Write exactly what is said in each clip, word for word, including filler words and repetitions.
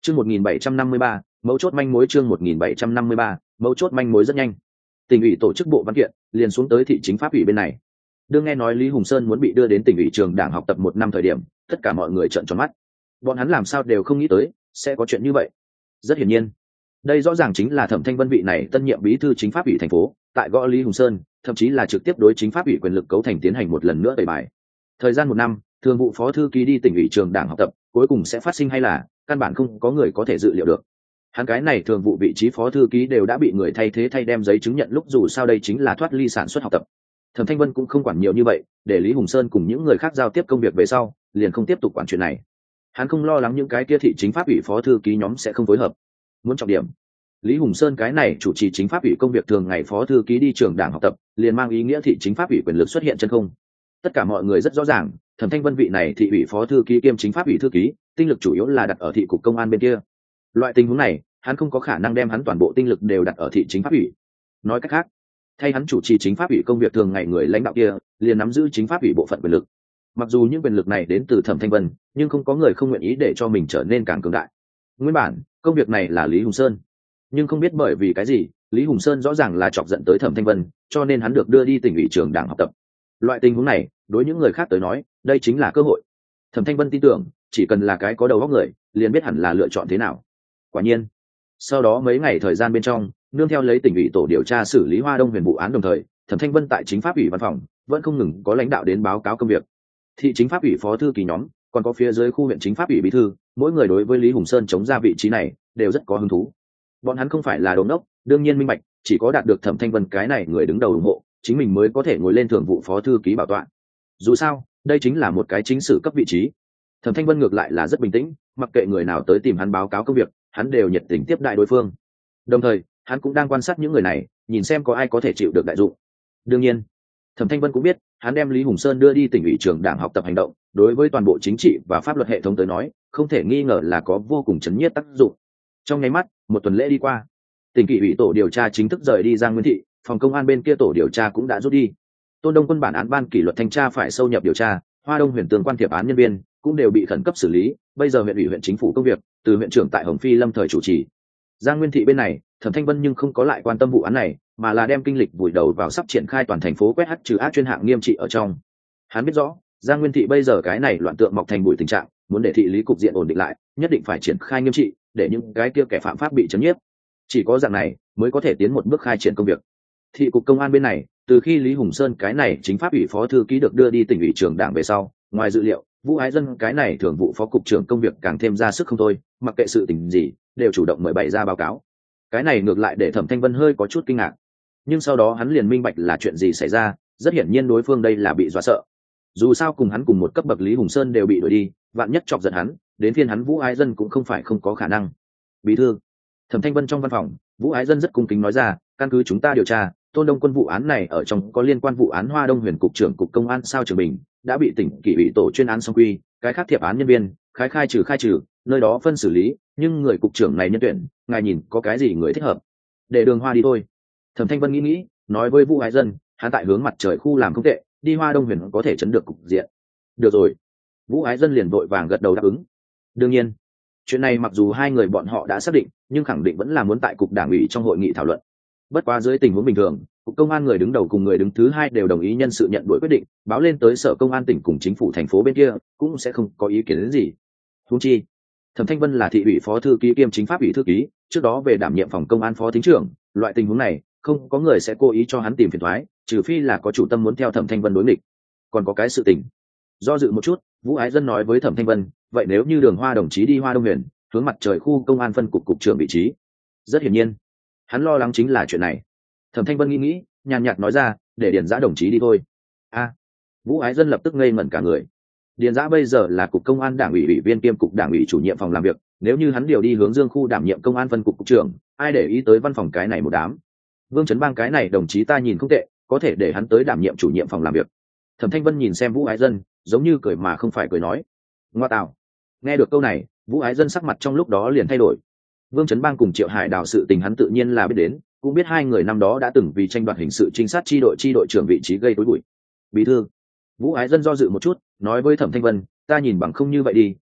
Chương một nghìn bảy trăm năm mươi ba, mấu chốt manh mối chương một nghìn bảy trăm năm mươi ba, mấu chốt manh mối rất nhanh. Tỉnh ủy tổ chức bộ văn kiện, liền xuống tới thị chính pháp ủy bên này. Đương nghe nói Lý Hùng Sơn muốn bị đưa đến tỉnh ủy trường đảng học tập một năm thời điểm, tất cả mọi người trợn tròn mắt. Bọn hắn làm sao đều không nghĩ tới sẽ có chuyện như vậy. Rất hiển nhiên, đây rõ ràng chính là Thẩm Thanh Vân vị này tân nhiệm bí thư chính pháp ủy thành phố, tại gõ Lý Hùng Sơn, thậm chí là trực tiếp đối chính pháp ủy quyền lực cấu thành tiến hành một lần nữa tẩy bài. Thời gian một năm, thường vụ phó thư ký đi tỉnh ủy trường đảng học tập, cuối cùng sẽ phát sinh hay là căn bản không có người có thể dự liệu được. Hắn cái này thường vụ vị trí phó thư ký đều đã bị người thay thế thay đem giấy chứng nhận lúc dù sao đây chính là thoát ly sản xuất học tập. Thẩm Thanh Vân cũng không quản nhiều như vậy, để Lý Hùng Sơn cùng những người khác giao tiếp công việc về sau, liền không tiếp tục quản chuyện này. Hắn không lo lắng những cái kia thị chính pháp ủy phó thư ký nhóm sẽ không phối hợp. Muốn trọng điểm, Lý Hùng Sơn cái này chủ trì chính pháp ủy công việc thường ngày phó thư ký đi trường đảng học tập, liền mang ý nghĩa thị chính pháp ủy quyền lực xuất hiện chân không. Tất cả mọi người rất rõ ràng, Thẩm Thanh Vân vị này thị ủy phó thư ký kiêm chính pháp ủy thư ký, tinh lực chủ yếu là đặt ở thị cục công an bên kia. Loại tình huống này, hắn không có khả năng đem hắn toàn bộ tinh lực đều đặt ở thị chính pháp ủy. Nói cách khác, thay hắn chủ trì chính pháp ủy công việc thường ngày người lãnh đạo kia, liền nắm giữ chính pháp ủy bộ phận quyền lực. Mặc dù những quyền lực này đến từ Thẩm Thanh Vân, nhưng không có người không nguyện ý để cho mình trở nên càng cường đại. Nguyên bản, công việc này là Lý Hùng Sơn, nhưng không biết bởi vì cái gì, Lý Hùng Sơn rõ ràng là chọc giận tới Thẩm Thanh Vân, cho nên hắn được đưa đi tỉnh ủy trường đảng học tập. Loại tình huống này, đối những người khác tới nói, đây chính là cơ hội. Thẩm Thanh Vân tin tưởng, chỉ cần là cái có đầu óc người, liền biết hẳn là lựa chọn thế nào. Quả nhiên, sau đó mấy ngày thời gian bên trong, nương theo lấy tỉnh ủy tổ điều tra xử lý Hoa Đông Huyền vụ án đồng thời, Thẩm Thanh Vân tại chính pháp ủy văn phòng vẫn không ngừng có lãnh đạo đến báo cáo công việc. Thị chính pháp ủy phó thư ký nhóm, còn có phía dưới khu huyện chính pháp ủy bí thư, mỗi người đối với Lý Hùng Sơn chống ra vị trí này đều rất có hứng thú. Bọn hắn không phải là đồ ngốc, đương nhiên minh bạch, chỉ có đạt được Thẩm Thanh Vân cái này người đứng đầu ủng hộ, chính mình mới có thể ngồi lên thường vụ phó thư ký bảo tọa. Dù sao, đây chính là một cái chính sử cấp vị trí. Thẩm Thanh Vân ngược lại là rất bình tĩnh, mặc kệ người nào tới tìm hắn báo cáo công việc, hắn đều nhiệt tình tiếp đại đối phương. Đồng thời, hắn cũng đang quan sát những người này, nhìn xem có ai có thể chịu được đại dụng. Đương nhiên, Thẩm Thanh Vân cũng biết, hắn đem Lý Hùng Sơn đưa đi tỉnh ủy trường đảng học tập hành động, đối với toàn bộ chính trị và pháp luật hệ thống tới nói, không thể nghi ngờ là có vô cùng chấn nhiếp tác dụng. Trong nháy mắt, một tuần lễ đi qua, tỉnh kỷ ủy tổ điều tra chính thức rời đi Giang Nguyên thị, phòng công an bên kia tổ điều tra cũng đã rút đi. Tôn Đông Quân bản án ban kỷ luật thanh tra phải sâu nhập điều tra, Hoa Đông Huyền tương quan thiệp án nhân viên cũng đều bị khẩn cấp xử lý, bây giờ huyện ủy huyện chính phủ công việc từ huyện trưởng tại Hồng Phi lâm thời chủ trì. Giang Nguyên thị bên này, Thẩm Thanh Vân nhưng không có lại quan tâm vụ án này, mà là đem kinh lịch vùi đầu vào sắp triển khai toàn thành phố quét hắc trừ ác chuyên hạng nghiêm trị ở trong. Hắn biết rõ, Giang Nguyên thị bây giờ cái này loạn tượng mọc thành bụi tình trạng, muốn để thị lý cục diện ổn định lại, nhất định phải triển khai nghiêm trị, để những cái kia kẻ phạm pháp bị trấn nhiếp. Chỉ có dạng này mới có thể tiến một bước khai triển công việc. Thị cục công an bên này, từ khi Lý Hùng Sơn cái này chính pháp ủy phó thư ký được đưa đi tỉnh ủy trường đảng về sau, ngoài dự liệu, Vũ Ái Dân cái này thường vụ phó cục trưởng công việc càng thêm ra sức không thôi, mặc kệ sự tình gì, đều chủ động mời bày ra báo cáo. Cái này ngược lại để Thẩm Thanh Vân hơi có chút kinh ngạc, nhưng sau đó hắn liền minh bạch là chuyện gì xảy ra, rất hiển nhiên đối phương đây là bị dọa sợ. Dù sao cùng hắn cùng một cấp bậc Lý Hùng Sơn đều bị đuổi đi, vạn nhất chọc giận hắn, đến phiên hắn Vũ Ái Dân cũng không phải không có khả năng. Bí thư, Thẩm Thanh Vân trong văn phòng, Vũ Ái Dân rất cung kính nói ra, căn cứ chúng ta điều tra, Tôn Đông Quân vụ án này ở trong có liên quan vụ án Hoa Đông Huyền cục trưởng cục công an Sao Trường Bình đã bị tỉnh kỷ ủy tổ chuyên án xong quy, cái khác thiệp án nhân viên khai khai trừ khai trừ, nơi đó phân xử lý, nhưng người cục trưởng này nhân tuyển, ngài nhìn có cái gì người thích hợp, để Đường Hoa đi thôi. Thẩm Thanh Vân nghĩ nghĩ, nói với Vũ Ái Dân, hắn tại hướng mặt trời khu làm không tệ, đi Hoa Đông Huyền có thể chấn được cục diện. Được rồi. Vũ Ái Dân liền vội vàng gật đầu đáp ứng. Đương nhiên, chuyện này mặc dù hai người bọn họ đã xác định, nhưng khẳng định vẫn là muốn tại cục đảng ủy trong hội nghị thảo luận. Bất quá dưới tình huống bình thường, cục công an người đứng đầu cùng người đứng thứ hai đều đồng ý nhân sự nhận đuổi quyết định, báo lên tới sở công an tỉnh cùng chính phủ thành phố bên kia cũng sẽ không có ý kiến đến gì. Huống chi, Thẩm Thanh Vân là thị ủy phó thư ký kiêm chính pháp ủy thư ký, trước đó về đảm nhiệm phòng công an phó thính trưởng, loại tình huống này không có người sẽ cố ý cho hắn tìm phiền toái, trừ phi là có chủ tâm muốn theo Thẩm Thanh Vân đối nghịch. Còn có cái sự tình, do dự một chút, Vũ Ái Dân nói với Thẩm Thanh Vân, vậy nếu như Đường Hoa đồng chí đi Hoa Đông Huyền, hướng mặt trời khu công an phân cục cục trưởng vị trí. Rất hiển nhiên, hắn lo lắng chính là chuyện này. Thẩm Thanh Vân nghĩ nghĩ, nhàn nhạt nói ra, để Điền Giã đồng chí đi thôi. A, à, Vũ Ái Dân lập tức ngây ngẩn cả người. Điền Giã bây giờ là cục công an đảng ủy ủy viên kiêm cục đảng ủy chủ nhiệm phòng làm việc, nếu như hắn điều đi hướng Dương khu đảm nhiệm công an phân cục cục trưởng, ai để ý tới văn phòng cái này một đám. Vương Trấn Bang cái này đồng chí ta nhìn không tệ, có thể để hắn tới đảm nhiệm chủ nhiệm phòng làm việc. Thẩm Thanh Vân nhìn xem Vũ Ái Dân, giống như cười mà không phải cười nói. Ngoa tạo. Nghe được câu này, Vũ Ái Dân sắc mặt trong lúc đó liền thay đổi. Vương Trấn Bang cùng Triệu Hải Đào sự tình hắn tự nhiên là biết đến, cũng biết hai người năm đó đã từng vì tranh đoạt hình sự trinh sát chi đội chi đội trưởng vị trí gây tối bụi. Bí thư, Vũ Ái Dân do dự một chút, nói với Thẩm Thanh Vân, ta nhìn bằng không như vậy đi,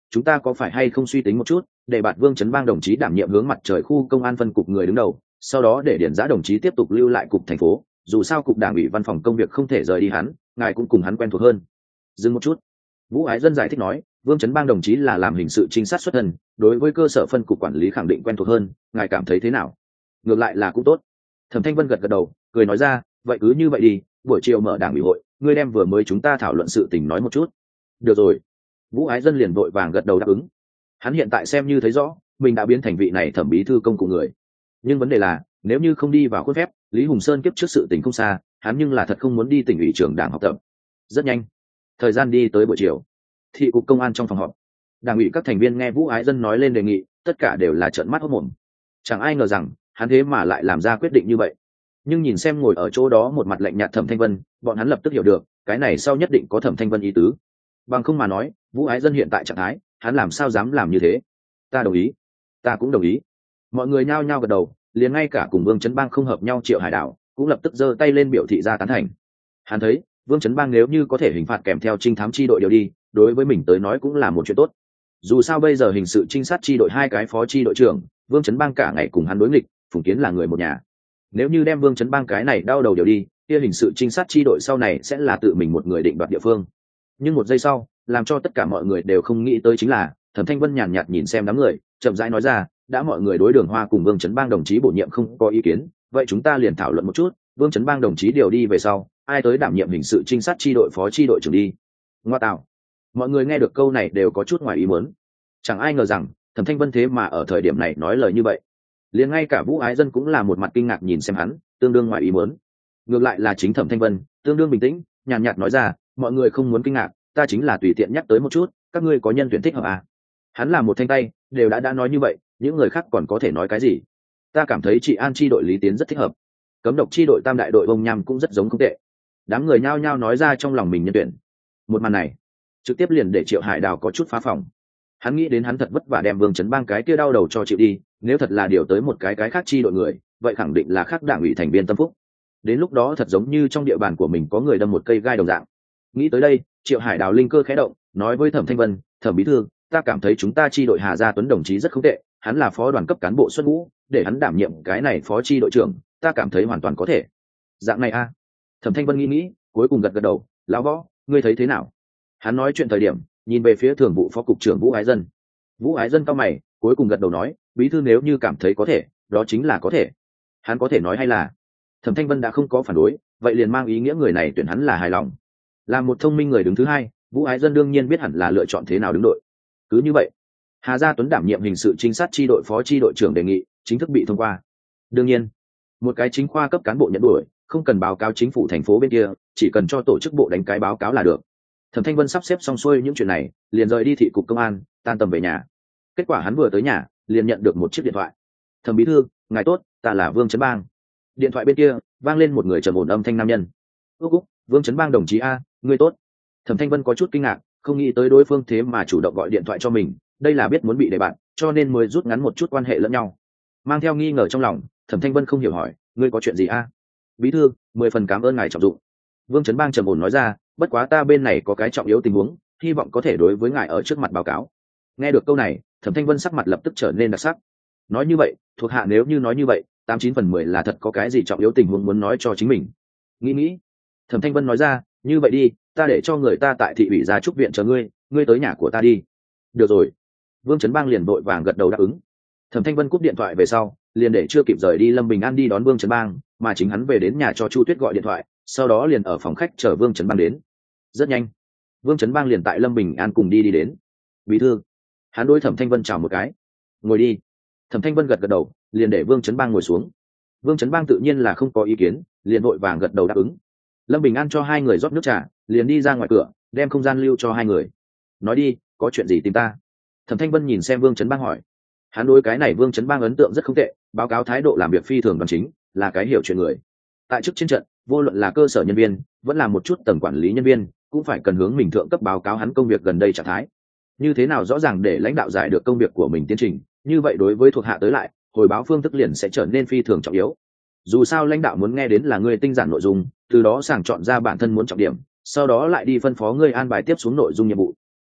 chúng ta có phải hay không suy tính một chút để bạt Vương Chấn Bang đồng chí đảm nhiệm hướng mặt trời khu công an phân cục người đứng đầu, sau đó để Điển Giã đồng chí tiếp tục lưu lại cục thành phố, dù sao cục đảng ủy văn phòng công việc không thể rời đi hắn, ngài cũng cùng hắn quen thuộc hơn. Dừng một chút, Vũ Ái Dân giải thích nói, Vương Chấn Bang đồng chí là làm hình sự trinh sát xuất thân, đối với cơ sở phân cục quản lý khẳng định quen thuộc hơn, ngài cảm thấy thế nào? Ngược lại là cũng tốt. Thẩm Thanh Vân gật gật đầu, cười nói ra, vậy cứ như vậy đi, buổi chiều mở đảng ủy hội, ngươi đem vừa mới chúng ta thảo luận sự tình nói một chút. Được rồi. Vũ Ái Dân liền vội vàng gật đầu đáp ứng. Hắn hiện tại xem như thấy rõ, mình đã biến thành vị này thẩm bí thư công cụ người. Nhưng vấn đề là, nếu như không đi vào khuôn phép, Lý Hùng Sơn kiếp trước sự tình không xa, hắn nhưng là thật không muốn đi tỉnh ủy trưởng đảng học tập. Rất nhanh, thời gian đi tới buổi chiều. Thị cục công an trong phòng họp, đảng ủy các thành viên nghe Vũ Ái Dân nói lên đề nghị, tất cả đều là trợn mắt hốt mồm. Chẳng ai ngờ rằng hắn thế mà lại làm ra quyết định như vậy. Nhưng nhìn xem ngồi ở chỗ đó một mặt lạnh nhạt Thẩm Thanh Vân, bọn hắn lập tức hiểu được, cái này sau nhất định có Thẩm Thanh Vân ý tứ. Bằng không mà nói, Vũ Ái Dân hiện tại trạng thái, hắn làm sao dám làm như thế? Ta đồng ý, ta cũng đồng ý. Mọi người nhao nhao gật đầu, liền ngay cả cùng Vương Chấn Bang không hợp nhau Triệu Hải Đảo cũng lập tức giơ tay lên biểu thị ra tán thành. Hắn thấy, Vương Chấn Bang nếu như có thể hình phạt kèm theo trinh thám chi đội điều đi, đối với mình tới nói cũng là một chuyện tốt. Dù sao bây giờ hình sự trinh sát chi đội hai cái phó chi đội trưởng, Vương Chấn Bang cả ngày cùng hắn đối nghịch, Phùng Kiến là người một nhà. Nếu như đem Vương Chấn Bang cái này đau đầu điều đi, kia hình sự trinh sát chi đội sau này sẽ là tự mình một người định đoạt địa phương. Nhưng một giây sau, làm cho tất cả mọi người đều không nghĩ tới chính là, Thẩm Thanh Vân nhàn nhạt nhìn xem đám người, chậm rãi nói ra, đã mọi người đối Đường Hoa cùng Vương Chấn Bang đồng chí bổ nhiệm không có ý kiến, vậy chúng ta liền thảo luận một chút, Vương Chấn Bang đồng chí điều đi về sau, ai tới đảm nhiệm hình sự trinh sát chi đội phó chi đội trưởng đi. Ngoa tạo. Mọi người nghe được câu này đều có chút ngoài ý muốn. Chẳng ai ngờ rằng, Thẩm Thanh Vân thế mà ở thời điểm này nói lời như vậy. Liền ngay cả Vũ Ái Dân cũng là một mặt kinh ngạc nhìn xem hắn, tương đương ngoài ý muốn. Ngược lại là chính Thẩm Thanh Vân, tương đương bình tĩnh, nhàn nhạt nói ra, mọi người không muốn kinh ngạc, ta chính là tùy tiện nhắc tới một chút, các ngươi có nhân tuyển thích hợp à? Hắn là một thanh tay, đều đã đã nói như vậy, những người khác còn có thể nói cái gì? Ta cảm thấy chị An chi đội Lý Tiến rất thích hợp, cấm độc chi đội Tam đại đội Bông Nham cũng rất giống không tệ. Đám người nhao nhao nói ra trong lòng mình nhân tuyển. Một màn này, trực tiếp liền để Triệu Hải Đào có chút phá phòng. Hắn nghĩ đến hắn thật vất vả đem Vương Chấn Bang cái kia đau đầu cho chịu đi, nếu thật là điều tới một cái cái khác chi đội người, vậy khẳng định là khác đảng ủy thành viên tâm phúc. Đến lúc đó thật giống như trong địa bàn của mình có người đâm một cây gai đồng dạng. Nghĩ tới đây, Triệu Hải Đào linh cơ khẽ động, nói với Thẩm Thanh Vân, Thẩm bí thư, ta cảm thấy chúng ta chi đội Hà Gia Tuấn đồng chí rất không tệ, hắn là phó đoàn cấp cán bộ xuất ngũ, để hắn đảm nhiệm cái này phó chi đội trưởng, ta cảm thấy hoàn toàn có thể. Dạng này a? À? Thẩm Thanh Vân nghĩ nghĩ, cuối cùng gật gật đầu, lão Võ, ngươi thấy thế nào? Hắn nói chuyện thời điểm, nhìn về phía thường vụ phó cục trưởng Vũ Ái Dân. Vũ Ái Dân cao mày, cuối cùng gật đầu nói, bí thư nếu như cảm thấy có thể, đó chính là có thể. Hắn có thể nói hay là? Thẩm Thanh Vân đã không có phản đối, vậy liền mang ý nghĩa người này tuyển hắn là hài lòng. Là một thông minh người đứng thứ hai, Vũ Ái Dân đương nhiên biết hẳn là lựa chọn thế nào đứng đội. Cứ như vậy, Hà Gia Tuấn đảm nhiệm hình sự trinh sát chi đội phó chi đội trưởng đề nghị chính thức bị thông qua. Đương nhiên, một cái chính khoa cấp cán bộ nhận đuổi, không cần báo cáo chính phủ thành phố bên kia, chỉ cần cho tổ chức bộ đánh cái báo cáo là được. Thẩm Thanh Vân sắp xếp xong xuôi những chuyện này, liền rời đi thị cục công an, tan tầm về nhà. Kết quả hắn vừa tới nhà, liền nhận được một chiếc điện thoại. Thẩm bí thư, ngài tốt, ta là Vương Chấn Bang. Điện thoại bên kia vang lên một người trầm ổn âm thanh nam nhân. Úc úc, Vương Chấn Bang đồng chí a, ngươi tốt. Thẩm Thanh Vân có chút kinh ngạc, không nghĩ tới đối phương thế mà chủ động gọi điện thoại cho mình, đây là biết muốn bị đề bạn, cho nên mới rút ngắn một chút quan hệ lẫn nhau. Mang theo nghi ngờ trong lòng, Thẩm Thanh Vân không hiểu hỏi, ngươi có chuyện gì a? Bí thư, mười phần cảm ơn ngài trọng dụng. Vương Chấn Bang trầm ổn nói ra, bất quá ta bên này có cái trọng yếu tình huống, hy vọng có thể đối với ngài ở trước mặt báo cáo. Nghe được câu này, Thẩm Thanh Vân sắc mặt lập tức trở nên đặc sắc. Nói như vậy, thuộc hạ nếu như nói như vậy, tám chín phần mười là thật có cái gì trọng yếu tình huống muốn nói cho chính mình. Nghĩ nghĩ, Thẩm Thanh Vân nói ra, như vậy đi, ta để cho người ta tại thị ủy gia trúc viện chờ ngươi, ngươi tới nhà của ta đi. Được rồi. Vương Chấn Bang liền vội vàng gật đầu đáp ứng. Thẩm Thanh Vân cúp điện thoại về sau, liền để chưa kịp rời đi Lâm Bình An đi đón Vương Chấn Bang, mà chính hắn về đến nhà cho Chu Tuyết gọi điện thoại, sau đó liền ở phòng khách chờ Vương Chấn Bang đến. Rất nhanh, Vương Chấn Bang liền tại Lâm Bình An cùng đi đi đến. Bí thư. Hắn đối Thẩm Thanh Vân chào một cái. Ngồi đi. Thẩm Thanh Vân gật gật đầu, liền để Vương Chấn Bang ngồi xuống. Vương Chấn Bang tự nhiên là không có ý kiến, liền vội vàng gật đầu đáp ứng. Lâm Bình An cho hai người rót nước trà, liền đi ra ngoài cửa, đem không gian lưu cho hai người. Nói đi, có chuyện gì tìm ta? Thẩm Thanh Vân nhìn xem Vương Chấn Bang hỏi. Hắn đối cái này Vương Chấn Bang ấn tượng rất không tệ, báo cáo thái độ làm việc phi thường bằng chính, là cái hiểu chuyện người. Tại chức trên trận, vô luận là cơ sở nhân viên, vẫn là một chút tầng quản lý nhân viên, cũng phải cần hướng mình thượng cấp báo cáo hắn công việc gần đây trạng thái. Như thế nào rõ ràng để lãnh đạo giải được công việc của mình tiến trình, như vậy đối với thuộc hạ tới lại, hồi báo phương thức liền sẽ trở nên phi thường trọng yếu. Dù sao lãnh đạo muốn nghe đến là người tinh giản nội dung, từ đó sàng chọn ra bản thân muốn trọng điểm, sau đó lại đi phân phó ngươi an bài tiếp xuống nội dung nhiệm vụ.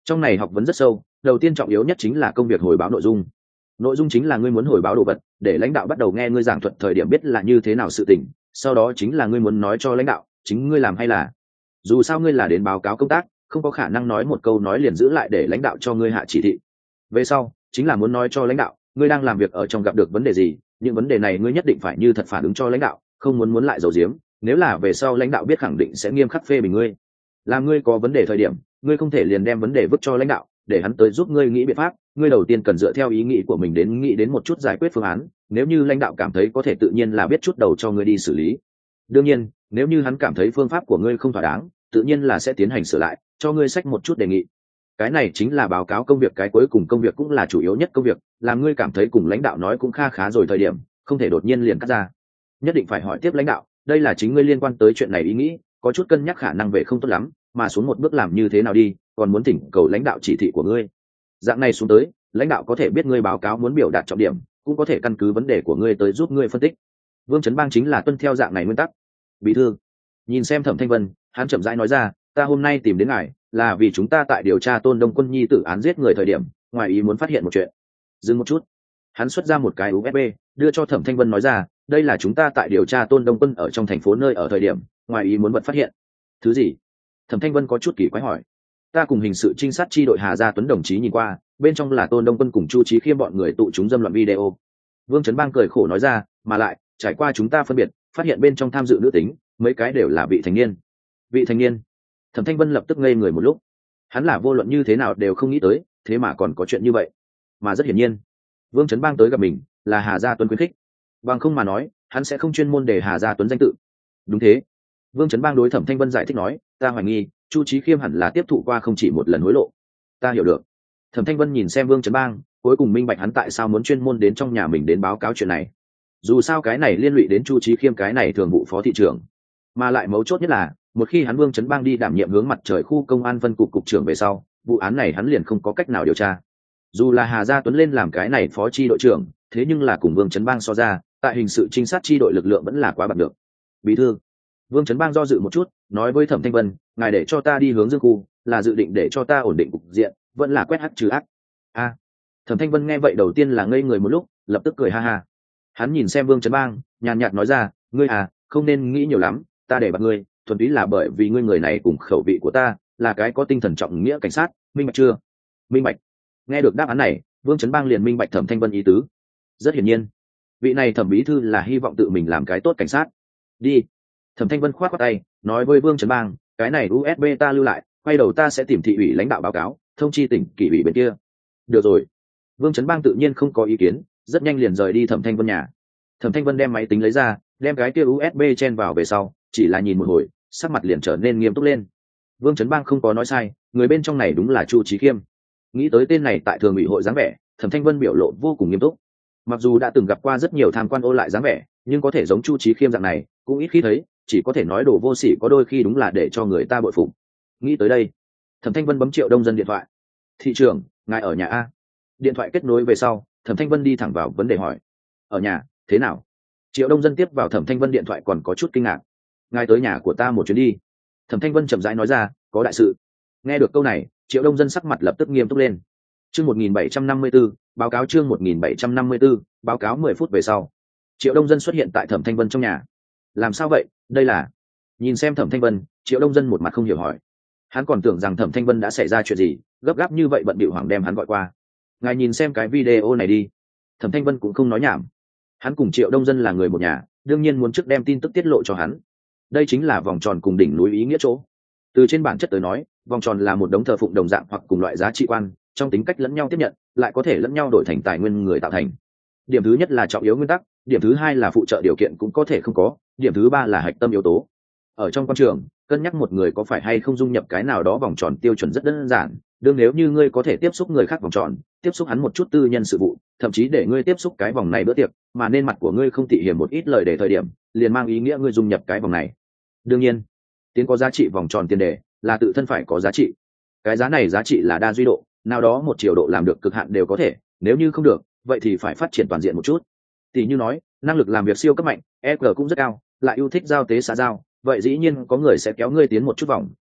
Trong này học vấn rất sâu, đầu tiên trọng yếu nhất chính là công việc hồi báo nội dung. Nội dung chính là ngươi muốn hồi báo đồ vật, để lãnh đạo bắt đầu nghe ngươi giảng thuật thời điểm biết là như thế nào sự tình, sau đó chính là ngươi muốn nói cho lãnh đạo, chính ngươi làm hay là. Dù sao ngươi là đến báo cáo công tác, không có khả năng nói một câu nói liền giữ lại để lãnh đạo cho ngươi hạ chỉ thị. Về sau, chính là muốn nói cho lãnh đạo, ngươi đang làm việc ở trong gặp được vấn đề gì, những vấn đề này ngươi nhất định phải như thật phản ứng cho lãnh đạo, không muốn muốn lại giấu giếm, nếu là về sau lãnh đạo biết khẳng định sẽ nghiêm khắc phê bình ngươi. Làm ngươi có vấn đề thời điểm, ngươi không thể liền đem vấn đề vứt cho lãnh đạo, để hắn tới giúp ngươi nghĩ biện pháp, ngươi đầu tiên cần dựa theo ý nghĩ của mình đến nghĩ đến một chút giải quyết phương án, nếu như lãnh đạo cảm thấy có thể tự nhiên là biết chút đầu cho ngươi đi xử lý. Đương nhiên, nếu như hắn cảm thấy phương pháp của ngươi không thỏa đáng, tự nhiên là sẽ tiến hành sửa lại, cho ngươi sách một chút đề nghị. Cái này chính là báo cáo công việc, cái cuối cùng công việc cũng là chủ yếu nhất công việc, làm ngươi cảm thấy cùng lãnh đạo nói cũng kha khá rồi thời điểm, không thể đột nhiên liền cắt ra. Nhất định phải hỏi tiếp lãnh đạo, đây là chính ngươi liên quan tới chuyện này ý nghĩ, có chút cân nhắc khả năng về không tốt lắm, mà xuống một bước làm như thế nào đi, còn muốn thỉnh cầu lãnh đạo chỉ thị của ngươi. Dạng này xuống tới, lãnh đạo có thể biết ngươi báo cáo muốn biểu đạt trọng điểm, cũng có thể căn cứ vấn đề của ngươi tới giúp ngươi phân tích. Vương Chấn Bang chính là tuân theo dạng này nguyên tắc. Bí thư nhìn xem Thẩm Thanh Vân, hắn chậm rãi nói ra, ta hôm nay tìm đến ngài là vì chúng ta tại điều tra Tôn Đông Quân nhi tử án giết người thời điểm, ngoài ý muốn phát hiện một chuyện. Dừng một chút, hắn xuất ra một cái u ét bê đưa cho Thẩm Thanh Vân, nói ra, đây là chúng ta tại điều tra Tôn Đông Quân ở trong thành phố nơi ở thời điểm, ngoài ý muốn vật phát hiện. Thứ gì? Thẩm Thanh Vân có chút kỳ quái hỏi. Ta cùng hình sự trinh sát chi đội Hà Gia Tuấn đồng chí nhìn qua, bên trong là Tôn Đông Quân cùng Chu Chí Khiêm bọn người tụ chúng dâm loạn video. Vương Chấn Bang cười khổ nói ra, mà lại trải qua chúng ta phân biệt, phát hiện bên trong tham dự nữ tính, mấy cái đều là vị thành niên. Vị thành niên? Thẩm Thanh Vân lập tức ngây người một lúc. Hắn là vô luận như thế nào đều không nghĩ tới, thế mà còn có chuyện như vậy. Mà rất hiển nhiên, Vương Chấn Bang tới gặp mình, là Hà Gia Tuấn khuyến khích. Bằng không mà nói, hắn sẽ không chuyên môn để Hà Gia Tuấn danh tự. Đúng thế. Vương Chấn Bang đối Thẩm Thanh Vân giải thích nói, ta hoài nghi Chu Chí Khiêm hẳn là tiếp thụ qua không chỉ một lần hối lộ. Ta hiểu được. Thẩm Thanh Vân nhìn xem Vương Chấn Bang, cuối cùng minh bạch hắn tại sao muốn chuyên môn đến trong nhà mình đến báo cáo chuyện này. Dù sao cái này liên lụy đến Chu Chí Khiêm cái này thường vụ phó thị trưởng, mà lại mấu chốt nhất là, một khi hắn Vương Chấn Bang đi đảm nhiệm hướng mặt trời khu công an phân cục cục trưởng về sau, vụ án này hắn liền không có cách nào điều tra. Dù là Hà Gia Tuấn lên làm cái này phó chi đội trưởng, thế nhưng là cùng Vương Chấn Bang so ra, tại hình sự trinh sát chi đội lực lượng vẫn là quá bạc được. Bí thư, Vương Chấn Bang do dự một chút, nói với Thẩm Thanh Vân, ngài để cho ta đi hướng Dương khu, là dự định để cho ta ổn định cục diện, vẫn là quét hắc trừ ác? A. À, Thẩm Thanh Vân nghe vậy đầu tiên là ngây người một lúc, lập tức cười ha ha. Hắn nhìn xem Vương Chấn Bang, nhàn nhạt nói ra, ngươi à, không nên nghĩ nhiều lắm, ta để bạt ngươi, thuần túy là bởi vì ngươi người này cùng khẩu vị của ta, là cái có tinh thần trọng nghĩa cảnh sát, minh bạch chưa? Minh bạch. Nghe được đáp án này, Vương Chấn Bang liền minh bạch Thẩm Thanh Vân ý tứ. Rất hiển nhiên, vị này Thẩm bí thư là hy vọng tự mình làm cái tốt cảnh sát. Đi. Thẩm Thanh Vân khoát khoát tay, nói với Vương Chấn Bang, cái này u ét bê ta lưu lại, quay đầu ta sẽ tìm thị ủy lãnh đạo báo cáo, thông chi tỉnh kỷ ủy bên kia. Được rồi. Vương Chấn Bang tự nhiên không có ý kiến, rất nhanh liền rời đi Thẩm Thanh Vân nhà. Thẩm Thanh Vân đem máy tính lấy ra, đem cái kia u ét bê chen vào về sau, chỉ là nhìn một hồi, sắc mặt liền trở nên nghiêm túc lên. Vương Chấn Bang không có nói sai, người bên trong này đúng là Chu Chí Khiêm. Nghĩ tới tên này tại thường ủy hội dáng vẻ, Thẩm Thanh Vân biểu lộ vô cùng nghiêm túc. Mặc dù đã từng gặp qua rất nhiều tham quan ô lại dáng vẻ, nhưng có thể giống Chu Chí Khiêm dạng này, cũng ít khi thấy, chỉ có thể nói đồ vô sỉ có đôi khi đúng là để cho người ta bội phục. Nghĩ tới đây, Thẩm Thanh Vân bấm Triệu Đông Dân điện thoại. Thị trưởng, ngài ở nhà a? Điện thoại kết nối về sau, Thẩm Thanh Vân đi thẳng vào vấn đề hỏi. Ở nhà, thế nào? Triệu Đông Dân tiếp vào Thẩm Thanh Vân điện thoại còn có chút kinh ngạc. Ngài tới nhà của ta một chuyến đi. Thẩm Thanh Vân chậm rãi nói ra, có đại sự. Nghe được câu này, Triệu Đông Dân sắc mặt lập tức nghiêm túc lên. Chương một nghìn bảy trăm năm mươi tư, báo cáo chương một nghìn bảy trăm năm mươi tư, báo cáo mười phút về sau. Triệu Đông Dân xuất hiện tại Thẩm Thanh Vân trong nhà. Làm sao vậy, đây là? Nhìn xem Thẩm Thanh Vân, Triệu Đông Dân một mặt không hiểu hỏi. Hắn còn tưởng rằng Thẩm Thanh Vân đã xảy ra chuyện gì, gấp gáp như vậy bận bịu hoảng đem hắn gọi qua. Ngài nhìn xem cái video này đi. Thẩm Thanh Vân cũng không nói nhảm. Hắn cùng Triệu Đông Dân là người một nhà, đương nhiên muốn trước đem tin tức tiết lộ cho hắn. Đây chính là vòng tròn cùng đỉnh núi ý nghĩa chỗ. Từ trên bản chất tới nói, vòng tròn là một đống thờ phụng đồng dạng hoặc cùng loại giá trị quan, trong tính cách lẫn nhau tiếp nhận, lại có thể lẫn nhau đổi thành tài nguyên người tạo thành. Điểm thứ nhất là trọng yếu nguyên tắc, điểm thứ hai là phụ trợ điều kiện cũng có thể không có, điểm thứ ba là hạch tâm yếu tố. Ở trong quan trường, cân nhắc một người có phải hay không dung nhập cái nào đó vòng tròn tiêu chuẩn rất đơn giản, đương nếu như ngươi có thể tiếp xúc người khác vòng tròn, tiếp xúc hắn một chút tư nhân sự vụ, thậm chí để ngươi tiếp xúc cái vòng này bữa tiệc, mà nên mặt của ngươi không tị hiểm một ít lời để thời điểm, liền mang ý nghĩa ngươi dung nhập cái vòng này. Đương nhiên, tiến có giá trị vòng tròn tiền đề là tự thân phải có giá trị. Cái giá này giá trị là đa duy độ, nào đó một chiều độ làm được cực hạn đều có thể, nếu như không được, vậy thì phải phát triển toàn diện một chút. Tỷ như nói, năng lực làm việc siêu cấp mạnh, e quy cũng rất cao, lại yêu thích giao tế xã giao, vậy dĩ nhiên có người sẽ kéo ngươi tiến một chút vòng,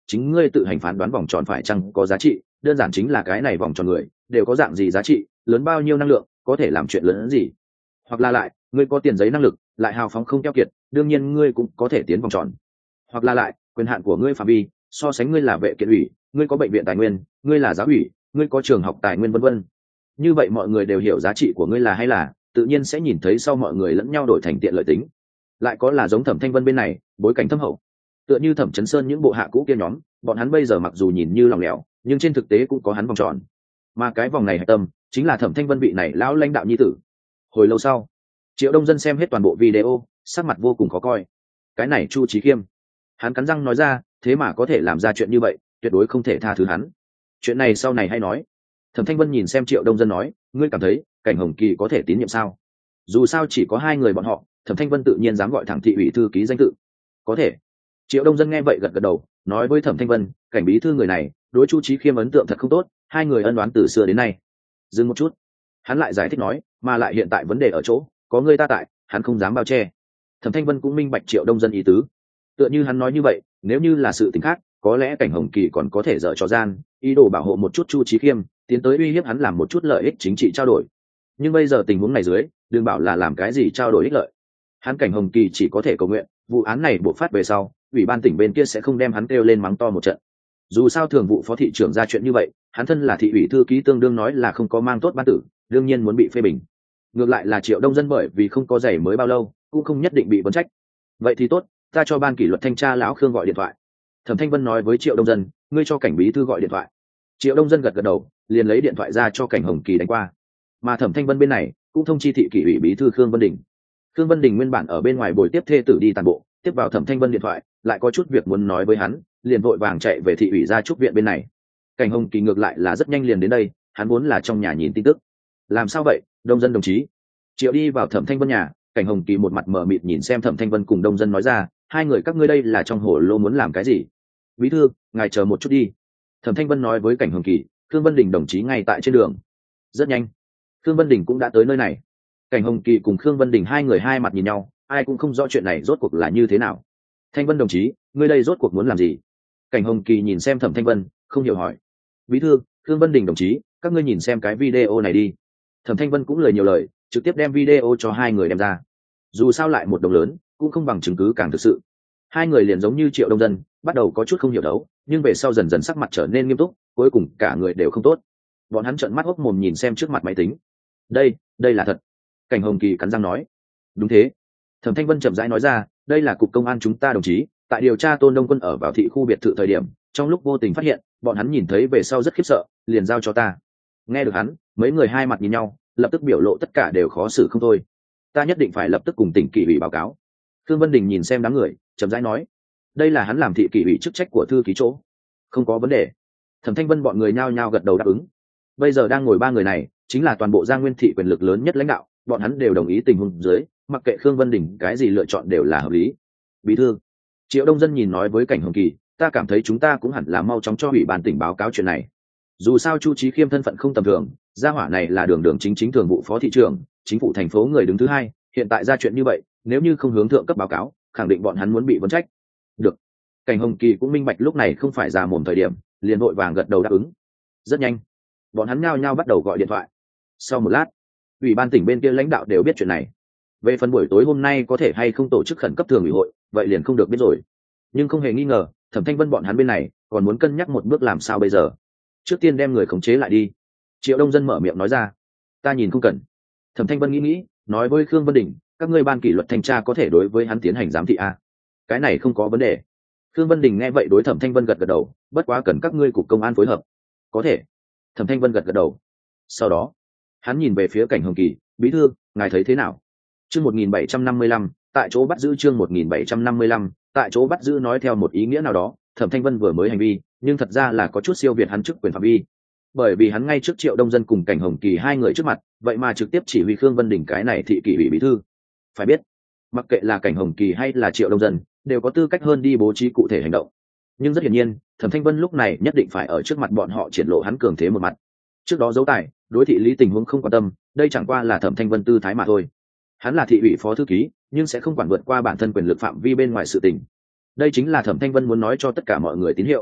chính ngươi tự hành phán đoán vòng tròn phải chăng có giá trị, đơn giản chính là cái này vòng tròn người đều có dạng gì giá trị, lớn bao nhiêu năng lượng, có thể làm chuyện lớn hơn gì. Hoặc là lại, ngươi có tiền giấy năng lực, lại hào phóng không keo kiệt, đương nhiên ngươi cũng có thể tiến vòng tròn. Hoặc là lại, quyền hạn của ngươi phạm vi so sánh ngươi là vệ kiện ủy, ngươi có bệnh viện tài nguyên, ngươi là giáo ủy, ngươi có trường học tài nguyên vân vân. Như vậy mọi người đều hiểu giá trị của ngươi là hay là, tự nhiên sẽ nhìn thấy sau mọi người lẫn nhau đổi thành tiện lợi tính. Lại có là giống Thẩm Thanh Vân bên này, bối cảnh thâm hậu, tựa như Thẩm Chấn Sơn những bộ hạ cũ kia nhóm, bọn hắn bây giờ mặc dù nhìn như lỏng lẻo, nhưng trên thực tế cũng có hắn vòng tròn. Mà cái vòng này hạch tâm chính là Thẩm Thanh Vân vị này lão lãnh đạo nhi tử. Hồi lâu sau, Triệu Đông Dân xem hết toàn bộ video, sắc mặt vô cùng khó coi. Cái này Chu Chí Khiêm, hắn cắn răng nói ra, thế mà có thể làm ra chuyện như vậy, tuyệt đối không thể tha thứ hắn. Chuyện này sau này hay nói. Thẩm Thanh Vân nhìn xem Triệu Đông Dân nói, ngươi cảm thấy Cảnh Hồng Kỳ có thể tín nhiệm sao? Dù sao chỉ có hai người bọn họ, Thẩm Thanh Vân tự nhiên dám gọi thẳng thị ủy thư ký danh tự. Có thể. Triệu Đông Dân nghe vậy gật gật đầu, nói với Thẩm Thanh Vân, Cảnh bí thư người này đối Chu Chí Khiêm ấn tượng thật không tốt, hai người ân oán từ xưa đến nay. Dừng một chút, hắn lại giải thích nói, mà lại hiện tại vấn đề ở chỗ có người ta tại, hắn không dám bao che. Thẩm Thanh Vân cũng minh bạch Triệu Đông Dân ý tứ. Tựa như hắn nói như vậy, nếu như là sự tình khác, có lẽ Cảnh Hồng Kỳ còn có thể dở trò gian, ý đồ bảo hộ một chút Chu Chí Khiêm, tiến tới uy hiếp hắn làm một chút lợi ích chính trị trao đổi. Nhưng bây giờ tình huống này dưới, đừng bảo là làm cái gì trao đổi ích lợi. Hắn Cảnh Hồng Kỳ chỉ có thể cầu nguyện, vụ án này bộc phát về sau, ủy ban tỉnh bên kia sẽ không đem hắn kêu lên mắng to một trận. Dù sao thường vụ phó thị trưởng ra chuyện như vậy, hắn thân là thị ủy thư ký tương đương nói là không có mang tốt ban tử, đương nhiên muốn bị phê bình. Ngược lại là Triệu Đông Dân bởi vì không có giày mới bao lâu, cũng không nhất định bị vấn trách. Vậy thì tốt, ta cho ban kỷ luật thanh tra lão Khương gọi điện thoại. Thẩm Thanh Vân nói với Triệu Đông Dân, ngươi cho Cảnh bí thư gọi điện thoại. Triệu Đông Dân gật gật đầu, liền lấy điện thoại ra cho Cảnh Hồng Kỳ đánh qua. Mà Thẩm Thanh Vân bên này cũng thông chi thị kỷ ủy bí thư Khương Vân Đình. Khương Vân Đình nguyên bản ở bên ngoài buổi tiếp thê tử đi tàn bộ, tiếp vào Thẩm Thanh Vân điện thoại, lại có chút việc muốn nói với hắn, liền vội vàng chạy về thị ủy gia trúc viện bên này. Cảnh Hồng Kỳ ngược lại là rất nhanh liền đến đây, hắn vốn là trong nhà nhìn tin tức. Làm sao vậy, Đông Dân đồng chí? Triệu đi vào Thẩm Thanh Vân nhà, Cảnh Hồng Kỳ một mặt mờ mịt nhìn xem Thẩm Thanh Vân cùng Đông Dân nói ra, hai người các ngươi đây là trong hồ lô muốn làm cái gì? Bí thư, ngài chờ một chút đi. Thẩm Thanh Vân nói với Cảnh Hồng Kỳ, Khương Vân Đình đồng chí ngay tại trên đường. Rất nhanh, Khương Vân Đình cũng đã tới nơi này. Cảnh Hồng Kỳ cùng Khương Vân Đình hai người hai mặt nhìn nhau, ai cũng không rõ chuyện này rốt cuộc là như thế nào. Thanh Vân đồng chí, ngươi đây rốt cuộc muốn làm gì? Cảnh Hồng Kỳ nhìn xem Thẩm Thanh Vân, không hiểu hỏi. Bí thư, Khương Vân Đình đồng chí, các ngươi nhìn xem cái video này đi. Thẩm Thanh Vân cũng lời nhiều lời, trực tiếp đem video cho hai người đem ra. Dù sao lại một đồng lớn, cũng không bằng chứng cứ càng thực sự. Hai người liền giống như Triệu Đông Dân, bắt đầu có chút không hiểu đấu, nhưng về sau dần dần sắc mặt trở nên nghiêm túc, cuối cùng cả người đều không tốt. Bọn hắn trợn mắt hốc mồm nhìn xem trước mặt máy tính. Đây, đây là thật. Cảnh Hồng Kỳ cắn răng nói. Đúng thế. Thẩm Thanh Vân chậm rãi nói ra, đây là cục công an chúng ta đồng chí, tại điều tra Tôn Đông Quân ở vào thị khu biệt thự thời điểm, trong lúc vô tình phát hiện, bọn hắn nhìn thấy về sau rất khiếp sợ, liền giao cho ta. Nghe được hắn, mấy người hai mặt nhìn nhau, lập tức biểu lộ tất cả đều khó xử không thôi. Ta nhất định phải lập tức cùng tỉnh kỷ ủy báo cáo. Khương Vân Đình nhìn xem đám người, chậm rãi nói, đây là hắn làm thị kỷ ủy chức trách của thư ký chỗ, không có vấn đề. Thẩm Thanh Vân bọn người nhao nhao gật đầu đáp ứng. Bây giờ đang ngồi ba người này, chính là toàn bộ Giang Nguyên thị quyền lực lớn nhất lãnh đạo, bọn hắn đều đồng ý tình huống dưới, mặc kệ Khương Vân Đình cái gì lựa chọn đều là hợp lý. Bí thư, Triệu Đông Dân nhìn nói với Cảnh Hồng Kỳ, ta cảm thấy chúng ta cũng hẳn là mau chóng cho ủy ban tỉnh báo cáo chuyện này. Dù sao Chu Chí Khiêm thân phận không tầm thường, gia hỏa này là đường đường chính chính thường vụ phó thị trưởng, chính phủ thành phố người đứng thứ hai, hiện tại ra chuyện như vậy, nếu như không hướng thượng cấp báo cáo, khẳng định bọn hắn muốn bị vấn trách. Được. Cảnh Hồng Kỳ cũng minh bạch lúc này không phải già mồm thời điểm, liền vội vàng gật đầu đáp ứng. Rất nhanh, bọn hắn nhao nhao bắt đầu gọi điện thoại. Sau một lát, ủy ban tỉnh bên kia lãnh đạo đều biết chuyện này. Về phần buổi tối hôm nay có thể hay không tổ chức khẩn cấp thường ủy hội, vậy liền không được biết rồi. Nhưng không hề nghi ngờ, Thẩm Thanh Vân bọn hắn bên này còn muốn cân nhắc một bước làm sao bây giờ. Trước tiên đem người khống chế lại đi. Triệu Đông Dân mở miệng nói ra. Ta nhìn không cần. Thẩm Thanh Vân nghĩ nghĩ, nói với Khương Vân Đình, các ngươi ban kỷ luật thanh tra có thể đối với hắn tiến hành giám thị a. Cái này không có vấn đề. Khương Vân Đình nghe vậy đối Thẩm Thanh Vân gật gật đầu, bất quá cần các ngươi cục công an phối hợp. Có thể. Thẩm Thanh Vân gật gật đầu. Sau đó, hắn nhìn về phía Cảnh Hồng Kỳ, bí thư, ngài thấy thế nào? Chương một nghìn bảy trăm năm mươi lăm, tại chỗ bắt giữ chương một nghìn bảy trăm năm mươi lăm, tại chỗ bắt giữ nói theo một ý nghĩa nào đó, Thẩm Thanh Vân vừa mới hành vi, nhưng thật ra là có chút siêu việt hắn chức quyền phạm vi. Bởi vì hắn ngay trước Triệu Đông Dân cùng Cảnh Hồng Kỳ hai người trước mặt, vậy mà trực tiếp chỉ huy Khương Vân Đình cái này thị kỷ ủy bí thư. Phải biết, mặc kệ là Cảnh Hồng Kỳ hay là Triệu Đông Dân, đều có tư cách hơn đi bố trí cụ thể hành động. Nhưng rất hiển nhiên, Thẩm Thanh Vân lúc này nhất định phải ở trước mặt bọn họ triển lộ hắn cường thế một mặt. Trước đó giấu tài, đối thị lý tình huống không quan tâm, đây chẳng qua là Thẩm Thanh Vân tư thái mà thôi. Hắn là thị ủy phó thư ký, nhưng sẽ không quản vượt qua bản thân quyền lực phạm vi bên ngoài sự tình. Đây chính là Thẩm Thanh Vân muốn nói cho tất cả mọi người tín hiệu,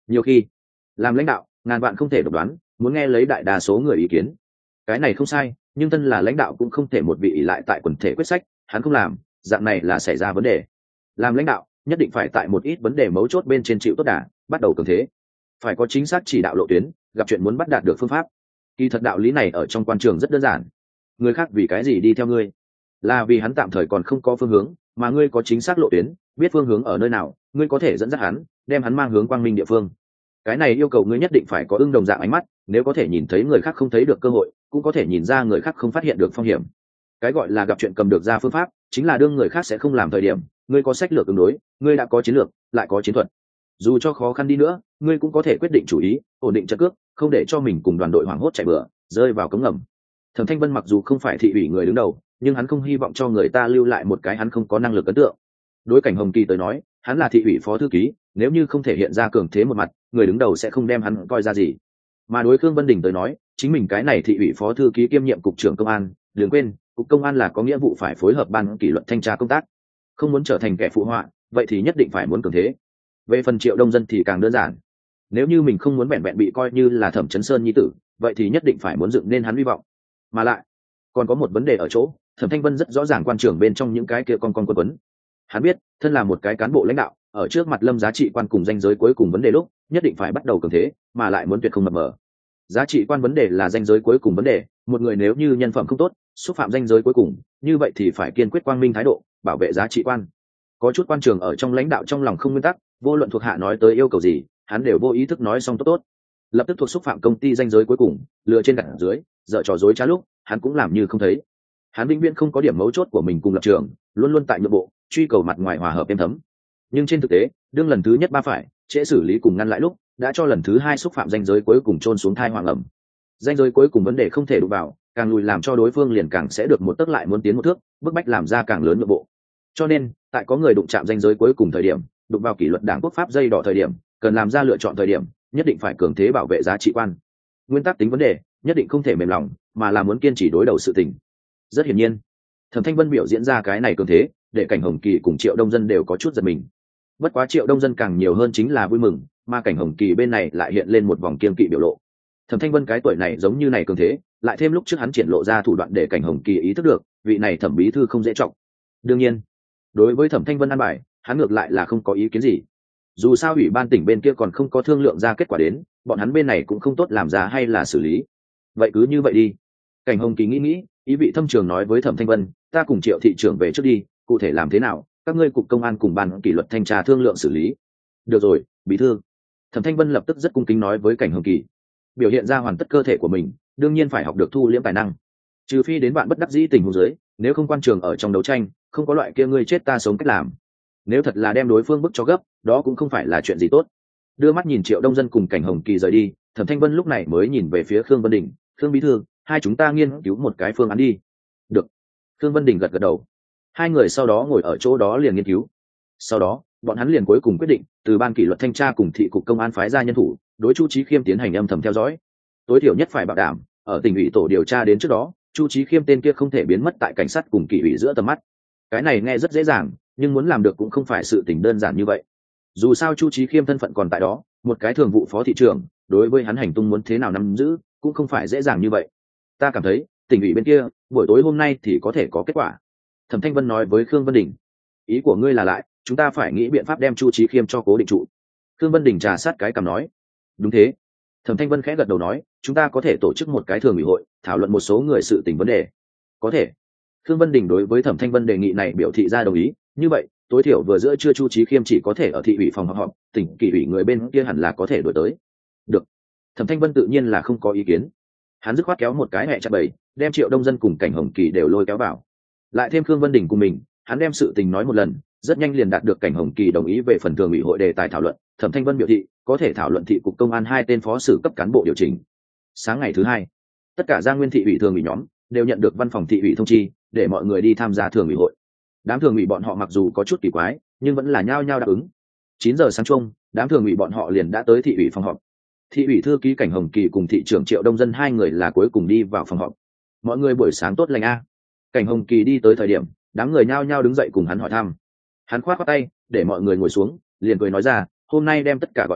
nhiều khi làm lãnh đạo ngàn vạn không thể độc đoán, muốn nghe lấy đại đa số người ý kiến. Cái này không sai, nhưng thân là lãnh đạo cũng không thể một vị ỷ lại tại quần thể quyết sách, hắn không làm, dạng này là xảy ra vấn đề. Làm lãnh đạo nhất định phải tại một ít vấn đề mấu chốt bên trên chịu tốt đà, bắt đầu cường thế, phải có chính xác chỉ đạo lộ tuyến, gặp chuyện muốn bắt đạt được phương pháp. Kỳ thật đạo lý này ở trong quan trường rất đơn giản. Người khác vì cái gì đi theo ngươi? Là vì hắn tạm thời còn không có phương hướng, mà ngươi có chính xác lộ tuyến, biết phương hướng ở nơi nào, ngươi có thể dẫn dắt hắn, đem hắn mang hướng quang minh địa phương. Cái này yêu cầu ngươi nhất định phải có ưng đồng dạng ánh mắt, nếu có thể nhìn thấy người khác không thấy được cơ hội, cũng có thể nhìn ra người khác không phát hiện được phong hiểm. Cái gọi là gặp chuyện cầm được ra phương pháp, chính là đương người khác sẽ không làm thời điểm, ngươi có sách lược ứng đối, ngươi đã có chiến lược, lại có chiến thuật. Dù cho khó khăn đi nữa, ngươi cũng có thể quyết định chủ ý, ổn định trận cước, không để cho mình cùng đoàn đội hoảng hốt chạy bừa, rơi vào cống ngầm. Thẩm Thanh Vân mặc dù không phải thị ủy người đứng đầu, nhưng hắn không hy vọng cho người ta lưu lại một cái hắn không có năng lực ấn tượng. Đối Cảnh Hồng Kỳ tới nói, hắn là thị ủy phó thư ký, nếu như không thể hiện ra cường thế một mặt, người đứng đầu sẽ không đem hắn coi ra gì. Mà đối Khương Vân Đình tới nói, chính mình cái này thị ủy phó thư ký kiêm nhiệm cục trưởng công an, đừng quên, cục công an là có nghĩa vụ phải phối hợp ban kỷ luật thanh tra công tác. Không muốn trở thành kẻ phụ họa, vậy thì nhất định phải muốn cường thế. Về phần Triệu Đông Dân thì càng đơn giản. Nếu như mình không muốn vẹn vẹn bị coi như là Thẩm Chấn Sơn nhi tử, vậy thì nhất định phải muốn dựng nên hắn hy vọng. Mà lại, còn có một vấn đề ở chỗ, Thẩm Thanh Vân rất rõ ràng quan trưởng bên trong những cái kia con con quấn quấn. Hắn biết, thân là một cái cán bộ lãnh đạo, ở trước mặt Lâm giá trị quan cùng danh giới cuối cùng vấn đề lúc, nhất định phải bắt đầu cường thế, mà lại muốn tuyệt không mập mờ. Giá trị quan vấn đề là danh giới cuối cùng vấn đề, một người nếu như nhân phẩm không tốt, xúc phạm danh giới cuối cùng, như vậy thì phải kiên quyết quang minh thái độ, bảo vệ giá trị quan. Có chút quan trường ở trong lãnh đạo trong lòng không nguyên tắc, vô luận thuộc hạ nói tới yêu cầu gì, hắn đều vô ý thức nói xong tốt tốt. Lập tức thuộc xúc phạm công ty danh giới cuối cùng, lừa trên đặt dưới, dở trò dối trá lúc, hắn cũng làm như không thấy. Hắn vĩnh viễn không có điểm mấu chốt của mình cùng lập trường, luôn luôn tại nhượng bộ, truy cầu mặt ngoài hòa hợp êm thấm. Nhưng trên thực tế, đương lần thứ nhất ba phải, trễ xử lý cùng ngăn lại lúc, đã cho lần thứ hai xúc phạm danh giới cuối cùng chôn xuống thai hoàng ẩm. Danh giới cuối cùng vấn đề không thể đụng vào, càng lùi làm cho đối phương liền càng sẽ được một tấc lại muốn tiến một thước, bức bách làm ra càng lớn nhượng bộ. Cho nên, tại có người đụng chạm danh giới cuối cùng thời điểm, đụng vào kỷ luật đảng quốc pháp dây đỏ thời điểm, cần làm ra lựa chọn thời điểm, nhất định phải cường thế bảo vệ giá trị quan. Nguyên tắc tính vấn đề, nhất định không thể mềm lòng, mà là muốn kiên trì đối đầu sự tình. Rất hiển nhiên, Thẩm Thanh Vân biểu diễn ra cái này cường thế, để Cảnh Hồng Kỳ cùng Triệu Đông Dân đều có chút giật mình. Bất quá Triệu Đông Dân càng nhiều hơn chính là vui mừng, mà Cảnh Hồng Kỳ bên này lại hiện lên một vòng kiên kỵ biểu lộ. Thẩm Thanh Vân cái tuổi này giống như này cường thế, lại thêm lúc trước hắn triển lộ ra thủ đoạn để Cảnh Hồng Kỳ ý thức được, vị này Thẩm bí thư không dễ trọng. Đương nhiên, đối với Thẩm Thanh Vân an bài, hắn ngược lại là không có ý kiến gì. Dù sao ủy ban tỉnh bên kia còn không có thương lượng ra kết quả đến, bọn hắn bên này cũng không tốt làm ra hay là xử lý. Vậy cứ như vậy đi. Cảnh Hồng Kỳ nghĩ nghĩ, ý vị thâm trường nói với Thẩm Thanh Vân, ta cùng Triệu thị trưởng về trước đi, cụ thể làm thế nào, các ngươi cục công an cùng ban kỷ luật thanh tra thương lượng xử lý. Được rồi, bí thư. Thẩm Thanh Vân lập tức rất cung kính nói với Cảnh Hồng Kỳ, biểu hiện ra hoàn tất cơ thể của mình, đương nhiên phải học được thu liễm tài năng. Trừ phi đến bạn bất đắc dĩ tình huống dưới, nếu không quan trường ở trong đấu tranh, không có loại kia ngươi chết ta sống cách làm. Nếu thật là đem đối phương bức cho gấp, đó cũng không phải là chuyện gì tốt. Đưa mắt nhìn Triệu Đông Dân cùng Cảnh Hồng Kỳ rời đi, Thẩm Thanh Vân lúc này mới nhìn về phía Khương Vân Đình, Khương bí thư, hai chúng ta nghiên cứu một cái phương án đi. Được. Khương Vân Đình gật gật đầu. Hai người sau đó ngồi ở chỗ đó liền nghiên cứu. Sau đó, bọn hắn liền cuối cùng quyết định, từ ban kỷ luật thanh tra cùng thị cục công an phái ra nhân thủ, đối Chu Chí Khiêm tiến hành âm thầm theo dõi. Tối thiểu nhất phải bảo đảm, ở tỉnh ủy tổ điều tra đến trước đó, Chu Chí Khiêm tên kia không thể biến mất tại cảnh sát cùng kỷ ủy giữa tầm mắt. Cái này nghe rất dễ dàng, nhưng muốn làm được cũng không phải sự tình đơn giản như vậy. Dù sao Chu Chí Khiêm thân phận còn tại đó, một cái thường vụ phó thị trưởng, đối với hắn hành tung muốn thế nào nắm giữ, cũng không phải dễ dàng như vậy. Ta cảm thấy, tỉnh ủy bên kia, buổi tối hôm nay thì có thể có kết quả. Thẩm Thanh Vân nói với Khương Vân Đình, ý của ngươi là lại, chúng ta phải nghĩ biện pháp đem Chu Chí Khiêm cho cố định trụ. Khương Vân Đình trà sát cái cằm nói, đúng thế. Thẩm Thanh Vân khẽ gật đầu nói, chúng ta có thể tổ chức một cái thường ủy hội, thảo luận một số người sự tình vấn đề. Có thể. Khương Vân Đình đối với Thẩm Thanh Vân đề nghị này biểu thị ra đồng ý, như vậy, tối thiểu vừa giữa trưa Chu Chí Khiêm chỉ có thể ở thị ủy phòng họp họp, tỉnh kỷ ủy người bên kia hẳn là có thể đổi tới. Được. Thẩm Thanh Vân tự nhiên là không có ý kiến. Hắn dứt khoát kéo một cái hẹ chặt bầy, đem Triệu Đông Dân cùng Cảnh Hồng Kỳ đều lôi kéo vào. Lại thêm Khương Vân Đình cùng mình, hắn đem sự tình nói một lần, rất nhanh liền đạt được Cảnh Hồng Kỳ đồng ý về phần thường ủy hội đề tài thảo luận. Thẩm Thanh Vân biểu thị có thể thảo luận thị cục công an hai tên phó sử cấp cán bộ điều chỉnh. Sáng ngày thứ hai, tất cả Giang Nguyên thị ủy thường ủy nhóm đều nhận được văn phòng thị ủy thông chi, để mọi người đi tham gia thường ủy hội. Đám thường ủy bọn họ mặc dù có chút kỳ quái, nhưng vẫn là nhao nhao đáp ứng. Chín giờ sáng chung, đám thường ủy bọn họ liền đã tới thị ủy phòng họp. Thị ủy thư ký Cảnh Hồng Kỳ cùng thị trưởng Triệu Đông Dân hai người là cuối cùng đi vào phòng họp. Mọi người buổi sáng tốt lành a. Cảnh Hồng Kỳ đi tới thời điểm, đám người nhao nhao đứng dậy cùng hắn hỏi thăm. Hắn khoát khoát tay, để mọi người ngồi xuống, liền cười nói ra, hôm nay đem tất cả gọi tới,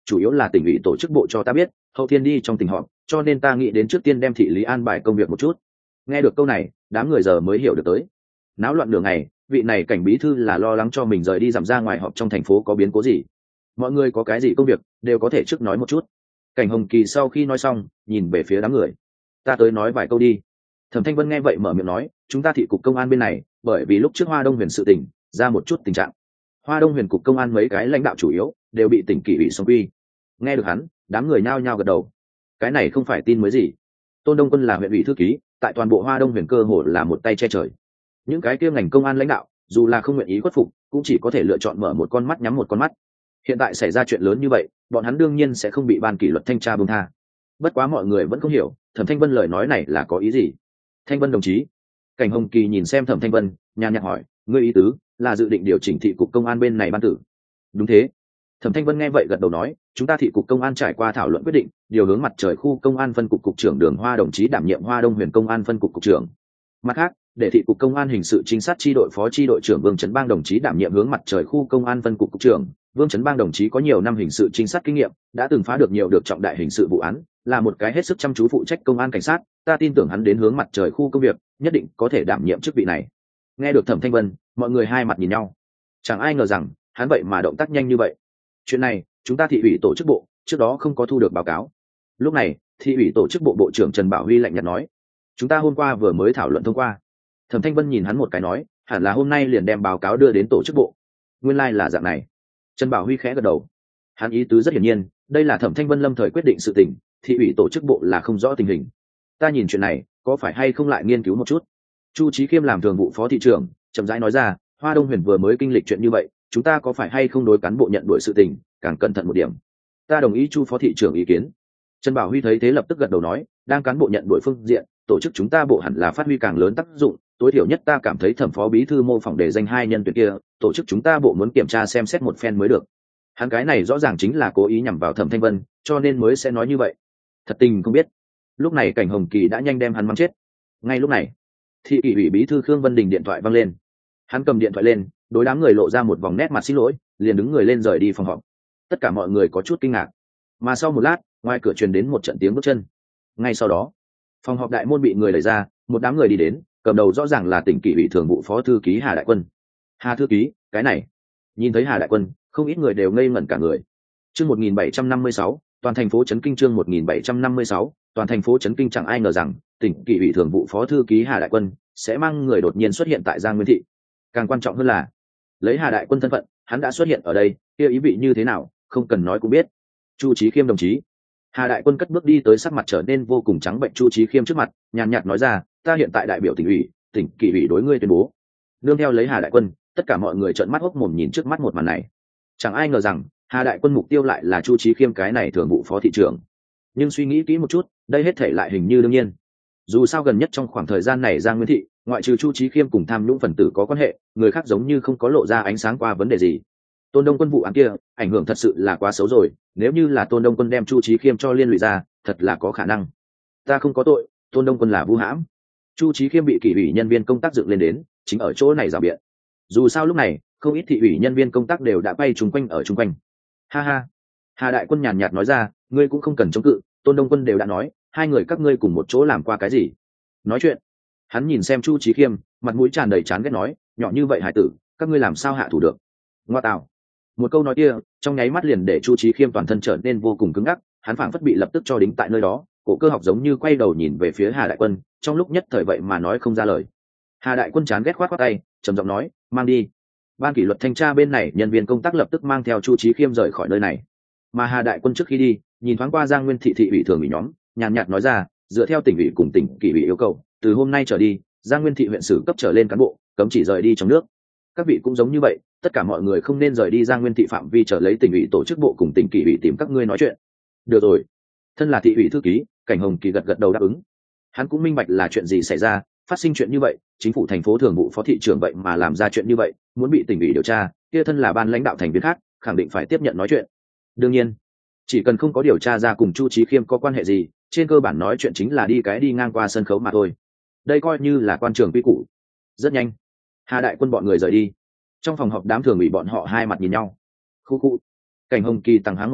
chủ yếu là tỉnh ủy tổ chức bộ cho ta biết hậu thiên đi trong tỉnh họp, cho nên ta nghĩ đến trước tiên đem thị lý an bài công việc một chút. Nghe được câu này, đám người giờ mới hiểu được tới. Náo loạn đường này, vị này cảnh bí thư là lo lắng cho mình rời đi giảm ra ngoài họp trong thành phố có biến cố gì. Mọi người có cái gì công việc đều có thể trước nói một chút. Cảnh Hồng Kỳ sau khi nói xong, nhìn về phía đám người. Ta tới nói vài câu đi. Thẩm Thanh Vân nghe vậy mở miệng nói, chúng ta thị cục công an bên này, bởi vì lúc trước Hoa Đông Huyền sự tình ra một chút tình trạng. Hoa Đông Huyền cục công an mấy cái lãnh đạo chủ yếu đều bị tỉnh kỷ ủy xóa quy. Nghe được hắn, đám người nhao nhao gật đầu. Cái này không phải tin mới gì. Tôn Đông Quân là huyện ủy thư ký, tại toàn bộ Hoa Đông Huyền cơ hồ là một tay che trời. Những cái kia ngành công an lãnh đạo, dù là không nguyện ý khuất phục, cũng chỉ có thể lựa chọn mở một con mắt nhắm một con mắt. Hiện tại xảy ra chuyện lớn như vậy, bọn hắn đương nhiên sẽ không bị ban kỷ luật thanh tra buông tha. Bất quá mọi người vẫn không hiểu, Thẩm Thanh Vân lời nói này là có ý gì. Thanh Vân đồng chí. Cảnh Hồng Kỳ nhìn xem Thẩm Thanh Vân, nhàn nhạt hỏi, ngươi ý tứ là dự định điều chỉnh thị cục công an bên này ban tử? Đúng thế. Thẩm Thanh Vân nghe vậy gật đầu nói, chúng ta thị cục công an trải qua thảo luận quyết định, điều hướng mặt trời khu công an phân cục cục trưởng Đường Hoa đồng chí đảm nhiệm Hoa Đông Huyền công an phân cục cục trưởng. Mặt khác, để thị cục công an hình sự trinh sát chi đội phó chi đội trưởng Vương Trấn Bang đồng chí đảm nhiệm hướng mặt trời khu công an phân cục cục trưởng. Vương Trấn Bang đồng chí có nhiều năm hình sự trinh sát kinh nghiệm, đã từng phá được nhiều được trọng đại hình sự vụ án, là một cái hết sức chăm chú phụ trách công an cảnh sát, ta tin tưởng hắn đến hướng mặt trời khu công việc, nhất định có thể đảm nhiệm chức vị này. Nghe được Thẩm Thanh Vân, mọi người hai mặt nhìn nhau. Chẳng ai ngờ rằng, hắn vậy mà động tác nhanh như vậy. Chuyện này, chúng ta thị ủy tổ chức bộ, trước đó không có thu được báo cáo. Lúc này, thị ủy tổ chức bộ bộ trưởng Trần Bảo Huy lạnh nhạt nói, chúng ta hôm qua vừa mới thảo luận thông qua. Thẩm Thanh Vân nhìn hắn một cái nói, hẳn là hôm nay liền đem báo cáo đưa đến tổ chức bộ. Nguyên lai like là dạng này. Trần Bảo Huy khẽ gật đầu. Hắn ý tứ rất hiển nhiên, đây là Thẩm Thanh Vân lâm thời quyết định sự tình, thị ủy tổ chức bộ là không rõ tình hình. Ta nhìn chuyện này, có phải hay không lại nghiên cứu một chút. Chu Chí Khiêm làm thường vụ phó thị trưởng, chậm rãi nói ra, Hoa Đông Huyền vừa mới kinh lịch chuyện như vậy, chúng ta có phải hay không đối cán bộ nhận đuổi sự tình, càng cẩn thận một điểm. Ta đồng ý Chu phó thị trưởng ý kiến. Trần Bảo Huy thấy thế lập tức gật đầu nói, đang cán bộ nhận đuổi phương diện, tổ chức chúng ta bộ hẳn là phát huy càng lớn tác dụng, tối thiểu nhất ta cảm thấy Thẩm phó bí thư mô phỏng để danh hai nhân tuyển kia, tổ chức chúng ta bộ muốn kiểm tra xem xét một phen mới được. Hắn cái này rõ ràng chính là cố ý nhằm vào Thẩm Thanh Vân, cho nên mới sẽ nói như vậy. Thật tình không biết. Lúc này Cảnh Hồng Kỳ đã nhanh đem hắn mắng chết. Ngay lúc này, thị ủy ủy bí thư Khương Vân Đình điện thoại vang lên. Hắn cầm điện thoại lên, đối đám người lộ ra một vòng nét mặt xin lỗi, liền đứng người lên rời đi phòng họp. Tất cả mọi người có chút kinh ngạc. Mà sau một lát, ngoài cửa truyền đến một trận tiếng bước chân. Ngay sau đó, phòng họp đại môn bị người đẩy ra, một đám người đi đến, cầm đầu rõ ràng là tỉnh kỷ ủy thường vụ phó thư ký Hà Đại Quân. Hà thư ký, cái này. Nhìn thấy Hà Đại Quân, không ít người đều ngây ngẩn cả người. Chương một nghìn bảy trăm năm mươi sáu, toàn thành phố chấn kinh. Chương một nghìn bảy trăm năm mươi sáu, toàn thành phố chấn kinh. Chẳng ai ngờ rằng, tỉnh kỷ ủy thường vụ phó thư ký Hà Đại Quân sẽ mang người đột nhiên xuất hiện tại Giang Nguyên thị. Càng quan trọng hơn là, lấy Hà Đại Quân thân phận, hắn đã xuất hiện ở đây, kia ý vị như thế nào, không cần nói cũng biết. Chu Chí Khiêm đồng chí. Hà Đại Quân cất bước đi tới, sắc mặt trở nên vô cùng trắng bệnh Chu Chí Khiêm trước mặt, nhàn nhạt nói ra, ta hiện tại đại biểu tỉnh ủy, tỉnh kỷ ủy đối ngươi tuyên bố. Nương theo lấy Hà Đại Quân, tất cả mọi người trợn mắt hốc mồm nhìn trước mắt một màn này. Chẳng ai ngờ rằng, Hà Đại Quân mục tiêu lại là Chu Chí Khiêm cái này thường vụ phó thị trưởng. Nhưng suy nghĩ kỹ một chút, đây hết thể lại hình như đương nhiên. Dù sao gần nhất trong khoảng thời gian này Giang Nguyên thị, ngoại trừ Chu Chí Khiêm cùng tham nhũng phần tử có quan hệ, người khác giống như không có lộ ra ánh sáng qua vấn đề gì. Tôn Đông Quân vụ án kia, ảnh hưởng thật sự là quá xấu rồi, nếu như là Tôn Đông Quân đem Chu Chí Khiêm cho liên lụy ra, thật là có khả năng. Ta không có tội, Tôn Đông Quân là vu hãm. Chu Chí Khiêm bị kỷ ủy nhân viên công tác dựng lên đến, chính ở chỗ này rào biện. Dù sao lúc này, không ít thị ủy nhân viên công tác đều đã bay trúng quanh ở chung quanh. Ha ha. Hà Đại Quân nhàn nhạt nói ra, ngươi cũng không cần chống cự, Tôn Đông Quân đều đã nói, hai người các ngươi cùng một chỗ làm qua cái gì? Nói chuyện. Hắn nhìn xem Chu Chí Khiêm, mặt mũi tràn đầy chán ghét nói, nhỏ như vậy hải tử, các ngươi làm sao hạ thủ được? Ngoa tạo. Một câu nói kia, trong nháy mắt liền để Chu Chí Khiêm toàn thân trở nên vô cùng cứng ngắc, hắn phảng phất bị lập tức cho đính tại nơi đó, cổ cơ học giống như quay đầu nhìn về phía Hà Đại Quân, trong lúc nhất thời vậy mà nói không ra lời. Hà Đại Quân chán ghét khoát khoát tay, trầm giọng nói, mang đi. Ban kỷ luật thanh tra bên này nhân viên công tác lập tức mang theo Chu Chí Khiêm rời khỏi nơi này. Mà Hà Đại Quân trước khi đi, nhìn thoáng qua Giang Nguyên thị thị ủy thường ủy nhóm, nhàn nhạt nói ra, dựa theo tỉnh ủy cùng tỉnh kỷ ủy yêu cầu, từ hôm nay trở đi, Giang Nguyên thị huyện sử cấp trở lên cán bộ cấm chỉ rời đi trong nước. Các vị cũng giống như vậy, tất cả mọi người không nên rời đi Giang Nguyên thị phạm vi trở lấy tỉnh ủy tổ chức bộ cùng tỉnh kỷ ủy tìm các ngươi nói chuyện. Được rồi. Thân là thị ủy thư ký, Cảnh Hồng Kỳ gật gật đầu đáp ứng. Hắn cũng minh bạch là chuyện gì xảy ra, phát sinh chuyện như vậy, chính phủ thành phố thường vụ phó thị trưởng vậy mà làm ra chuyện như vậy, muốn bị tỉnh ủy điều tra, kia thân là ban lãnh đạo thành viên khác, khẳng định phải tiếp nhận nói chuyện. Đương nhiên, chỉ cần không có điều tra ra cùng Chu Chí Khiêm có quan hệ gì, trên cơ bản nói chuyện chính là đi cái đi ngang qua sân khấu mà thôi. Đây coi như là quan trường quy củ. Rất nhanh, Hà Đại Quân bọn người rời đi. Trong phòng họp đám thường ủy bọn họ hai mặt nhìn nhau. Khu khu. Cảnh Hồng Kỳ tăng háng một cái,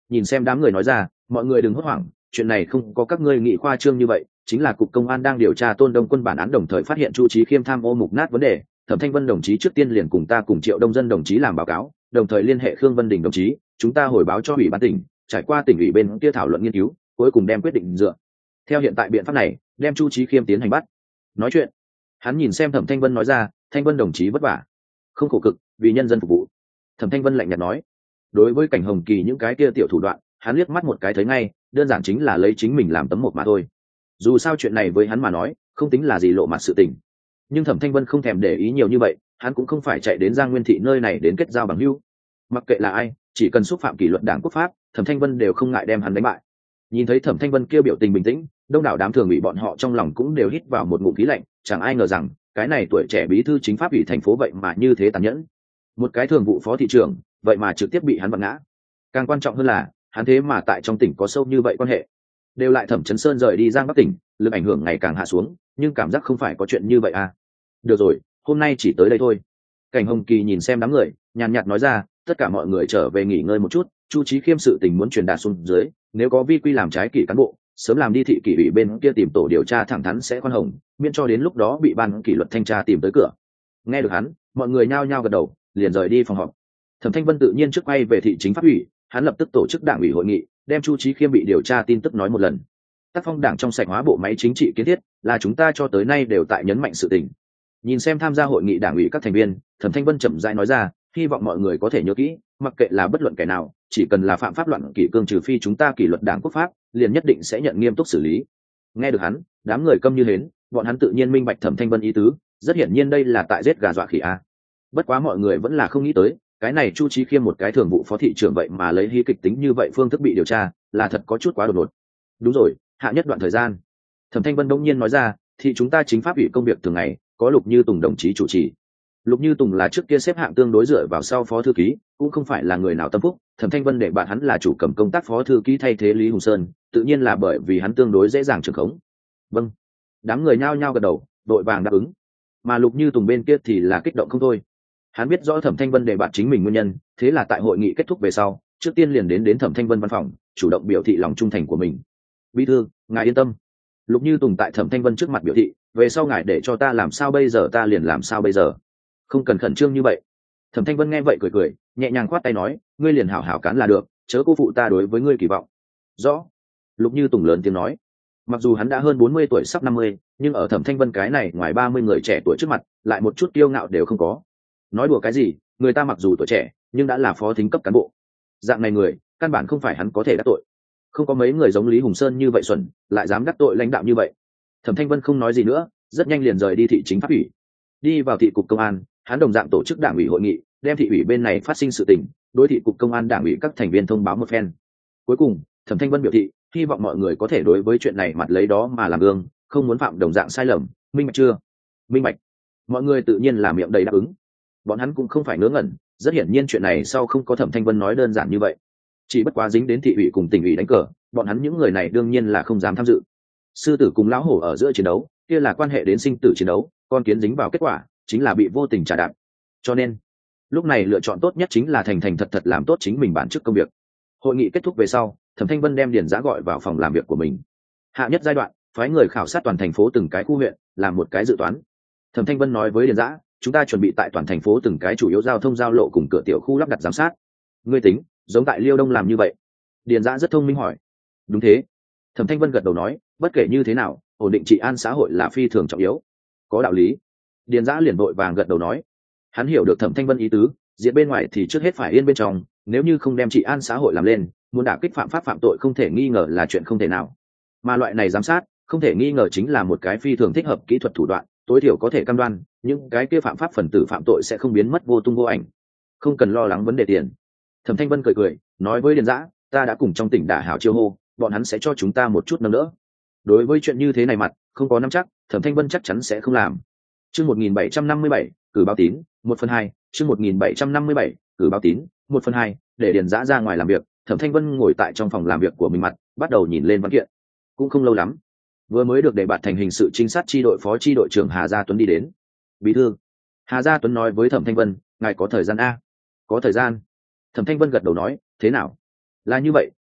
nhìn xem đám người nói ra, mọi người đừng hốt hoảng, chuyện này không có các ngươi nghĩ khoa trương như vậy, chính là cục công an đang điều tra Tôn Đông Quân bản án, đồng thời phát hiện Chu Chí Khiêm tham ô mục nát vấn đề. Thẩm Thanh Vân đồng chí trước tiên liền cùng ta cùng Triệu Đông Dân đồng chí làm báo cáo, đồng thời liên hệ Khương Vân Đình đồng chí, chúng ta hồi báo cho ủy ban tỉnh, trải qua tỉnh ủy bên kia thảo luận nghiên cứu, cuối cùng đem quyết định dựa theo hiện tại biện pháp này, đem Chu Chí Khiêm tiến hành bắt. Nói chuyện, hắn nhìn xem Thẩm Thanh Vân nói ra, Thanh Vân đồng chí vất vả, không khổ cực, vì nhân dân phục vụ. Thẩm Thanh Vân lạnh nhạt nói. Đối với Cảnh Hồng Kỳ những cái kia tiểu thủ đoạn, hắn liếc mắt một cái thấy ngay, đơn giản chính là lấy chính mình làm tấm mộc mà thôi. Dù sao chuyện này với hắn mà nói, không tính là gì lộ mặt sự tình. Nhưng Thẩm Thanh Vân không thèm để ý nhiều như vậy, hắn cũng không phải chạy đến Giang Nguyên thị nơi này đến kết giao bằng hữu. Mặc kệ là ai, chỉ cần xúc phạm kỷ luật đảng quốc pháp, Thẩm Thanh Vân đều không ngại đem hắn đánh bại. Nhìn thấy Thẩm Thanh Vân kia biểu tình bình tĩnh, đông đảo đám thường ủy bọn họ trong lòng cũng đều hít vào một ngụm khí lạnh, chẳng ai ngờ rằng cái này tuổi trẻ bí thư chính pháp ủy thành phố vậy mà như thế tàn nhẫn. Một cái thường vụ phó thị trưởng, vậy mà trực tiếp bị hắn vặn ngã. Càng quan trọng hơn là, hắn thế mà tại trong tỉnh có sâu như vậy quan hệ. Đều lại Thẩm Chấn Sơn rời đi Giang Bắc tỉnh, lực ảnh hưởng ngày càng hạ xuống, nhưng cảm giác không phải có chuyện như vậy à. Được rồi, hôm nay chỉ tới đây thôi. Cảnh Hồng Kỳ nhìn xem đám người, nhàn nhạt nói ra, tất cả mọi người trở về nghỉ ngơi một chút, Chu Chí Khiêm sự tình muốn truyền đạt xuống dưới, nếu có vi quy làm trái kỷ cán bộ, sớm làm đi thị kỷ ủy bên kia tìm tổ điều tra thẳng thắn sẽ khoan hồng, miễn cho đến lúc đó bị ban kỷ luật thanh tra tìm tới cửa. Nghe được hắn, mọi người nhao nhao gật đầu, liền rời đi phòng họp. Thẩm Thanh Vân tự nhiên trước quay về thị chính pháp ủy, hắn lập tức tổ chức đảng ủy hội nghị, đem Chu Chí Khiêm bị điều tra tin tức nói một lần. Tác phong đảng trong sạch hóa bộ máy chính trị kiến thiết, là chúng ta cho tới nay đều tại nhấn mạnh sự tình. Nhìn xem tham gia hội nghị đảng ủy các thành viên, Thẩm Thanh Vân chậm rãi nói ra, hy vọng mọi người có thể nhớ kỹ, mặc kệ là bất luận kẻ nào, chỉ cần là phạm pháp loạn kỷ cương, trừ phi chúng ta kỷ luật đảng quốc pháp, liền nhất định sẽ nhận nghiêm túc xử lý. Nghe được hắn, đám người câm như hến, bọn hắn tự nhiên minh bạch Thẩm Thanh Vân ý tứ, rất hiển nhiên đây là tại giết gà dọa khỉ a. Bất quá mọi người vẫn là không nghĩ tới, cái này Chu Chí Khiêm một cái thường vụ phó thị trưởng vậy mà lấy hí kịch tính như vậy phương thức bị điều tra, là thật có chút quá đột ngột. Đúng rồi, hạ nhất đoạn thời gian, Thẩm Thanh Vân đống nhiên nói ra, thì chúng ta chính pháp ủy công việc thường ngày, có Lục Như Tùng đồng chí chủ trì. Lục Như Tùng là trước kia xếp hạng tương đối dựa vào sau phó thư ký, cũng không phải là người nào tâm phúc. Thẩm Thanh Vân để bạn hắn là chủ cầm công tác phó thư ký thay thế Lý Hùng Sơn, tự nhiên là bởi vì hắn tương đối dễ dàng trưởng khống. Vâng. Đám người nhao nhao gật đầu, đội vàng đáp ứng. Mà Lục Như Tùng bên kia thì là kích động không thôi. Hắn biết rõ Thẩm Thanh Vân để bạn chính mình nguyên nhân, thế là tại hội nghị kết thúc về sau, trước tiên liền đến đến Thẩm Thanh Vân văn phòng, chủ động biểu thị lòng trung thành của mình. Bí thư, ngài yên tâm. Lục Như Tùng tại Thẩm Thanh Vân trước mặt biểu thị, về sau ngài để cho ta làm sao bây giờ ta liền làm sao bây giờ, không cần khẩn trương như vậy. Thẩm Thanh Vân nghe vậy cười cười, nhẹ nhàng khoát tay nói, ngươi liền hảo hảo cán là được, chớ cô phụ ta đối với ngươi kỳ vọng. Rõ. Lục Như Tùng lớn tiếng nói. Mặc dù hắn đã hơn bốn mươi tuổi sắp năm mươi, nhưng ở Thẩm Thanh Vân cái này ngoài ba mươi người trẻ tuổi trước mặt, lại một chút kiêu ngạo đều không có. Nói đùa cái gì, người ta mặc dù tuổi trẻ, nhưng đã là phó thính cấp cán bộ. Dạng này người, căn bản không phải hắn có thể đắc tội. Không có mấy người giống Lý Hùng Sơn như vậy xuẩn, lại dám đắc tội lãnh đạo như vậy. Thẩm Thanh Vân không nói gì nữa, rất nhanh liền rời đi thị chính pháp ủy. Đi vào thị cục công an, hắn đồng dạng tổ chức đảng ủy hội nghị, đem thị ủy bên này phát sinh sự tình, đối thị cục công an đảng ủy các thành viên thông báo một phen. Cuối cùng, Thẩm Thanh Vân biểu thị, hy vọng mọi người có thể đối với chuyện này mặt lấy đó mà làm gương, không muốn phạm đồng dạng sai lầm, minh bạch chưa? Minh bạch. Mọi người tự nhiên là miệng đầy đáp ứng. Bọn hắn cũng không phải ngớ ngẩn, rất hiển nhiên chuyện này sau không có Thẩm Thanh Vân nói đơn giản như vậy. Chỉ bất quá dính đến thị ủy cùng tỉnh ủy đánh cờ, bọn hắn những người này đương nhiên là không dám tham dự. Sư tử cùng lão hổ ở giữa chiến đấu, kia là quan hệ đến sinh tử chiến đấu, con kiến dính vào kết quả, chính là bị vô tình trả đạp. Cho nên, lúc này lựa chọn tốt nhất chính là thành thành thật thật làm tốt chính mình bản chức công việc. Hội nghị kết thúc về sau, Thẩm Thanh Vân đem Điền Giã gọi vào phòng làm việc của mình. Hạ nhất giai đoạn, phái người khảo sát toàn thành phố từng cái khu huyện, làm một cái dự toán. Thẩm Thanh Vân nói với Điền Giã, chúng ta chuẩn bị tại toàn thành phố từng cái chủ yếu giao thông giao lộ cùng cửa tiểu khu lắp đặt giám sát. Ngươi tính, giống tại Liêu Đông làm như vậy? Điền Giã rất thông minh hỏi. Đúng thế. Thẩm Thanh Vân gật đầu nói, bất kể như thế nào, ổn định trị an xã hội là phi thường trọng yếu. Có đạo lý. Điền Giã liền vội vàng gật đầu nói. Hắn hiểu được Thẩm Thanh Vân ý tứ, diện bên ngoài thì trước hết phải yên bên trong, nếu như không đem trị an xã hội làm lên, muốn đả kích phạm pháp phạm tội không thể nghi ngờ là chuyện không thể nào. Mà loại này giám sát, không thể nghi ngờ chính là một cái phi thường thích hợp kỹ thuật thủ đoạn, tối thiểu có thể cam đoan những cái kia phạm pháp phần tử phạm tội sẽ không biến mất vô tung vô ảnh. Không cần lo lắng vấn đề tiền. Thẩm Thanh Vân cười cười, nói với Điền Giã, ta đã cùng trong tỉnh đả hảo chiêu hô, bọn hắn sẽ cho chúng ta một chút nâng đỡ. Đối với chuyện như thế này mặt, không có nắm chắc, Thẩm Thanh Vân chắc chắn sẽ không làm. Chương một nghìn bảy trăm năm mươi bảy, cử báo tín, một phần hai. Chương một nghìn bảy trăm năm mươi bảy, cử báo tín, một phần hai. Để Điền Giã ra ngoài làm việc, Thẩm Thanh Vân ngồi tại trong phòng làm việc của mình mặt, bắt đầu nhìn lên văn kiện. Cũng không lâu lắm, vừa mới được đề bạt thành hình sự trinh sát chi đội phó chi đội trưởng Hà Gia Tuấn đi đến. Bí thư. Hà Gia Tuấn nói với Thẩm Thanh Vân, ngài có thời gian a? Có thời gian. Thẩm Thanh Vân gật đầu nói, thế nào? Là như vậy,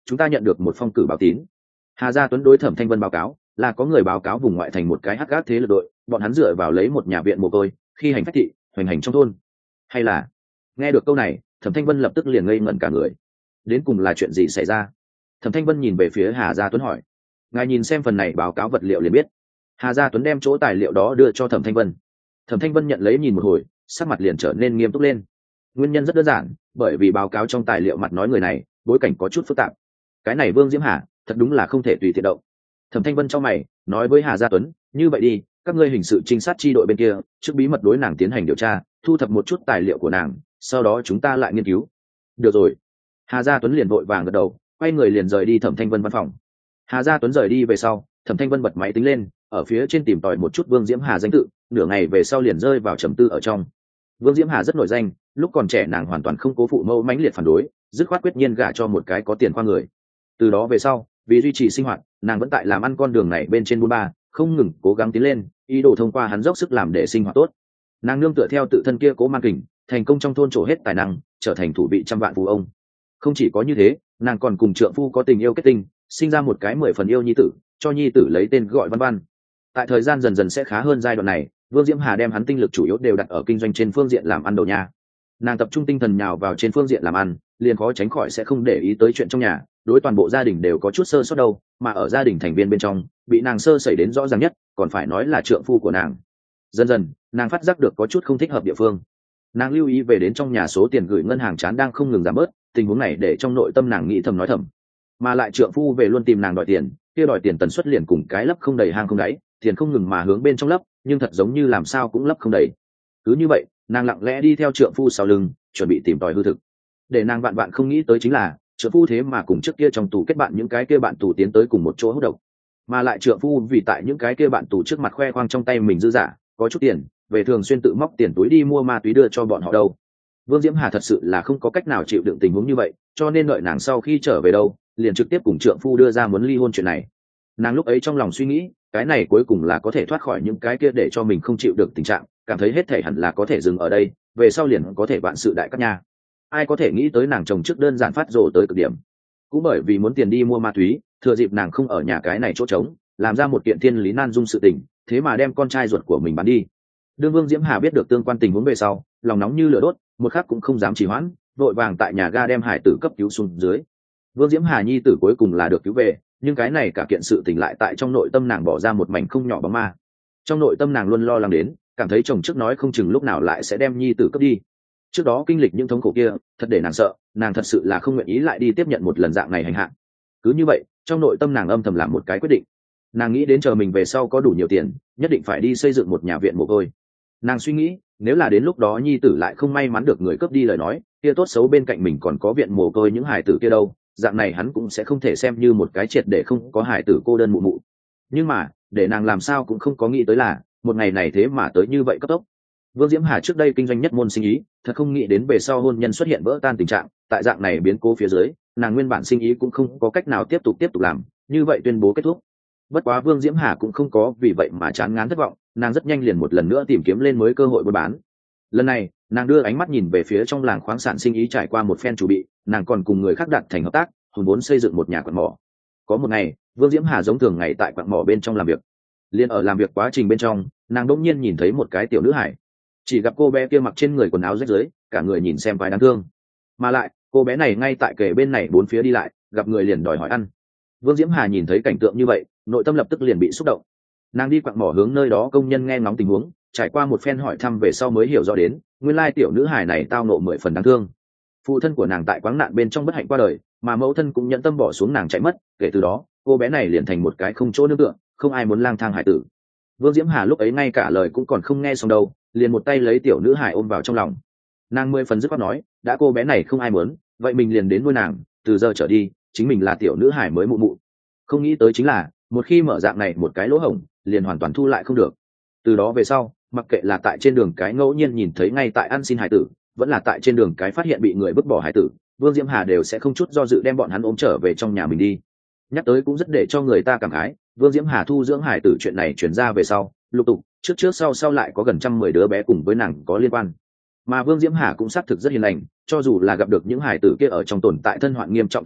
chúng ta nhận được một phong cử báo tín. Hà Gia Tuấn đối Thẩm Thanh Vân báo cáo là có người báo cáo vùng ngoại thành một cái hắc ác thế lực đội, bọn hắn dựa vào lấy một nhà viện mồ côi khi hành phách thị hoành hành trong thôn. Hay là? Nghe được câu này, Thẩm Thanh Vân lập tức liền ngây ngẩn cả người. Đến cùng là chuyện gì xảy ra? Thẩm Thanh Vân nhìn về phía Hà Gia Tuấn hỏi. Ngài nhìn xem phần này báo cáo vật liệu liền biết. Hà Gia Tuấn đem chỗ tài liệu đó đưa cho Thẩm Thanh Vân. Thẩm Thanh Vân nhận lấy nhìn một hồi, sắc mặt liền trở nên nghiêm túc lên. Nguyên nhân rất đơn giản, bởi vì báo cáo trong tài liệu mặt nói người này bối cảnh có chút phức tạp. Cái này Vương Diễm Hà thật đúng là không thể tùy tiện động. Thẩm Thanh Vân trong mày nói với Hà Gia Tuấn, như vậy đi, các ngươi hình sự trinh sát chi đội bên kia trước bí mật đối nàng tiến hành điều tra, thu thập một chút tài liệu của nàng, sau đó chúng ta lại nghiên cứu. Được rồi. Hà Gia Tuấn liền vội vàng gật đầu, quay người liền rời đi Thẩm Thanh Vân văn phòng. Hà Gia Tuấn rời đi về sau, Thẩm Thanh Vân bật máy tính lên, ở phía trên tìm tòi một chút Vương Diễm Hà danh tự, nửa ngày về sau liền rơi vào trầm tư ở trong. Vương Diễm Hà rất nổi danh, lúc còn trẻ nàng hoàn toàn không cố phụ mẫu mãnh liệt phản đối, dứt khoát quyết nhiên gả cho một cái có tiền khoa người. Từ đó về sau, vì duy trì sinh hoạt, nàng vẫn tại làm ăn con đường này bên trên buôn ba, không ngừng cố gắng tiến lên, ý đồ thông qua hắn dốc sức làm để sinh hoạt tốt. Nàng nương tựa theo tự thân kia cố man kình, thành công trong thôn trổ hết tài năng, trở thành thủ vị trăm vạn phú ông. Không chỉ có như thế, nàng còn cùng trượng phu có tình yêu kết tinh, sinh ra một cái mười phần yêu nhi tử, cho nhi tử lấy tên gọi Văn Văn. Tại thời gian dần dần sẽ khá hơn giai đoạn này, Vương Diễm Hà đem hắn tinh lực chủ yếu đều đặt ở kinh doanh trên phương diện làm ăn đầu nhà. Nàng tập trung tinh thần nhào vào trên phương diện làm ăn, liền khó tránh khỏi sẽ không để ý tới chuyện trong nhà, đối toàn bộ gia đình đều có chút sơ sót đâu, mà ở gia đình thành viên bên trong, bị nàng sơ sẩy đến rõ ràng nhất, còn phải nói là trượng phu của nàng. Dần dần, nàng phát giác được có chút không thích hợp địa phương. Nàng lưu ý về đến trong nhà số tiền gửi ngân hàng chán đang không ngừng giảm bớt, tình huống này để trong nội tâm nàng nghĩ thầm nói thầm. Mà lại trượng phu về luôn tìm nàng đòi tiền, kia đòi tiền tần suất liền cùng cái lấp không đầy hang không đáy, tiền không ngừng mà hướng bên trong lấp, nhưng thật giống như làm sao cũng lấp không đầy. Cứ như vậy, nàng lặng lẽ đi theo trượng phu sau lưng, chuẩn bị tìm tòi hư thực. Để nàng vạn vạn không nghĩ tới chính là, trượng phu thế mà cùng trước kia trong tù kết bạn những cái kia bạn tù tiến tới cùng một chỗ hút độc. Mà lại trượng phu vì tại những cái kia bạn tù trước mặt khoe khoang trong tay mình dư giả, có chút tiền, về thường xuyên tự móc tiền túi đi mua ma túy đưa cho bọn họ đâu. Vương Diễm Hà thật sự là không có cách nào chịu đựng tình huống như vậy, cho nên đợi nàng sau khi trở về đâu, liền trực tiếp cùng trượng phu đưa ra muốn ly hôn chuyện này. Nàng lúc ấy trong lòng suy nghĩ, cái này cuối cùng là có thể thoát khỏi những cái kia để cho mình không chịu được tình trạng, cảm thấy hết thể hẳn là có thể dừng ở đây, về sau liền có thể vạn sự đại cát nha. Ai có thể nghĩ tới nàng chồng trước đơn giản phát rồ tới cực điểm. Cũng bởi vì muốn tiền đi mua ma túy, thừa dịp nàng không ở nhà cái này chỗ trống, làm ra một kiện thiên lý nan dung sự tình, thế mà đem con trai ruột của mình bán đi. Đương Vương Diễm Hà biết được tương quan tình huống về sau, lòng nóng như lửa đốt, một khắc cũng không dám trì hoãn, vội vàng tại nhà ga đem hải tử cấp cứu xuống dưới. Vương Diễm Hà nhi tử cuối cùng là được cứu về, nhưng cái này cả kiện sự tình lại tại trong nội tâm nàng bỏ ra một mảnh không nhỏ bóng ma. Trong nội tâm nàng luôn lo lắng đến, cảm thấy chồng trước nói không chừng lúc nào lại sẽ đem nhi tử cướp đi. Trước đó kinh lịch những thống khổ kia, thật để nàng sợ, nàng thật sự là không nguyện ý lại đi tiếp nhận một lần dạng này hành hạ. Cứ như vậy, trong nội tâm nàng âm thầm làm một cái quyết định. Nàng nghĩ đến chờ mình về sau có đủ nhiều tiền, nhất định phải đi xây dựng một nhà viện mồ côi. Nàng suy nghĩ, nếu là đến lúc đó nhi tử lại không may mắn được người cướp đi lời nói, kia tốt xấu bên cạnh mình còn có viện mồ côi những hài tử kia đâu, dạng này hắn cũng sẽ không thể xem như một cái triệt để không có hài tử cô đơn mụ mụ. Nhưng mà, để nàng làm sao cũng không có nghĩ tới là, một ngày này thế mà tới như vậy cấp tốc. Vương Diễm Hà trước đây kinh doanh nhất môn sinh ý, thật không nghĩ đến về sau hôn nhân xuất hiện vỡ tan tình trạng, tại dạng này biến cố phía dưới, nàng nguyên bản sinh ý cũng không có cách nào tiếp tục tiếp tục làm, như vậy tuyên bố kết thúc. Bất quá Vương Diễm Hà cũng không có vì vậy mà chán ngán thất vọng, nàng rất nhanh liền một lần nữa tìm kiếm lên mới cơ hội buôn bán. Lần này, nàng đưa ánh mắt nhìn về phía trong làng khoáng sản sinh ý trải qua một phen chuẩn bị, nàng còn cùng người khác đạt thành hợp tác, hùn vốn xây dựng một nhà quặng mỏ. Có một ngày, Vương Diễm Hà giống thường ngày tại quặng mỏ bên trong làm việc. Liên ở làm việc quá trình bên trong, nàng đột nhiên nhìn thấy một cái tiểu nữ hải. Chỉ gặp cô bé kia mặc trên người quần áo rách rưới, cả người nhìn xem vài đáng thương. Mà lại, cô bé này ngay tại kề bên này bốn phía đi lại, gặp người liền đòi hỏi ăn. Vương Diễm Hà nhìn thấy cảnh tượng như vậy, nội tâm lập tức liền bị xúc động. Nàng đi quặng mỏ hướng nơi đó công nhân nghe ngóng tình huống, trải qua một phen hỏi thăm về sau mới hiểu rõ đến, nguyên lai tiểu nữ hài này tao nộ mười phần đáng thương. Phụ thân của nàng tại quáng nạn bên trong bất hạnh qua đời, mà mẫu thân cũng nhận tâm bỏ xuống nàng chạy mất, kể từ đó, cô bé này liền thành một cái không chỗ nương tựa, không ai muốn lang thang hải tử. Vương Diễm Hà lúc ấy ngay cả lời cũng còn không nghe xong đâu, liền một tay lấy tiểu nữ hài ôm vào trong lòng. Nàng mười phần dứt khoát nói, đã cô bé này không ai muốn, vậy mình liền đến nuôi nàng, từ giờ trở đi, chính mình là tiểu nữ hài mới mụ mụ. Không nghĩ tới chính là, một khi mở dạng này một cái lỗ hổng, liền hoàn toàn thu lại không được. Từ đó về sau, mặc kệ là tại trên đường cái ngẫu nhiên nhìn thấy ngay tại ăn xin hải tử, vẫn là tại trên đường cái phát hiện bị người vứt bỏ hải tử, Vương Diễm Hà đều sẽ không chút do dự đem bọn hắn ôm trở về trong nhà mình đi. Nhắc tới cũng rất để cho người ta cảm khái, Vương Diễm Hà thu dưỡng hải tử chuyện này chuyển ra về sau, lục tục, trước trước sau sau lại có gần trăm mười đứa bé cùng với nàng có liên quan. Mà Vương Diễm Hà cũng xác thực rất hiền lành, cho dù là gặp được những hải tử kia ở trong tồn tại thân hoạn nghiêm trọng tật bệnh,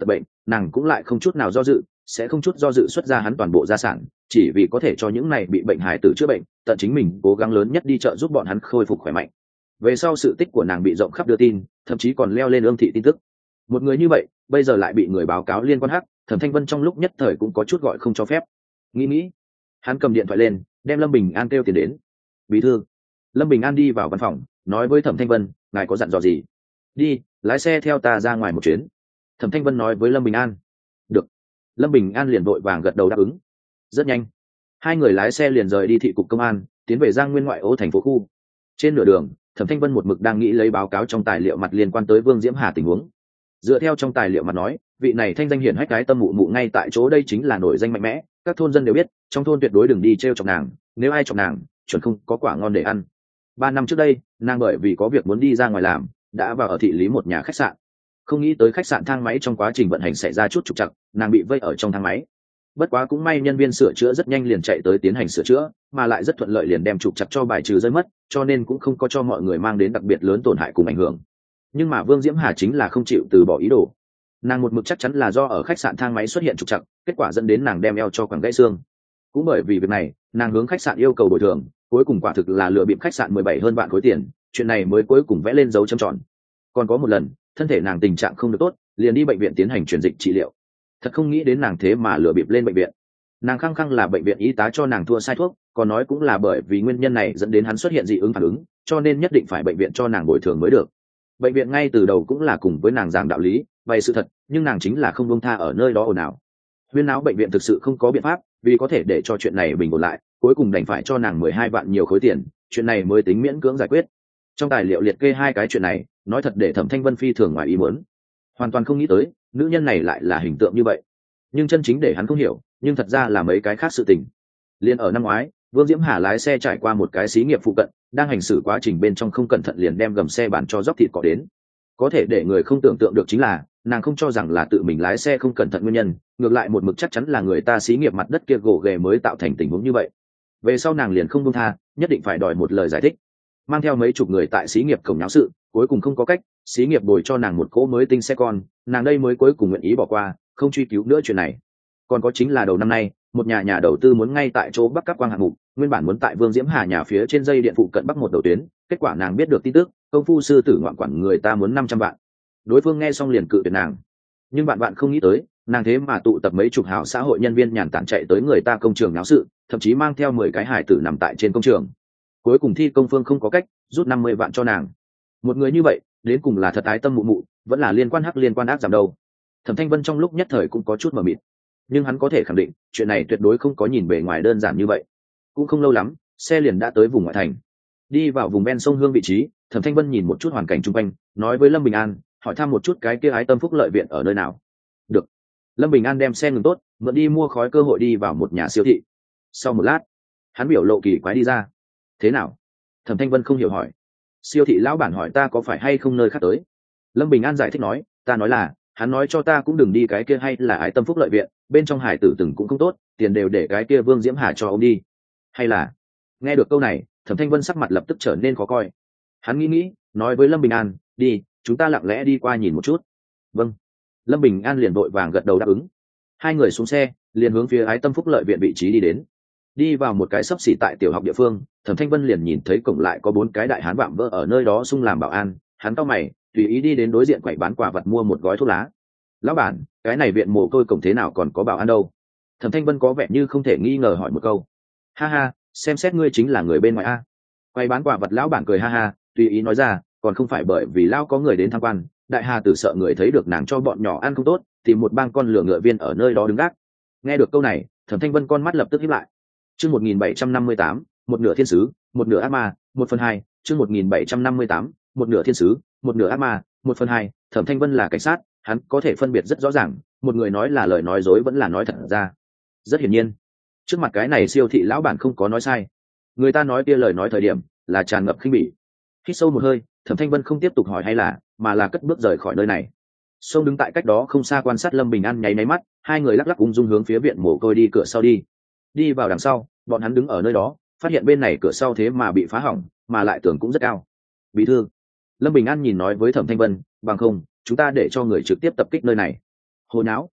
nàng cũng lại không chút nào do dự, sẽ không chút do dự xuất ra hắn toàn bộ gia sản, chỉ vì có thể cho những này bị bệnh hài tử chữa bệnh, tận chính mình cố gắng lớn nhất đi trợ giúp bọn hắn khôi phục khỏe mạnh. Về sau sự tích của nàng bị rộng khắp đưa tin, thậm chí còn leo lên ương thị tin tức. Một người như vậy bây giờ lại bị người báo cáo liên quan hắc, Thẩm Thanh Vân trong lúc nhất thời cũng có chút gọi không cho phép. Nghĩ nghĩ, hắn cầm điện thoại lên, đem Lâm Bình An kêu tiền đến. Bí thư. Lâm Bình An đi vào văn phòng, nói với Thẩm Thanh Vân, ngài có dặn dò gì? Đi, lái xe theo ta ra ngoài một chuyến. Thẩm Thanh Vân nói với Lâm Bình An. Được. Lâm Bình An liền vội vàng gật đầu đáp ứng. Rất nhanh, hai người lái xe liền rời đi thị cục công an, tiến về Giang Nguyên ngoại ô thành phố khu. Trên nửa đường, Thẩm Thanh Vân một mực đang nghĩ lấy báo cáo trong tài liệu mặt liên quan tới Vương Diễm Hà tình huống. Dựa theo trong tài liệu mặt nói, vị này thanh danh hiển hách cái tâm mụ mụ ngay tại chỗ đây chính là nổi danh mạnh mẽ, các thôn dân đều biết, trong thôn tuyệt đối đừng đi trêu chọc nàng, nếu ai chọc nàng, chuẩn không có quả ngon để ăn. Ba năm trước đây, nàng bởi vì có việc muốn đi ra ngoài làm, đã vào ở thị lý một nhà khách sạn. Không nghĩ tới khách sạn thang máy trong quá trình vận hành xảy ra chút trục trặc, nàng bị vây ở trong thang máy. Bất quá cũng may nhân viên sửa chữa rất nhanh liền chạy tới tiến hành sửa chữa, mà lại rất thuận lợi liền đem trục trặc cho bài trừ rơi mất, cho nên cũng không có cho mọi người mang đến đặc biệt lớn tổn hại cùng ảnh hưởng. Nhưng mà Vương Diễm Hà chính là không chịu từ bỏ ý đồ. Nàng một mực chắc chắn là do ở khách sạn thang máy xuất hiện trục trặc, kết quả dẫn đến nàng đem eo cho quẳng gãy xương. Cũng bởi vì việc này, nàng hướng khách sạn yêu cầu bồi thường, cuối cùng quả thực là lừa bịp khách sạn mười bảy hơn vạn khối tiền, chuyện này mới cuối cùng vẽ lên dấu chấm tròn. Còn có một lần, thân thể nàng tình trạng không được tốt, liền đi bệnh viện tiến hành truyền dịch trị liệu. Thật không nghĩ đến nàng thế mà lừa bịp lên bệnh viện. Nàng khăng khăng là bệnh viện y tá cho nàng thua sai thuốc, còn nói cũng là bởi vì nguyên nhân này dẫn đến hắn xuất hiện dị ứng phản ứng, cho nên nhất định phải bệnh viện cho nàng bồi thường mới được. Bệnh viện ngay từ đầu cũng là cùng với nàng giảng đạo lý, bày sự thật, nhưng nàng chính là không buông tha ở nơi đó ồn ào. Huyên náo bệnh viện thực sự không có biện pháp, vì có thể để cho chuyện này bình ổn lại, cuối cùng đành phải cho nàng mười hai vạn nhiều khối tiền, chuyện này mới tính miễn cưỡng giải quyết. Trong tài liệu liệt kê hai cái chuyện này, nói thật để Thẩm Thanh Vân phi thường ngoài ý muốn, hoàn toàn không nghĩ tới nữ nhân này lại là hình tượng như vậy. Nhưng chân chính để hắn không hiểu, nhưng thật ra là mấy cái khác sự tình. Liên ở năm ngoái, Vương Diễm Hà lái xe trải qua một cái xí nghiệp phụ cận, đang hành xử quá trình bên trong không cẩn thận liền đem gầm xe bàn cho dốc thịt cỏ đến. Có thể để người không tưởng tượng được chính là, nàng không cho rằng là tự mình lái xe không cẩn thận nguyên nhân, ngược lại một mực chắc chắn là người ta xí nghiệp mặt đất kia gồ ghề mới tạo thành tình huống như vậy. Về sau nàng liền không buông tha, nhất định phải đòi một lời giải thích. Mang theo mấy chục người tại xí nghiệp cổng nháo sự, cuối cùng không có cách, xí nghiệp bồi cho nàng một cỗ mới tinh xe con, nàng đây mới cuối cùng nguyện ý bỏ qua, không truy cứu nữa chuyện này. Còn có chính là đầu năm nay, một nhà nhà đầu tư muốn ngay tại chỗ Bắc Cáp Quang hạng mục, nguyên bản muốn tại Vương Diễm Hà nhà phía trên dây điện phụ cận bắc một đầu tuyến, kết quả nàng biết được tin tức, công phu sư tử ngoạn quản người ta muốn năm trăm vạn. Đối phương nghe xong liền cự tuyệt nàng. Nhưng bạn bạn không nghĩ tới, nàng thế mà tụ tập mấy chục hào xã hội nhân viên nhàn tản chạy tới người ta công trường náo sự, thậm chí mang theo mười cái hải tử nằm tại trên công trường. Cuối cùng thi công phương không có cách, rút năm mươi vạn cho nàng. Một người như vậy, đến cùng là thật ái tâm mụ mụ, vẫn là liên quan hắc liên quan ác giảm đâu. Thẩm Thanh Vân trong lúc nhất thời cũng có chút mờ mịt, nhưng hắn có thể khẳng định chuyện này tuyệt đối không có nhìn bề ngoài đơn giản như vậy. Cũng không lâu lắm, xe liền đã tới vùng ngoại thành, đi vào vùng ven sông Hương vị trí. Thẩm Thanh Vân nhìn một chút hoàn cảnh chung quanh, nói với Lâm Bình An, hỏi thăm một chút cái kia ái tâm phúc lợi viện ở nơi nào. Được. Lâm Bình An đem xe ngừng tốt, mượn đi mua khói cơ hội đi vào một nhà siêu thị. Sau một lát, hắn biểu lộ kỳ quái đi ra. Thế nào? Thẩm Thanh Vân không hiểu hỏi. Siêu thị lão bản hỏi ta có phải hay không nơi khác tới. Lâm Bình An giải thích nói, ta nói là, hắn nói cho ta cũng đừng đi cái kia hay là ái tâm phúc lợi viện, bên trong hải tử từng cũng không tốt, tiền đều để cái kia Vương Diễm Hà cho ông đi. Hay là? Nghe được câu này, Thẩm Thanh Vân sắc mặt lập tức trở nên khó coi. Hắn nghĩ nghĩ, nói với Lâm Bình An, đi, chúng ta lặng lẽ đi qua nhìn một chút. Vâng. Lâm Bình An liền vội vàng gật đầu đáp ứng. Hai người xuống xe, liền hướng phía ái tâm phúc lợi viện vị trí đi đến. Đi vào một cái xấp xỉ tại tiểu học địa phương, Thẩm Thanh Vân liền nhìn thấy cổng lại có bốn cái đại hán vạm vỡ ở nơi đó xung làm bảo an. Hắn cau mày, tùy ý đi đến đối diện quầy bán quà vật mua một gói thuốc lá. Lão bản, cái này viện mồ côi cổng thế nào còn có bảo an đâu? Thẩm Thanh Vân có vẻ như không thể nghi ngờ hỏi một câu. Ha ha, xem xét ngươi chính là người bên ngoài a. Quầy bán quà vật lão bản cười ha ha, tùy ý nói ra, còn không phải bởi vì lão có người đến tham quan, đại hà tử sợ người thấy được nàng cho bọn nhỏ ăn không tốt, tìm một bang con lửa ngựa viên ở nơi đó đứng gác. Nghe được câu này, Thẩm Thanh Vân con mắt lập tức híp lại. Chương một nghìn bảy trăm năm mươi tám, một nửa thiên sứ, một nửa ác ma, một phần hai. Chương một nghìn bảy trăm năm mươi tám, một nửa thiên sứ, một nửa ác ma, một phần hai. Thẩm Thanh Vân là cảnh sát, hắn có thể phân biệt rất rõ ràng, một người nói là lời nói dối vẫn là nói thật ra. Rất hiển nhiên, trước mặt cái này siêu thị lão bản không có nói sai. Người ta nói kia lời nói thời điểm là tràn ngập khinh bỉ. Hít sâu một hơi, Thẩm Thanh Vân không tiếp tục hỏi hay là, mà là cất bước rời khỏi nơi này. Sông đứng tại cách đó không xa quan sát Lâm Bình An nháy máy mắt, hai người lắc lắc ung dung hướng phía viện mồ côi đi cửa sau đi. Đi vào đằng sau, bọn hắn đứng ở nơi đó, phát hiện bên này cửa sau thế mà bị phá hỏng, mà lại tường cũng rất cao. Bí thư, Lâm Bình An nhìn nói với Thẩm Thanh Vân, bằng không, chúng ta để cho người trực tiếp tập kích nơi này. Hồ nháo,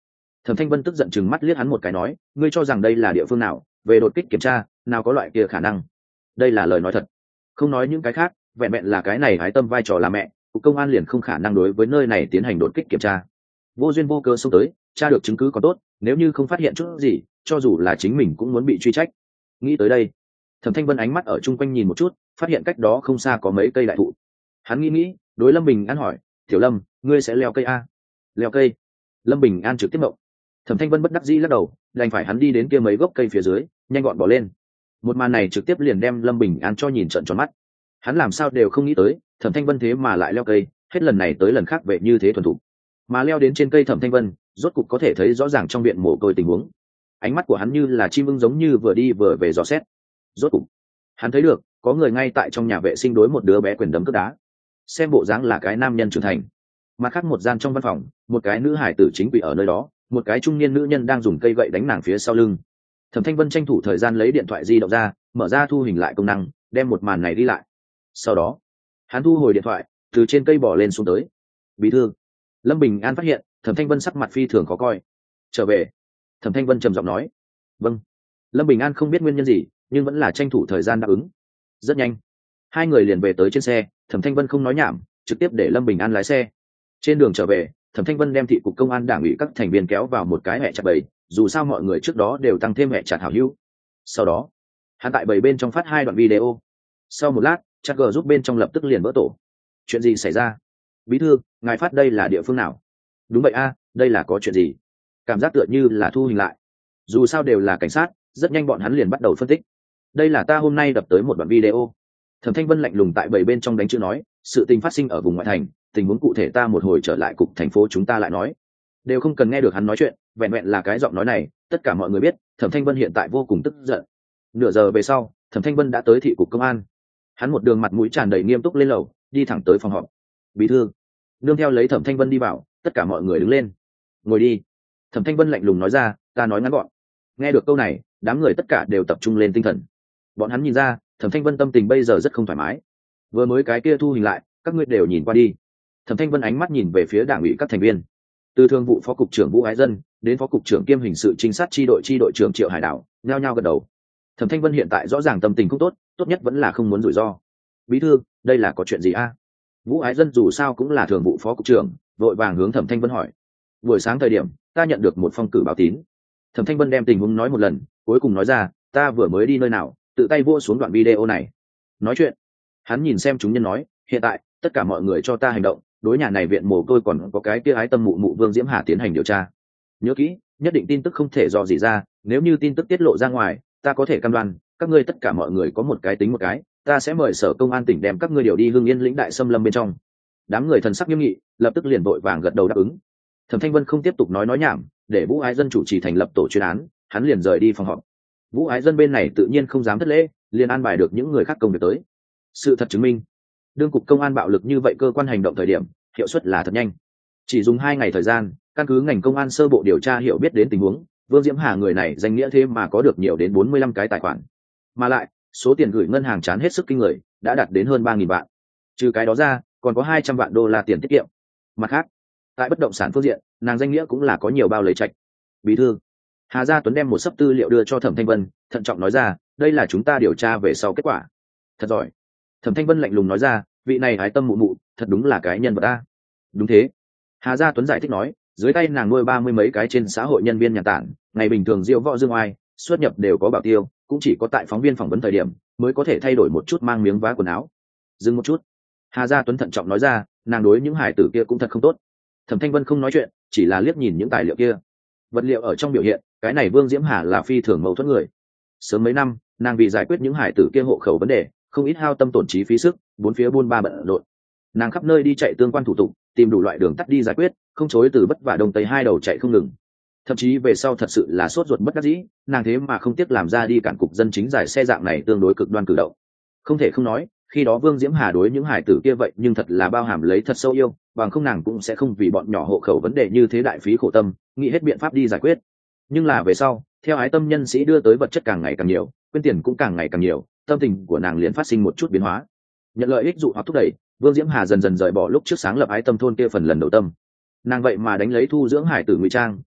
Thẩm Thanh Vân tức giận chừng mắt liếc hắn một cái nói, ngươi cho rằng đây là địa phương nào, về đột kích kiểm tra, nào có loại kia khả năng. Đây là lời nói thật. Không nói những cái khác, vẹn vẹn là cái này Ái Tâm vai trò là mẹ, cục công an liền không khả năng đối với nơi này tiến hành đột kích kiểm tra. Vô duyên vô cớ xông tới, tra được chứng cứ còn tốt, nếu như không phát hiện chút gì, cho dù là chính mình cũng muốn bị truy trách. Nghĩ tới đây, Thẩm Thanh Vân ánh mắt ở chung quanh nhìn một chút, phát hiện cách đó không xa có mấy cây đại thụ. Hắn nghĩ nghĩ, đối Lâm Bình An hỏi, "Tiểu Lâm, ngươi sẽ leo cây a?" "Leo cây?" Lâm Bình An trực tiếp động. Thẩm Thanh Vân bất đắc dĩ lắc đầu, đành phải hắn đi đến kia mấy gốc cây phía dưới, nhanh gọn bỏ lên. Một màn này trực tiếp liền đem Lâm Bình An cho nhìn trợn tròn mắt. Hắn làm sao đều không nghĩ tới, Thẩm Thanh Vân thế mà lại leo cây, hết lần này tới lần khác vậy như thế thuần thục. Mà leo đến trên cây Thẩm Thanh Vân, rốt cục có thể thấy rõ ràng trong viện mồ côi tình huống. Ánh mắt của hắn như là chim ưng giống như vừa đi vừa về dò xét. Rốt cục, hắn thấy được, có người ngay tại trong nhà vệ sinh đối một đứa bé quyền đấm cước đá. Xem bộ dáng là cái nam nhân trưởng thành. Mặt khác một gian trong văn phòng, một cái nữ hải tử chính bị ở nơi đó, một cái trung niên nữ nhân đang dùng cây gậy đánh nàng phía sau lưng. Thẩm Thanh Vân tranh thủ thời gian lấy điện thoại di động ra, mở ra thu hình lại công năng, đem một màn này đi lại. Sau đó, hắn thu hồi điện thoại, từ trên cây bỏ lên xuống tới. Bí thư, Lâm Bình An phát hiện Thẩm Thanh Vân sắc mặt phi thường khó coi. Trở về. Thẩm Thanh Vân trầm giọng nói. Vâng. Lâm Bình An không biết nguyên nhân gì, nhưng vẫn là tranh thủ thời gian đáp ứng. Rất nhanh, hai người liền về tới trên xe. Thẩm Thanh Vân không nói nhảm, trực tiếp để Lâm Bình An lái xe. Trên đường trở về, Thẩm Thanh Vân đem thị cục công an đảng ủy các thành viên kéo vào một cái hẹ chặt bầy, dù sao mọi người trước đó đều tăng thêm hẹ chặt hảo hữu. Sau đó, hắn tại bầy bên trong phát hai đoạn video. Sau một lát, chat g giúp bên trong lập tức liền vỡ tổ. Chuyện gì xảy ra? Bí thư, ngài phát đây là địa phương nào? Đúng vậy a, đây là có chuyện gì? Cảm giác tựa như là thu hình lại. Dù sao đều là cảnh sát, rất nhanh bọn hắn liền bắt đầu phân tích. Đây là ta hôm nay đập tới một đoạn video. Thẩm Thanh Vân lạnh lùng tại bầy bên trong đánh chữ nói, sự tình phát sinh ở vùng ngoại thành, tình huống cụ thể ta một hồi trở lại cục thành phố chúng ta lại nói. Đều không cần nghe được hắn nói chuyện, vẹn vẹn là cái giọng nói này, tất cả mọi người biết, Thẩm Thanh Vân hiện tại vô cùng tức giận. Nửa giờ về sau, Thẩm Thanh Vân đã tới thị cục công an. Hắn một đường mặt mũi tràn đầy nghiêm túc lên lầu, đi thẳng tới phòng họp. Bí thư, nương theo lấy Thẩm Thanh Vân đi vào, tất cả mọi người đứng lên. Ngồi đi. Thẩm Thanh Vân lạnh lùng nói ra, ta nói ngắn gọn. Nghe được câu này, đám người tất cả đều tập trung lên tinh thần. Bọn hắn nhìn ra, Thẩm Thanh Vân tâm tình bây giờ rất không thoải mái. Vừa mới cái kia thu hình lại, các ngươi đều nhìn qua đi. Thẩm Thanh Vân ánh mắt nhìn về phía đảng ủy các thành viên, từ thường vụ phó cục trưởng Vũ Ái Dân đến phó cục trưởng kiêm hình sự trinh sát chi đội chi đội trưởng Triệu Hải Đảo, nhao nhao gật đầu. Thẩm Thanh Vân hiện tại rõ ràng tâm tình không tốt, tốt nhất vẫn là không muốn rủi ro. Bí thư, đây là có chuyện gì a? Vũ Ái Dân dù sao cũng là thường vụ phó cục trưởng, vội vàng hướng Thẩm Thanh Vân hỏi. Buổi sáng thời điểm, ta nhận được một phong cử báo tín. Thẩm Thanh Vân đem tình huống nói một lần, cuối cùng nói ra, ta vừa mới đi nơi nào, tự tay vua xuống đoạn video này. Nói chuyện, hắn nhìn xem chúng nhân nói, hiện tại tất cả mọi người cho ta hành động, đối nhà này viện mồ côi còn có cái kia Ái Tâm mụ mụ Vương Diễm Hà tiến hành điều tra. Nhớ kỹ, nhất định tin tức không thể dò gì ra, nếu như tin tức tiết lộ ra ngoài, ta có thể cam đoan, các ngươi tất cả mọi người có một cái tính một cái, ta sẽ mời sở công an tỉnh đem các ngươi điều đi Hưng Yên lĩnh đại xâm lâm bên trong. Đám người thần sắc nghiêm nghị, lập tức liền vội vàng gật đầu đáp ứng. Thẩm Thanh Vân không tiếp tục nói nói nhảm, để Vũ Ái Dân chủ trì thành lập tổ chuyên án, hắn liền rời đi phòng họp. Vũ Ái Dân bên này tự nhiên không dám thất lễ, liền an bài được những người khác công việc tới. Sự thật chứng minh, đương cục công an bạo lực như vậy cơ quan hành động thời điểm, hiệu suất là thật nhanh. Chỉ dùng hai ngày thời gian, căn cứ ngành công an sơ bộ điều tra hiểu biết đến tình huống, Vương Diễm Hà người này danh nghĩa thế mà có được nhiều đến bốn mươi lăm cái tài khoản. Mà lại, số tiền gửi ngân hàng chán hết sức kinh người, đã đạt đến hơn ba nghìn vạn. Trừ cái đó ra, còn có hai trăm vạn đô la tiền tiết kiệm. Mặt khác, tại bất động sản phương diện, nàng danh nghĩa cũng là có nhiều bao lấy trạch. Bí thư Hà Gia Tuấn đem một sấp tư liệu đưa cho Thẩm Thanh Vân, thận trọng nói ra, đây là chúng ta điều tra về sau kết quả. Thật giỏi. Thẩm Thanh Vân lạnh lùng nói ra, vị này Ái Tâm mụ mụ, thật đúng là cái nhân vật ta. Đúng thế. Hà Gia Tuấn giải thích nói, dưới tay nàng nuôi ba mươi mấy cái trên xã hội nhân viên nhà tản, ngày bình thường diêu võ dương oai, xuất nhập đều có bảo tiêu, cũng chỉ có tại phóng viên phỏng vấn thời điểm mới có thể thay đổi một chút mang miếng vá quần áo. Dừng một chút. Hà Gia Tuấn thận trọng nói ra, nàng đối những hải tử kia cũng thật không tốt. Thẩm Thanh Vân không nói chuyện, chỉ là liếc nhìn những tài liệu kia. Vật liệu ở trong biểu hiện, cái này Vương Diễm Hà là phi thường mâu thuẫn người. Sớm mấy năm, nàng vì giải quyết những hải tử kia hộ khẩu vấn đề, không ít hao tâm tổn trí phí sức, bốn phía buôn ba bận rộn. Nàng khắp nơi đi chạy tương quan thủ tục, tìm đủ loại đường tắt đi giải quyết, không chối từ bất vả đông tây hai đầu chạy không ngừng. Thậm chí về sau thật sự là sốt ruột bất đắc dĩ, nàng thế mà không tiếc làm ra đi cản cục dân chính giải xe dạng này tương đối cực đoan cử động. Không thể không nói, khi đó Vương Diễm Hà đối những hải tử kia vậy nhưng thật là bao hàm lấy thật sâu yêu, bằng không nàng cũng sẽ không vì bọn nhỏ hộ khẩu vấn đề như thế đại phí khổ tâm, nghĩ hết biện pháp đi giải quyết. Nhưng là về sau, theo ái tâm nhân sĩ đưa tới vật chất càng ngày càng nhiều, quyên tiền cũng càng ngày càng nhiều, tâm tình của nàng liền phát sinh một chút biến hóa. Nhận lợi ích dụ hoặc thúc đẩy, Vương Diễm Hà dần dần rời bỏ lúc trước sáng lập ái tâm thôn kia phần lần đầu tâm. Nàng vậy mà đánh lấy thu dưỡng hải tử ngụy trang,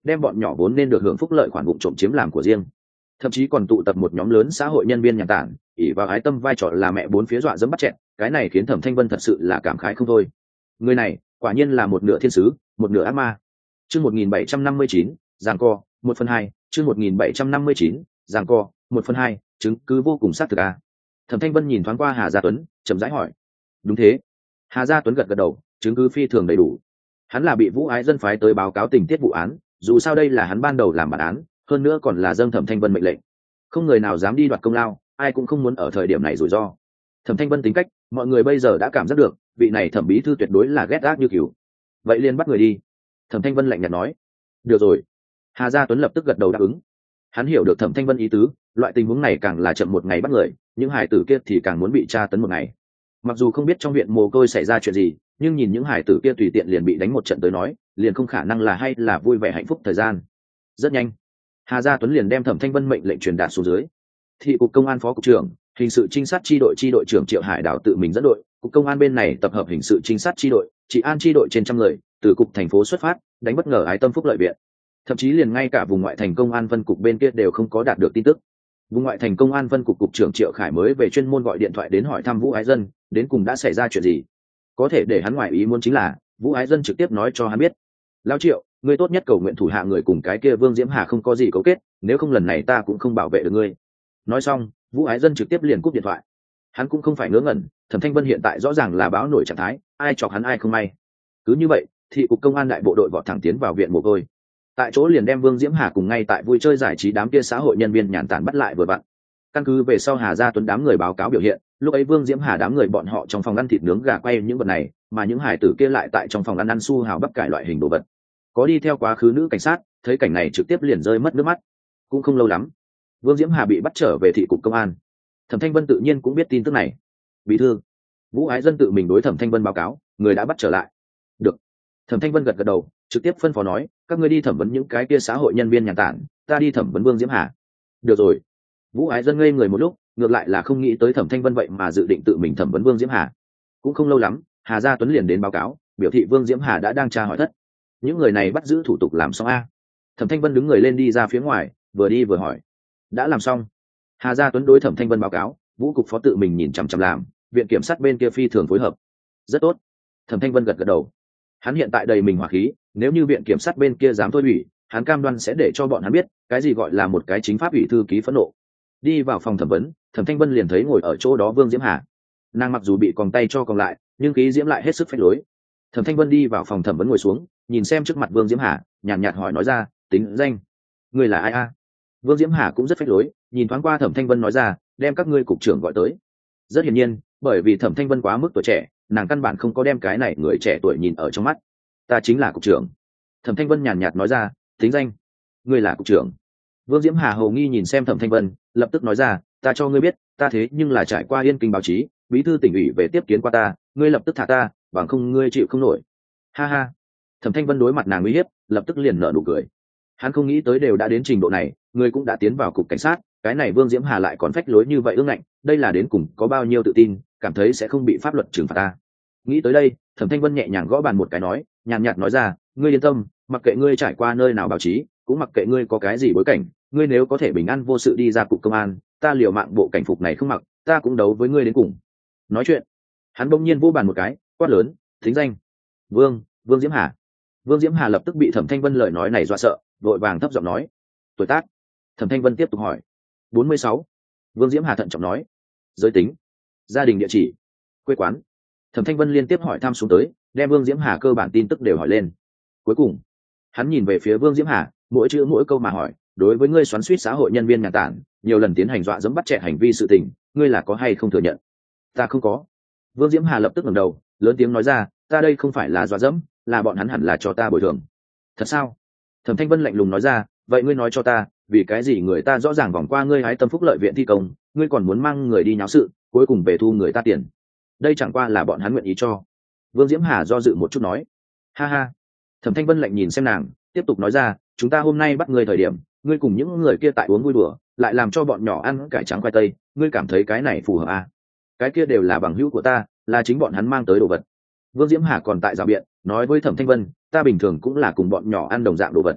đem bọn nhỏ vốn nên được hưởng phúc lợi khoản vụng trộm chiếm làm của riêng, thậm chí còn tụ tập một nhóm lớn xã hội nhân viên nhàn tản ỷ vào ái tâm vai trò là mẹ bốn phía dọa dẫm bắt chẹn. Cái này khiến Thẩm Thanh Vân thật sự là cảm khái không thôi. Người này quả nhiên là một nửa thiên sứ, một nửa ác ma. Chương một nghìn bảy trăm năm mươi chín, giằng co, một phần hai. Chương một nghìn bảy trăm năm mươi chín, giằng co, một phần hai. Chứng cứ vô cùng xác thực à? Thẩm Thanh Vân nhìn thoáng qua Hà Gia Tuấn, chậm rãi hỏi. Đúng thế. Hà Gia Tuấn gật gật đầu, chứng cứ phi thường đầy đủ. Hắn là bị Vũ Ái Dân phái tới báo cáo tình tiết vụ án, dù sao đây là hắn ban đầu làm bản án, hơn nữa còn là dâng Thẩm Thanh Vân mệnh lệnh. Không người nào dám đi đoạt công lao, ai cũng không muốn ở thời điểm này rủi ro. Thẩm Thanh Vân tính cách, mọi người bây giờ đã cảm giác được, vị này Thẩm bí thư tuyệt đối là ghét ác như cừu. Vậy liền bắt người đi. Thẩm Thanh Vân lạnh nhạt nói. Được rồi. Hà Gia Tuấn lập tức gật đầu đáp ứng. Hắn hiểu được Thẩm Thanh Vân ý tứ, loại tình huống này càng là chậm một ngày bắt người, những hải tử kia thì càng muốn bị tra tấn một ngày. Mặc dù không biết trong viện mồ côi xảy ra chuyện gì, nhưng nhìn những hải tử kia tùy tiện liền bị đánh một trận tới nói, liền không khả năng là hay là vui vẻ hạnh phúc thời gian. Rất nhanh, Hà Gia Tuấn liền đem Thẩm Thanh Vân mệnh lệnh truyền đạt xuống dưới. Thị cục công an phó cục trưởng, hình sự trinh sát chi đội chi đội trưởng Triệu Hải Đào tự mình dẫn đội, cục công an bên này tập hợp hình sự trinh sát chi đội, trị an chi đội trên trăm người, từ cục thành phố xuất phát, đánh bất ngờ Ái Tâm Phúc Lợi viện. Thậm chí liền ngay cả vùng ngoại thành công an phân cục bên kia đều không có đạt được tin tức. Vùng ngoại thành công an phân cục cục trưởng Triệu Khải mới về chuyên môn gọi điện thoại đến hỏi thăm Vũ Ái Dân, đến cùng đã xảy ra chuyện gì. Có thể để hắn ngoại ý muốn chính là, Vũ Ái Dân trực tiếp nói cho hắn biết. Lão Triệu, ngươi tốt nhất cầu nguyện thủ hạ người cùng cái kia Vương Diễm Hà không có gì cấu kết, nếu không lần này ta cũng không bảo vệ được ngươi. Nói xong, Vũ Ái Dân trực tiếp liền cúp điện thoại. Hắn cũng không phải ngớ ngẩn, Thẩm Thanh Vân hiện tại rõ ràng là báo nổi trạng thái, ai chọc hắn ai không may. Cứ như vậy, thị cục công an đại bộ đội vọt thẳng tiến vào viện mồ côi. Tại chỗ liền đem Vương Diễm Hà cùng ngay tại vui chơi giải trí đám kia xã hội nhân viên nhàn tản bắt lại vừa vặn. Căn cứ về sau Hà Gia Tuấn đám người báo cáo biểu hiện, lúc ấy Vương Diễm Hà đám người bọn họ trong phòng ăn thịt nướng gà quay những vật này, mà những hải tử kia lại tại trong phòng ăn ăn su hào bắp cải loại hình đồ vật. Có đi theo quá khứ nữ cảnh sát, thấy cảnh này trực tiếp liền rơi mất nước mắt. Cũng không lâu lắm, Vương Diễm Hà bị bắt trở về thị cục công an. Thẩm Thanh Vân tự nhiên cũng biết tin tức này. Bí thư, Vũ Ái Dân tự mình đối Thẩm Thanh Vân báo cáo, người đã bắt trở lại. Được. Thẩm Thanh Vân gật gật đầu, trực tiếp phân phó nói, các ngươi đi thẩm vấn những cái kia xã hội nhân viên nhàn tản, ta đi thẩm vấn Vương Diễm Hà. Được rồi. Vũ Ái Dân ngây người một lúc, ngược lại là không nghĩ tới Thẩm Thanh Vân vậy mà dự định tự mình thẩm vấn Vương Diễm Hà. Cũng không lâu lắm, Hà Gia Tuấn liền đến báo cáo, biểu thị Vương Diễm Hà đã đang tra hỏi thất. Những người này bắt giữ thủ tục làm xong a? Thẩm Thanh Vân đứng người lên đi ra phía ngoài, vừa đi vừa hỏi. Đã làm xong. Hà Gia Tuấn đối Thẩm Thanh Vân báo cáo, Vũ cục phó tự mình nhìn chằm chằm làm, viện kiểm sát bên kia phi thường phối hợp. Rất tốt. Thẩm Thanh Vân gật gật đầu. Hắn hiện tại đầy mình hỏa khí, nếu như viện kiểm sát bên kia dám thôi ủy, hắn cam đoan sẽ để cho bọn hắn biết cái gì gọi là một cái chính pháp ủy thư ký phẫn nộ. Đi vào phòng thẩm vấn, Thẩm Thanh Vân liền thấy ngồi ở chỗ đó Vương Diễm Hà. Nàng mặc dù bị còng tay cho còng lại, nhưng khí diễm lại hết sức phách lối. Thẩm Thanh Vân đi vào phòng thẩm vấn ngồi xuống, nhìn xem trước mặt Vương Diễm Hà, nhàn nhạt hỏi nói ra, tính danh, người là ai a? Vương Diễm Hà cũng rất phách lối, nhìn thoáng qua Thẩm Thanh Vân nói ra, đem các ngươi cục trưởng gọi tới. Rất hiển nhiên, bởi vì Thẩm Thanh Vân quá mức tuổi trẻ, nàng căn bản không có đem cái này người trẻ tuổi nhìn ở trong mắt. Ta chính là cục trưởng. Thẩm Thanh Vân nhàn nhạt nói ra, tính danh, ngươi là cục trưởng. Vương Diễm Hà hầu nghi nhìn xem Thẩm Thanh Vân, lập tức nói ra, ta cho ngươi biết, ta thế nhưng là trải qua Yên Kinh báo chí, bí thư tỉnh ủy về tiếp kiến qua ta, ngươi lập tức thả ta, bằng không ngươi chịu không nổi. Ha ha. Thẩm Thanh Vân đối mặt nàng uy hiếp, lập tức liền nở nụ cười. Hắn không nghĩ tới đều đã đến trình độ này, người cũng đã tiến vào cục cảnh sát, cái này Vương Diễm Hà lại còn phách lối như vậy ương ngạnh, đây là đến cùng có bao nhiêu tự tin, cảm thấy sẽ không bị pháp luật trừng phạt ta. Nghĩ tới đây, Thẩm Thanh Vân nhẹ nhàng gõ bàn một cái nói, nhàn nhạt nói ra, ngươi yên tâm, mặc kệ ngươi trải qua nơi nào báo chí, cũng mặc kệ ngươi có cái gì bối cảnh, ngươi nếu có thể bình an vô sự đi ra cục công an, ta liều mạng bộ cảnh phục này không mặc, ta cũng đấu với ngươi đến cùng. Nói chuyện, hắn bỗng nhiên vỗ bàn một cái, quát lớn, thính danh, Vương, Vương Diễm Hà. Vương Diễm Hà lập tức bị Thẩm Thanh Vân lời nói này dọa sợ, vội vàng thấp giọng nói, tuổi tác. Thẩm Thanh Vân tiếp tục hỏi, bốn mươi sáu. Vương Diễm Hà thận trọng nói, giới tính, gia đình địa chỉ, quê quán. Thẩm Thanh Vân liên tiếp hỏi thăm xuống tới, đem Vương Diễm Hà cơ bản tin tức đều hỏi lên. Cuối cùng, hắn nhìn về phía Vương Diễm Hà, mỗi chữ mỗi câu mà hỏi, đối với ngươi xoắn xuýt xã hội nhân viên nhà tản, nhiều lần tiến hành dọa dẫm bắt trẻ hành vi sự tình, ngươi là có hay không thừa nhận? Ta không có. Vương Diễm Hà lập tức ngẩng đầu, lớn tiếng nói ra, ta đây không phải là dọa dẫm, là bọn hắn hẳn là cho ta bồi thường. Thật sao? Thẩm Thanh Vân lạnh lùng nói ra, vậy ngươi nói cho ta, vì cái gì người ta rõ ràng vòng qua ngươi Ái Tâm Phúc Lợi viện thi công, ngươi còn muốn mang người đi nháo sự, cuối cùng về thu người ta tiền? Đây chẳng qua là bọn hắn nguyện ý cho. Vương Diễm Hà do dự một chút nói, ha ha. Thẩm Thanh Vân lạnh nhìn xem nàng, tiếp tục nói ra, chúng ta hôm nay bắt ngươi thời điểm, ngươi cùng những người kia tại uống vui đùa, lại làm cho bọn nhỏ ăn cải trắng khoai tây, ngươi cảm thấy cái này phù hợp à? Cái kia đều là bằng hữu của ta, là chính bọn hắn mang tới đồ vật. Vương Diễm Hà còn tại rào biện, nói với Thẩm Thanh Vân, ta bình thường cũng là cùng bọn nhỏ ăn đồng dạng đồ vật.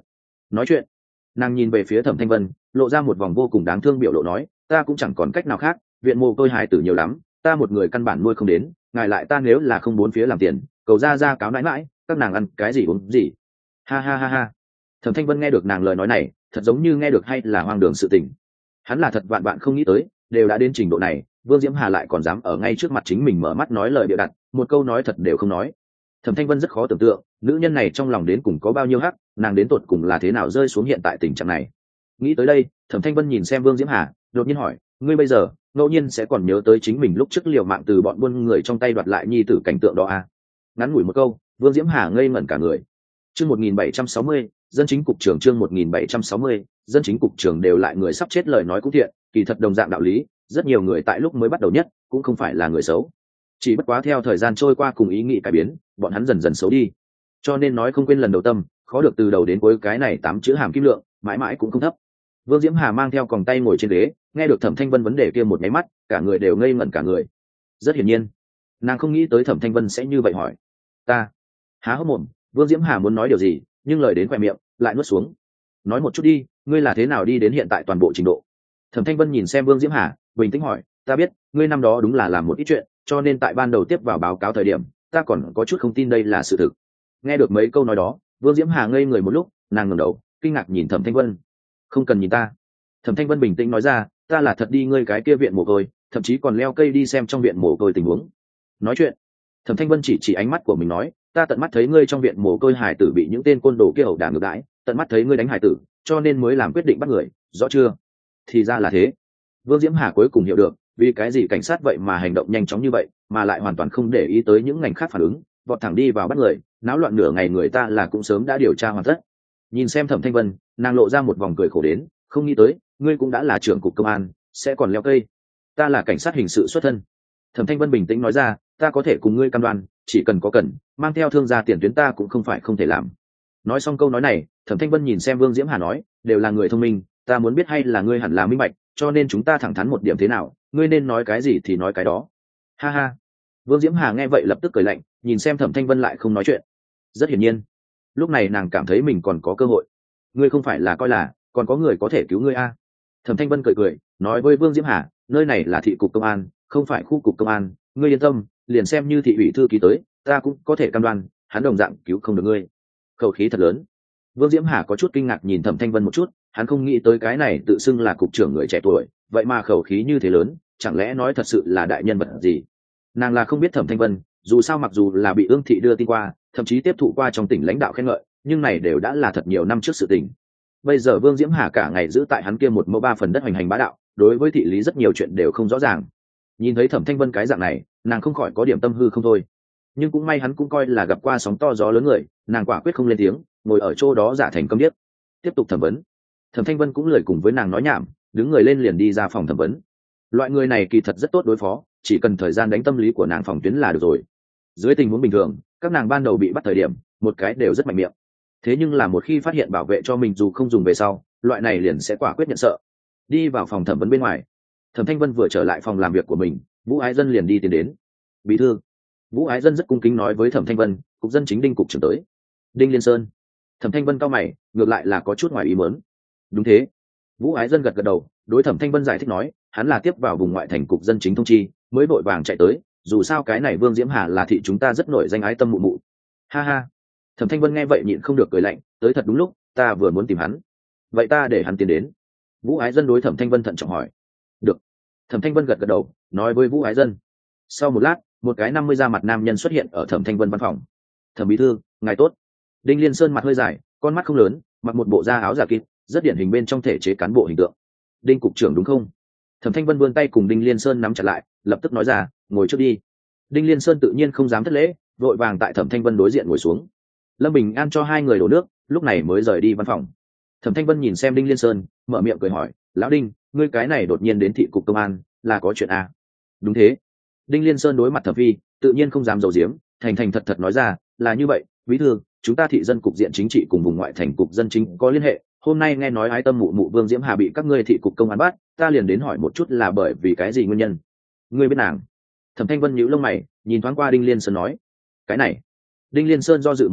nói chuyện. Nàng nhìn về phía Thẩm Thanh Vân, lộ ra một vòng vô cùng đáng thương biểu lộ nói, ta cũng chẳng còn cách nào khác, viện mồ côi hài tử nhiều lắm, ta một người căn bản nuôi không đến, ngài lại ta nếu là không bốn phía làm tiền, cầu ra ra cáo nãi mãi, các nàng ăn cái gì uống gì. Ha ha ha ha. Thẩm Thanh Vân nghe được nàng lời nói này, thật giống như nghe được hay là hoang đường sự tình. Hắn là thật vạn vạn không nghĩ tới, đều đã đến trình độ này, Vương Diễm Hà lại còn dám ở ngay trước mặt chính mình mở mắt nói lời bịa đặt, một câu nói thật đều không nói. Thẩm Thanh Vân rất khó tưởng tượng, nữ nhân này trong lòng đến cùng có bao nhiêu hắc, nàng đến tột cùng là thế nào rơi xuống hiện tại tình trạng này. Nghĩ tới đây, Thẩm Thanh Vân nhìn xem Vương Diễm Hà, đột nhiên hỏi, ngươi bây giờ ngẫu nhiên sẽ còn nhớ tới chính mình lúc trước liều mạng từ bọn buôn người trong tay đoạt lại nhi tử cảnh tượng đó à? Ngắn ngủi một câu, Vương Diễm Hà ngây ngẩn cả người. Chương một nghìn bảy trăm sáu mươi, dân chính cục trưởng chương một nghìn bảy trăm sáu mươi, dân chính cục trưởng đều lại người sắp chết lời nói cũng thiện, kỳ thật đồng dạng đạo lý, rất nhiều người tại lúc mới bắt đầu nhất cũng không phải là người xấu. Chỉ bất quá theo thời gian trôi qua cùng ý nghĩ cải biến, bọn hắn dần dần xấu đi. Cho nên nói không quên lần đầu tâm, khó được từ đầu đến cuối cái này tám chữ hàm kim lượng, mãi mãi cũng không thấp. Vương Diễm Hà mang theo còng tay ngồi trên ghế, nghe được Thẩm Thanh Vân vấn đề kia một nháy mắt, cả người đều ngây ngẩn cả người. Rất hiển nhiên, nàng không nghĩ tới Thẩm Thanh Vân sẽ như vậy hỏi. Ta há hốc mồm, Vương Diễm Hà muốn nói điều gì, nhưng lời đến khoe miệng lại nuốt xuống. Nói một chút đi, ngươi là thế nào đi đến hiện tại toàn bộ trình độ? Thẩm Thanh Vân nhìn xem Vương Diễm Hà, bình tĩnh hỏi, ta biết, ngươi năm đó đúng là làm một ít chuyện, cho nên tại ban đầu tiếp vào báo cáo thời điểm, ta còn có chút không tin đây là sự thực. Nghe được mấy câu nói đó, Vương Diễm Hà ngây người một lúc, nàng ngẩng đầu, kinh ngạc nhìn Thẩm Thanh Vân. Không cần nhìn ta. Thẩm Thanh Vân bình tĩnh nói ra, ta là thật đi ngươi cái kia viện mồ côi, thậm chí còn leo cây đi xem trong viện mồ côi tình huống. Nói chuyện, Thẩm Thanh Vân chỉ chỉ ánh mắt của mình nói, ta tận mắt thấy ngươi trong viện mồ côi hải tử bị những tên côn đồ kia ẩu đả ngược đãi, tận mắt thấy ngươi đánh hải tử, cho nên mới làm quyết định bắt người, rõ chưa? Thì ra là thế. Vương Diễm Hà cuối cùng hiểu được, vì cái gì cảnh sát vậy mà hành động nhanh chóng như vậy, mà lại hoàn toàn không để ý tới những ngành khác phản ứng, vọt thẳng đi vào bắt người, náo loạn nửa ngày người ta là cũng sớm đã điều tra hoàn tất. Nhìn xem Thẩm Thanh Vân, nàng lộ ra một vòng cười khổ đến, không nghĩ tới, ngươi cũng đã là trưởng cục công an, sẽ còn leo cây. Ta là cảnh sát hình sự xuất thân. Thẩm Thanh Vân bình tĩnh nói ra, ta có thể cùng ngươi cam đoan, chỉ cần có cần, mang theo thương gia tiền tuyến ta cũng không phải không thể làm. Nói xong câu nói này, Thẩm Thanh Vân nhìn xem Vương Diễm Hà nói, đều là người thông minh, ta muốn biết hay là ngươi hẳn là minh bạch, cho nên chúng ta thẳng thắn một điểm thế nào, ngươi nên nói cái gì thì nói cái đó. Ha ha. Vương Diễm Hà nghe vậy lập tức cười lạnh, nhìn xem Thẩm Thanh Vân lại không nói chuyện. Rất hiển nhiên, lúc này nàng cảm thấy mình còn có cơ hội. Ngươi không phải là coi là còn có người có thể cứu ngươi a? Thẩm Thanh Vân cười cười, nói với Vương Diễm Hà, nơi này là thị cục công an, không phải khu cục công an, ngươi yên tâm, liền xem như thị ủy thư ký tới, ta cũng có thể cam đoan, hắn đồng dạng cứu không được ngươi. Khẩu khí thật lớn. Vương Diễm Hà có chút kinh ngạc nhìn Thẩm Thanh Vân một chút, hắn không nghĩ tới cái này tự xưng là cục trưởng người trẻ tuổi, vậy mà khẩu khí như thế lớn, chẳng lẽ nói thật sự là đại nhân vật gì? Nàng là không biết Thẩm Thanh Vân, dù sao mặc dù là bị Ương thị đưa tin qua, thậm chí tiếp thụ qua trong tỉnh lãnh đạo khen ngợi, nhưng này đều đã là thật nhiều năm trước sự tình. Bây giờ Vương Diễm Hà cả ngày giữ tại hắn kia một mẫu ba phần đất hoành hành bá đạo, đối với thị lý rất nhiều chuyện đều không rõ ràng. Nhìn thấy Thẩm Thanh Vân cái dạng này, nàng không khỏi có điểm tâm hư không thôi. Nhưng cũng may hắn cũng coi là gặp qua sóng to gió lớn người, nàng quả quyết không lên tiếng, ngồi ở chỗ đó giả thành câm điếc, tiếp tục thẩm vấn. Thẩm Thanh Vân cũng lười cùng với nàng nói nhảm, đứng người lên liền đi ra phòng thẩm vấn. Loại người này kỳ thật rất tốt đối phó, chỉ cần thời gian đánh tâm lý của nàng phòng tuyến là được rồi. Dưới tình huống bình thường, các nàng ban đầu bị bắt thời điểm, một cái đều rất mạnh miệng. Thế nhưng là một khi phát hiện bảo vệ cho mình dù không dùng về sau, loại này liền sẽ quả quyết nhận sợ. Đi vào phòng thẩm vấn bên ngoài, Thẩm Thanh Vân vừa trở lại phòng làm việc của mình, Vũ Ái Dân liền đi tiến đến. Bí thư. Vũ Ái Dân rất cung kính nói với Thẩm Thanh Vân, cục dân chính Đinh cục trưởng tới. Đinh Liên Sơn. Thẩm Thanh Vân cau mày, ngược lại là có chút ngoài ý muốn. Đúng thế. Vũ Ái Dân gật gật đầu, đối Thẩm Thanh Vân giải thích nói, hắn là tiếp vào vùng ngoại thành cục dân chính thông chi, mới vội vàng chạy tới, dù sao cái này Vương Diễm Hà là thị chúng ta rất nổi danh ái tâm mụ mụ. Ha ha. Thẩm Thanh Vân nghe vậy nhịn không được cười lạnh, tới thật đúng lúc, ta vừa muốn tìm hắn. Vậy ta để hắn tiến đến. Vũ Ái Dân đối Thẩm Thanh Vân thận trọng hỏi. Được. Thẩm Thanh Vân gật gật đầu, nói với Vũ Ái Dân. Sau một lát, một cái năm mươi da mặt nam nhân xuất hiện ở Thẩm Thanh Vân văn phòng. Thẩm bí thư, ngài tốt. Đinh Liên Sơn mặt hơi dài, con mắt không lớn, mặc một bộ da áo giả kịp, rất điển hình bên trong thể chế cán bộ hình tượng. Đinh cục trưởng đúng không? Thẩm Thanh Vân vươn tay cùng Đinh Liên Sơn nắm chặt lại, lập tức nói ra, ngồi trước đi. Đinh Liên Sơn tự nhiên không dám thất lễ, vội vàng tại Thẩm Thanh Vân đối diện ngồi xuống. Lâm Bình An cho hai người đổ nước, lúc này mới rời đi văn phòng. Thẩm Thanh Vân nhìn xem Đinh Liên Sơn, mở miệng cười hỏi, lão Đinh, ngươi cái này đột nhiên đến thị cục công an, là có chuyện à? Đúng thế. Đinh Liên Sơn đối mặt Thẩm Phi, tự nhiên không dám giấu giếm, thành thành thật thật nói ra, là như vậy, bí thư, chúng ta thị dân cục diện chính trị cùng vùng ngoại thành cục dân chính có liên hệ, hôm nay nghe nói ái tâm mụ mụ Vương Diễm Hà bị các ngươi thị cục công an bắt, ta liền đến hỏi một chút là bởi vì cái gì nguyên nhân. Ngươi biết nàng? Thẩm Thanh Vân nhíu lông mày, nhìn thoáng qua Đinh Liên Sơn nói, cái này. Đinh Liên Sơn do dự một chút,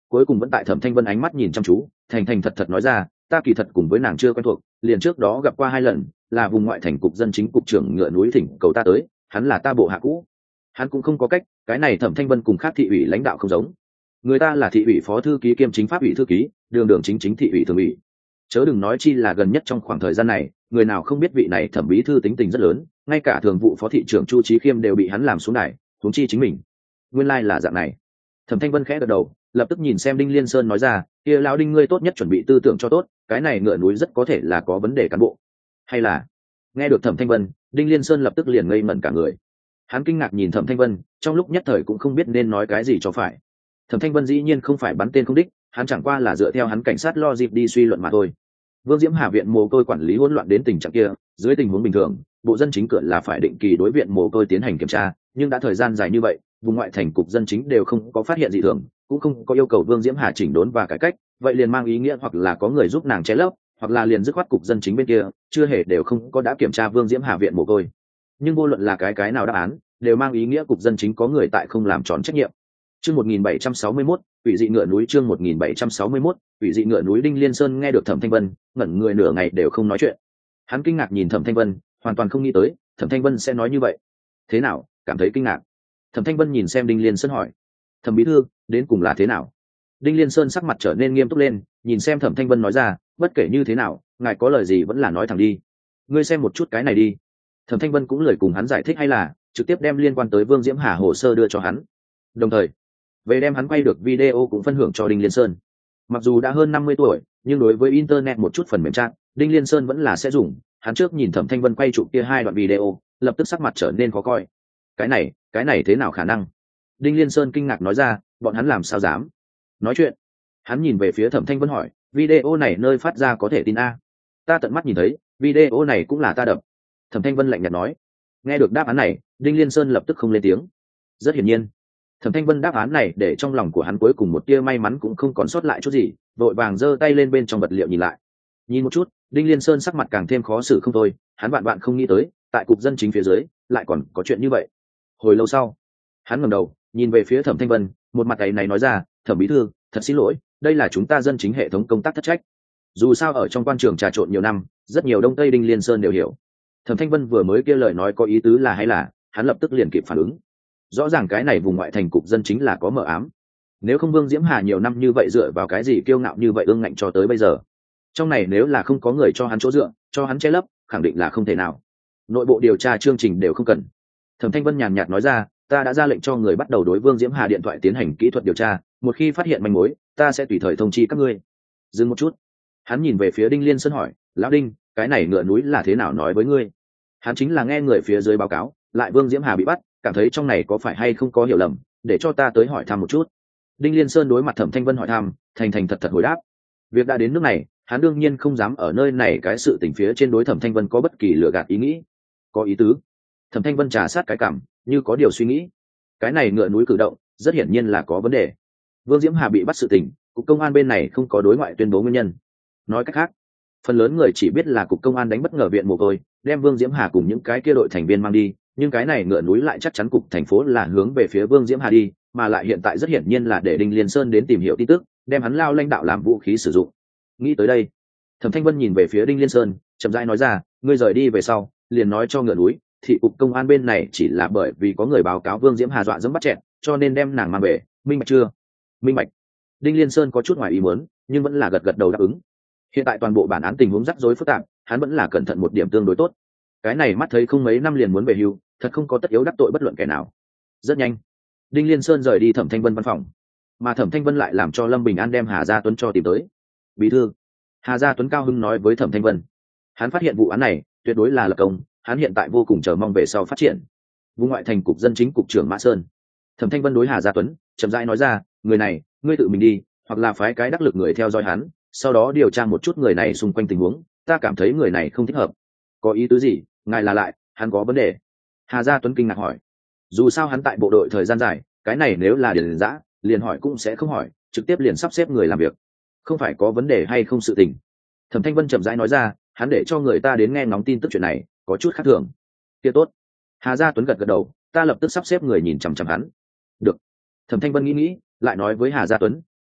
cuối cùng vẫn tại Thẩm Thanh Vân ánh mắt nhìn chăm chú, thành thành thật thật nói ra, ta kỳ thật cùng với nàng chưa quen thuộc, liền trước đó gặp qua hai lần, là vùng ngoại thành cục dân chính cục trưởng ngựa núi thỉnh cầu ta tới, hắn là ta bộ hạ cũ. Hắn cũng không có cách, cái này Thẩm Thanh Vân cùng khác thị ủy lãnh đạo không giống, người ta là thị ủy phó thư ký kiêm chính pháp ủy thư ký, đường đường chính chính thị ủy thường ủy, chớ đừng nói chi là gần nhất trong khoảng thời gian này, người nào không biết vị này Thẩm bí thư tính tình rất lớn, ngay cả thường vụ phó thị trưởng Chu Chí Khiêm đều bị hắn làm xuống đài, huống chi chính mình. Nguyên lai like là dạng này. Thẩm Thanh Vân khẽ gật đầu, lập tức nhìn xem Đinh Liên Sơn nói ra, kia lão Đinh ngươi tốt nhất chuẩn bị tư tưởng cho tốt, cái này ngựa núi rất có thể là có vấn đề cán bộ. Hay là? Nghe được Thẩm Thanh Vân, Đinh Liên Sơn lập tức liền ngây ngẩn cả người. Hắn kinh ngạc nhìn Thẩm Thanh Vân, trong lúc nhất thời cũng không biết nên nói cái gì cho phải. Thẩm Thanh Vân dĩ nhiên không phải bắn tên không đích, hắn chẳng qua là dựa theo hắn cảnh sát lo dịp đi suy luận mà thôi. Vương Diễm Hà viện mồ côi quản lý hỗn loạn đến tình trạng kia, dưới tình huống bình thường, bộ dân chính cửa là phải định kỳ đối viện mồ côi tiến hành kiểm tra, nhưng đã thời gian dài như vậy, vùng ngoại thành cục dân chính đều không có phát hiện gì thường, cũng không có yêu cầu Vương Diễm Hà chỉnh đốn và cải cách, vậy liền mang ý nghĩa hoặc là có người giúp nàng che lấp, hoặc là liền dứt khoát cục dân chính bên kia, chưa hề đều không có đã kiểm tra Vương Diễm Hà viện mồ côi. Nhưng vô luận là cái cái nào đáp án, đều mang ý nghĩa cục dân chính có người tại không làm tròn trách nhiệm. Chương một nghìn bảy trăm sáu mươi mốt, ủy dị ngựa núi chương một nghìn bảy trăm sáu mươi mốt, ủy dị ngựa núi Đinh Liên Sơn nghe được Thẩm Thanh Vân, ngẩn người nửa ngày đều không nói chuyện. Hắn kinh ngạc nhìn Thẩm Thanh Vân, hoàn toàn không nghĩ tới, Thẩm Thanh Vân sẽ nói như vậy. Thế nào, cảm thấy kinh ngạc? Thẩm Thanh Vân nhìn xem Đinh Liên Sơn hỏi. Thẩm bí thư, đến cùng là thế nào? Đinh Liên Sơn sắc mặt trở nên nghiêm túc lên, nhìn xem Thẩm Thanh Vân nói ra, bất kể như thế nào, ngài có lời gì vẫn là nói thẳng đi. Ngươi xem một chút cái này đi. Thẩm Thanh Vân cũng lời cùng hắn giải thích hay là trực tiếp đem liên quan tới Vương Diễm Hà hồ sơ đưa cho hắn. Đồng thời, về đem hắn quay được video cũng phân hưởng cho Đinh Liên Sơn. Mặc dù đã hơn năm mươi tuổi, nhưng đối với internet một chút phần mềm trạng, Đinh Liên Sơn vẫn là sẽ dùng. Hắn trước nhìn Thẩm Thanh Vân quay chụp kia hai đoạn video, lập tức sắc mặt trở nên khó coi. Cái này, cái này thế nào khả năng? Đinh Liên Sơn kinh ngạc nói ra, bọn hắn làm sao dám? Nói chuyện. Hắn nhìn về phía Thẩm Thanh Vân hỏi, video này nơi phát ra có thể tin a? Ta tận mắt nhìn thấy, video này cũng là ta đập. Thẩm Thanh Vân lạnh nhạt nói. Nghe được đáp án này, Đinh Liên Sơn lập tức không lên tiếng. Rất hiển nhiên, Thẩm Thanh Vân đáp án này để trong lòng của hắn cuối cùng một tia may mắn cũng không còn sót lại chút gì, vội vàng giơ tay lên bên trong vật liệu nhìn lại. Nhìn một chút, Đinh Liên Sơn sắc mặt càng thêm khó xử không thôi, hắn bạn bạn không nghĩ tới, tại cục dân chính phía dưới, lại còn có chuyện như vậy. Hồi lâu sau, hắn ngẩng đầu, nhìn về phía Thẩm Thanh Vân, một mặt ấy này nói ra, Thẩm bí thư, thật xin lỗi, đây là chúng ta dân chính hệ thống công tác thất trách. Dù sao ở trong quan trường trà trộn nhiều năm, rất nhiều Đông Tây Đinh Liên Sơn đều hiểu. Thẩm Thanh Vân vừa mới kia lời nói có ý tứ là hay là, hắn lập tức liền kịp phản ứng. Rõ ràng cái này vùng ngoại thành cục dân chính là có mờ ám. Nếu không Vương Diễm Hà nhiều năm như vậy dựa vào cái gì kiêu ngạo như vậy ương ngạnh cho tới bây giờ? Trong này nếu là không có người cho hắn chỗ dựa, cho hắn che lấp, khẳng định là không thể nào. Nội bộ điều tra chương trình đều không cần. Thẩm Thanh Vân nhàn nhạt nói ra, ta đã ra lệnh cho người bắt đầu đối Vương Diễm Hà điện thoại tiến hành kỹ thuật điều tra, một khi phát hiện manh mối, ta sẽ tùy thời thông chi các ngươi. Dừng một chút, hắn nhìn về phía Đinh Liên Sơn hỏi, lão Đinh, cái này ngựa núi là thế nào nói với ngươi? Hắn chính là nghe người phía dưới báo cáo, lại Vương Diễm Hà bị bắt, cảm thấy trong này có phải hay không có hiểu lầm, để cho ta tới hỏi thăm một chút. Đinh Liên Sơn đối mặt Thẩm Thanh Vân hỏi thăm, thành thành thật thật hồi đáp. Việc đã đến nước này, hắn đương nhiên không dám ở nơi này cái sự tình phía trên đối Thẩm Thanh Vân có bất kỳ lừa gạt ý nghĩ. Có ý tứ. Thẩm Thanh Vân trà sát cái cảm, như có điều suy nghĩ. Cái này ngựa núi cử động, rất hiển nhiên là có vấn đề. Vương Diễm Hà bị bắt sự tình, cục công an bên này không có đối ngoại tuyên bố nguyên nhân. Nói cách khác, phần lớn người chỉ biết là cục công an đánh bất ngờ viện mồ côi, đem Vương Diễm Hà cùng những cái kia đội thành viên mang đi, nhưng cái này ngựa núi lại chắc chắn cục thành phố là hướng về phía Vương Diễm Hà đi, mà lại hiện tại rất hiển nhiên là để Đinh Liên Sơn đến tìm hiểu tin tức, đem hắn lao lãnh đạo làm vũ khí sử dụng. Nghĩ tới đây, Thẩm Thanh Vân nhìn về phía Đinh Liên Sơn, chậm rãi nói ra, ngươi rời đi về sau, liền nói cho ngựa núi, thị cục công an bên này chỉ là bởi vì có người báo cáo Vương Diễm Hà dọa dẫm bắt chẹn, cho nên đem nàng mang về, minh bạch chưa? Minh bạch. Đinh Liên Sơn có chút ngoài ý muốn, nhưng vẫn là gật gật đầu đáp ứng. Hiện tại toàn bộ bản án tình huống rắc rối phức tạp, hắn vẫn là cẩn thận một điểm tương đối tốt. Cái này mắt thấy không mấy năm liền muốn về hưu, thật không có tất yếu đắc tội bất luận kẻ nào. Rất nhanh, Đinh Liên Sơn rời đi Thẩm Thanh Vân văn phòng, mà Thẩm Thanh Vân lại làm cho Lâm Bình An đem Hà Gia Tuấn cho tìm tới. Bí thư, Hà Gia Tuấn cao hưng nói với Thẩm Thanh Vân, hắn phát hiện vụ án này tuyệt đối là lập công, hắn hiện tại vô cùng chờ mong về sau phát triển. Vùng ngoại thành cục dân chính cục trưởng Mã Sơn. Thẩm Thanh Vân đối Hà Gia Tuấn chậm rãi nói ra, người này, ngươi tự mình đi, hoặc là phái cái đắc lực người theo dõi hắn, sau đó điều tra một chút người này xung quanh tình huống, ta cảm thấy người này không thích hợp. Có ý tứ gì? Ngài là lại, hắn có vấn đề? Hà Gia Tuấn kinh ngạc hỏi. Dù sao hắn tại bộ đội thời gian dài, cái này nếu là điền dã, liền hỏi cũng sẽ không hỏi, trực tiếp liền sắp xếp người làm việc, không phải có vấn đề hay không sự tình. Thẩm Thanh Vân chậm rãi nói ra, hắn để cho người ta đến nghe ngóng tin tức chuyện này, có chút khác thường. Kia tốt. Hà Gia Tuấn gật gật đầu, ta lập tức sắp xếp người nhìn chằm chằm hắn. Được. Thẩm Thanh Vân nghĩ nghĩ, lại nói với Hà Gia Tuấn,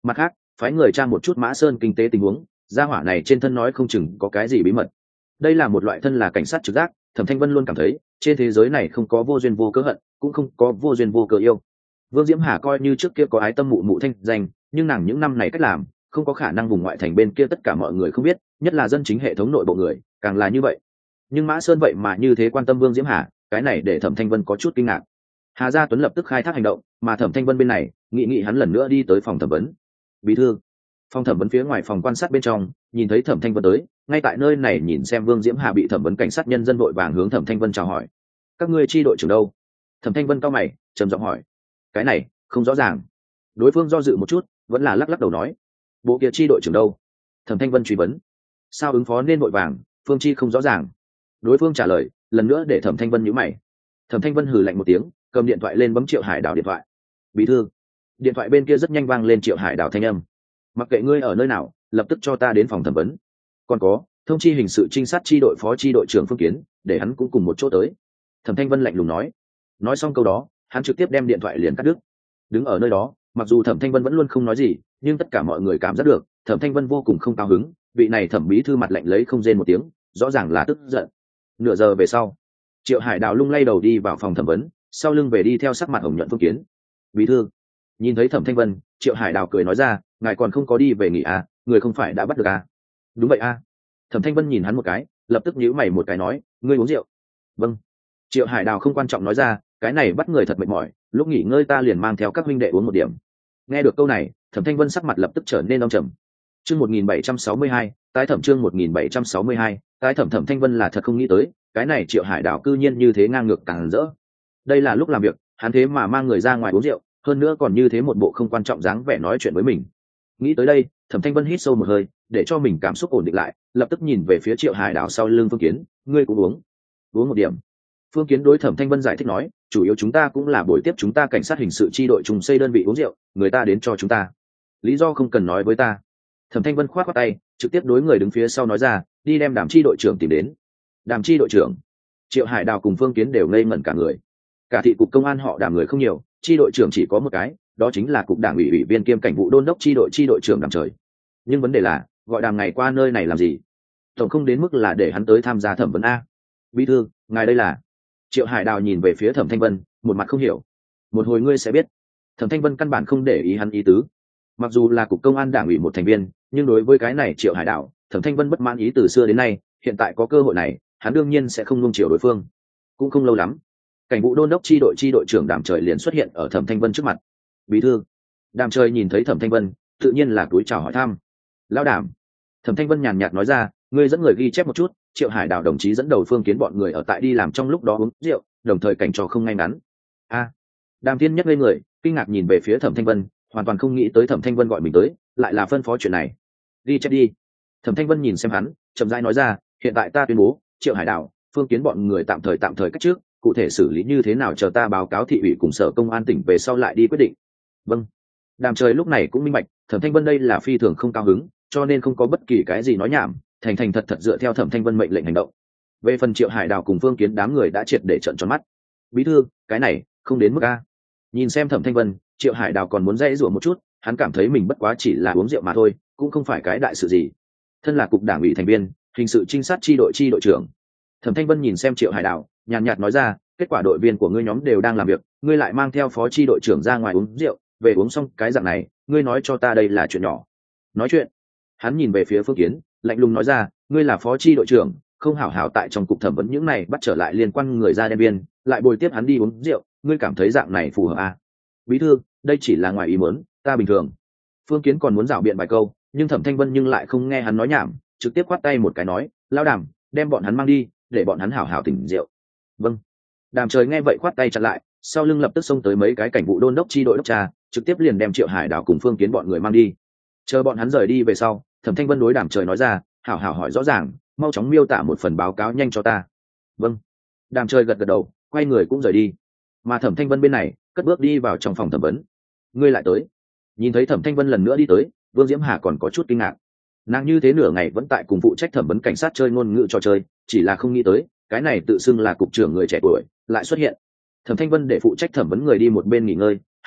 mặt khác phái người tra một chút Mã Sơn kinh tế tình huống, gia hỏa này trên thân nói không chừng có cái gì bí mật. Đây là một loại thân là cảnh sát trực giác, Thẩm Thanh Vân luôn cảm thấy trên thế giới này không có vô duyên vô cớ hận, cũng không có vô duyên vô cớ yêu. Vương Diễm Hà coi như trước kia có ái tâm mụ mụ thanh danh, nhưng nàng những năm này cách làm không có khả năng vùng ngoại thành bên kia tất cả mọi người không biết, nhất là dân chính hệ thống nội bộ người càng là như vậy. Nhưng Mã Sơn vậy mà như thế quan tâm Vương Diễm Hà, cái này để Thẩm Thanh Vân có chút kinh ngạc. Hà Gia Tuấn lập tức khai thác hành động, mà Thẩm Thanh Vân bên này nghị nghị hắn lần nữa đi tới phòng thẩm vấn. Bí thư, phòng thẩm vấn phía ngoài phòng quan sát bên trong nhìn thấy Thẩm Thanh Vân tới, ngay tại nơi này nhìn xem Vương Diễm Hà bị thẩm vấn, cảnh sát nhân dân vội vàng hướng Thẩm Thanh Vân chào hỏi. Các ngươi chi đội trưởng đâu? Thẩm Thanh Vân cau mày trầm giọng hỏi. Cái này không rõ ràng. Đối phương do dự một chút vẫn là lắc lắc đầu nói. Bộ kia chi đội trưởng đâu? Thẩm Thanh Vân truy vấn. Sao ứng phó nên vội vàng, phương chi không rõ ràng. Đối phương trả lời lần nữa để Thẩm Thanh Vân nhíu mày. Thẩm Thanh Vân hừ lạnh một tiếng, cầm điện thoại lên bấm Triệu Hải Đào điện thoại. Bí thư. Điện thoại bên kia rất nhanh vang lên Triệu Hải Đào thanh âm. Mặc kệ ngươi ở nơi nào, lập tức cho ta đến phòng thẩm vấn. Còn có thông chi hình sự trinh sát chi đội phó chi đội trưởng Phương Kiến, để hắn cũng cùng một chỗ tới. Thẩm Thanh Vân lạnh lùng nói. Nói xong câu đó hắn trực tiếp đem điện thoại liền cắt đứt. Đứng ở nơi đó, mặc dù Thẩm Thanh Vân vẫn luôn không nói gì, nhưng tất cả mọi người cảm giác được Thẩm Thanh Vân vô cùng không cao hứng. Vị này Thẩm bí thư mặt lạnh lấy không rên một tiếng, rõ ràng là tức giận. Nửa giờ về sau, Triệu Hải Đào lung lay đầu đi vào phòng thẩm vấn, sau lưng về đi theo sắc mặt hồng nhuận Phương Kiến. Bí thư. Nhìn thấy Thẩm Thanh Vân, Triệu Hải Đào cười nói ra, ngài còn không có đi về nghỉ à, người không phải đã bắt được à? Đúng vậy à. Thẩm Thanh Vân nhìn hắn một cái, lập tức nhíu mày một cái nói, ngươi uống rượu? Vâng. Triệu Hải Đào không quan trọng nói ra, cái này bắt người thật mệt mỏi, lúc nghỉ ngơi ta liền mang theo các huynh đệ uống một điểm. Nghe được câu này, Thẩm Thanh Vân sắc mặt lập tức trở nên âm trầm. Chương một nghìn bảy trăm sáu mươi hai, tái thẩm chương một nghìn bảy trăm sáu mươi hai, tái thẩm. Thẩm Thanh Vân là thật không nghĩ tới, cái này Triệu Hải Đào cư nhiên như thế ngang ngược càng rỡ. Đây là lúc làm việc, hắn thế mà mang người ra ngoài uống rượu, hơn nữa còn như thế một bộ không quan trọng dáng vẻ nói chuyện với mình. Nghĩ tới đây, Thẩm Thanh Vân hít sâu một hơi, để cho mình cảm xúc ổn định lại, lập tức nhìn về phía Triệu Hải Đào sau lưng Phương Kiến, ngươi cũng uống. Uống một điểm. Phương Kiến đối Thẩm Thanh Vân giải thích nói, chủ yếu chúng ta cũng là buổi tiếp chúng ta cảnh sát hình sự chi đội trùng xây đơn vị uống rượu, người ta đến cho chúng ta. Lý do không cần nói với ta. Thẩm Thanh Vân khoát khoát tay, trực tiếp đối người đứng phía sau nói ra, đi đem Đàm chi đội trưởng tìm đến. Đàm chi đội trưởng? Triệu Hải Đào cùng Phương Kiến đều ngây ngẩn cả người. Cả thị cục công an họ Đàm người không nhiều, chi đội trưởng chỉ có một cái, đó chính là cục đảng ủy ủy viên kiêm cảnh vụ đôn đốc chi đội chi đội trưởng Đàm Trời. Nhưng vấn đề là, gọi Đàm ngày qua nơi này làm gì? Tổng không đến mức là để hắn tới tham gia thẩm vấn a. Bí thư, ngài đây là? Triệu Hải Đào nhìn về phía Thẩm Thanh Vân, một mặt không hiểu. Một hồi ngươi sẽ biết. Thẩm Thanh Vân căn bản không để ý hắn ý tứ. Mặc dù là cục công an đảng ủy một thành viên, nhưng đối với cái này Triệu Hải Đào, Thẩm Thanh Vân bất mãn ý từ xưa đến nay, hiện tại có cơ hội này, hắn đương nhiên sẽ không nuông chiều đối phương. Cũng không lâu lắm, cảnh vụ đôn đốc chi đội chi đội trưởng Đàm Trời liền xuất hiện ở Thẩm Thanh Vân trước mặt. Bí thư. Đàm Trời nhìn thấy Thẩm Thanh Vân, tự nhiên là cúi chào hỏi thăm. Lão Đàm. Thẩm Thanh Vân nhàn nhạt nói ra, ngươi dẫn người ghi chép một chút, Triệu Hải Đào đồng chí dẫn đầu Phương Kiến bọn người ở tại đi làm trong lúc đó uống rượu, đồng thời cảnh trò không ngay ngắn. A. Đàm Thiên nhắc lên người, kinh ngạc nhìn về phía Thẩm Thanh Vân, hoàn toàn không nghĩ tới Thẩm Thanh Vân gọi mình tới, lại là phân phó chuyện này. Ghi chép đi. Thẩm Thanh Vân nhìn xem hắn, chậm rãi nói ra, hiện tại ta tuyên bố, Triệu Hải Đào, Phương Kiến bọn người tạm thời tạm thời cách trước, cụ thể xử lý như thế nào chờ ta báo cáo thị ủy cùng sở công an tỉnh về sau lại đi quyết định. Vâng. Đàm Trời lúc này cũng minh bạch, Thẩm Thanh Vân đây là phi thường không cao hứng, cho nên không có bất kỳ cái gì nói nhảm, thành thành thật thật dựa theo Thẩm Thanh Vân mệnh lệnh hành động. Về phần Triệu Hải Đào cùng Phương Kiến đám người đã triệt để trợn tròn mắt. Bí thư, cái này không đến mức a. Nhìn xem Thẩm Thanh Vân, Triệu Hải Đào còn muốn dãy dụa một chút, hắn cảm thấy mình bất quá chỉ là uống rượu mà thôi, cũng không phải cái đại sự gì. Thân là cục đảng ủy thành viên, hình sự trinh sát chi đội chi đội trưởng. Thẩm Thanh Vân nhìn xem Triệu Hải Đào, nhàn nhạt nói ra, kết quả đội viên của ngươi nhóm đều đang làm việc, ngươi lại mang theo phó chi đội trưởng ra ngoài uống rượu, về uống xong cái dạng này, ngươi nói cho ta đây là chuyện nhỏ. Nói chuyện. Hắn nhìn về phía Phương Kiến, lạnh lùng nói ra, ngươi là phó chi đội trưởng, không hảo hảo tại trong cục thẩm vấn những này bắt trở lại liên quan người ra đen biên, lại bồi tiếp hắn đi uống rượu, ngươi cảm thấy dạng này phù hợp à? Bí thư, đây chỉ là ngoài ý muốn, ta bình thường. Phương Kiến còn muốn rảo biện vài câu, nhưng Thẩm Thanh Vân nhưng lại không nghe hắn nói nhảm, trực tiếp quát tay một cái nói, lao Đàm, đem bọn hắn mang đi, để bọn hắn hảo hảo tỉnh rượu. Vâng. Đàm Trời nghe vậy khoát tay chặn lại, sau lưng lập tức xông tới mấy cái cảnh vụ đôn đốc chi đội đốc tra, trực tiếp liền đem Triệu Hải Đào cùng Phương Kiến bọn người mang đi. Chờ bọn hắn rời đi về sau, Thẩm Thanh Vân đối Đàm Trời nói ra, hảo hảo hỏi rõ ràng, mau chóng miêu tả một phần báo cáo nhanh cho ta. Vâng. Đàm Trời gật gật đầu, quay người cũng rời đi. Mà Thẩm Thanh Vân bên này cất bước đi vào trong phòng thẩm vấn. Ngươi lại tới? Nhìn thấy Thẩm Thanh Vân lần nữa đi tới, Vương Diễm Hà còn có chút kinh ngạc. Nàng như thế nửa ngày vẫn tại cùng phụ trách thẩm vấn cảnh sát chơi ngôn ngữ trò chơi, chỉ là không nghĩ tới cái này tự xưng là cục trưởng người trẻ tuổi lại xuất hiện. Thẩm Thanh Vân để phụ trách thẩm vấn người đi một bên nghỉ ngơi,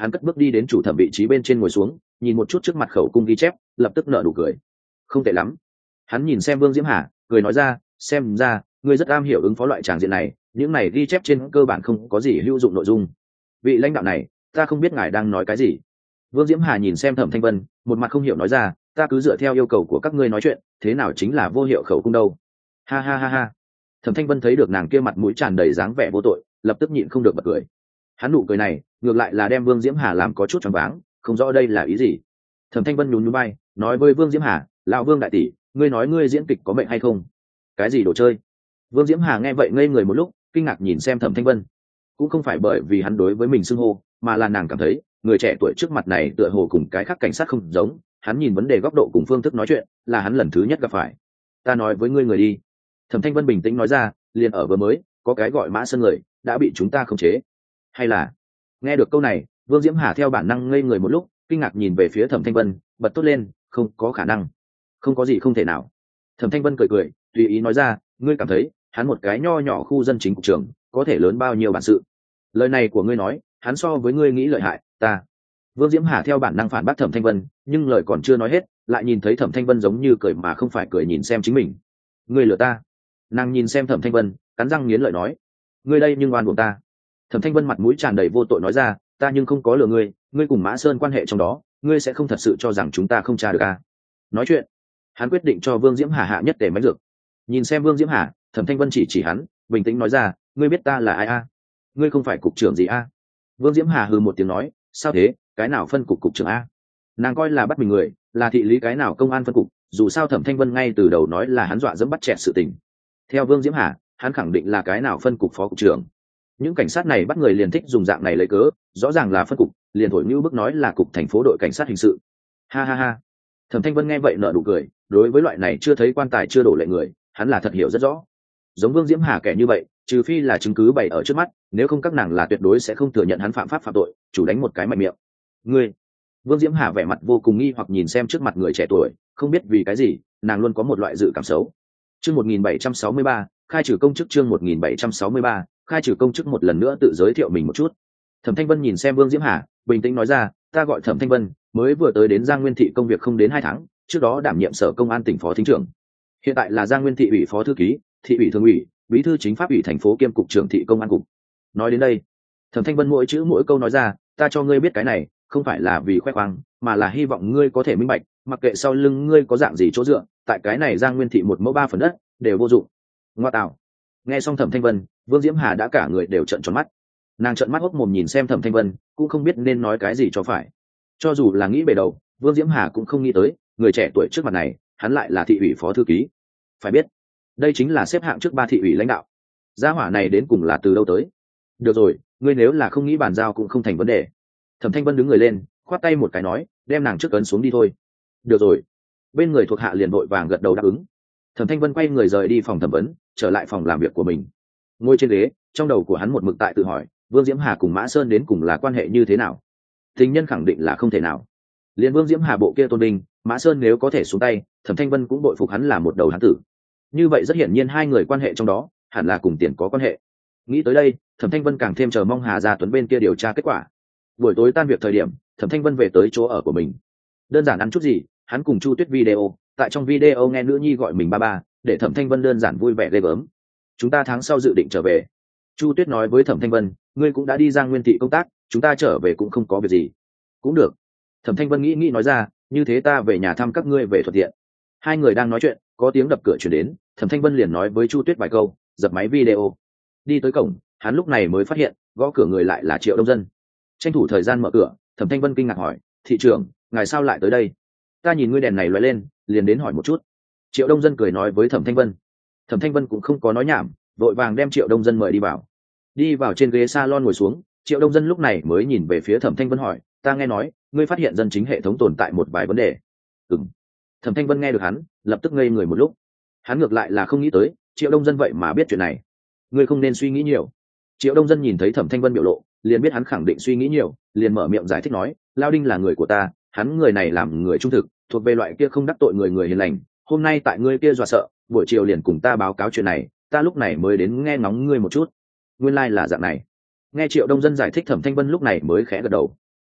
hắn cất bước đi đến chủ thẩm vị trí bên trên ngồi xuống, nhìn một chút trước mặt khẩu cung ghi chép, lập tức nở nụ cười. Không tệ lắm. Hắn nhìn xem Vương Diễm Hà, cười nói ra, xem ra ngươi rất am hiểu ứng phó loại tràng diện này, những này ghi chép trên cơ bản không có gì hữu dụng nội dung. Vị lãnh đạo này, ta không biết ngài đang nói cái gì. Vương Diễm Hà nhìn xem Thẩm Thanh Vân, một mặt không hiểu nói ra, ta cứ dựa theo yêu cầu của các ngươi nói chuyện, thế nào chính là vô hiệu khẩu cung đâu. Ha ha ha ha. Thẩm Thanh Vân thấy được nàng kia mặt mũi tràn đầy dáng vẻ vô tội, lập tức nhịn không được bật cười. Hắn nụ cười này ngược lại là đem Vương Diễm Hà làm có chút choáng váng, không rõ đây là ý gì. Thẩm Thanh Vân nhún nhún vai, nói với Vương Diễm Hà, lão Vương đại tỷ, ngươi nói ngươi diễn kịch có mệnh hay không? Cái gì đồ chơi? Vương Diễm Hà nghe vậy ngây người một lúc, kinh ngạc nhìn xem Thẩm Thanh Vân. Cũng không phải bởi vì hắn đối với mình xưng hô, mà là nàng cảm thấy người trẻ tuổi trước mặt này tựa hồ cùng cái khác cảnh sát không giống. Hắn nhìn vấn đề góc độ cùng phương thức nói chuyện là hắn lần thứ nhất gặp phải. Ta nói với ngươi người đi. Thẩm Thanh Vân bình tĩnh nói ra, liền ở vừa mới có cái gọi Mã Sơn người đã bị chúng ta khống chế. Hay là? Nghe được câu này, Vương Diễm Hà theo bản năng ngây người một lúc, kinh ngạc nhìn về phía Thẩm Thanh Vân, bật tốt lên, không có khả năng, không có gì không thể nào. Thẩm Thanh Vân cười cười, tùy ý nói ra, ngươi cảm thấy hắn một cái nho nhỏ khu dân chính cục trưởng có thể lớn bao nhiêu bản sự? Lời này của ngươi nói, hắn so với ngươi nghĩ lợi hại, ta. Vương Diễm Hà theo bản năng phản bác Thẩm Thanh Vân, nhưng lời còn chưa nói hết, lại nhìn thấy Thẩm Thanh Vân giống như cười mà không phải cười nhìn xem chính mình. Ngươi lừa ta? Nàng nhìn xem Thẩm Thanh Vân, cắn răng nghiến lợi nói, ngươi đây nhưng oan uổng ta. Thẩm Thanh Vân mặt mũi tràn đầy vô tội nói ra, ta nhưng không có lừa ngươi, ngươi cùng Mã Sơn quan hệ trong đó, ngươi sẽ không thật sự cho rằng chúng ta không tra được à? Nói chuyện, hắn quyết định cho Vương Diễm Hà hạ nhất tề máy dược. Nhìn xem Vương Diễm Hà, Thẩm Thanh Vân chỉ chỉ hắn, bình tĩnh nói ra, ngươi biết ta là ai a? À? Ngươi không phải cục trưởng gì a? À? Vương Diễm Hà hừ một tiếng nói, sao thế, cái nào phân cục cục trưởng a? À? Nàng coi là bắt mình người, là thị lý cái nào công an phân cục, dù sao Thẩm Thanh Vân ngay từ đầu nói là hắn dọa dẫm bắt chẹt sự tình. Theo Vương Diễm Hà, hắn khẳng định là cái nào phân cục phó cục trưởng. Những cảnh sát này bắt người liền thích dùng dạng này lấy cớ, rõ ràng là phân cục, liền thổi như bức nói là cục thành phố đội cảnh sát hình sự. Ha ha ha. Thẩm Thanh Vân nghe vậy nở nụ cười, đối với loại này chưa thấy quan tài chưa đổ lệ người, hắn là thật hiểu rất rõ. Giống Vương Diễm Hà kẻ như vậy, trừ phi là chứng cứ bày ở trước mắt, nếu không các nàng là tuyệt đối sẽ không thừa nhận hắn phạm pháp phạm tội, chủ đánh một cái mạnh miệng. Ngươi. Vương Diễm Hà vẻ mặt vô cùng nghi hoặc nhìn xem trước mặt người trẻ tuổi, không biết vì cái gì, nàng luôn có một loại dự cảm xấu. Chương một nghìn bảy trăm sáu mươi ba, khai trừ công chức chương một nghìn bảy trăm sáu mươi ba, khai trừ công chức một lần nữa tự giới thiệu mình một chút. Thẩm Thanh Vân nhìn xem Vương Diễm Hà, bình tĩnh nói ra, ta gọi Thẩm Thanh Vân, mới vừa tới đến Giang Nguyên thị công việc không đến hai tháng, trước đó đảm nhiệm sở công an tỉnh phó thính trưởng, hiện tại là Giang Nguyên thị ủy phó thư ký, thị ủy thường ủy, bí thư chính pháp ủy thành phố kiêm cục trưởng thị công an cục. Nói đến đây, Thẩm Thanh Vân mỗi chữ mỗi câu nói ra, ta cho ngươi biết cái này, không phải là vì khoe khoang, mà là hy vọng ngươi có thể minh bạch, mặc kệ sau lưng ngươi có dạng gì chỗ dựa, tại cái này Giang Nguyên thị một mẫu ba phần đất đều vô dụng. Ngoa tạo. Nghe xong Thẩm Thanh Vân, Vương Diễm Hà đã cả người đều trợn tròn mắt. Nàng trợn mắt hốc mồm nhìn xem Thẩm Thanh Vân, cũng không biết nên nói cái gì cho phải. Cho dù là nghĩ bề đầu, Vương Diễm Hà cũng không nghĩ tới, người trẻ tuổi trước mặt này, hắn lại là thị ủy phó thư ký. Phải biết, đây chính là xếp hạng trước ba thị ủy lãnh đạo. Gia hỏa này đến cùng là từ đâu tới? Được rồi, ngươi nếu là không nghĩ bàn giao cũng không thành vấn đề. Thẩm Thanh Vân đứng người lên, khoát tay một cái nói, đem nàng trước ấn xuống đi thôi. Được rồi. Bên người thuộc hạ liền vội vàng gật đầu đáp ứng. Thẩm Thanh Vân quay người rời đi phòng thẩm vấn, trở lại phòng làm việc của mình. Ngồi trên ghế, trong đầu của hắn một mực tại tự hỏi, Vương Diễm Hà cùng Mã Sơn đến cùng là quan hệ như thế nào? Tình nhân khẳng định là không thể nào. Liên Vương Diễm Hà bộ kia tôn đình, Mã Sơn nếu có thể xuống tay, Thẩm Thanh Vân cũng bội phục hắn là một đầu hán tử. Như vậy rất hiển nhiên hai người quan hệ trong đó hẳn là cùng tiền có quan hệ. Nghĩ tới đây, Thẩm Thanh Vân càng thêm chờ mong Hà Gia Tuấn bên kia điều tra kết quả. Buổi tối tan việc thời điểm, Thẩm Thanh Vân về tới chỗ ở của mình. Đơn giản ăn chút gì, hắn cùng Chu Tuyết video, tại trong video nghe nữ nhi gọi mình ba ba, để Thẩm Thanh Vân đơn giản vui vẻ ghê gớm. Chúng ta tháng sau dự định trở về. Chu Tuyết nói với Thẩm Thanh Vân, ngươi cũng đã đi Giang Nguyên thị công tác, chúng ta trở về cũng không có việc gì. Cũng được. Thẩm Thanh Vân nghĩ nghĩ nói ra, như thế ta về nhà thăm các ngươi về thuận tiện. Hai người đang nói chuyện, có tiếng đập cửa chuyển đến, Thẩm Thanh Vân liền nói với Chu Tuyết vài câu, dập máy video. Đi tới cổng, hắn lúc này mới phát hiện, gõ cửa người lại là Triệu Đông Dân. Tranh thủ thời gian mở cửa, Thẩm Thanh Vân kinh ngạc hỏi, thị trưởng, ngài sao lại tới đây? Ta nhìn ngươi đèn này lóe lên, liền đến hỏi một chút. Triệu Đông Dân cười nói với Thẩm Thanh Vân. Thẩm Thanh Vân cũng không có nói nhảm, vội vàng đem Triệu Đông Dân mời đi vào. Đi vào trên ghế salon ngồi xuống, Triệu Đông Dân lúc này mới nhìn về phía Thẩm Thanh Vân hỏi, ta nghe nói, ngươi phát hiện dân chính hệ thống tồn tại một vài vấn đề. Ừm. Thẩm Thanh Vân nghe được hắn, lập tức ngây người một lúc. Hắn ngược lại là không nghĩ tới, Triệu Đông Dân vậy mà biết chuyện này. Ngươi không nên suy nghĩ nhiều. Triệu Đông Dân nhìn thấy Thẩm Thanh Vân biểu lộ, liền biết hắn khẳng định suy nghĩ nhiều, liền mở miệng giải thích nói, Lao Đinh là người của ta, hắn người này làm người trung thực, thuộc về loại kia không đắc tội người người hiền lành. Hôm nay tại ngươi kia dọa sợ, buổi chiều liền cùng ta báo cáo chuyện này, ta lúc này mới đến nghe ngóng ngươi một chút. Nguyên lai like là dạng này. Nghe Triệu Đông Dân giải thích, Thẩm Thanh Vân lúc này mới khẽ gật đầu.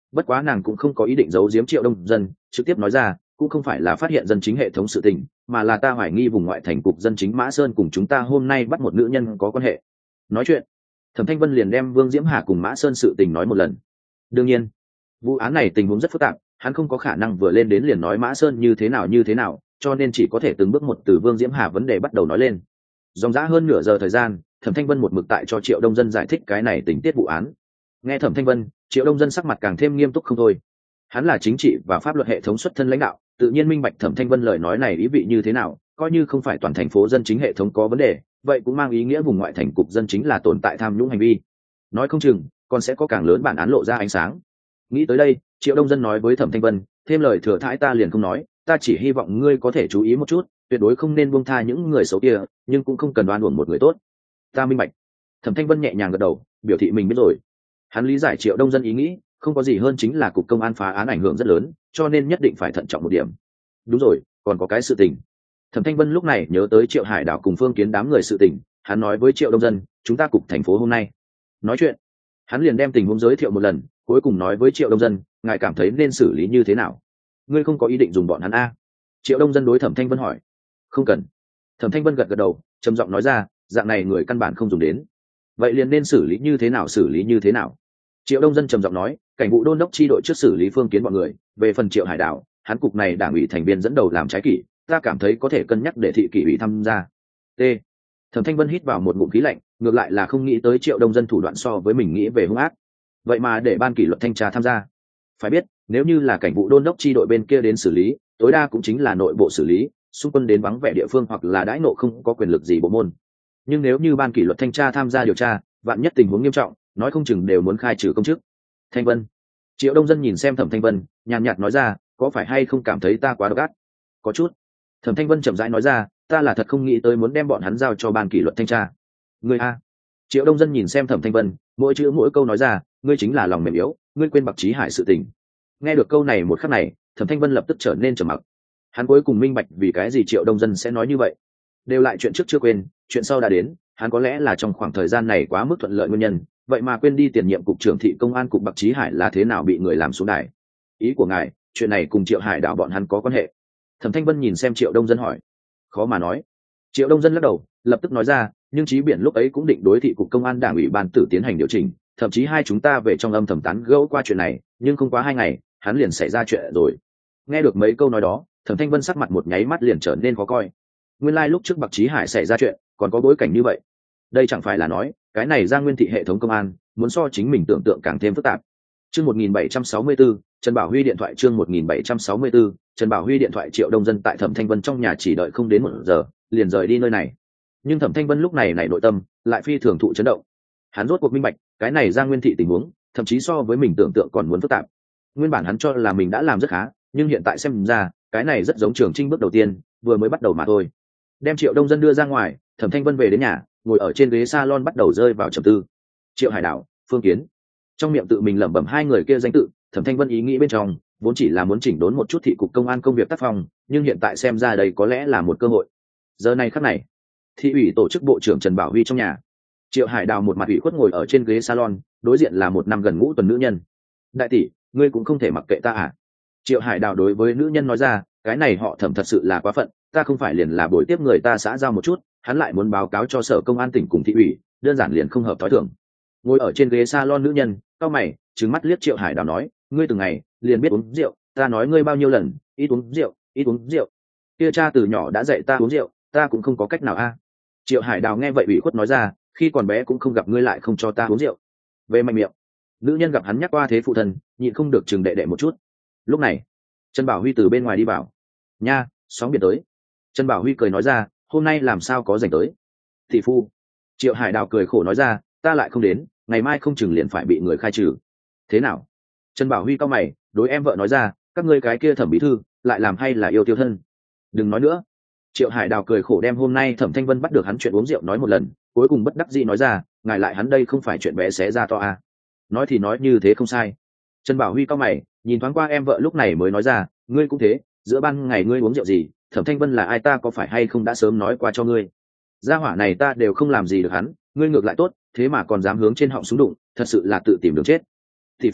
bất quá nàng cũng không có ý định giấu giếm Triệu Đông Dân, trực tiếp nói ra, cũng không phải là phát hiện dân chính hệ thống sự tình, mà là ta hoài nghi vùng ngoại thành cục dân chính Mã Sơn cùng chúng ta hôm nay bắt một nữ nhân có quan hệ. Nói chuyện, Thẩm Thanh Vân liền đem Vương Diễm Hà cùng Mã Sơn sự tình nói một lần. Đương nhiên, vụ án này tình huống rất phức tạp, hắn không có khả năng vừa lên đến liền nói Mã Sơn như thế nào như thế nào, cho nên chỉ có thể từng bước một từ Vương Diễm Hà vấn đề bắt đầu nói lên. Dòng dã hơn nửa giờ thời gian, Thẩm Thanh Vân một mực tại cho Triệu Đông Dân giải thích cái này tình tiết vụ án. Nghe Thẩm Thanh Vân, Triệu Đông Dân sắc mặt càng thêm nghiêm túc không thôi. Hắn là chính trị và pháp luật hệ thống xuất thân lãnh đạo, tự nhiên minh bạch Thẩm Thanh Vân lời nói này ý vị như thế nào, coi như không phải toàn thành phố dân chính hệ thống có vấn đề, vậy cũng mang ý nghĩa vùng ngoại thành cục dân chính là tồn tại tham nhũng hành vi. Nói không chừng, còn sẽ có càng lớn bản án lộ ra ánh sáng. Nghĩ tới đây, Triệu Đông Dân nói với Thẩm Thanh Vân, thêm lời thừa thãi ta liền không nói, ta chỉ hy vọng ngươi có thể chú ý một chút, tuyệt đối không nên buông tha những người xấu kia, nhưng cũng không cần đoan uổng một người tốt. Ta minh bạch. Thẩm Thanh Vân nhẹ nhàng gật đầu, biểu thị mình biết rồi. Hắn lý giải Triệu Đông Dân ý nghĩ, không có gì hơn chính là cục công an phá án ảnh hưởng rất lớn, cho nên nhất định phải thận trọng một điểm. Đúng rồi, còn có cái sự tình. Thẩm Thanh Vân lúc này nhớ tới Triệu Hải Đảo cùng Phương Kiến đám người sự tình, hắn nói với Triệu Đông Dân, chúng ta cục thành phố hôm nay. Nói chuyện, hắn liền đem tình huống giới thiệu một lần, cuối cùng nói với Triệu Đông Dân, ngài cảm thấy nên xử lý như thế nào? Ngươi không có ý định dùng bọn hắn a? Triệu Đông Dân đối Thẩm Thanh Vân hỏi. Không cần. Thẩm Thanh Vân gật gật đầu, trầm giọng nói ra, dạng này người căn bản không dùng đến. Vậy liền nên xử lý như thế nào xử lý như thế nào? Triệu Đông Dân trầm giọng nói, cảnh vụ đôn đốc chi đội trước xử lý Phương Kiến bọn người, về phần Triệu Hải Đảo, hắn cục này đảng ủy thành viên dẫn đầu làm trái kỷ, ta cảm thấy có thể cân nhắc để thị kỷ ủy tham gia. T. Thẩm Thanh Vân hít vào một ngụm khí lạnh, ngược lại là không nghĩ tới Triệu Đông Dân thủ đoạn so với mình nghĩ về hung ác. Vậy mà để ban kỷ luật thanh tra tham gia. Phải biết, nếu như là cảnh vụ đôn đốc chi đội bên kia đến xử lý, tối đa cũng chính là nội bộ xử lý, xung quân đến vắng vẻ địa phương hoặc là đãi nộ không có quyền lực gì bộ môn. Nhưng nếu như ban kỷ luật thanh tra tham gia điều tra, vạn nhất tình huống nghiêm trọng, nói không chừng đều muốn khai trừ công chức. Thanh Vân. Triệu Đông Dân nhìn xem Thẩm Thanh Vân, nhàn nhạt nói ra, có phải hay không cảm thấy ta quá độc ác? Có chút. Thẩm Thanh Vân chậm rãi nói ra, ta là thật không nghĩ tới muốn đem bọn hắn giao cho ban kỷ luật thanh tra. Ngươi a. Triệu Đông Dân nhìn xem Thẩm Thanh Vân, mỗi chữ mỗi câu nói ra, ngươi chính là lòng mềm yếu, ngươi quên Bạc Chí Hải sự tình. Nghe được câu này một khắc này, Thẩm Thanh Vân lập tức trở nên trầm mặc. Hắn cuối cùng minh bạch vì cái gì Triệu Đông Dân sẽ nói như vậy. Đều lại chuyện trước chưa quên, chuyện sau đã đến, hắn có lẽ là trong khoảng thời gian này quá mức thuận lợi nguyên nhân, vậy mà quên đi tiền nhiệm cục trưởng thị công an cục Bạc Chí Hải là thế nào bị người làm xuống đài. Ý của ngài, chuyện này cùng Triệu Hải Đảo bọn hắn có quan hệ? Thẩm Thanh Vân nhìn xem Triệu Đông Dân hỏi. Khó mà nói. Triệu Đông Dân lắc đầu, lập tức nói ra, nhưng Chí Biển lúc ấy cũng định đối thị cục công an đảng ủy ban tử tiến hành điều chỉnh, thậm chí hai chúng ta về trong âm thầm tán gẫu qua chuyện này, nhưng không quá hai ngày, hắn liền xảy ra chuyện rồi. Nghe được mấy câu nói đó, Thẩm Thanh Vân sắc mặt một nháy mắt liền trở nên khó coi. Nguyên lai like lúc trước Bạc Chí Hải xảy ra chuyện, còn có bối cảnh như vậy. Đây chẳng phải là nói, cái này Giang Nguyên thị hệ thống công an, muốn so chính mình tưởng tượng càng thêm phức tạp. Chương một nghìn bảy trăm sáu mươi tư, Trần Bảo Huy điện thoại chương một nghìn bảy trăm sáu mươi tư, Trần Bảo Huy điện thoại Triệu Đông Dân tại Thẩm Thanh Vân trong nhà chỉ đợi không đến một giờ, liền rời đi nơi này. Nhưng Thẩm Thanh Vân lúc này nảy nội tâm, lại phi thường thụ chấn động. Hắn rốt cuộc minh bạch, cái này Giang Nguyên thị tình huống, thậm chí so với mình tưởng tượng còn muốn phức tạp. Nguyên bản hắn cho là mình đã làm rất khá, nhưng hiện tại xem ra, cái này rất giống Trường Trinh bước đầu tiên, vừa mới bắt đầu mà thôi. Đem Triệu Đông Dân đưa ra ngoài, Thẩm Thanh Vân về đến nhà, ngồi ở trên ghế salon bắt đầu rơi vào trầm tư. Triệu Hải Đảo, Phương Kiến. Trong miệng tự mình lẩm bẩm hai người kia danh tự, Thẩm Thanh Vân ý nghĩ bên trong, vốn chỉ là muốn chỉnh đốn một chút thị cục công an công việc tác phong, nhưng hiện tại xem ra đây có lẽ là một cơ hội. Giờ này khắc này, thị ủy tổ chức bộ trưởng Trần Bảo Huy trong nhà. Triệu Hải Đào một mặt ủy khuất ngồi ở trên ghế salon, đối diện là một năm gần ngũ tuần nữ nhân. Đại tỷ, ngươi cũng không thể mặc kệ ta à? Triệu Hải Đào đối với nữ nhân nói ra, cái này họ Thẩm thật sự là quá phận, ta không phải liền là buổi tiếp người ta xã giao một chút, hắn lại muốn báo cáo cho sở công an tỉnh cùng thị ủy, đơn giản liền không hợp thói thường. Ngồi ở trên ghế salon nữ nhân, cau mày, trừng mắt liếc Triệu Hải Đào nói, ngươi từng ngày liền biết uống rượu, ta nói ngươi bao nhiêu lần, ít uống rượu, ít uống rượu. Kia cha từ nhỏ đã dạy ta uống rượu, ta cũng không có cách nào a. Triệu Hải Đào nghe vậy ủy khuất nói ra, khi còn bé cũng không gặp ngươi lại không cho ta uống rượu. Về mạnh miệng. Nữ nhân gặp hắn nhắc qua thế phụ thân, nhịn không được chừng đệ đệ một chút. Lúc này, Trần Bảo Huy từ bên ngoài đi vào. Nha, sóng biển tới. Trần Bảo Huy cười nói ra, hôm nay làm sao có rảnh tới. Thị phu. Triệu Hải Đào cười khổ nói ra, ta lại không đến, ngày mai không chừng liền phải bị người khai trừ. Thế nào? Trần Bảo Huy cau mày, đối em vợ nói ra, các ngươi cái kia Thẩm bí thư lại làm hay là yêu tiêu thân. Đừng nói nữa. Triệu Hải Đào cười khổ đem hôm nay Thẩm Thanh Vân bắt được hắn chuyện uống rượu nói một lần, cuối cùng bất đắc dĩ nói ra, ngài lại hắn đây không phải chuyện bé xé ra to à. Nói thì nói như thế không sai. Trần Bảo Huy cau mày, nhìn thoáng qua em vợ lúc này mới nói ra, ngươi cũng thế, giữa ban ngày ngươi uống rượu gì, Thẩm Thanh Vân là ai ta có phải hay không đã sớm nói qua cho ngươi. Gia hỏa này ta đều không làm gì được hắn, ngươi ngược lại tốt, thế mà còn dám hướng trên họng súng đụng, thật sự là tự tìm đường chết. Thị phu,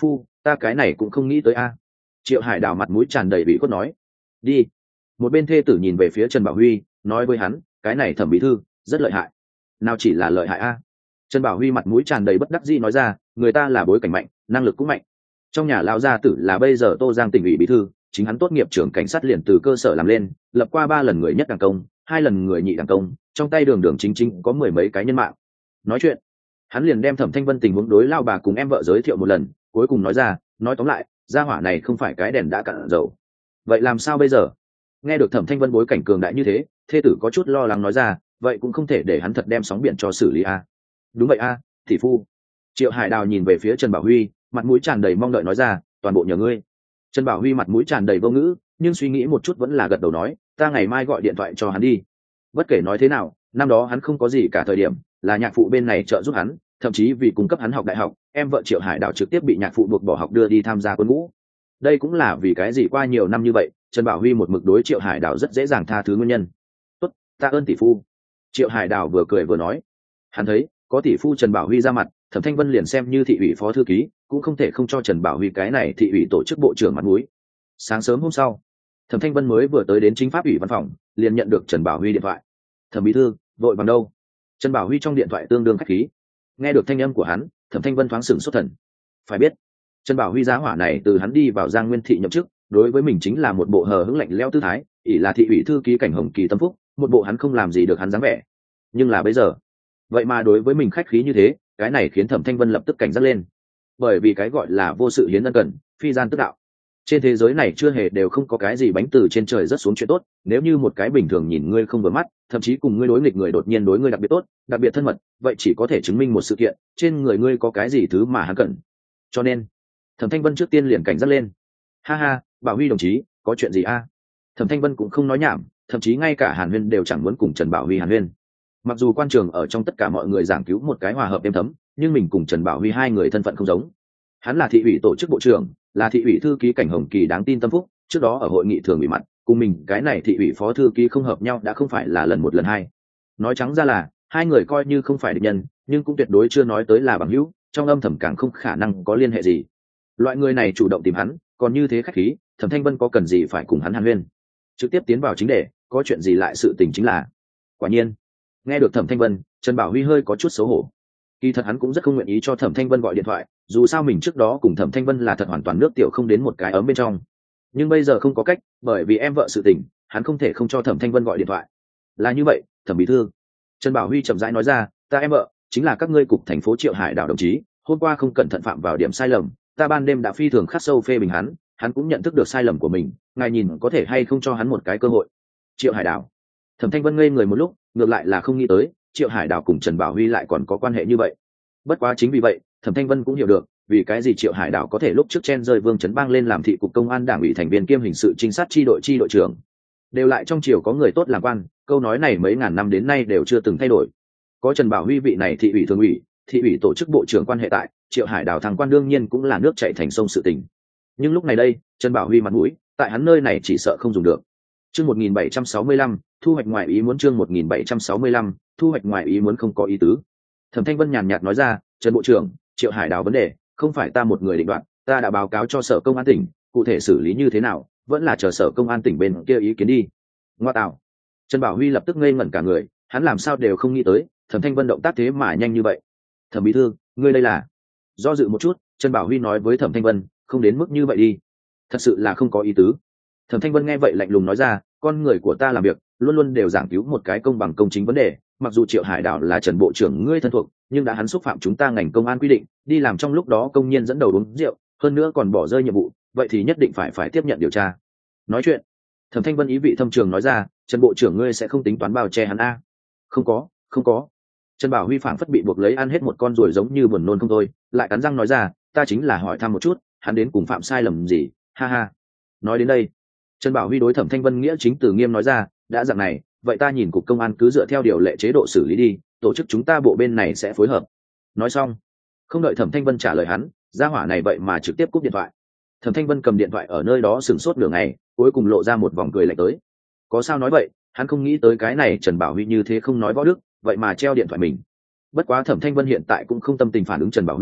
ta cái này cũng không nghĩ tới a. Triệu Hải Đào mặt mũi tràn đầy bị khuất nói. Đi. Một bên thê tử nhìn về phía Trần Bảo Huy, nói với hắn, cái này Thẩm bí thư rất lợi hại. Nào chỉ là lợi hại a. Trần Bảo Huy mặt mũi tràn đầy bất đắc dĩ nói ra, người ta là bối cảnh mạnh, năng lực cũng mạnh. Trong nhà lão gia tử là bây giờ Tô Giang tỉnh ủy bí thư, chính hắn tốt nghiệp trưởng cảnh sát liền từ cơ sở làm lên, lập qua ba lần người nhất đảng công, hai lần người nhị đảng công, trong tay đường đường chính chính có mười mấy cái nhân mạng. Nói chuyện, hắn liền đem Thẩm Thanh Vân tình huống đối lao bà cùng em vợ giới thiệu một lần, cuối cùng nói ra, nói tóm lại, gia hỏa này không phải cái đèn đã cạn dầu. Vậy làm sao bây giờ? Nghe được Thẩm Thanh Vân bối cảnh cường đại như thế, thê tử có chút lo lắng nói ra, vậy cũng không thể để hắn thật đem sóng biển cho xử lý a. Đúng vậy a, thị phu. Triệu Hải Đào nhìn về phía Trần Bảo Huy, mặt mũi tràn đầy mong đợi nói ra, toàn bộ nhờ ngươi. Trần Bảo Huy mặt mũi tràn đầy vô ngữ, nhưng suy nghĩ một chút vẫn là gật đầu nói, ta ngày mai gọi điện thoại cho hắn đi. Bất kể nói thế nào, năm đó hắn không có gì cả thời điểm, là nhạc phụ bên này trợ giúp hắn, thậm chí vì cung cấp hắn học đại học, em vợ Triệu Hải Đào trực tiếp bị nhạc phụ buộc bỏ học đưa đi tham gia quân ngũ. Đây cũng là vì cái gì qua nhiều năm như vậy, Trần Bảo Huy một mực đối Triệu Hải Đào rất dễ dàng tha thứ nguyên nhân. Tốt, ta ơn tỷ phu. Triệu Hải Đào vừa cười vừa nói. Hắn thấy, có tỷ phu Trần Bảo Huy ra mặt, Thẩm Thanh Vân liền xem như thị ủy phó thư ký, cũng không thể không cho Trần Bảo Huy cái này thị ủy tổ chức bộ trưởng mặt mũi. Sáng sớm hôm sau, Thẩm Thanh Vân mới vừa tới đến chính pháp ủy văn phòng, liền nhận được Trần Bảo Huy điện thoại. Thẩm bí thư, vội bằng đâu? Trần Bảo Huy trong điện thoại tương đương khách khí. Nghe được thanh âm của hắn, Thẩm Thanh Vân thoáng sửng sốt thần. Phải biết, Trần Bảo Huy giá hỏa này từ hắn đi vào Giang Nguyên thị nhậm chức, đối với mình chính là một bộ hờ hững lạnh lẽo tư thái, ỷ là thị ủy thư ký Cảnh Hồng Kỳ tâm phúc, một bộ hắn không làm gì được hắn dáng vẻ. Nhưng là bây giờ, vậy mà đối với mình khách khí như thế, cái này khiến Thẩm Thanh Vân lập tức cảnh giác lên. Bởi vì cái gọi là vô sự hiến ân cần, phi gian tức đạo. Trên thế giới này chưa hề đều không có cái gì bánh từ trên trời rớt xuống chuyện tốt, nếu như một cái bình thường nhìn ngươi không vừa mắt, thậm chí cùng ngươi đối nghịch người đột nhiên đối ngươi đặc biệt tốt, đặc biệt thân mật, vậy chỉ có thể chứng minh một sự kiện, trên người ngươi có cái gì thứ mà hắn cần. Cho nên, Thẩm Thanh Vân trước tiên liền cảnh giác lên. Ha ha, Bảo Huy đồng chí, có chuyện gì a? Thẩm Thanh Vân cũng không nói nhảm, thậm chí ngay cả Hàn Huyên đều chẳng muốn cùng Trần Bảo Huy hàn huyên. Mặc dù quan trường ở trong tất cả mọi người giảng cứu một cái hòa hợp êm thấm, nhưng mình cùng Trần Bảo Huy hai người thân phận không giống. Hắn là thị ủy tổ chức bộ trưởng, là thị ủy thư ký Cảnh Hồng Kỳ đáng tin tâm phúc, trước đó ở hội nghị thường ủy mặt, cùng mình cái này thị ủy phó thư ký không hợp nhau đã không phải là lần một lần hai. Nói trắng ra là, hai người coi như không phải địch nhân, nhưng cũng tuyệt đối chưa nói tới là bằng hữu, trong âm thầm càng không khả năng có liên hệ gì. Loại người này chủ động tìm hắn, còn như thế khách khí, Thẩm Thanh Vân có cần gì phải cùng hắn hàn huyên. Trực tiếp tiến vào chính đề, có chuyện gì lại sự tình chính là. Quả nhiên, nghe được Thẩm Thanh Vân, Trần Bảo Huy hơi có chút xấu hổ. Kỳ thật hắn cũng rất không nguyện ý cho Thẩm Thanh Vân gọi điện thoại, dù sao mình trước đó cùng Thẩm Thanh Vân là thật hoàn toàn nước tiểu không đến một cái ấm bên trong. Nhưng bây giờ không có cách, bởi vì em vợ sự tình, hắn không thể không cho Thẩm Thanh Vân gọi điện thoại. Là như vậy, Thẩm bí thư. Trần Bảo Huy chậm rãi nói ra, ta em vợ chính là các ngươi cục thành phố Triệu Hải Đào đồng chí, hôm qua không cẩn thận phạm vào điểm sai lầm, ta ban đêm đã phi thường khắc sâu phê bình hắn, hắn cũng nhận thức được sai lầm của mình, ngài nhìn có thể hay không cho hắn một cái cơ hội. Triệu Hải Đào. Thẩm Thanh Vân ngây người một lúc, ngược lại là không nghĩ tới, Triệu Hải Đào cùng Trần Bảo Huy lại còn có quan hệ như vậy. Bất quá chính vì vậy, Thẩm Thanh Vân cũng hiểu được, vì cái gì Triệu Hải Đào có thể lúc trước chen rơi Vương Trấn Bang lên làm thị cục công an đảng ủy thành viên kiêm hình sự trinh sát chi đội chi đội trưởng. Đều lại trong triều có người tốt làm quan, câu nói này mấy ngàn năm đến nay đều chưa từng thay đổi. Có Trần Bảo Huy vị này thị ủy thường ủy, thị ủy tổ chức bộ trưởng quan hệ tại, Triệu Hải Đào thăng quan đương nhiên cũng là nước chảy thành sông sự tình. Nhưng lúc này đây, Trần Bảo Huy mặt mũi, tại hắn nơi này chỉ sợ không dùng được. Chương một nghìn bảy trăm sáu mươi lăm, thu hoạch ngoài ý muốn chương một nghìn bảy trăm sáu mươi lăm, thu hoạch ngoài ý muốn không có ý tứ. Thẩm Thanh Vân nhàn nhạt nói ra, Trần bộ trưởng, Triệu Hải Đào vấn đề, không phải ta một người định đoạt, ta đã báo cáo cho Sở Công an tỉnh, cụ thể xử lý như thế nào, vẫn là chờ Sở Công an tỉnh bên kia ý kiến đi. Ngoa tạo. Trần Bảo Huy lập tức ngây ngẩn cả người, hắn làm sao đều không nghĩ tới, Thẩm Thanh Vân động tác thế mà nhanh như vậy. Thẩm bí thư, ngươi đây là? Do dự một chút, Trần Bảo Huy nói với Thẩm Thanh Vân, không đến mức như vậy đi. Thật sự là không có ý tứ. Thẩm Thanh Vân nghe vậy lạnh lùng nói ra, con người của ta làm việc luôn luôn đều giảng cứu một cái công bằng công chính vấn đề, mặc dù Triệu Hải Đào là Trần bộ trưởng ngươi thân thuộc, nhưng đã hắn xúc phạm chúng ta ngành công an quy định, đi làm trong lúc đó công nhân dẫn đầu uống rượu, hơn nữa còn bỏ rơi nhiệm vụ, vậy thì nhất định phải phải tiếp nhận điều tra. Nói chuyện, Thẩm Thanh Vân ý vị thâm trường nói ra, Trần bộ trưởng ngươi sẽ không tính toán bao che hắn a? Không có, không có. Trần Bảo Huy phảng phất bị buộc lấy ăn hết một con ruồi giống như buồn nôn không thôi, lại cắn răng nói ra, ta chính là hỏi thăm một chút, hắn đến cùng phạm sai lầm gì, ha ha. Nói đến đây, Trần Bảo Huy đối Thẩm Thanh Vân nghĩa chính từ nghiêm nói ra, đã dạng này, vậy ta nhìn cục công an cứ dựa theo điều lệ chế độ xử lý đi, tổ chức chúng ta bộ bên này sẽ phối hợp. Nói xong, không đợi Thẩm Thanh Vân trả lời hắn, gia hỏa này vậy mà trực tiếp cúp điện thoại. Thẩm Thanh Vân cầm điện thoại ở nơi đó sửng sốt nửa ngày, cuối cùng lộ ra một vòng cười lạnh tới. Có sao nói vậy, hắn không nghĩ tới cái này Trần Bảo Huy như thế không nói võ đức, vậy mà treo điện thoại mình. Bất quá Thẩm Thanh Vân hiện tại cũng không tâm tình phản ứng Trần Bảo Huy,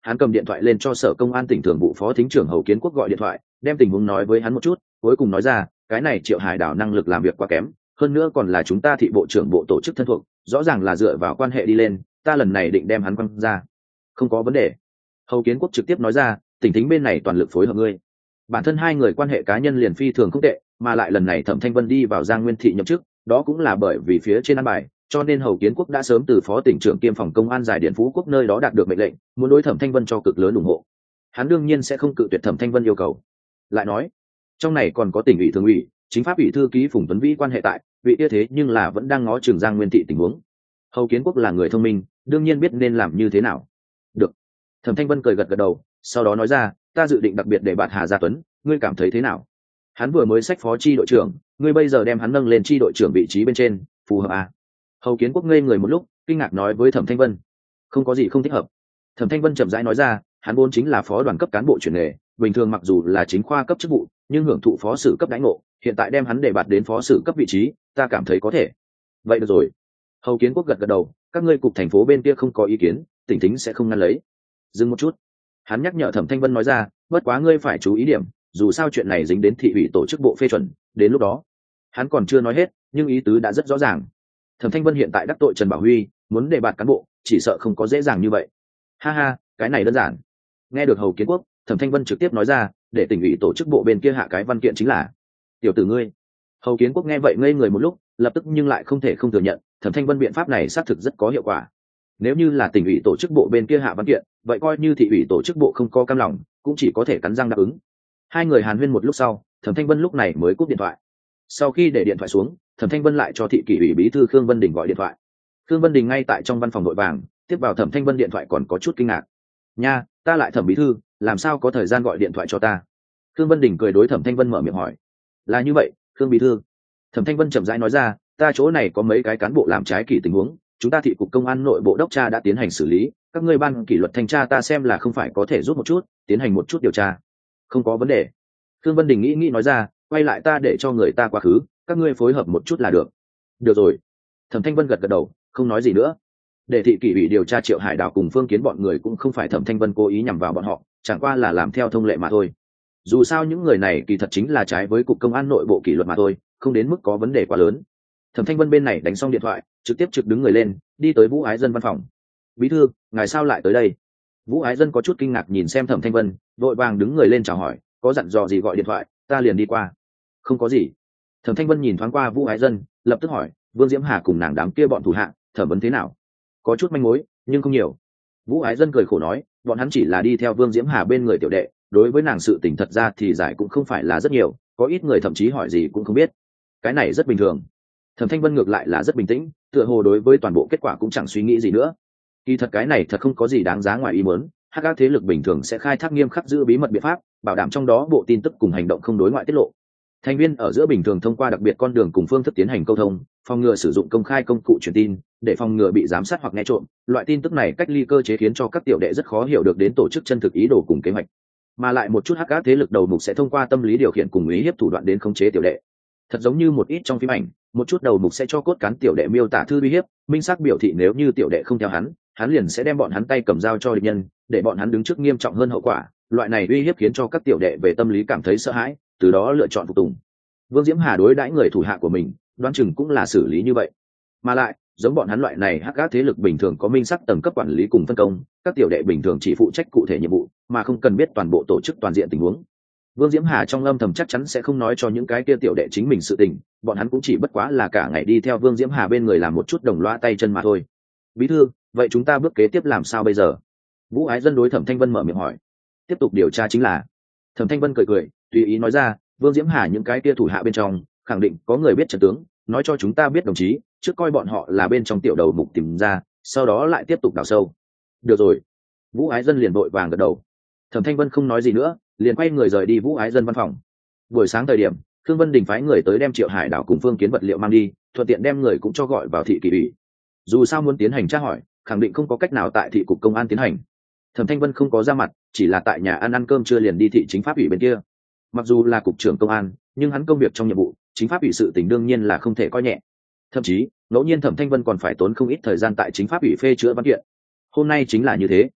hắn cầm điện thoại lên cho sở công an tỉnh thường vụ phó thính trưởng Hầu Kiến Quốc gọi điện thoại, đem tình huống nói với hắn một chút, cuối cùng nói ra, cái này Triệu Hải Đảo năng lực làm việc quá kém, hơn nữa còn là chúng ta thị bộ trưởng bộ tổ chức thân thuộc, rõ ràng là dựa vào quan hệ đi lên, ta lần này định đem hắn quăng ra. Không có vấn đề. Hầu Kiến Quốc trực tiếp nói ra, tỉnh thính bên này toàn lực phối hợp ngươi. Bản thân hai người quan hệ cá nhân liền phi thường không tệ, mà lại lần này Thẩm Thanh Vân đi vào Giang Nguyên thị nhậm chức, đó cũng là bởi vì phía trên ăn bài, cho nên Hầu Kiến Quốc đã sớm từ phó tỉnh trưởng kiêm phòng công an giải điện Phú Quốc nơi đó đạt được mệnh lệnh, muốn đối Thẩm Thanh Vân cho cực lớn ủng hộ. Hắn đương nhiên sẽ không cự tuyệt Thẩm Thanh Vân yêu cầu. Lại nói, trong này còn có tỉnh ủy thường ủy, chính pháp ủy thư ký Phùng Tuấn Vĩ quan hệ tại, vị kia thế nhưng là vẫn đang ngó chừng Giang Nguyên thị tình huống. Hầu Kiến Quốc là người thông minh, đương nhiên biết nên làm như thế nào. Được. Thẩm Thanh Vân cười gật gật đầu, sau đó nói ra, ta dự định đặc biệt để bạn Hà Gia Tuấn, ngươi cảm thấy thế nào? Hắn vừa mới sách phó chi đội trưởng, ngươi bây giờ đem hắn nâng lên chi đội trưởng vị trí bên trên, phù hợp à? Hầu Kiến Quốc ngây người một lúc, kinh ngạc nói với Thẩm Thanh Vân, không có gì không thích hợp. Thẩm Thanh Vân chậm rãi nói ra, hắn vốn chính là phó đoàn cấp cán bộ chuyển nghề, bình thường mặc dù là chính khoa cấp chức vụ, nhưng hưởng thụ phó sử cấp đãi ngộ, hiện tại đem hắn đề bạt đến phó sử cấp vị trí, ta cảm thấy có thể. Vậy được rồi. Hầu Kiến Quốc gật gật đầu, các ngươi cục thành phố bên kia không có ý kiến, tỉnh thính sẽ không ngăn lấy. Dừng một chút, hắn nhắc nhở Thẩm Thanh Vân nói ra, bất quá ngươi phải chú ý điểm, dù sao chuyện này dính đến thị ủy tổ chức bộ phê chuẩn, đến lúc đó. Hắn còn chưa nói hết, nhưng ý tứ đã rất rõ ràng. Thẩm Thanh Vân hiện tại đắc tội Trần Bảo Huy, muốn đề bạt cán bộ, chỉ sợ không có dễ dàng như vậy. Ha ha, cái này đơn giản. Nghe được Hầu Kiến Quốc, Thẩm Thanh Vân trực tiếp nói ra, để tỉnh ủy tổ chức bộ bên kia hạ cái văn kiện chính là tiểu tử ngươi. Hầu Kiến Quốc nghe vậy ngây người một lúc, lập tức nhưng lại không thể không thừa nhận, Thẩm Thanh Vân biện pháp này xác thực rất có hiệu quả. Nếu như là tỉnh ủy tổ chức bộ bên kia hạ văn kiện, vậy coi như thị ủy tổ chức bộ không có cam lòng, cũng chỉ có thể cắn răng đáp ứng. Hai người hàn huyên một lúc sau, Thẩm Thanh Vân lúc này mới cúp điện thoại. Sau khi để điện thoại xuống, Thẩm Thanh Vân lại cho thị kỷ ủy bí thư Khương Vân Đình gọi điện thoại. Khương Vân Đình ngay tại trong văn phòng nội vàng, tiếp vào Thẩm Thanh Vân điện thoại còn có chút kinh ngạc. Nha, ta lại Thẩm bí thư, làm sao có thời gian gọi điện thoại cho ta? Khương Vân Đình cười đối Thẩm Thanh Vân mở miệng hỏi. Là như vậy, Khương bí thư. Thẩm Thanh Vân chậm rãi nói ra, ta chỗ này có mấy cái cán bộ làm trái kỷ tình huống, chúng ta thị cục công an nội bộ đốc tra đã tiến hành xử lý, các ngươi ban kỷ luật thanh tra ta xem là không phải có thể rút một chút, tiến hành một chút điều tra. Không có vấn đề. Khương Vân Đình nghĩ nghĩ nói ra, quay lại ta để cho người ta quá khứ, các ngươi phối hợp một chút là được. Được rồi. Thẩm Thanh Vân gật gật đầu, không nói gì nữa. Để thị kỷ ủy điều tra Triệu Hải Đảo cùng Phương Kiến bọn người cũng không phải Thẩm Thanh Vân cố ý nhằm vào bọn họ, chẳng qua là làm theo thông lệ mà thôi. Dù sao những người này kỳ thật chính là trái với cục công an nội bộ kỷ luật mà thôi, không đến mức có vấn đề quá lớn. Thẩm Thanh Vân bên này đánh xong điện thoại, trực tiếp trực đứng người lên, đi tới Vũ Ái Dân văn phòng. Bí thư, ngài sao lại tới đây? Vũ Ái Dân có chút kinh ngạc nhìn xem Thẩm Thanh Vân, vội vàng đứng người lên chào hỏi, có dặn dò gì gọi điện thoại, ta liền đi qua. Không có gì. Thẩm Thanh Vân nhìn thoáng qua Vũ Ái Dân, lập tức hỏi, Vương Diễm Hà cùng nàng đám kia bọn thủ hạ, thẩm vấn thế nào? Có chút manh mối, nhưng không nhiều. Vũ Ái Dân cười khổ nói, bọn hắn chỉ là đi theo Vương Diễm Hà bên người tiểu đệ, đối với nàng sự tình thật ra thì giải cũng không phải là rất nhiều, có ít người thậm chí hỏi gì cũng không biết. Cái này rất bình thường. Thẩm Thanh Vân ngược lại là rất bình tĩnh, tựa hồ đối với toàn bộ kết quả cũng chẳng suy nghĩ gì nữa. Kỳ thật cái này thật không có gì đáng giá ngoài ý muốn, hắc ác thế lực bình thường sẽ khai thác nghiêm khắc giữ bí mật biện pháp, bảo đảm trong đó bộ tin tức cùng hành động không đối ngoại tiết lộ. Thành viên ở giữa bình thường thông qua đặc biệt con đường cùng phương thức tiến hành câu thông, phòng ngừa sử dụng công khai công cụ truyền tin, để phòng ngừa bị giám sát hoặc nghe trộm. Loại tin tức này cách ly cơ chế khiến cho các tiểu đệ rất khó hiểu được đến tổ chức chân thực ý đồ cùng kế hoạch. Mà lại một chút hắc ác thế lực đầu mục sẽ thông qua tâm lý điều khiển cùng ý hiếp thủ đoạn đến khống chế tiểu đệ. Thật giống như một ít trong phim ảnh, một chút đầu mục sẽ cho cốt cán tiểu đệ miêu tả thư uy hiếp, minh xác biểu thị nếu như tiểu đệ không theo hắn, hắn liền sẽ đem bọn hắn tay cầm dao cho địch nhân, để bọn hắn đứng trước nghiêm trọng hơn hậu quả. Loại này uy hiếp khiến cho các tiểu đệ về tâm lý cảm thấy sợ hãi, từ đó lựa chọn phục tùng. Vương Diễm Hà đối đãi người thủ hạ của mình, đoán chừng cũng là xử lý như vậy. Mà lại, giống bọn hắn loại này hắc ác thế lực bình thường có minh xác tầng cấp quản lý cùng phân công, các tiểu đệ bình thường chỉ phụ trách cụ thể nhiệm vụ, mà không cần biết toàn bộ tổ chức toàn diện tình huống. Vương Diễm Hà trong âm thầm chắc chắn sẽ không nói cho những cái kia tiểu đệ chính mình sự tình, bọn hắn cũng chỉ bất quá là cả ngày đi theo Vương Diễm Hà bên người làm một chút đồng loa tay chân mà thôi. Bí thư, vậy chúng ta bước kế tiếp làm sao bây giờ? Vũ Ái Dân đối Thẩm Thanh Vân mở miệng hỏi. Tiếp tục điều tra chính là. Thẩm Thanh Vân cười cười, tùy ý nói ra, Vương Diễm Hà những cái kia thủ hạ bên trong, khẳng định có người biết trận tướng, nói cho chúng ta biết đồng chí, trước coi bọn họ là bên trong tiểu đầu mục tìm ra, sau đó lại tiếp tục đào sâu. Được rồi. Vũ Ái Dân liền vội vàng gật đầu. Thẩm Thanh Vân không nói gì nữa, liền quay người rời đi Vũ Ái Dân văn phòng. Buổi sáng thời điểm, Khương Vân Đình phái người tới đem Triệu Hải Đảo cùng Phương Kiến vật liệu mang đi, thuận tiện đem người cũng cho gọi vào thị kỷ ủy. Dù sao muốn tiến hành tra hỏi, khẳng định không có cách nào tại thị cục công an tiến hành. Thẩm Thanh Vân không có ra mặt, chỉ là tại nhà ăn ăn cơm trưa liền đi thị chính pháp ủy bên kia. Mặc dù là cục trưởng công an, nhưng hắn công việc trong nhiệm vụ, chính pháp ủy sự tình đương nhiên là không thể coi nhẹ. Thậm chí, ngẫu nhiên Thẩm Thanh Vân còn phải tốn không ít thời gian tại chính pháp ủy phê chữa văn kiện. Hôm nay chính là như thế.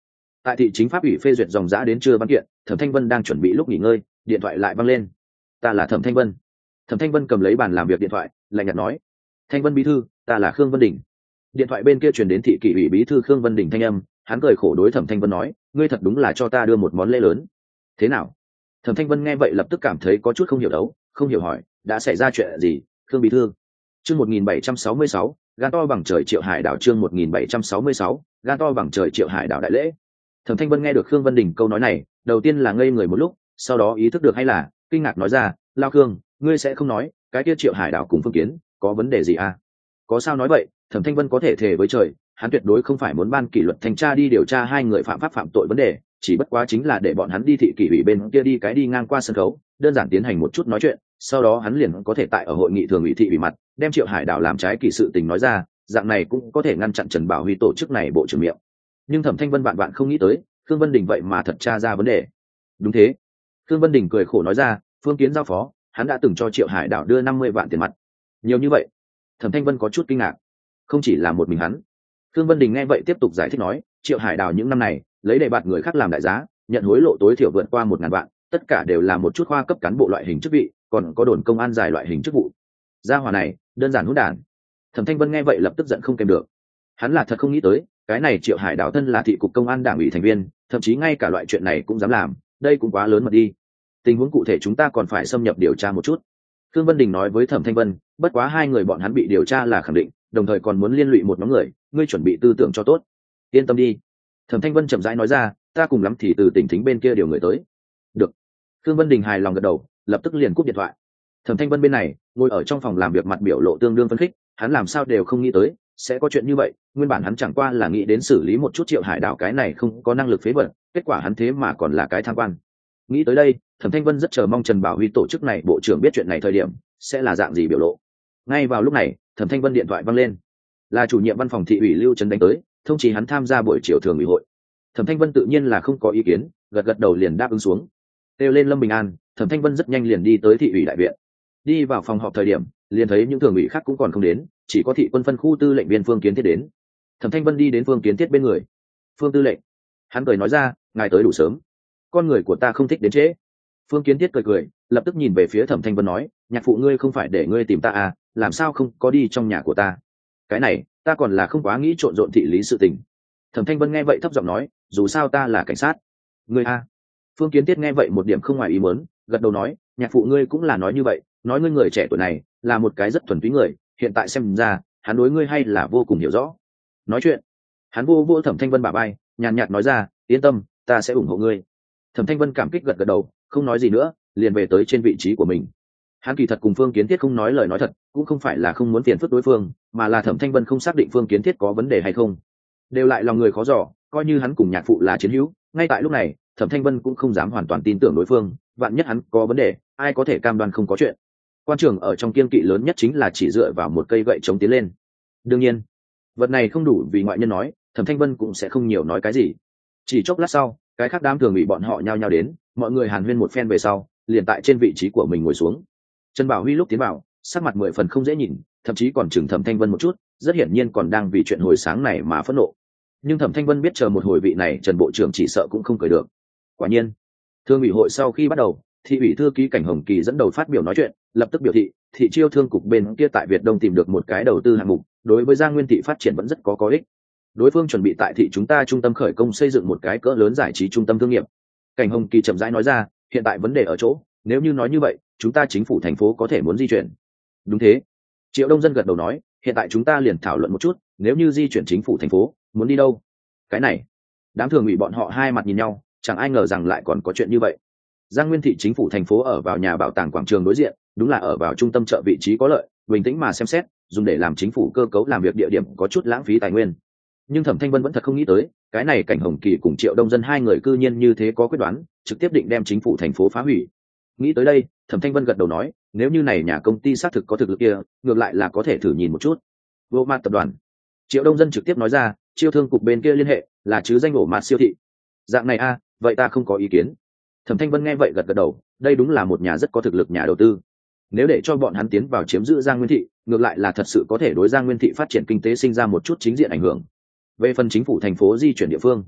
Tại thị chính pháp ủy phê duyệt dòng giã đến trưa văn kiện, Thẩm Thanh Vân đang chuẩn bị lúc nghỉ ngơi, điện thoại lại văng lên. Ta là Thẩm Thanh Vân. Thẩm Thanh Vân cầm lấy bàn làm việc điện thoại, lạnh nhạt nói: Thanh Vân bí thư, ta là Khương Vân Đình. Điện thoại bên kia truyền đến thị kỷ ủy bí thư Khương Vân Đình thanh âm, hắn cười khổ đối Thẩm Thanh Vân nói: ngươi thật đúng là cho ta đưa một món lễ lớn. Thế nào? Thẩm Thanh Vân nghe vậy lập tức cảm thấy có chút không hiểu đấu, không hiểu hỏi: đã xảy ra chuyện gì, Khương bí thư? Chương một nghìn bảy trăm sáu mươi sáu, gan to bằng trời Triệu Hải đảo. Chương một nghìn bảy trăm sáu mươi sáu, gan to bằng trời Triệu Hải đảo đại lễ. Thẩm Thanh Vân nghe được Khương Vân Đình câu nói này, đầu tiên là ngây người một lúc, sau đó ý thức được hay là kinh ngạc nói ra: lao Khương, ngươi sẽ không nói cái kia Triệu Hải đảo cùng Phương Kiến có vấn đề gì à? Có sao nói vậy? Thẩm Thanh Vân có thể thề với trời, hắn tuyệt đối không phải muốn ban kỷ luật thanh tra đi điều tra hai người phạm pháp phạm tội vấn đề, chỉ bất quá chính là để bọn hắn đi thị kỷ ủy bên kia đi cái đi ngang qua sân khấu, đơn giản tiến hành một chút nói chuyện, sau đó hắn liền có thể tại ở hội nghị thường ủy thị ủy mặt đem Triệu Hải đảo làm trái kỳ sự tình nói ra, dạng này cũng có thể ngăn chặn Trần Bảo Huy tổ chức này bộ trưởng miệng. Nhưng Thẩm Thanh Vân bạn bạn không nghĩ tới, Khương Vân Đình vậy mà thật tra ra vấn đề. Đúng thế. Khương Vân Đình cười khổ nói ra: Phương Kiến giao phó, hắn đã từng cho Triệu Hải đảo đưa năm mươi vạn tiền mặt. Nhiều như vậy? Thẩm Thanh Vân có chút kinh ngạc. Không chỉ là một mình hắn. Khương Vân Đình nghe vậy tiếp tục giải thích nói: Triệu Hải đảo những năm này lấy đề bạt người khác làm đại giá, nhận hối lộ tối thiểu vượt qua một ngàn vạn, tất cả đều là một chút khoa cấp cán bộ loại hình chức vị, còn có đồn công an dài loại hình chức vụ. Gia hỏa này đơn giản hỗn đản. Thẩm Thanh Vân nghe vậy lập tức giận không kèm được. Hắn là thật không nghĩ tới, cái này Triệu Hải đảo thân là thị cục công an đảng ủy thành viên, thậm chí ngay cả loại chuyện này cũng dám làm, đây cũng quá lớn mật đi. Tình huống cụ thể chúng ta còn phải xâm nhập điều tra một chút. Khương Vân Đình nói với Thẩm Thanh Vân, bất quá hai người bọn hắn bị điều tra là khẳng định, đồng thời còn muốn liên lụy một nhóm người, ngươi chuẩn bị tư tưởng cho tốt. Yên tâm đi. Thẩm Thanh Vân chậm rãi nói ra, ta cùng lắm thì từ tỉnh thính bên kia điều người tới. Được. Khương Vân Đình hài lòng gật đầu, lập tức liền cúp điện thoại. Thẩm Thanh Vân bên này ngồi ở trong phòng làm việc, mặt biểu lộ tương đương phấn khích, hắn làm sao đều không nghĩ tới sẽ có chuyện như vậy, nguyên bản hắn chẳng qua là nghĩ đến xử lý một chút Triệu Hải đảo cái này không có năng lực phế vật, kết quả hắn thế mà còn là cái tham quan. Nghĩ tới đây, Thẩm Thanh Vân rất chờ mong Trần Bảo Huy tổ chức này bộ trưởng biết chuyện này thời điểm sẽ là dạng gì biểu lộ. Ngay vào lúc này, Thẩm Thanh Vân điện thoại vang lên, là chủ nhiệm văn phòng thị ủy Lưu Trấn đánh tới, thông chí hắn tham gia buổi chiều thường ủy hội. Thẩm Thanh Vân tự nhiên là không có ý kiến, gật gật đầu liền đáp ứng xuống. Kêu lên Lâm Bình An, Thẩm Thanh Vân rất nhanh liền đi tới thị ủy đại viện. Đi vào phòng họp thời điểm, liền thấy những thường ủy khác cũng còn không đến, chỉ có thị quân phân khu tư lệnh viên Phương Kiến Thiết đến. Thẩm Thanh Vân đi đến Phương Kiến Thiết bên người. Phương tư lệnh, hắn cười nói ra, ngài tới đủ sớm, con người của ta không thích đến trễ. Phương Kiến Thiết cười cười, lập tức nhìn về phía Thẩm Thanh Vân nói, nhạc phụ ngươi không phải để ngươi tìm ta à, làm sao không có đi trong nhà của ta? Cái này ta còn là không quá nghĩ trộn rộn thị lý sự tình. Thẩm Thanh Vân nghe vậy thấp giọng nói, dù sao ta là cảnh sát. Ngươi a? Phương Kiến Thiết nghe vậy một điểm không ngoài ý muốn, gật đầu nói, nhạc phụ ngươi cũng là nói như vậy, nói ngươi người trẻ tuổi này là một cái rất thuần túy người, hiện tại xem ra hắn đối ngươi hay là vô cùng hiểu rõ. Nói chuyện, hắn vô vô Thẩm Thanh Vân bả vai, nhàn nhạt nói ra, yên tâm, ta sẽ ủng hộ ngươi. Thẩm Thanh Vân cảm kích gật gật đầu, không nói gì nữa, liền về tới trên vị trí của mình. Hắn kỳ thật cùng Phương Kiến Thiết không nói lời nói thật, cũng không phải là không muốn phiền phức đối phương, mà là Thẩm Thanh Vân không xác định Phương Kiến Thiết có vấn đề hay không. Đều lại lòng người khó dò, coi như hắn cùng nhạc phụ là chiến hữu, ngay tại lúc này, Thẩm Thanh Vân cũng không dám hoàn toàn tin tưởng đối phương, vạn nhất hắn có vấn đề, ai có thể cam đoan không có chuyện. Quan trường ở trong kiên kỵ lớn nhất chính là chỉ dựa vào một cây gậy chống tiến lên. Đương nhiên, vật này không đủ vì ngoại nhân nói, Thẩm Thanh Vân cũng sẽ không nhiều nói cái gì. Chỉ chốc lát sau, cái khác đám thường ủy bọn họ nhao nhao đến, mọi người hàn huyên một phen về sau, liền tại trên vị trí của mình ngồi xuống. Trần Bảo Huy lúc tiến vào, sắc mặt mười phần không dễ nhìn, thậm chí còn chừng Thẩm Thanh Vân một chút, rất hiển nhiên còn đang vì chuyện hồi sáng này mà phẫn nộ. Nhưng Thẩm Thanh Vân biết chờ một hồi vị này Trần bộ trưởng chỉ sợ cũng không cười được. Quả nhiên, thương ủy hội sau khi bắt đầu, thị ủy thư ký Cảnh Hồng Kỳ dẫn đầu phát biểu nói chuyện, lập tức biểu thị, thị chiêu thương cục bên kia tại Việt Đông tìm được một cái đầu tư hạng mục, đối với Giang Nguyên thị phát triển vẫn rất có có ích. Đối phương chuẩn bị tại thị chúng ta trung tâm khởi công xây dựng một cái cỡ lớn giải trí trung tâm thương nghiệp. Cảnh Hồng Kỳ chậm rãi nói ra, hiện tại vấn đề ở chỗ, nếu như nói như vậy, chúng ta chính phủ thành phố có thể muốn di chuyển. Đúng thế. Triệu Đông Dân gật đầu nói, hiện tại chúng ta liền thảo luận một chút, nếu như di chuyển chính phủ thành phố, muốn đi đâu? Cái này, đám thường ủy bọn họ hai mặt nhìn nhau, chẳng ai ngờ rằng lại còn có chuyện như vậy. Giang Nguyên thị chính phủ thành phố ở vào nhà bảo tàng quảng trường đối diện, đúng là ở vào trung tâm chợ vị trí có lợi, bình tĩnh mà xem xét, dùng để làm chính phủ cơ cấu làm việc địa điểm có chút lãng phí tài nguyên. Nhưng Thẩm Thanh Vân vẫn thật không nghĩ tới, cái này Cảnh Hồng Kỳ cùng Triệu Đông Dân hai người cư nhiên như thế có quyết đoán, trực tiếp định đem chính phủ thành phố phá hủy. Nghĩ tới đây, Thẩm Thanh Vân gật đầu nói, nếu như này nhà công ty xác thực có thực lực kia, ngược lại là có thể thử nhìn một chút. Vô Mạt tập đoàn. Triệu Đông Dân trực tiếp nói ra, chiêu thương cục bên kia liên hệ, là chứ danh ổ Mạt siêu thị. Dạng này a, à, vậy ta không có ý kiến. Thẩm Thanh Vân nghe vậy gật gật đầu, đây đúng là một nhà rất có thực lực nhà đầu tư. Nếu để cho bọn hắn tiến vào chiếm giữ Giang Nguyên thị, ngược lại là thật sự có thể đối Giang Nguyên thị phát triển kinh tế sinh ra một chút chính diện ảnh hưởng. Về phần chính phủ thành phố di chuyển địa phương,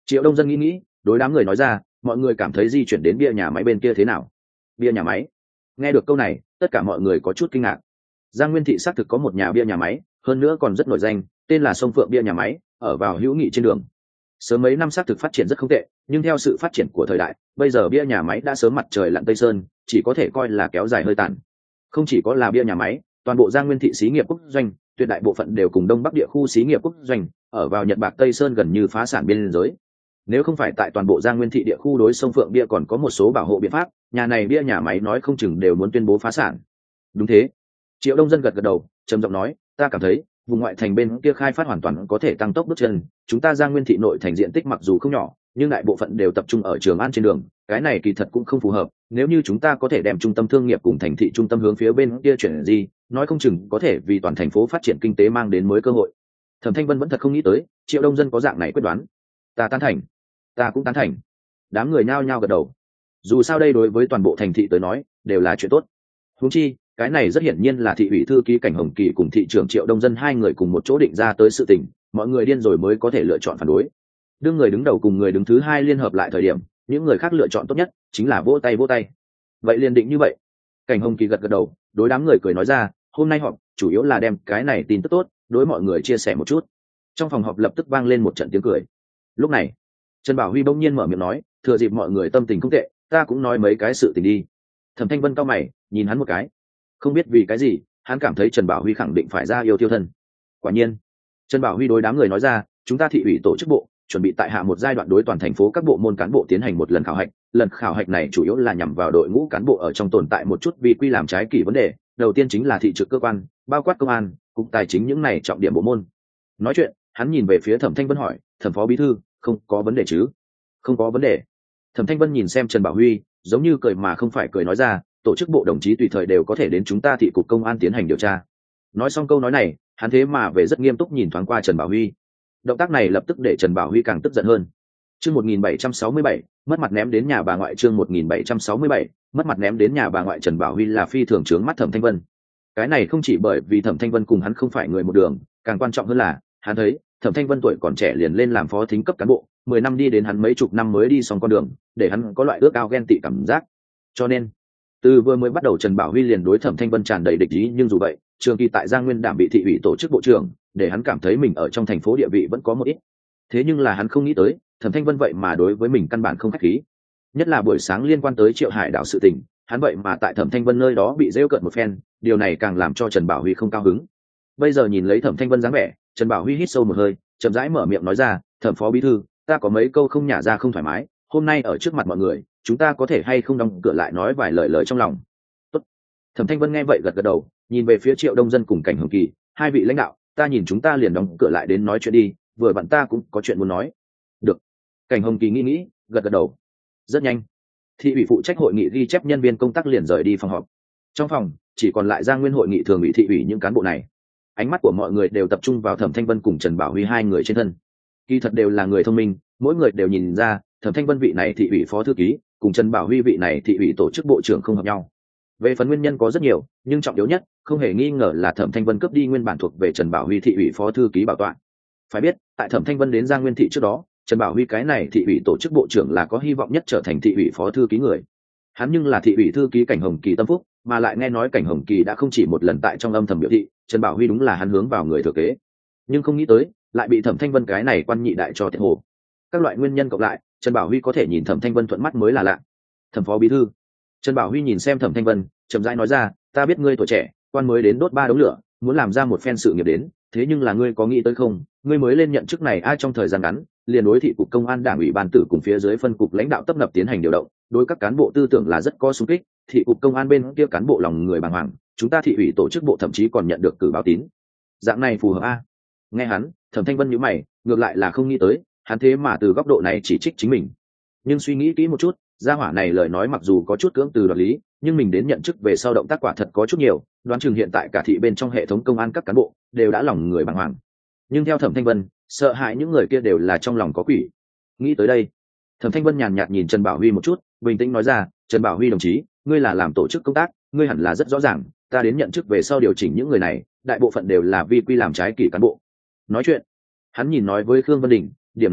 Triệu Đông Dân nghĩ nghĩ, đối đám người nói ra, mọi người cảm thấy di chuyển đến bia nhà máy bên kia thế nào? Bia nhà máy? Nghe được câu này, tất cả mọi người có chút kinh ngạc. Giang Nguyên thị xác thực có một nhà bia nhà máy, hơn nữa còn rất nổi danh, tên là Sông Phượng bia nhà máy, ở vào hữu nghị trên đường. Sớm mấy năm xác thực phát triển rất không tệ, nhưng theo sự phát triển của thời đại, bây giờ bia nhà máy đã sớm mặt trời lặn tây sơn, chỉ có thể coi là kéo dài hơi tàn. Không chỉ có là bia nhà máy, toàn bộ Giang Nguyên thị xí nghiệp quốc doanh, tuyệt đại bộ phận đều cùng Đông Bắc địa khu xí nghiệp quốc doanh, ở vào Nhật Bạc Tây Sơn gần như phá sản biên giới. Nếu không phải tại toàn bộ Giang Nguyên thị địa khu đối sông Phượng bia còn có một số bảo hộ biện pháp, nhà này bia nhà máy nói không chừng đều muốn tuyên bố phá sản. Đúng thế. Triệu Đông Dân gật gật đầu, trầm giọng nói, ta cảm thấy vùng ngoại thành bên kia khai phát hoàn toàn có thể tăng tốc bước chân. Chúng ta Giang Nguyên thị nội thành diện tích mặc dù không nhỏ, nhưng đại bộ phận đều tập trung ở Trường An trên đường, cái này kỳ thật cũng không phù hợp. Nếu như chúng ta có thể đem trung tâm thương nghiệp cùng thành thị trung tâm hướng phía bên kia chuyển gì, nói không chừng có thể vì toàn thành phố phát triển kinh tế mang đến mới cơ hội. Thẩm Thanh Vân vẫn thật không nghĩ tới, Triệu Đông Dân có dạng này quyết đoán. Ta tán thành, ta cũng tán thành. Đám người nhao nhao gật đầu. Dù sao đây đối với toàn bộ thành thị tới nói đều là chuyện tốt. Huống chi, cái này rất hiển nhiên là thị ủy thư ký Cảnh Hồng Kỳ cùng thị trưởng Triệu Đông Dân hai người cùng một chỗ định ra tới sự tình, mọi người điên rồi mới có thể lựa chọn phản đối. Đương người đứng đầu cùng người đứng thứ hai liên hợp lại thời điểm, những người khác lựa chọn tốt nhất chính là vỗ tay vỗ tay. Vậy liền định như vậy. Cảnh Hồng Kỳ gật gật đầu, đối đám người cười nói ra, hôm nay họp chủ yếu là đem cái này tin tức tốt đối mọi người chia sẻ một chút. Trong phòng họp lập tức vang lên một trận tiếng cười. Lúc này, Trần Bảo Huy bỗng nhiên mở miệng nói, thừa dịp mọi người tâm tình không tệ, ta cũng nói mấy cái sự tình đi. Thẩm Thanh Vân cau mày, nhìn hắn một cái. Không biết vì cái gì, hắn cảm thấy Trần Bảo Huy khẳng định phải ra yêu tiêu thân. Quả nhiên, Trần Bảo Huy đối đám người nói ra, chúng ta thị ủy tổ chức bộ chuẩn bị tại hạ một giai đoạn đối toàn thành phố các bộ môn cán bộ tiến hành một lần khảo hạch. Lần khảo hạch này chủ yếu là nhằm vào đội ngũ cán bộ ở trong tồn tại một chút vi quy làm trái kỷ vấn đề. Đầu tiên chính là thị trực cơ quan, bao quát công an, cục tài chính những này trọng điểm bộ môn. Nói chuyện, hắn nhìn về phía Thẩm Thanh Vân hỏi, Thẩm phó bí thư, không có vấn đề chứ? Không có vấn đề. Thẩm Thanh Vân nhìn xem Trần Bảo Huy, giống như cười mà không phải cười nói ra, tổ chức bộ đồng chí tùy thời đều có thể đến chúng ta thị cục công an tiến hành điều tra. Nói xong câu nói này, hắn thế mà về rất nghiêm túc nhìn thoáng qua Trần Bảo Huy. Động tác này lập tức để Trần Bảo Huy càng tức giận hơn. Chương một nghìn bảy trăm sáu mươi bảy, mất mặt ném đến nhà bà ngoại. Chương một nghìn bảy trăm sáu mươi bảy, mất mặt ném đến nhà bà ngoại. Trần Bảo Huy là phi thường trướng mắt Thẩm Thanh Vân. Cái này không chỉ bởi vì Thẩm Thanh Vân cùng hắn không phải người một đường, càng quan trọng hơn là hắn thấy Thẩm Thanh Vân tuổi còn trẻ liền lên làm phó thính cấp cán bộ, mười năm đi đến hắn mấy chục năm mới đi xong con đường, để hắn có loại ước ao ghen tị cảm giác. Cho nên, từ vừa mới bắt đầu Trần Bảo Huy liền đối Thẩm Thanh Vân tràn đầy địch ý, nhưng dù vậy, trường kỳ tại Giang Nguyên đảm bị thị ủy tổ chức bộ trưởng, để hắn cảm thấy mình ở trong thành phố địa vị vẫn có một ít. Thế nhưng là hắn không nghĩ tới, Thẩm Thanh Vân vậy mà đối với mình căn bản không khách khí. Nhất là buổi sáng liên quan tới Triệu Hải đảo sự tình, hắn vậy mà tại Thẩm Thanh Vân nơi đó bị rêu cợt một phen, điều này càng làm cho Trần Bảo Huy không cao hứng. Bây giờ nhìn lấy Thẩm Thanh Vân dáng vẻ, Trần Bảo Huy hít sâu một hơi, chậm rãi mở miệng nói ra, Thẩm phó bí thư, ta có mấy câu không nhả ra không thoải mái, hôm nay ở trước mặt mọi người, chúng ta có thể hay không đóng cửa lại nói vài lời lời trong lòng. Tốt. Thẩm Thanh Vân nghe vậy gật gật đầu, nhìn về phía Triệu Đông Dân cùng Cảnh Hồng Kỳ, hai vị lãnh đạo, ta nhìn chúng ta liền đóng cửa lại đến nói chuyện đi, vừa vặn ta cũng có chuyện muốn nói. Được. Cảnh Hồng Kỳ nghĩ nghĩ, gật gật đầu. Rất nhanh, thị ủy phụ trách hội nghị ghi chép nhân viên công tác liền rời đi phòng họp. Trong phòng chỉ còn lại Giang Nguyên hội nghị thường ủy thị ủy những cán bộ này. Ánh mắt của mọi người đều tập trung vào Thẩm Thanh Vân cùng Trần Bảo Huy hai người trên thân. Kỳ thật đều là người thông minh, mỗi người đều nhìn ra Thẩm Thanh Vân vị này thị ủy phó thư ký cùng Trần Bảo Huy vị này thị ủy tổ chức bộ trưởng không hợp nhau. Về phần nguyên nhân có rất nhiều, nhưng trọng yếu nhất không hề nghi ngờ là Thẩm Thanh Vân cướp đi nguyên bản thuộc về Trần Bảo Huy thị ủy phó thư ký bảo tọa. Phải biết, tại Thẩm Thanh Vân đến Giang Nguyên thị trước đó, Trần Bảo Huy cái này thị ủy tổ chức bộ trưởng là có hy vọng nhất trở thành thị ủy phó thư ký người. Hắn nhưng là thị ủy thư ký Cảnh Hồng Kỳ tâm phúc, mà lại nghe nói Cảnh Hồng Kỳ đã không chỉ một lần tại trong âm thầm biểu thị, Trần Bảo Huy đúng là hắn hướng vào người thừa kế. Nhưng không nghĩ tới, lại bị Thẩm Thanh Vân cái này quan nhị đại cho thiệt hồ. Các loại nguyên nhân cộng lại, Trần Bảo Huy có thể nhìn Thẩm Thanh Vân thuận mắt mới là lạ. Thẩm phó bí thư. Trần Bảo Huy nhìn xem Thẩm Thanh Vân, chậm rãi nói ra, ta biết ngươi tuổi trẻ, quan mới đến đốt ba đống lửa, muốn làm ra một phen sự nghiệp đến, thế nhưng là ngươi có nghĩ tới không, ngươi mới lên nhận chức này ai trong thời gian ngắn, liền đối thị cục công an đảng ủy ban tử cùng phía dưới phân cục lãnh đạo tấp nập tiến hành điều động, đối các cán bộ tư tưởng là rất có xung kích, thị cục công an bên kia cán bộ lòng người bàng hoàng, chúng ta thị ủy tổ chức bộ thậm chí còn nhận được cử báo tín. Dạng này phù hợp a? Nghe hắn, Thẩm Thanh Vân nhíu mày, ngược lại là không nghĩ tới, hắn thế mà từ góc độ này chỉ trích chính mình. Nhưng suy nghĩ kỹ một chút, gia hỏa này lời nói mặc dù có chút cưỡng từ đoạt lý, nhưng mình đến nhận chức về sau động tác quả thật có chút nhiều, đoán chừng hiện tại cả thị bên trong hệ thống công an các cán bộ đều đã lòng người bàng hoàng. Nhưng theo Thẩm Thanh Vân, sợ hãi những người kia đều là trong lòng có quỷ. Nghĩ tới đây, Thẩm Thanh Vân nhàn nhạt nhìn Trần Bảo Huy một chút, bình tĩnh nói ra, Trần Bảo Huy đồng chí, ngươi là làm tổ chức công tác, ngươi hẳn là rất rõ ràng, ta đến nhận chức về sau điều chỉnh những người này, đại bộ phận đều là vi quy làm trái kỷ cán bộ. Nói chuyện, hắn nhìn nói với Khương Vân Đình, điểm này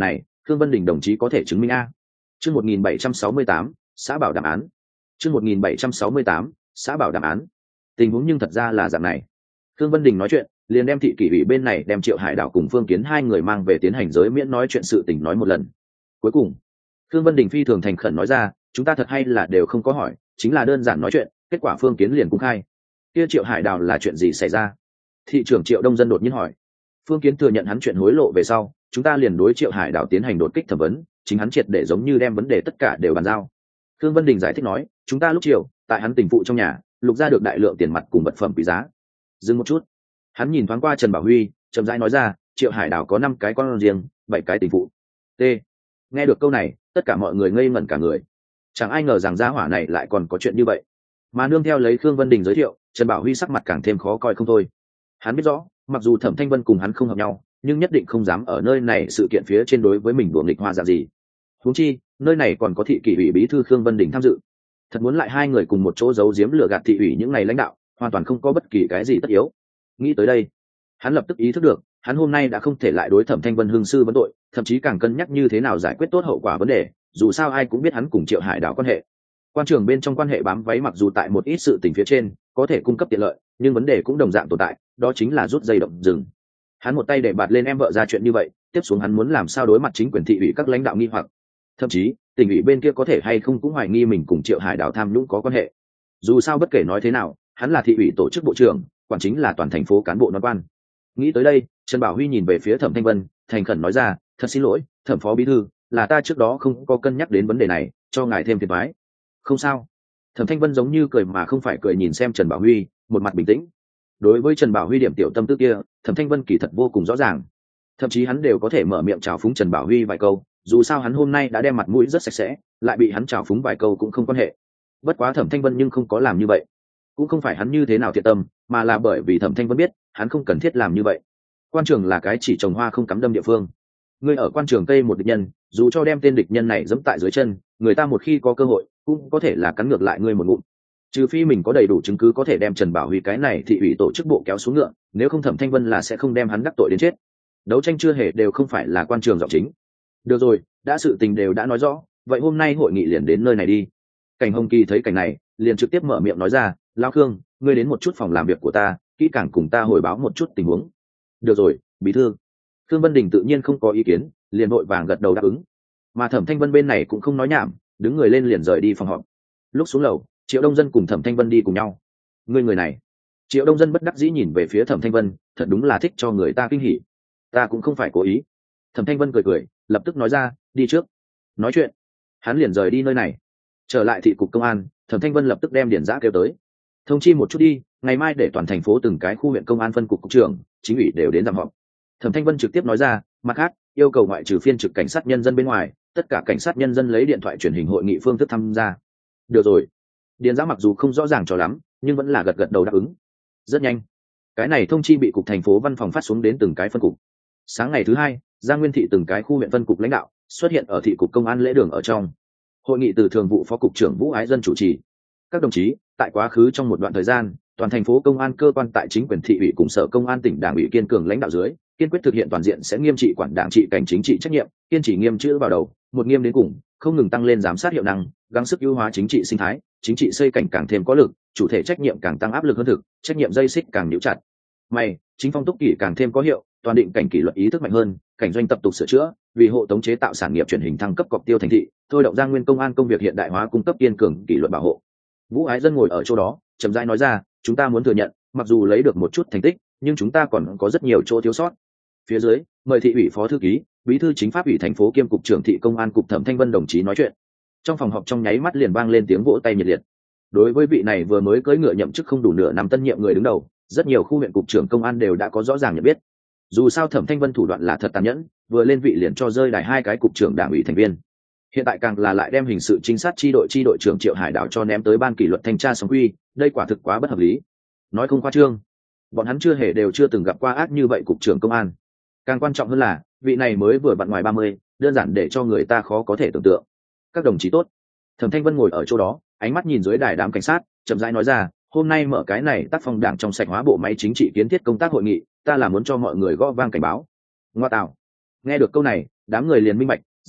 Khương Vân Đình đồng chí có thể chứng minh a. Chương một nghìn bảy trăm sáu mươi tám, xã bảo đảm án. Chương một nghìn bảy trăm sáu mươi tám, xã bảo đảm án. Tình huống nhưng thật ra là dạng này. Khương Vân Đình nói chuyện, liền đem thị kỷ ủy bên này đem Triệu Hải Đảo cùng Phương Kiến hai người mang về tiến hành giới miễn nói chuyện sự tình nói một lần. Cuối cùng, Khương Vân Đình phi thường thành khẩn nói ra, chúng ta thật hay là đều không có hỏi, chính là đơn giản nói chuyện, kết quả Phương Kiến liền cũng khai. Kia Triệu Hải Đảo là chuyện gì xảy ra? Thị trưởng Triệu Đông Dân đột nhiên hỏi. Phương Kiến thừa nhận hắn chuyện hối lộ về sau, chúng ta liền đối Triệu Hải Đảo tiến hành đột kích thẩm vấn, chính hắn triệt để giống như đem vấn đề tất cả đều bàn giao. Khương Vân Đình giải thích nói, chúng ta lúc chiều tại hắn tình phụ trong nhà lục ra được đại lượng tiền mặt cùng vật phẩm quý giá. Dừng một chút, hắn nhìn thoáng qua Trần Bảo Huy, chậm rãi nói ra, Triệu Hải Đảo có năm cái con riêng, bảy cái tình phụ. T. Nghe được câu này, tất cả mọi người ngây ngẩn cả người. Chẳng ai ngờ rằng gia hỏa này lại còn có chuyện như vậy. Mà nương theo lấy Khương Vân Đình giới thiệu, Trần Bảo Huy sắc mặt càng thêm khó coi không thôi. Hắn biết rõ, mặc dù Thẩm Thanh Vân cùng hắn không hợp nhau, nhưng nhất định không dám ở nơi này sự kiện phía trên đối với mình đùa nghịch hoa dạng gì. Huống chi, nơi này còn có thị kỷ ủy bí thư Khương Vân Đình tham dự. Thật muốn lại hai người cùng một chỗ giấu giếm lừa gạt thị ủy những ngày lãnh đạo, hoàn toàn không có bất kỳ cái gì tất yếu. Nghĩ tới đây, hắn lập tức ý thức được, hắn hôm nay đã không thể lại đối Thẩm Thanh Vân hương sư vấn tội, thậm chí càng cân nhắc như thế nào giải quyết tốt hậu quả vấn đề, dù sao ai cũng biết hắn cùng Triệu Hải Đảo quan hệ. Quan trường bên trong quan hệ bám váy mặc dù tại một ít sự tình phía trên có thể cung cấp tiện lợi, nhưng vấn đề cũng đồng dạng tồn tại, đó chính là rút dây động rừng. Hắn một tay để bạt lên em vợ ra chuyện như vậy, tiếp xuống hắn muốn làm sao đối mặt chính quyền thị ủy các lãnh đạo nghi hoặc, thậm chí tỉnh ủy bên kia có thể hay không cũng hoài nghi mình cùng Triệu Hải Đảo tham nhũng có quan hệ. Dù sao bất kể nói thế nào, hắn là thị ủy tổ chức bộ trưởng, quản chính là toàn thành phố cán bộ non quan. Nghĩ tới đây, Trần Bảo Huy nhìn về phía Thẩm Thanh Vân, thành khẩn nói ra, thật xin lỗi, Thẩm phó bí thư, là ta trước đó không có cân nhắc đến vấn đề này, cho ngài thêm phiền toái. Không sao. Thẩm Thanh Vân giống như cười mà không phải cười nhìn xem Trần Bảo Huy, một mặt bình tĩnh. Đối với Trần Bảo Huy điểm tiểu tâm tư kia, Thẩm Thanh Vân kỳ thật vô cùng rõ ràng. Thậm chí hắn đều có thể mở miệng chào phúng Trần Bảo Huy vài câu, dù sao hắn hôm nay đã đem mặt mũi rất sạch sẽ, lại bị hắn chào phúng vài câu cũng không quan hệ. Bất quá Thẩm Thanh Vân nhưng không có làm như vậy. Cũng không phải hắn như thế nào thiện tâm, mà là bởi vì Thẩm Thanh Vân biết, hắn không cần thiết làm như vậy. Quan trường là cái chỉ trồng hoa không cắm đâm địa phương. Ngươi ở quan trường cây một địch nhân, dù cho đem tên địch nhân này giẫm tại dưới chân, người ta một khi có cơ hội, cũng có thể là cắn ngược lại ngươi một ngụm. Trừ phi mình có đầy đủ chứng cứ có thể đem Trần Bảo Huy cái này thị ủy tổ chức bộ kéo xuống ngựa, nếu không Thẩm Thanh Vân là sẽ không đem hắn đắc tội đến chết. Đấu tranh chưa hề đều không phải là quan trường giọng chính. Được rồi, đã sự tình đều đã nói rõ, vậy hôm nay hội nghị liền đến nơi này đi. Cảnh Hồng Kỳ thấy cảnh này, liền trực tiếp mở miệng nói ra, Lão Khương, ngươi đến một chút phòng làm việc của ta, kỹ càng cùng ta hồi báo một chút tình huống. Được rồi, bí thư. Khương Vân Đình tự nhiên không có ý kiến, liền vội vàng gật đầu đáp ứng. Mà Thẩm Thanh Vân bên này cũng không nói nhảm, đứng người lên liền rời đi phòng họp. Lúc xuống lầu, Triệu Đông Dân cùng Thẩm Thanh Vân đi cùng nhau. Ngươi người này. Triệu Đông Dân bất đắc dĩ nhìn về phía Thẩm Thanh Vân, thật đúng là thích cho người ta kinh hỉ. Ta cũng không phải cố ý. Thẩm Thanh Vân cười cười, lập tức nói ra, đi trước. Nói chuyện, hắn liền rời đi nơi này. Trở lại thị cục công an, Thẩm Thanh Vân lập tức đem Điền Giã kêu tới. Thông chi một chút đi, ngày mai để toàn thành phố từng cái khu huyện công an phân cục cục trưởng, chính ủy đều đến giảm họp. Thẩm Thanh Vân trực tiếp nói ra, mặt khác, yêu cầu ngoại trừ phiên trực cảnh sát nhân dân bên ngoài, tất cả cảnh sát nhân dân lấy điện thoại truyền hình hội nghị phương thức tham gia. Được rồi. Điền Giã mặc dù không rõ ràng cho lắm, nhưng vẫn là gật gật đầu đáp ứng. Rất nhanh, cái này thông chi bị cục thành phố văn phòng phát xuống đến từng cái phân cục. Sáng ngày thứ hai, Giang Nguyên thị từng cái khu huyện phân cục lãnh đạo xuất hiện ở thị cục công an lễ đường ở trong. Hội nghị từ thường vụ phó cục trưởng Vũ Ái Dân chủ trì. Các đồng chí, tại quá khứ trong một đoạn thời gian, toàn thành phố công an cơ quan tại chính quyền thị ủy cùng sở công an tỉnh đảng ủy kiên cường lãnh đạo dưới, kiên quyết thực hiện toàn diện sẽ nghiêm trị quản đảng trị cảnh chính trị trách nhiệm, kiên trì nghiêm chữ vào đầu, một nghiêm đến cùng, không ngừng tăng lên giám sát hiệu năng, gắng sức ưu hóa chính trị sinh thái, chính trị xây cảnh càng thêm có lực, chủ thể trách nhiệm càng tăng áp lực hơn thực, trách nhiệm dây xích càng níu chặt. May, chính phong túc kỷ càng thêm có hiệu, toàn định cảnh kỷ luật ý thức mạnh hơn, cảnh doanh tập tục sửa chữa, vì hộ tống chế tạo sản nghiệp chuyển hình thăng cấp cọc tiêu thành thị, thôi động Giang Nguyên công an công việc hiện đại hóa cung cấp kiên cường kỷ luật bảo hộ. Vũ Ái Dân ngồi ở chỗ đó, chậm rãi nói ra, chúng ta muốn thừa nhận, mặc dù lấy được một chút thành tích, nhưng chúng ta còn có rất nhiều chỗ thiếu sót. Phía dưới, mời thị ủy phó thư ký, bí thư chính pháp ủy thành phố kiêm cục trưởng thị công an cục Thẩm Thanh Vân đồng chí nói chuyện. Trong phòng họp trong nháy mắt liền vang lên tiếng vỗ tay nhiệt liệt. Đối với vị này vừa mới cưỡi ngựa nhậm chức không đủ nửa năm tân nhiệm người đứng đầu, rất nhiều khu huyện cục trưởng công an đều đã có rõ ràng nhận biết. Dù sao Thẩm Thanh Vân thủ đoạn là thật tàn nhẫn, vừa lên vị liền cho rơi đài hai cái cục trưởng đảng ủy thành viên. Hiện tại càng là lại đem hình sự trinh sát chi đội chi đội trưởng Triệu Hải Đảo cho ném tới ban kỷ luật thanh tra sóng quy, đây quả thực quá bất hợp lý. Nói không khoa trương, bọn hắn chưa hề đều chưa từng gặp qua ác như vậy cục trưởng công an. Càng quan trọng hơn là, vị này mới vừa vặn ngoài ba mươi, đơn giản để cho người ta khó có thể tưởng tượng. Các đồng chí tốt. Thẩm Thanh Vân ngồi ở chỗ đó, ánh mắt nhìn dưới đài đám cảnh sát, chậm rãi nói ra, hôm nay mở cái này tác phong đảng trong sạch hóa bộ máy chính trị kiến thiết công tác hội nghị, ta là muốn cho mọi người gõ vang cảnh báo. Ngoa tạo. Nghe được câu này, đám người liền minh bạch,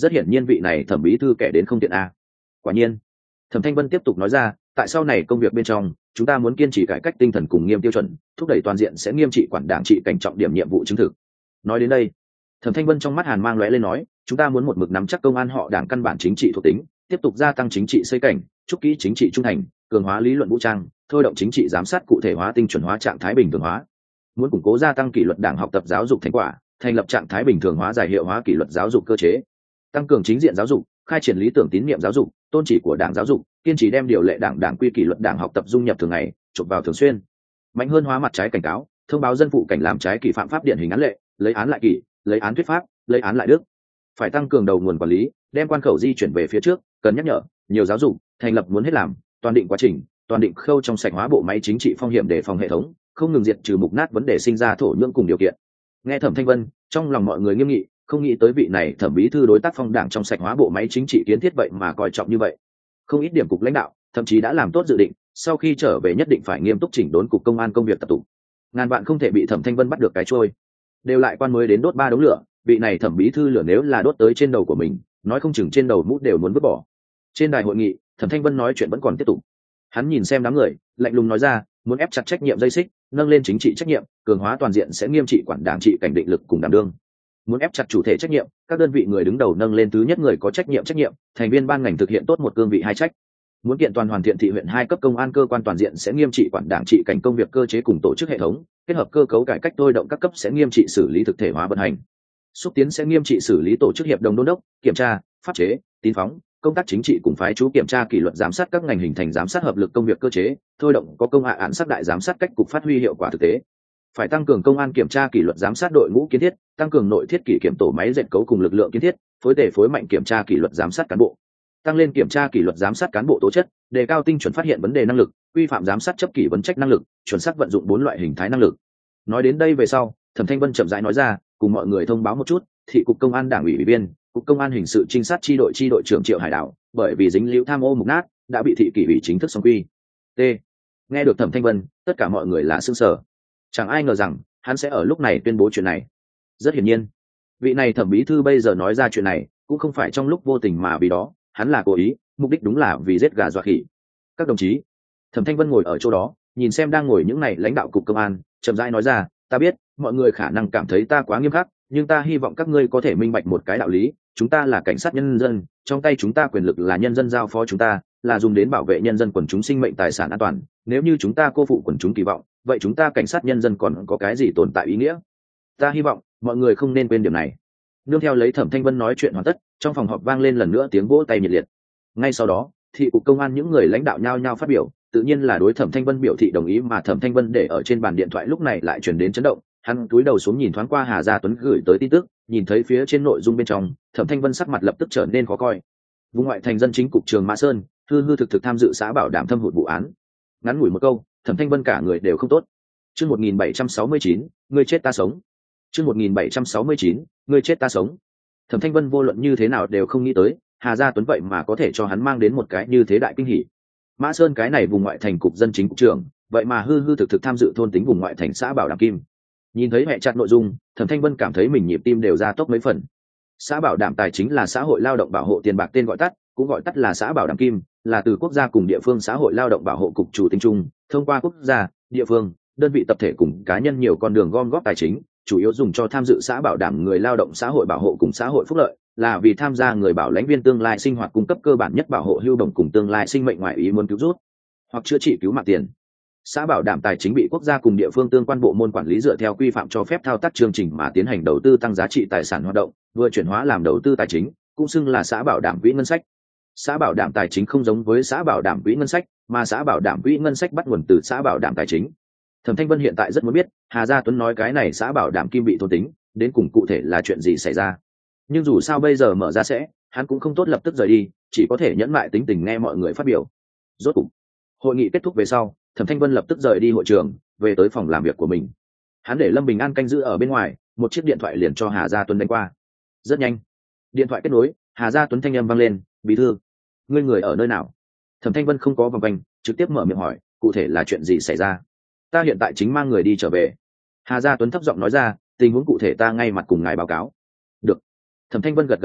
rất hiển nhiên vị này thẩm bí thư kẻ đến không tiện a. Quả nhiên, Thẩm Thanh Vân tiếp tục nói ra, tại sau này công việc bên trong, chúng ta muốn kiên trì cải cách tinh thần cùng nghiêm tiêu chuẩn, thúc đẩy toàn diện sẽ nghiêm trị quản đảng trị cảnh trọng điểm nhiệm vụ chứng thực. Nói đến đây, Thẩm Thanh Vân trong mắt hàn mang lóe lên nói, chúng ta muốn một mực nắm chắc công an họ đảng căn bản chính trị thuộc tính, tiếp tục gia tăng chính trị xây cảnh, trúc kỹ chính trị trung thành, cường hóa lý luận vũ trang, thôi động chính trị giám sát cụ thể hóa tinh chuẩn hóa trạng thái bình thường hóa. Muốn củng cố gia tăng kỷ luật đảng học tập giáo dục thành quả, thành lập trạng thái bình thường hóa giải hiệu hóa kỷ luật giáo dục cơ chế, tăng cường chính diện giáo dục, khai triển lý tưởng tín nhiệm giáo dục, tôn chỉ của đảng giáo dục, kiên trì đem điều lệ đảng đảng quy kỷ luật đảng học tập dung nhập thường ngày, chụp vào thường xuyên. Mạnh hơn hóa mặt trái cảnh cáo, thông báo dân phụ cảnh làm trái kỷ phạm pháp điển hình án lệ, lấy án lại kỷ, lấy án thuyết pháp, lấy án lại đức. Phải tăng cường đầu nguồn quản lý, đem quan khẩu di chuyển về phía trước, cần nhắc nhở, nhiều giáo dục, thành lập muốn hết làm, toàn định quá trình, toàn định khâu trong sạch hóa bộ máy chính trị phong hiểm để phòng hệ thống, không ngừng diệt trừ mục nát vấn đề sinh ra thổ nhưỡng cùng điều kiện. Nghe Thẩm Thanh Vân, trong lòng mọi người nghiêm nghị, không nghĩ tới vị này Thẩm bí thư đối tác phong đảng trong sạch hóa bộ máy chính trị kiến thiết vậy mà coi trọng như vậy. Không ít điểm cục lãnh đạo, thậm chí đã làm tốt dự định, sau khi trở về nhất định phải nghiêm túc chỉnh đốn cục công an công việc tập tụ. Ngàn vạn không thể bị Thẩm Thanh Vân bắt được cái trôi. Đều lại quan mới đến đốt ba đống lửa, vị này Thẩm bí thư lửa nếu là đốt tới trên đầu của mình, nói không chừng trên đầu mũ đều muốn vứt bỏ. Trên đài hội nghị, Thẩm Thanh Vân nói chuyện vẫn còn tiếp tục. Hắn nhìn xem đám người, lạnh lùng nói ra, muốn ép chặt trách nhiệm dây xích, nâng lên chính trị trách nhiệm, cường hóa toàn diện sẽ nghiêm trị quản đảng trị cảnh định lực cùng đảm đương. Muốn ép chặt chủ thể trách nhiệm, các đơn vị người đứng đầu nâng lên thứ nhất người có trách nhiệm trách nhiệm, thành viên ban ngành thực hiện tốt một cương vị hai trách. Muốn kiện toàn hoàn thiện thị huyện hai cấp công an cơ quan toàn diện sẽ nghiêm trị quản đảng trị cảnh công việc cơ chế cùng tổ chức hệ thống, kết hợp cơ cấu cải cách thôi động các cấp sẽ nghiêm trị xử lý thực thể hóa vận hành. Xúc tiến sẽ nghiêm trị xử lý tổ chức hiệp đồng đôn đốc, kiểm tra, pháp chế, tín phóng, công tác chính trị cùng phái chú kiểm tra kỷ luật giám sát các ngành hình thành giám sát hợp lực công việc cơ chế, thôi động có công hạ án sát đại giám sát cách cục phát huy hiệu quả thực tế. Phải tăng cường công an kiểm tra kỷ luật giám sát đội ngũ kiến thiết, tăng cường nội thiết kỷ kiểm tổ máy dệt cấu cùng lực lượng kiến thiết, phối tề phối mạnh kiểm tra kỷ luật giám sát cán bộ, tăng lên kiểm tra kỷ luật giám sát cán bộ tố chất, đề cao tinh chuẩn phát hiện vấn đề năng lực, quy phạm giám sát chấp kỷ vấn trách năng lực, chuẩn xác vận dụng bốn loại hình thái năng lực. Nói đến đây về sau, Thẩm Thanh Vân chậm rãi nói ra, cùng mọi người thông báo một chút, thị cục công an đảng ủy ủy viên, cục công an hình sự trinh sát chi đội chi đội trưởng Triệu Hải Đảo, bởi vì dính líu tham ô mục nát, đã bị thị kỷ ủy chính thức xóa quy. T. Nghe được Thẩm Thanh Vân, tất cả mọi người là sửng sở. Chẳng ai ngờ rằng hắn sẽ ở lúc này tuyên bố chuyện này. Rất hiển nhiên, vị này Thẩm bí thư bây giờ nói ra chuyện này, cũng không phải trong lúc vô tình mà vì đó, hắn là cố ý, mục đích đúng là vì giết gà dọa khỉ. Các đồng chí, Thẩm Thanh Vân ngồi ở chỗ đó, nhìn xem đang ngồi những này lãnh đạo cục công an, chậm rãi nói ra, ta biết, mọi người khả năng cảm thấy ta quá nghiêm khắc, nhưng ta hy vọng các ngươi có thể minh bạch một cái đạo lý, chúng ta là cảnh sát nhân dân, trong tay chúng ta quyền lực là nhân dân giao phó chúng ta, là dùng đến bảo vệ nhân dân quần chúng sinh mệnh tài sản an toàn, nếu như chúng ta cô phụ quần chúng kỳ vọng, vậy chúng ta cảnh sát nhân dân còn có cái gì tồn tại ý nghĩa? Ta hy vọng mọi người không nên quên điểm này. Nương theo lấy Thẩm Thanh Vân nói chuyện hoàn tất, trong phòng họp vang lên lần nữa tiếng vỗ tay nhiệt liệt. Ngay sau đó, thị cục công an những người lãnh đạo nhao nhao phát biểu, tự nhiên là đối Thẩm Thanh Vân biểu thị đồng ý, mà Thẩm Thanh Vân để ở trên bàn điện thoại lúc này lại truyền đến chấn động, hắn cúi đầu xuống nhìn thoáng qua Hà Gia Tuấn gửi tới tin tức, nhìn thấy phía trên nội dung bên trong, Thẩm Thanh Vân sắc mặt lập tức trở nên khó coi. Vùng ngoại thành dân chính cục trường Mã Sơn, hư hư thực thực tham dự xã bảo đảm thâm hụt vụ án. Ngắn ngủi một câu, Thẩm Thanh Vân cả người đều không tốt. Chương một nghìn bảy trăm sáu mươi chín, ngươi chết ta sống. Chương một nghìn bảy trăm sáu mươi chín, ngươi chết ta sống. Thẩm Thanh Vân vô luận như thế nào đều không nghĩ tới, Hà Gia Tuấn vậy mà có thể cho hắn mang đến một cái như thế đại kinh hỉ. Mã Sơn cái này vùng ngoại thành cục dân chính cục trưởng, vậy mà hư hư thực thực tham dự thôn tính vùng ngoại thành xã bảo đảm kim. Nhìn thấy mẹ chặt nội dung, Thẩm Thanh Vân cảm thấy mình nhịp tim đều ra tốc mấy phần. Xã bảo đảm tài chính là xã hội lao động bảo hộ tiền bạc tên gọi tắt, cũng gọi tắt là xã bảo đảm kim, là từ quốc gia cùng địa phương xã hội lao động bảo hộ cục chủ tính chung, thông qua quốc gia, địa phương, đơn vị tập thể cùng cá nhân nhiều con đường gom góp tài chính, chủ yếu dùng cho tham dự xã bảo đảm người lao động xã hội bảo hộ cùng xã hội phúc lợi, là vì tham gia người bảo lãnh viên tương lai sinh hoạt cung cấp cơ bản nhất bảo hộ hưu đồng cùng tương lai sinh mệnh ngoại ý muốn cứu rút hoặc chữa trị cứu mạng tiền. Xã bảo đảm tài chính bị quốc gia cùng địa phương tương quan bộ môn quản lý dựa theo quy phạm cho phép thao tác chương trình mà tiến hành đầu tư tăng giá trị tài sản hoạt động, vừa chuyển hóa làm đầu tư tài chính, cũng xưng là xã bảo đảm quỹ ngân sách. Xã bảo đảm tài chính không giống với xã bảo đảm quỹ ngân sách, mà xã bảo đảm quỹ ngân sách bắt nguồn từ xã bảo đảm tài chính. Thẩm Thanh Vân hiện tại rất muốn biết, Hà Gia Tuấn nói cái này xã bảo đảm kim bị thôn tính, đến cùng cụ thể là chuyện gì xảy ra. Nhưng dù sao bây giờ mở ra sẽ, hắn cũng không tốt lập tức rời đi, chỉ có thể nhẫn lại tính tình nghe mọi người phát biểu. Rốt cục, hội nghị kết thúc về sau, Thẩm Thanh Vân lập tức rời đi hội trường, về tới phòng làm việc của mình. Hắn để Lâm Bình An canh giữ ở bên ngoài, một chiếc điện thoại liền cho Hà Gia Tuấn đánh qua. Rất nhanh, điện thoại kết nối, Hà Gia Tuấn thanh âm vang lên, "Bí thư, ngươi người ở nơi nào?" Thẩm Thanh Vân không có vòng vènh, trực tiếp mở miệng hỏi, "Cụ thể là chuyện gì xảy ra?" "Ta hiện tại chính mang người đi trở về." Hà Gia Tuấn thấp giọng nói ra, "Tình huống cụ thể ta ngay mặt cùng ngài báo cáo." "Được." Thẩm Thanh Vân gật gật đầu,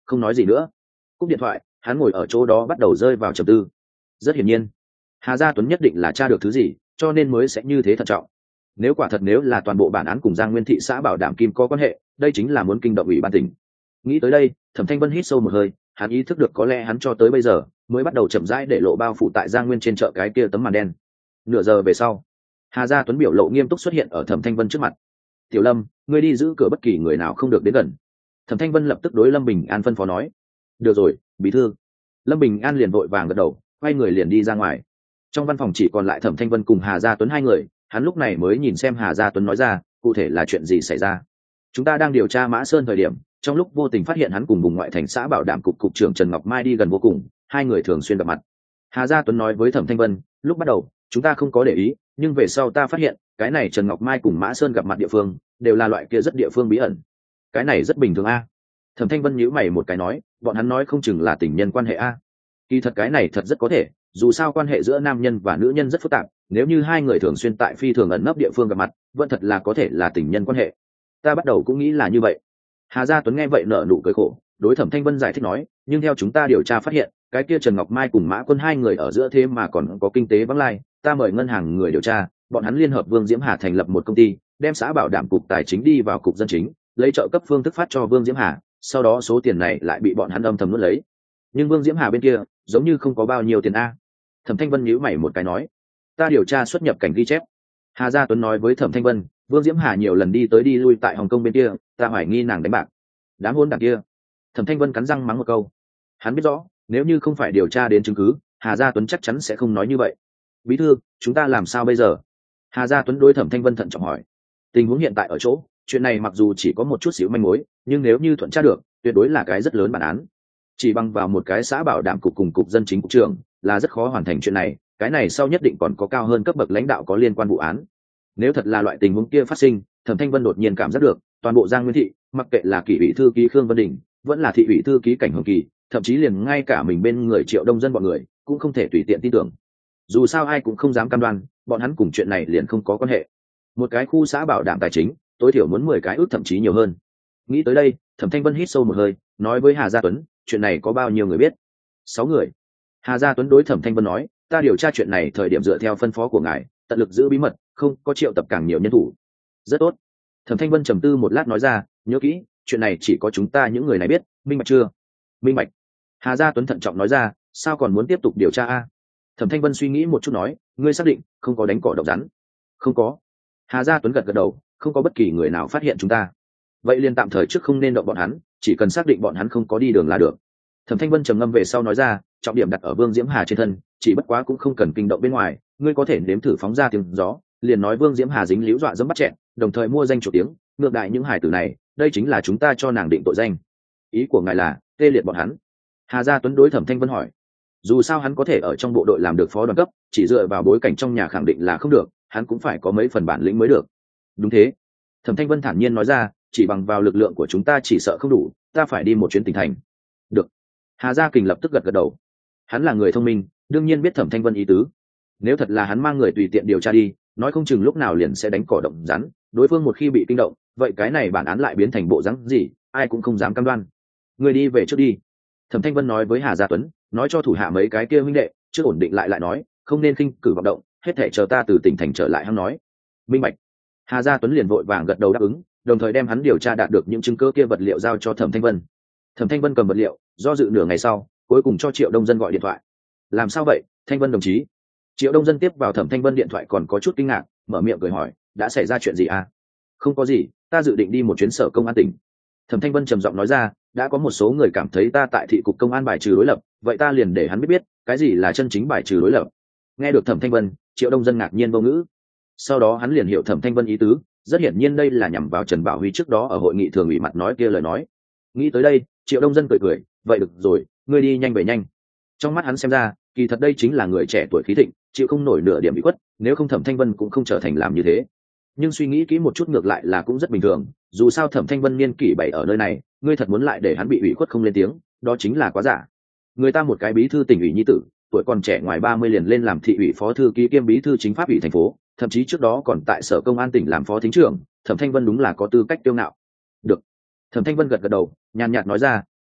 không nói gì nữa. Cúp điện thoại, hắn ngồi ở chỗ đó bắt đầu rơi vào trầm tư. Rất hiển nhiên, Hà Gia Tuấn nhất định là tra được thứ gì, cho nên mới sẽ như thế thận trọng. Nếu quả thật nếu là toàn bộ bản án cùng Giang Nguyên thị xã Bảo Đảm Kim có quan hệ, đây chính là muốn kinh động ủy ban tỉnh. Nghĩ tới đây, Thẩm Thanh Vân hít sâu một hơi, hắn ý thức được có lẽ hắn cho tới bây giờ mới bắt đầu chậm rãi để lộ bao phủ tại Giang Nguyên trên chợ cái kia tấm màn đen. Nửa giờ về sau, Hà Gia Tuấn biểu lộ nghiêm túc xuất hiện ở Thẩm Thanh Vân trước mặt. Tiểu Lâm, ngươi đi giữ cửa, bất kỳ người nào không được đến gần. Thẩm Thanh Vân lập tức đối Lâm Bình An phân phó nói. Được rồi, bí thư. Lâm Bình An liền vội vàng gật đầu, quay người liền đi ra ngoài. Trong văn phòng chỉ còn lại Thẩm Thanh Vân cùng Hà Gia Tuấn hai người, hắn lúc này mới nhìn xem Hà Gia Tuấn nói ra, cụ thể là chuyện gì xảy ra. Chúng ta đang điều tra Mã Sơn thời điểm, trong lúc vô tình phát hiện hắn cùng vùng ngoại thành xã Bảo Đảm cục cục trưởng Trần Ngọc Mai đi gần vô cùng, hai người thường xuyên gặp mặt. Hà Gia Tuấn nói với Thẩm Thanh Vân, lúc bắt đầu chúng ta không có để ý, nhưng về sau ta phát hiện cái này Trần Ngọc Mai cùng Mã Sơn gặp mặt địa phương đều là loại kia rất địa phương bí ẩn. Cái này rất bình thường a. Thẩm Thanh Vân nhíu mày một cái nói, bọn hắn nói không chừng là tình nhân quan hệ a. Kỳ thật cái này thật rất có thể, dù sao quan hệ giữa nam nhân và nữ nhân rất phức tạp, nếu như hai người thường xuyên tại phi thường ẩn nấp địa phương gặp mặt, vẫn thật là có thể là tình nhân quan hệ. Ta bắt đầu cũng nghĩ là như vậy. Hà Gia Tuấn nghe vậy nở nụ cười khổ, đối Thẩm Thanh Vân giải thích nói, nhưng theo chúng ta điều tra phát hiện, cái kia Trần Ngọc Mai cùng Mã Quân hai người ở giữa thế mà còn có kinh tế vắng lai, ta mời ngân hàng người điều tra, bọn hắn liên hợp Vương Diễm Hà thành lập một công ty, đem xã Bảo Đảm cục tài chính đi vào cục dân chính, lấy trợ cấp phương thức phát cho Vương Diễm Hà, sau đó số tiền này lại bị bọn hắn âm thầm nuốt lấy. Nhưng Vương Diễm Hà bên kia giống như không có bao nhiêu tiền a. Thẩm Thanh Vân nhíu mày một cái nói, ta điều tra xuất nhập cảnh ghi chép. Hà Gia Tuấn nói với Thẩm Thanh Vân, Vương Diễm Hà nhiều lần đi tới đi lui tại Hồng Kông bên kia, ta hoài nghi nàng đánh bạc. Đám hôn đảng kia. Thẩm Thanh Vân cắn răng mắng một câu. Hắn biết rõ, nếu như không phải điều tra đến chứng cứ, Hà Gia Tuấn chắc chắn sẽ không nói như vậy. Bí thư, chúng ta làm sao bây giờ? Hà Gia Tuấn đối Thẩm Thanh Vân thận trọng hỏi. Tình huống hiện tại ở chỗ, chuyện này mặc dù chỉ có một chút xíu manh mối, nhưng nếu như thuận tra được, tuyệt đối là cái rất lớn bản án. Chỉ bằng vào một cái xã Bảo Đảm cục cùng cục dân chính cục trưởng là rất khó hoàn thành chuyện này, cái này sau nhất định còn có cao hơn cấp bậc lãnh đạo có liên quan vụ án. Nếu thật là loại tình huống kia phát sinh, Thẩm Thanh Vân đột nhiên cảm giác được, toàn bộ Giang Nguyên thị, mặc kệ là kỷ ủy thư ký Khương Vân Đình, vẫn là thị ủy thư ký Cảnh Hồng Kỳ, thậm chí liền ngay cả mình bên người Triệu Đông Dân bọn người, cũng không thể tùy tiện tin tưởng. Dù sao ai cũng không dám cam đoan, bọn hắn cùng chuyện này liền không có quan hệ. Một cái khu xã Bảo Đảm tài chính, tối thiểu muốn mười cái ước thậm chí nhiều hơn. Nghĩ tới đây, Thẩm Thanh Vân hít sâu một hơi, nói với Hà Gia Tuấn, chuyện này có bao nhiêu người biết? Sáu người. Hà Gia Tuấn đối Thẩm Thanh Vân nói, ta điều tra chuyện này thời điểm dựa theo phân phó của ngài, tận lực giữ bí mật, không có triệu tập càng nhiều nhân thủ. Rất tốt. Thẩm Thanh Vân trầm tư một lát nói ra, nhớ kỹ, chuyện này chỉ có chúng ta những người này biết, minh bạch chưa? Minh bạch. Hà Gia Tuấn thận trọng nói ra, sao còn muốn tiếp tục điều tra a? Thẩm Thanh Vân suy nghĩ một chút nói, ngươi xác định không có đánh cỏ độc rắn? Không có. Hà Gia Tuấn gật gật đầu, không có bất kỳ người nào phát hiện chúng ta. Vậy liền tạm thời trước không nên động bọn hắn, chỉ cần xác định bọn hắn không có đi đường là được. Thẩm Thanh Vân trầm ngâm về sau nói ra, trọng điểm đặt ở Vương Diễm Hà trên thân, chỉ bất quá cũng không cần kinh động bên ngoài, ngươi có thể nếm thử phóng ra tiếng gió, liền nói Vương Diễm Hà dính líu dọa dẫm bắt chẹn, đồng thời mua danh chủ tiếng, ngược đại những hải tử này, đây chính là chúng ta cho nàng định tội danh. Ý của ngài là tê liệt bọn hắn? Hà Gia Tuấn đối Thẩm Thanh Vân hỏi. Dù sao hắn có thể ở trong bộ đội làm được phó đoàn cấp, chỉ dựa vào bối cảnh trong nhà khẳng định là không được, hắn cũng phải có mấy phần bản lĩnh mới được. Đúng thế. Thẩm Thanh Vân thản nhiên nói ra, chỉ bằng vào lực lượng của chúng ta chỉ sợ không đủ, ta phải đi một chuyến tỉnh thành. Được. Hà Gia Kình lập tức gật gật đầu. Hắn là người thông minh, đương nhiên biết Thẩm Thanh Vân ý tứ. Nếu thật là hắn mang người tùy tiện điều tra đi, nói không chừng lúc nào liền sẽ đánh cỏ động rắn, đối phương một khi bị kinh động, vậy cái này bản án lại biến thành bộ dáng gì, ai cũng không dám cam đoan. Người đi về trước đi. Thẩm Thanh Vân nói với Hà Gia Tuấn, nói cho thủ hạ mấy cái kia huynh đệ, trước ổn định lại lại nói, không nên khinh cử vọng động, hết thảy chờ ta từ tỉnh thành trở lại hắn nói. Minh bạch. Hà Gia Tuấn liền vội vàng gật đầu đáp ứng, đồng thời đem hắn điều tra đạt được những chứng cứ kia vật liệu giao cho Thẩm Thanh Vân. Thẩm Thanh Vân cầm vật liệu, do dự nửa ngày sau, cuối cùng cho Triệu Đông Dân gọi điện thoại. Làm sao vậy, Thanh Vân đồng chí? Triệu Đông Dân tiếp vào Thẩm Thanh Vân điện thoại còn có chút kinh ngạc, mở miệng cười hỏi, đã xảy ra chuyện gì à? Không có gì, ta dự định đi một chuyến sở công an tỉnh. Thẩm Thanh Vân trầm giọng nói ra, đã có một số người cảm thấy ta tại thị cục công an bài trừ đối lập, vậy ta liền để hắn biết biết, cái gì là chân chính bài trừ đối lập. Nghe được Thẩm Thanh Vân, Triệu Đông Dân ngạc nhiên vô ngữ. Sau đó hắn liền hiểu Thẩm Thanh Vân ý tứ, rất hiển nhiên đây là nhằm vào Trần Bảo Huy trước đó ở hội nghị thường ủy mặt nói kia lời nói. Nghĩ tới đây, Triệu Đông Dân cười cười, vậy được rồi, ngươi đi nhanh về nhanh. Trong mắt hắn xem ra, kỳ thật đây chính là người trẻ tuổi khí thịnh, chịu không nổi nửa điểm bị khuất, nếu không Thẩm Thanh Vân cũng không trở thành làm như thế. Nhưng suy nghĩ kỹ một chút ngược lại là cũng rất bình thường, dù sao Thẩm Thanh Vân niên kỷ bảy ở nơi này, ngươi thật muốn lại để hắn bị ủy khuất không lên tiếng, đó chính là quá giả. Người ta một cái bí thư tỉnh ủy nhi tử, tuổi còn trẻ ngoài ba mươi liền lên làm thị ủy phó thư ký kiêm bí thư chính pháp ủy thành phố, thậm chí trước đó còn tại sở công an tỉnh làm phó thính trưởng, Thẩm Thanh Vân đúng là có tư cách tiêu ngạo. Được. Thẩm Thanh Vân gật gật đầu, nhàn nhạt nói ra,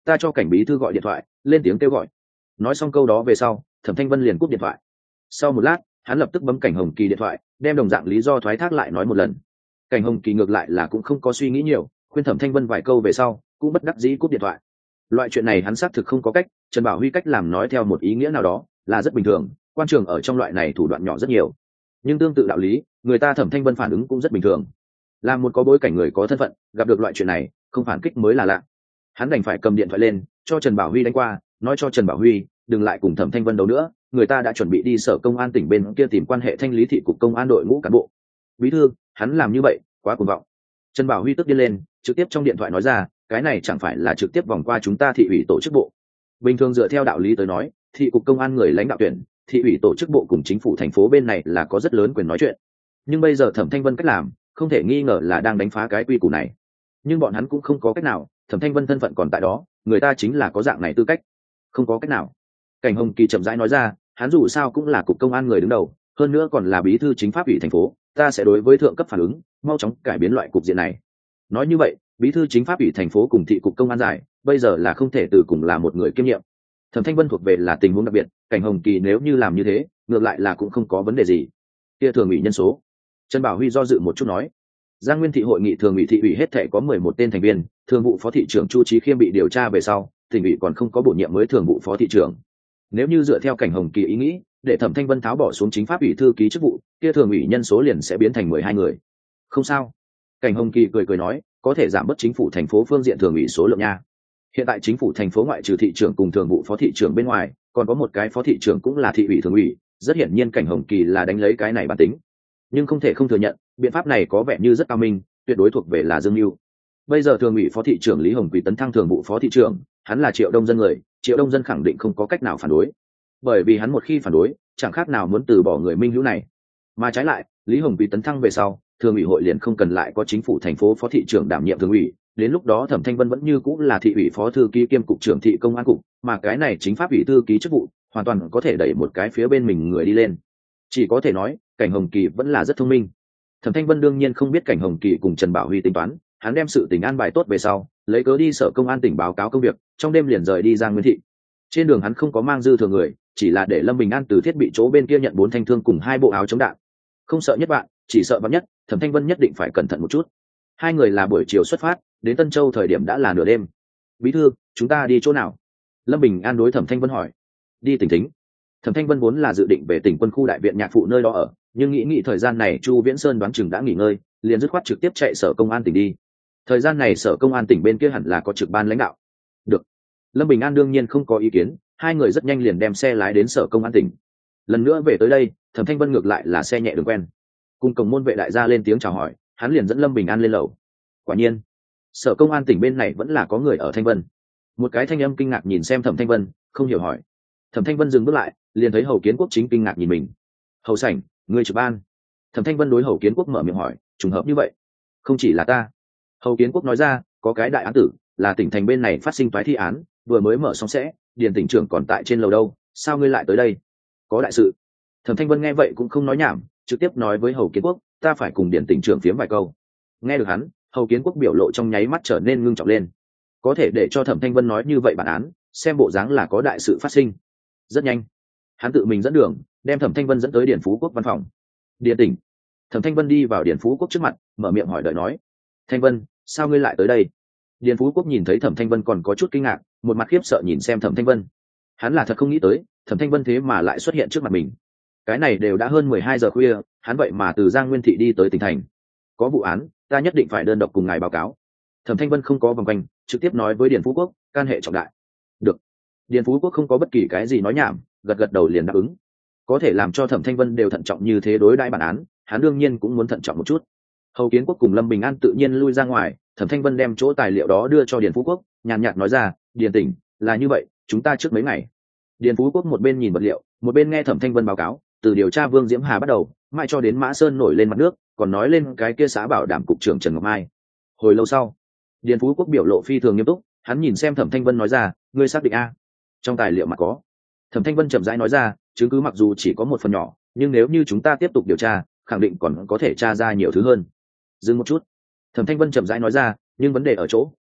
ta cho cảnh bí thư gọi điện thoại lên tiếng kêu gọi. Nói xong câu đó về sau, Thẩm Thanh Vân liền cúp điện thoại. Sau một lát, hắn lập tức bấm Cảnh Hồng Kỳ điện thoại, đem đồng dạng lý do thoái thác lại nói một lần. Cảnh Hồng Kỳ ngược lại là cũng không có suy nghĩ nhiều, khuyên Thẩm Thanh Vân vài câu về sau, cũng bất đắc dĩ cúp điện thoại. Loại chuyện này hắn xác thực không có cách, Trần Bảo Huy cách làm nói theo một ý nghĩa nào đó là rất bình thường, quan trường ở trong loại này thủ đoạn nhỏ rất nhiều. Nhưng tương tự đạo lý, người ta Thẩm Thanh Vân phản ứng cũng rất bình thường. Là một có bối cảnh người có thân phận, gặp được loại chuyện này, không phản kích mới là lạ. Hắn đành phải cầm điện thoại lên, cho Trần Bảo Huy đánh qua, nói cho Trần Bảo Huy đừng lại cùng Thẩm Thanh Vân đấu nữa, người ta đã chuẩn bị đi sở công an tỉnh bên kia tìm quan hệ thanh lý thị cục công an đội ngũ cán bộ. Bí thư, hắn làm như vậy quá cuồng vọng. Trần Bảo Huy tức điên lên, trực tiếp trong điện thoại nói ra, cái này chẳng phải là trực tiếp vòng qua chúng ta thị ủy tổ chức bộ. Bình thường dựa theo đạo lý tới nói, thị cục công an người lãnh đạo tuyển, thị ủy tổ chức bộ cùng chính phủ thành phố bên này là có rất lớn quyền nói chuyện. Nhưng bây giờ Thẩm Thanh Vân cách làm, không thể nghi ngờ là đang đánh phá cái quy củ này. Nhưng bọn hắn cũng không có cách nào, Thẩm Thanh Vân thân phận còn tại đó, người ta chính là có dạng này tư cách. Không có cách nào. Cảnh Hồng Kỳ chậm rãi nói ra, hắn dù sao cũng là cục công an người đứng đầu, hơn nữa còn là bí thư chính pháp ủy thành phố, ta sẽ đối với thượng cấp phản ứng, mau chóng cải biến loại cục diện này. Nói như vậy, bí thư chính pháp ủy thành phố cùng thị cục công an giải, bây giờ là không thể từ cùng là một người kiêm nhiệm. Thẩm Thanh Vân thuộc về là tình huống đặc biệt, Cảnh Hồng Kỳ nếu như làm như thế, ngược lại là cũng không có vấn đề gì. Kia thường ủy nhân số. Trần Bảo Huy do dự một chút nói, Giang Nguyên thị hội nghị thường ủy thị ủy hết thể có mười một tên thành viên, thường vụ phó thị trưởng Chu Chí Khiêm bị điều tra về sau, tỉnh ủy còn không có bổ nhiệm mới thường vụ phó thị trưởng. Nếu như dựa theo Cảnh Hồng Kỳ ý nghĩ, để Thẩm Thanh Vân tháo bỏ xuống chính pháp ủy thư ký chức vụ, kia thường ủy nhân số liền sẽ biến thành mười hai người. Không sao. Cảnh Hồng Kỳ cười cười nói, có thể giảm bớt chính phủ thành phố phương diện thường ủy số lượng nha. Hiện tại chính phủ thành phố ngoại trừ thị trưởng cùng thường vụ phó thị trưởng bên ngoài, còn có một cái phó thị trưởng cũng là thị ủy thường ủy, rất hiển nhiên Cảnh Hồng Kỳ là đánh lấy cái này bản tính. Nhưng không thể không thừa nhận, biện pháp này có vẻ như rất cao minh, tuyệt đối thuộc về là dương mưu. Bây giờ thường ủy phó thị trưởng Lý Hồng Quỳ tấn thăng thường vụ phó thị trưởng, hắn là Triệu Đông Dân người, Triệu Đông Dân khẳng định không có cách nào phản đối, bởi vì hắn một khi phản đối, chẳng khác nào muốn từ bỏ người minh hữu này. Mà trái lại, Lý Hồng Quỳ tấn thăng về sau, thường ủy hội liền không cần lại có chính phủ thành phố phó thị trưởng đảm nhiệm thường ủy, đến lúc đó Thẩm Thanh Vân vẫn như cũng là thị ủy phó thư ký kiêm cục trưởng thị công an cục, mà cái này chính pháp ủy thư ký chức vụ, hoàn toàn có thể đẩy một cái phía bên mình người đi lên. Chỉ có thể nói, Cảnh Hồng Kỳ vẫn là rất thông minh. Thẩm Thanh Vân đương nhiên không biết Cảnh Hồng Kỳ cùng Trần Bảo Huy tính toán, hắn đem sự tình an bài tốt về sau, lấy cớ đi sở công an tỉnh báo cáo công việc, trong đêm liền rời đi Giang Nguyên thị. Trên đường hắn không có mang dư thừa người, chỉ là để Lâm Bình An từ thiết bị chỗ bên kia nhận bốn thanh thương cùng hai bộ áo chống đạn. Không sợ nhất bạn, chỉ sợ vắn nhất, Thẩm Thanh Vân nhất định phải cẩn thận một chút. Hai người là buổi chiều xuất phát, đến Tân Châu thời điểm đã là nửa đêm. Bí thư, chúng ta đi chỗ nào? Lâm Bình An đối Thẩm Thanh Vân hỏi. Đi tỉnh Thính. Thẩm Thanh Vân vốn là dự định về tỉnh quân khu đại viện nhạc phụ nơi đó ở, nhưng nghĩ nghĩ thời gian này Chu Viễn Sơn đoán chừng đã nghỉ ngơi, liền dứt khoát trực tiếp chạy sở công an tỉnh đi. Thời gian này sở công an tỉnh bên kia hẳn là có trực ban lãnh đạo. Được. Lâm Bình An đương nhiên không có ý kiến, hai người rất nhanh liền đem xe lái đến sở công an tỉnh. Lần nữa về tới đây, Thẩm Thanh Vân ngược lại là xe nhẹ đường quen. Cùng cổng môn vệ đại gia lên tiếng chào hỏi, hắn liền dẫn Lâm Bình An lên lầu. Quả nhiên, sở công an tỉnh bên này vẫn là có người ở Thanh Vân. Một cái thanh âm kinh ngạc nhìn xem Thẩm Thanh Vân, không hiểu hỏi. Thẩm Thanh Vân dừng bước lại, liền thấy Hầu Kiến Quốc chính kinh ngạc nhìn mình. Hầu Sảnh, người trực ban. Thẩm Thanh Vân đối Hầu Kiến Quốc mở miệng hỏi, trùng hợp như vậy? Không chỉ là ta. Hầu Kiến Quốc nói ra, có cái đại án tử, là tỉnh thành bên này phát sinh toái thi án, vừa mới mở xong sẽ, điền tỉnh trưởng còn tại trên lầu đâu, sao ngươi lại tới đây? Có đại sự. Thẩm Thanh Vân nghe vậy cũng không nói nhảm, trực tiếp nói với Hầu Kiến Quốc, ta phải cùng điền tỉnh trưởng phiếm vài câu. Nghe được hắn, Hầu Kiến Quốc biểu lộ trong nháy mắt trở nên ngưng trọng lên. Có thể để cho Thẩm Thanh Vân nói như vậy bản án, xem bộ dáng là có đại sự phát sinh. Rất nhanh, hắn tự mình dẫn đường, đem Thẩm Thanh Vân dẫn tới Điền Phú Quốc văn phòng. Điền tỉnh. Thẩm Thanh Vân đi vào Điền Phú Quốc trước mặt, mở miệng hỏi đợi nói, Thanh Vân, sao ngươi lại tới đây? Điền Phú Quốc nhìn thấy Thẩm Thanh Vân còn có chút kinh ngạc, một mặt khiếp sợ nhìn xem Thẩm Thanh Vân. Hắn là thật không nghĩ tới, Thẩm Thanh Vân thế mà lại xuất hiện trước mặt mình. Cái này đều đã hơn mười hai giờ khuya, hắn vậy mà từ Giang Nguyên thị đi tới tỉnh thành. Có vụ án, ta nhất định phải đơn độc cùng ngài báo cáo. Thẩm Thanh Vân không có vòng quanh, trực tiếp nói với Điền Phú Quốc, can hệ trọng đại. Được. Điền Phú Quốc không có bất kỳ cái gì nói nhảm, gật gật đầu liền đáp ứng. Có thể làm cho Thẩm Thanh Vân đều thận trọng như thế đối đãi bản án, hắn đương nhiên cũng muốn thận trọng một chút. Hầu Kiến Quốc cùng Lâm Bình An tự nhiên lui ra ngoài, Thẩm Thanh Vân đem chỗ tài liệu đó đưa cho Điền Phú Quốc, nhàn nhạt nói ra, Điền tỉnh, là như vậy, chúng ta trước mấy ngày. Điền Phú Quốc một bên nhìn vật liệu, một bên nghe Thẩm Thanh Vân báo cáo, từ điều tra Vương Diễm Hà bắt đầu, mãi cho đến Mã Sơn nổi lên mặt nước, còn nói lên cái kia xã bảo đảm cục trưởng Trần Ngọc Mai. Hồi lâu sau, Điền Phú Quốc biểu lộ phi thường nghiêm túc, hắn nhìn xem Thẩm Thanh Vân nói ra, ngươi xác định a? Trong tài liệu mà có. Thẩm Thanh Vân chậm rãi nói ra, chứng cứ mặc dù chỉ có một phần nhỏ, nhưng nếu như chúng ta tiếp tục điều tra, khẳng định còn có thể tra ra nhiều thứ hơn. Dừng một chút. Thẩm Thanh Vân chậm rãi nói ra, nhưng vấn đề ở chỗ,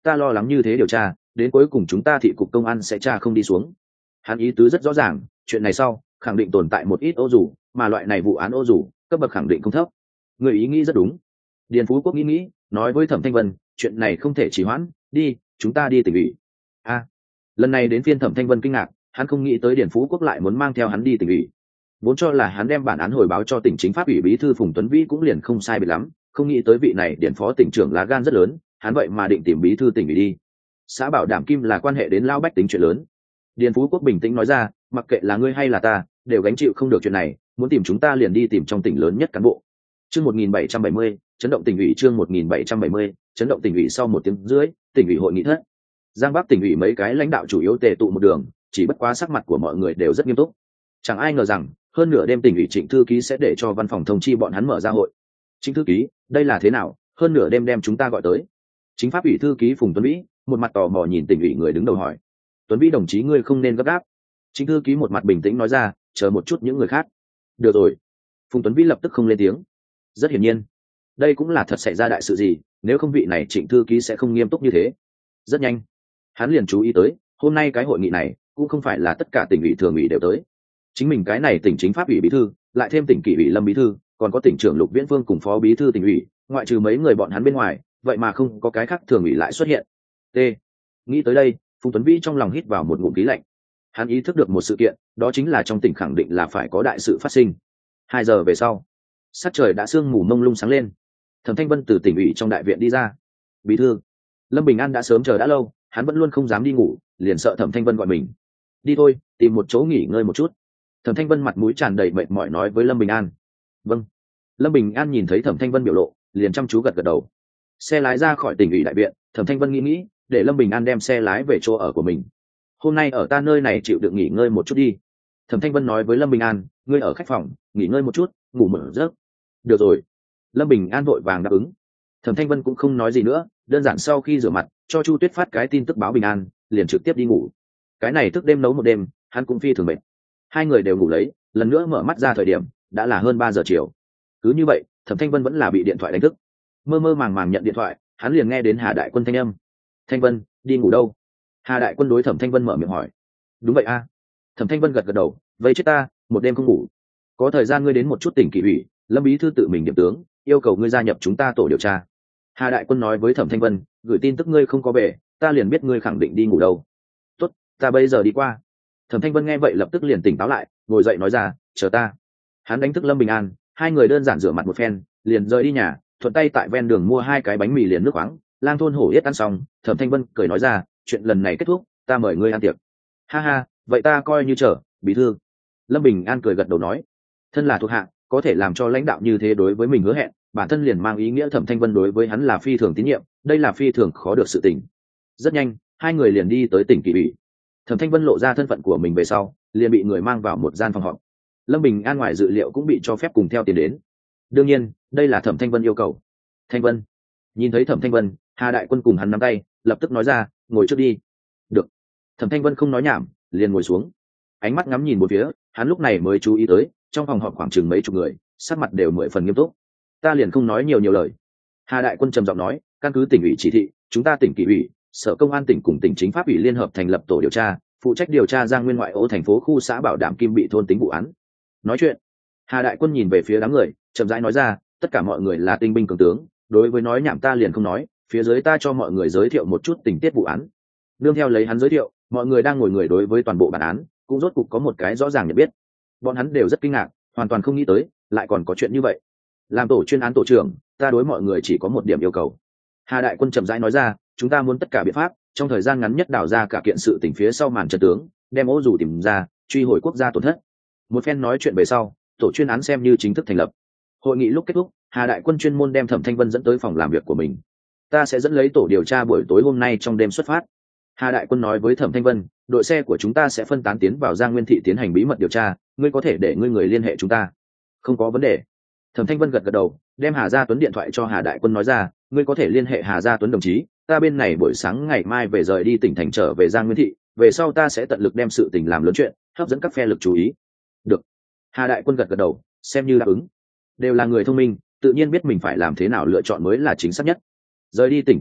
ta lo lắng như thế điều tra đến cuối cùng chúng ta thị cục công an sẽ tra không đi xuống. Hắn ý tứ rất rõ ràng, chuyện này sau khẳng định tồn tại một ít ô dù, mà loại này vụ án ô dù cấp bậc khẳng định không thấp. Người ý nghĩ rất đúng. Điền Phú Quốc nghĩ nghĩ nói với Thẩm Thanh Vân, chuyện này không thể trì hoãn, đi chúng ta đi tỉnh ủy. A à, lần này đến phiên Thẩm Thanh Vân kinh ngạc, hắn không nghĩ tới Điền Phú Quốc lại muốn mang theo hắn đi tỉnh ủy. Vốn cho là hắn đem bản án hồi báo cho tỉnh chính pháp ủy bí thư Phùng Tuấn Vĩ cũng liền không sai biệt lắm, không nghĩ tới vị này Điền phó tỉnh trưởng lá gan rất lớn, hắn vậy mà định tìm bí thư tỉnh ủy đi. Xã Bảo Đảm Kim là quan hệ đến lao bách tính chuyện lớn. Điền Phú Quốc bình tĩnh nói ra, mặc kệ là ngươi hay là ta đều gánh chịu không được chuyện này, muốn tìm chúng ta liền đi tìm trong tỉnh lớn nhất cán bộ. Chương một nghìn bảy trăm bảy mươi, chấn động tỉnh ủy. Chương một nghìn bảy trăm bảy mươi, chấn động tỉnh ủy. Sau một tiếng rưỡi, tỉnh ủy hội nghị thất. Giang Bắc tỉnh ủy mấy cái lãnh đạo chủ yếu tề tụ một đường, chỉ bất quá sắc mặt của mọi người đều rất nghiêm túc. Chẳng ai ngờ rằng hơn nửa đêm tỉnh ủy Trịnh thư ký sẽ để cho văn phòng thông chi bọn hắn mở ra hội. Trịnh thư ký, đây là thế nào, hơn nửa đêm đem chúng ta gọi tới? Chính pháp ủy thư ký Phùng Tuấn Vĩ một mặt tò mò nhìn tỉnh ủy người đứng đầu hỏi. Tuấn Vĩ đồng chí, ngươi không nên gấp gáp. Trịnh thư ký một mặt bình tĩnh nói ra, chờ một chút những người khác. Được rồi. Phùng Tuấn Vĩ lập tức không lên tiếng. Rất hiển nhiên đây cũng là thật xảy ra đại sự gì, nếu không vị này Trịnh thư ký sẽ không nghiêm túc như thế. Rất nhanh hắn liền chú ý tới, hôm nay cái hội nghị này cũng không phải là tất cả tỉnh ủy thường ủy đều tới. Chính mình cái này tỉnh chính pháp ủy bí thư, lại thêm tỉnh kỷ ủy Lâm bí thư, còn có tỉnh trưởng Lục Viễn Phương cùng phó bí thư tỉnh ủy, ngoại trừ mấy người bọn hắn bên ngoài, vậy mà không có cái khác thường ủy lại xuất hiện. T. Nghĩ tới đây, Phùng Tuấn Vĩ trong lòng hít vào một ngụm khí lạnh. Hắn ý thức được một sự kiện, đó chính là trong tỉnh khẳng định là phải có đại sự phát sinh. Hai giờ về sau, sắc trời đã sương mù mông lung sáng lên. Thẩm Thanh Vân từ tỉnh ủy trong đại viện đi ra. Bí thư Lâm Bình An đã sớm chờ đã lâu, hắn vẫn luôn không dám đi ngủ, liền sợ Thẩm Thanh Vân gọi mình. Đi thôi, tìm một chỗ nghỉ ngơi một chút. Thẩm Thanh Vân mặt mũi tràn đầy mệt mỏi nói với Lâm Bình An. Vâng. Lâm Bình An nhìn thấy Thẩm Thanh Vân biểu lộ, liền chăm chú gật gật đầu. Xe lái ra khỏi tỉnh ủy đại viện, Thẩm Thanh Vân nghĩ nghĩ, để Lâm Bình An đem xe lái về chỗ ở của mình. Hôm nay ở ta nơi này chịu được nghỉ ngơi một chút đi. Thẩm Thanh Vân nói với Lâm Bình An, ngươi ở khách phòng nghỉ ngơi một chút, ngủ một giấc. Được rồi. Lâm Bình An vội vàng đáp ứng. Thẩm Thanh Vân cũng không nói gì nữa, đơn giản sau khi rửa mặt cho Chu Tuyết phát cái tin tức báo bình an, liền trực tiếp đi ngủ. Cái này thức đêm nấu một đêm, hắn cũng phi thường mệt. Hai người đều ngủ lấy, lần nữa mở mắt ra thời điểm đã là hơn ba giờ chiều. Cứ như vậy, Thẩm Thanh Vân vẫn là bị điện thoại đánh thức. Mơ mơ màng màng nhận điện thoại, hắn liền nghe đến Hà Đại Quân thanh âm. Thanh Vân, đi ngủ đâu? Hà Đại Quân đối Thẩm Thanh Vân mở miệng hỏi. Đúng vậy a. Thẩm Thanh Vân gật gật đầu, vậy chết ta, một đêm không ngủ. Có thời gian ngươi đến một chút tỉnh kỷ ủy, Lâm bí thư tự mình điểm tướng, yêu cầu ngươi gia nhập chúng ta tổ điều tra. Hà Đại Quân nói với Thẩm Thanh Vân, gửi tin tức ngươi không có về, ta liền biết ngươi khẳng định đi ngủ đâu. Tốt, ta bây giờ đi qua. Thẩm Thanh Vân nghe vậy lập tức liền tỉnh táo lại, ngồi dậy nói ra, chờ ta. Hắn đánh thức Lâm Bình An, hai người đơn giản rửa mặt một phen, liền rời đi nhà, thuận tay tại ven đường mua hai cái bánh mì liền nước khoáng, lang thôn hổ yết ăn xong. Thẩm Thanh Vân cười nói ra, chuyện lần này kết thúc, ta mời ngươi ăn tiệc. Ha ha, vậy ta coi như chờ, bí thư. Lâm Bình An cười gật đầu nói, thân là thuộc hạ, có thể làm cho lãnh đạo như thế đối với mình hứa hẹn, bản thân liền mang ý nghĩa Thẩm Thanh Vân đối với hắn là phi thường tín nhiệm, đây là phi thường khó được sự tình. Rất nhanh, hai người liền đi tới tỉnh kỷ ủy. Thẩm Thanh Vân lộ ra thân phận của mình về sau, liền bị người mang vào một gian phòng họp. Lâm Bình An ngoài dự liệu cũng bị cho phép cùng theo tiền đến. Đương nhiên, đây là Thẩm Thanh Vân yêu cầu. Thanh Vân. Nhìn thấy Thẩm Thanh Vân, Hà Đại Quân cùng hắn nắm tay, lập tức nói ra, ngồi trước đi. Được. Thẩm Thanh Vân không nói nhảm, liền ngồi xuống. Ánh mắt ngắm nhìn một phía, hắn lúc này mới chú ý tới, trong phòng họp khoảng chừng mấy chục người, sắc mặt đều mười phần nghiêm túc. Ta liền không nói nhiều nhiều lời. Hà Đại Quân trầm giọng nói, căn cứ tỉnh ủy chỉ thị, chúng ta tỉnh kỷ ủy, sở công an tỉnh cùng tỉnh chính pháp ủy liên hợp thành lập tổ điều tra, phụ trách điều tra Giang Nguyên ngoại ô thành phố khu xã Bảo Đảm Kim bị thôn tính vụ án. Nói chuyện, Hà Đại Quân nhìn về phía đám người, chậm rãi nói ra, tất cả mọi người là tinh binh cường tướng, đối với nói nhảm ta liền không nói, phía dưới ta cho mọi người giới thiệu một chút tình tiết vụ án. Nương theo lấy hắn giới thiệu, mọi người đang ngồi người đối với toàn bộ bản án cũng rốt cục có một cái rõ ràng nhận biết. Bọn hắn đều rất kinh ngạc, hoàn toàn không nghĩ tới lại còn có chuyện như vậy. Làm tổ chuyên án tổ trưởng, ta đối mọi người chỉ có một điểm yêu cầu. Hà Đại Quân chậm rãi nói ra, chúng ta muốn tất cả biện pháp trong thời gian ngắn nhất đào ra cả kiện sự tình phía sau màn trận tướng, đem ố dù tìm ra, truy hồi quốc gia tổn thất. Một phen nói chuyện về sau, tổ chuyên án xem như chính thức thành lập. Hội nghị lúc kết thúc, Hà Đại Quân chuyên môn đem Thẩm Thanh Vân dẫn tới phòng làm việc của mình. Ta sẽ dẫn lấy tổ điều tra buổi tối hôm nay trong đêm xuất phát. Hà Đại Quân nói với Thẩm Thanh Vân, đội xe của chúng ta sẽ phân tán tiến vào Giang Nguyên thị tiến hành bí mật điều tra, ngươi có thể để ngươi người liên hệ chúng ta. Không có vấn đề. Thẩm Thanh Vân gật gật đầu, đem Hà Gia Tuấn điện thoại cho Hà Đại Quân nói ra, ngươi có thể liên hệ Hà Gia Tuấn đồng chí, ta bên này buổi sáng ngày mai về rời đi tỉnh thành trở về Giang Nguyên thị, về sau ta sẽ tận lực đem sự tình làm lớn chuyện, hấp dẫn các phe lực chú ý. Được. Hà Đại Quân gật gật đầu, xem như đáp ứng. Đều là người thông minh, tự nhiên biết mình phải làm thế nào lựa chọn mới là chính xác nhất. Rời đi tỉnh kỷ ủy,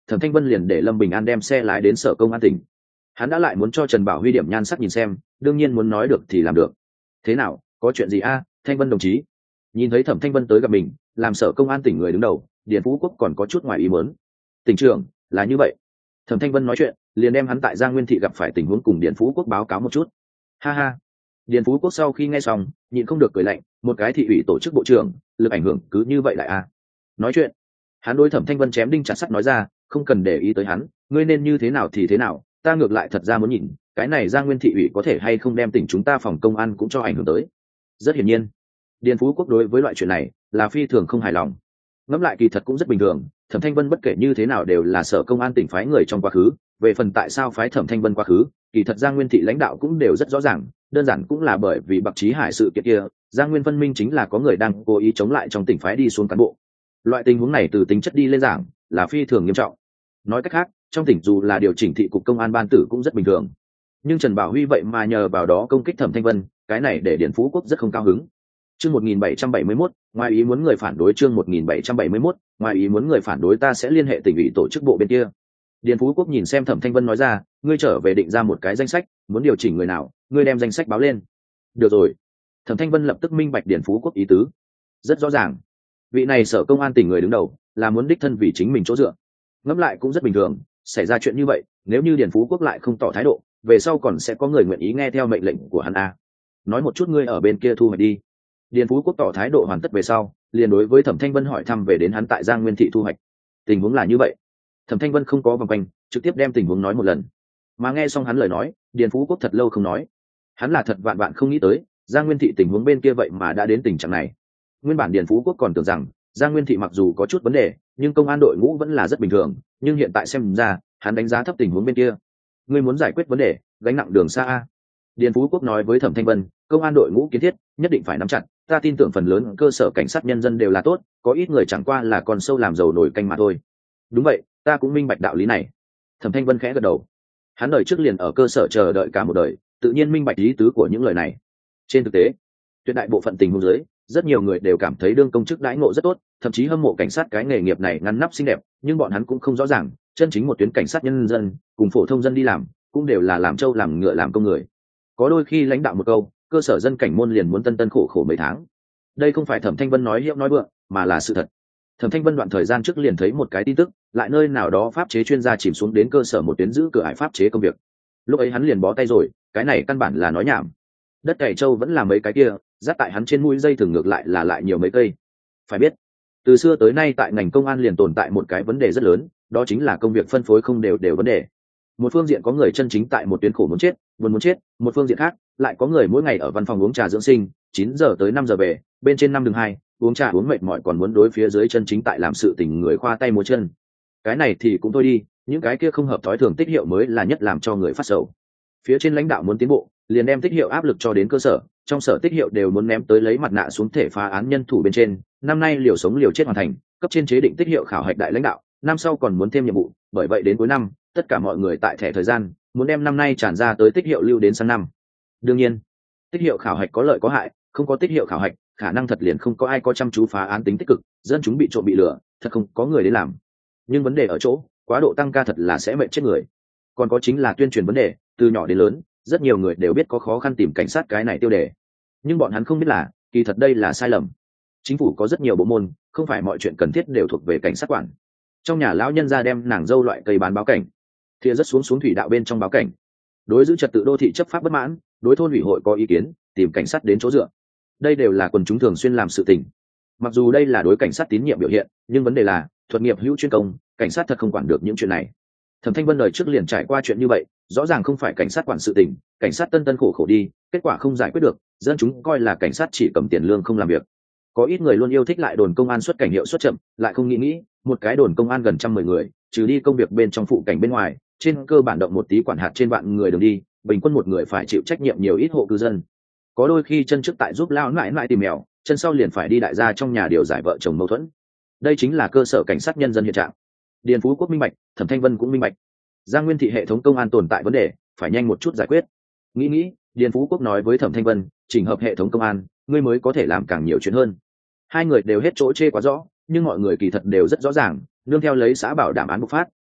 Thẩm Thanh Vân liền để Lâm Bình An đem xe lái đến sở công an tỉnh. Hắn đã lại muốn cho Trần Bảo Huy điểm nhan sắc nhìn xem, đương nhiên muốn nói được thì làm được. Thế nào, có chuyện gì a, Thanh Vân đồng chí? Nhìn thấy Thẩm Thanh Vân tới gặp mình, làm sở công an tỉnh người đứng đầu, Điền Phú Quốc còn có chút ngoài ý muốn. Tỉnh trưởng, là như vậy. Thẩm Thanh Vân nói chuyện, liền đem hắn tại Giang Nguyên thị gặp phải tình huống cùng Điền Phú Quốc báo cáo một chút. Ha ha. Điền Phú Quốc sau khi nghe xong, nhịn không được cười lạnh, một cái thị ủy tổ chức bộ trưởng, lực ảnh hưởng cứ như vậy lại a. Nói chuyện, hắn đối Thẩm Thanh Vân chém đinh chặt sắt nói ra, không cần để ý tới hắn, ngươi nên như thế nào thì thế nào, ta ngược lại thật ra muốn nhìn, cái này Giang Nguyên thị ủy có thể hay không đem tỉnh chúng ta phòng công an cũng cho ảnh hưởng tới. Rất hiển nhiên, Điền Phú Quốc đối với loại chuyện này là phi thường không hài lòng. Ngẫm lại kỳ thật cũng rất bình thường, Thẩm Thanh Vân bất kể như thế nào đều là sở công an tỉnh phái người trong quá khứ, về phần tại sao phái Thẩm Thanh Vân quá khứ, kỳ thật Giang Nguyên thị lãnh đạo cũng đều rất rõ ràng, đơn giản cũng là bởi vì Bạc Chí Hải sự kiện kia, Giang Nguyên phân minh chính là có người đang cố ý chống lại trong tỉnh phái đi xuống cán bộ. Loại tình huống này từ tính chất đi lên giảng là phi thường nghiêm trọng. Nói cách khác, trong tỉnh dù là điều chỉnh thị cục công an ban tử cũng rất bình thường, nhưng Trần Bảo Huy vậy mà nhờ vào đó công kích Thẩm Thanh Vân, cái này để Điền Phú Quốc rất không cao hứng. Chương một nghìn bảy trăm bảy mươi mốt, ngoài ý muốn người phản đối chương một nghìn bảy trăm bảy mươi mốt, ngoài ý muốn người phản đối ta sẽ liên hệ tỉnh ủy tổ chức bộ bên kia. Điền Phú Quốc nhìn xem Thẩm Thanh Vân nói ra, ngươi trở về định ra một cái danh sách, muốn điều chỉnh người nào, ngươi đem danh sách báo lên. Được rồi. Thẩm Thanh Vân lập tức minh bạch Điền Phú Quốc ý tứ. Rất rõ ràng, vị này sở công an tỉnh người đứng đầu là muốn đích thân vì chính mình chỗ dựa. Ngẫm lại cũng rất bình thường, xảy ra chuyện như vậy, nếu như Điền Phú Quốc lại không tỏ thái độ, về sau còn sẽ có người nguyện ý nghe theo mệnh lệnh của hắn a. Nói một chút ngươi ở bên kia thu hoạch đi. Điền Phú Quốc tỏ thái độ hoàn tất về sau, liền đối với Thẩm Thanh Vân hỏi thăm về đến hắn tại Giang Nguyên thị thu hoạch. Tình huống là như vậy. Thẩm Thanh Vân không có vòng quanh, trực tiếp đem tình huống nói một lần. Mà nghe xong hắn lời nói, Điền Phú Quốc thật lâu không nói. Hắn là thật vạn vạn không nghĩ tới, Giang Nguyên thị tình huống bên kia vậy mà đã đến tình trạng này. Nguyên bản Điền Phú Quốc còn tưởng rằng Giang Nguyên thị mặc dù có chút vấn đề, nhưng công an đội ngũ vẫn là rất bình thường, nhưng hiện tại xem ra, hắn đánh giá thấp tình huống bên kia. Ngươi muốn giải quyết vấn đề, gánh nặng đường xa a. Điền Phú Quốc nói với Thẩm Thanh Vân, công an đội ngũ kiến thiết nhất định phải nắm chặt, ta tin tưởng phần lớn cơ sở cảnh sát nhân dân đều là tốt, có ít người chẳng qua là con sâu làm dầu nổi canh mà thôi. Đúng vậy, ta cũng minh bạch đạo lý này. Thẩm Thanh Vân khẽ gật đầu. Hắn đời trước liền ở cơ sở chờ đợi cả một đời, tự nhiên minh bạch ý tứ của những lời này. Trên thực tế, tuyệt đại bộ phận tình huống dưới, rất nhiều người đều cảm thấy đương công chức đãi ngộ rất tốt, thậm chí hâm mộ cảnh sát cái nghề nghiệp này ngăn nắp xinh đẹp, nhưng bọn hắn cũng không rõ ràng, chân chính một tuyến cảnh sát nhân dân cùng phổ thông dân đi làm, cũng đều là làm trâu làm ngựa làm công người. Có đôi khi lãnh đạo một câu, cơ sở dân cảnh môn liền muốn tân tân khổ khổ mấy tháng. Đây không phải Thẩm Thanh Vân nói hiệu nói vượng, mà là sự thật. Thẩm Thanh Vân đoạn thời gian trước liền thấy một cái tin tức, lại nơi nào đó pháp chế chuyên gia chìm xuống đến cơ sở một tuyến giữ cửa ải pháp chế công việc. Lúc ấy hắn liền bó tay rồi, cái này căn bản là nói nhảm. Đất cày trâu vẫn là mấy cái kia, dắt tại hắn trên mũi dây thường ngược lại là lại nhiều mấy cây. Phải biết, từ xưa tới nay tại ngành công an liền tồn tại một cái vấn đề rất lớn, đó chính là công việc phân phối không đều đều vấn đề. Một phương diện có người chân chính tại một tuyến khổ muốn chết, buồn muốn chết, một phương diện khác lại có người mỗi ngày ở văn phòng uống trà dưỡng sinh, chín giờ tới năm giờ về, bên trên năm đường hai, uống trà uống mệt mỏi còn muốn đối phía dưới chân chính tại làm sự tình người khoa tay múa chân. Cái này thì cũng thôi đi, những cái kia không hợp thói thường tích hiệu mới là nhất làm cho người phát sầu. Phía trên lãnh đạo muốn tiến bộ, liền đem tích hiệu áp lực cho đến cơ sở, trong sở tích hiệu đều muốn ném tới lấy mặt nạ xuống thể phá án nhân thủ bên trên, năm nay liều sống liều chết hoàn thành, cấp trên chế định tích hiệu khảo hạch đại lãnh đạo, năm sau còn muốn thêm nhiệm vụ, bởi vậy đến cuối năm, tất cả mọi người tại thẻ thời gian muốn đem năm nay tràn ra tới tích hiệu lưu đến sang năm. Đương nhiên, tích hiệu khảo hạch có lợi có hại, không có tích hiệu khảo hạch, khả năng thật liền không có ai có chăm chú phá án tính tích cực, dân chúng bị trộm bị lừa, thật không có người đến làm. Nhưng vấn đề ở chỗ, quá độ tăng ca thật là sẽ mệt chết người. Còn có chính là tuyên truyền vấn đề, từ nhỏ đến lớn, rất nhiều người đều biết có khó khăn tìm cảnh sát cái này tiêu đề, nhưng bọn hắn không biết là kỳ thật đây là sai lầm. Chính phủ có rất nhiều bộ môn, không phải mọi chuyện cần thiết đều thuộc về cảnh sát quản. Trong nhà lão nhân ra đem nàng dâu loại cây bán báo cảnh, thìa rất xuống xuống thủy đạo bên trong báo cảnh, đối giữ trật tự đô thị chấp pháp bất mãn, đối thôn ủy hội có ý kiến, tìm cảnh sát đến chỗ dựa. Đây đều là quần chúng thường xuyên làm sự tình. Mặc dù đây là đối cảnh sát tín nhiệm biểu hiện, nhưng vấn đề là thuật nghiệp hữu chuyên công, cảnh sát thật không quản được những chuyện này. Thẩm Thanh Vân đời trước liền trải qua chuyện như vậy, rõ ràng không phải cảnh sát quản sự tình, cảnh sát tân tân khổ khổ đi, kết quả không giải quyết được, dân chúng coi là cảnh sát chỉ cầm tiền lương không làm việc. Có ít người luôn yêu thích lại đồn công an xuất cảnh hiệu suất chậm, lại không nghĩ nghĩ, một cái đồn công an gần trăm mười người, trừ đi công việc bên trong phụ cảnh bên ngoài, trên cơ bản động một tí quản hạt trên vạn người đường đi, bình quân một người phải chịu trách nhiệm nhiều ít hộ cư dân. Có đôi khi chân trước tại giúp lao nãi nãi tìm mèo, chân sau liền phải đi đại gia trong nhà điều giải vợ chồng mâu thuẫn. Đây chính là cơ sở cảnh sát nhân dân hiện trạng. Điền Phú Quốc minh bạch, Thẩm Thanh Vân cũng minh bạch. Giang Nguyên thị hệ thống công an tồn tại vấn đề, phải nhanh một chút giải quyết. Nghĩ nghĩ, Điền Phú Quốc nói với Thẩm Thanh Vân, chỉnh hợp hệ thống công an, ngươi mới có thể làm càng nhiều chuyện hơn. Hai người đều hết chỗ chê quá rõ, nhưng mọi người kỳ thật đều rất rõ ràng, nương theo lấy xã bảo đảm án bộc phát,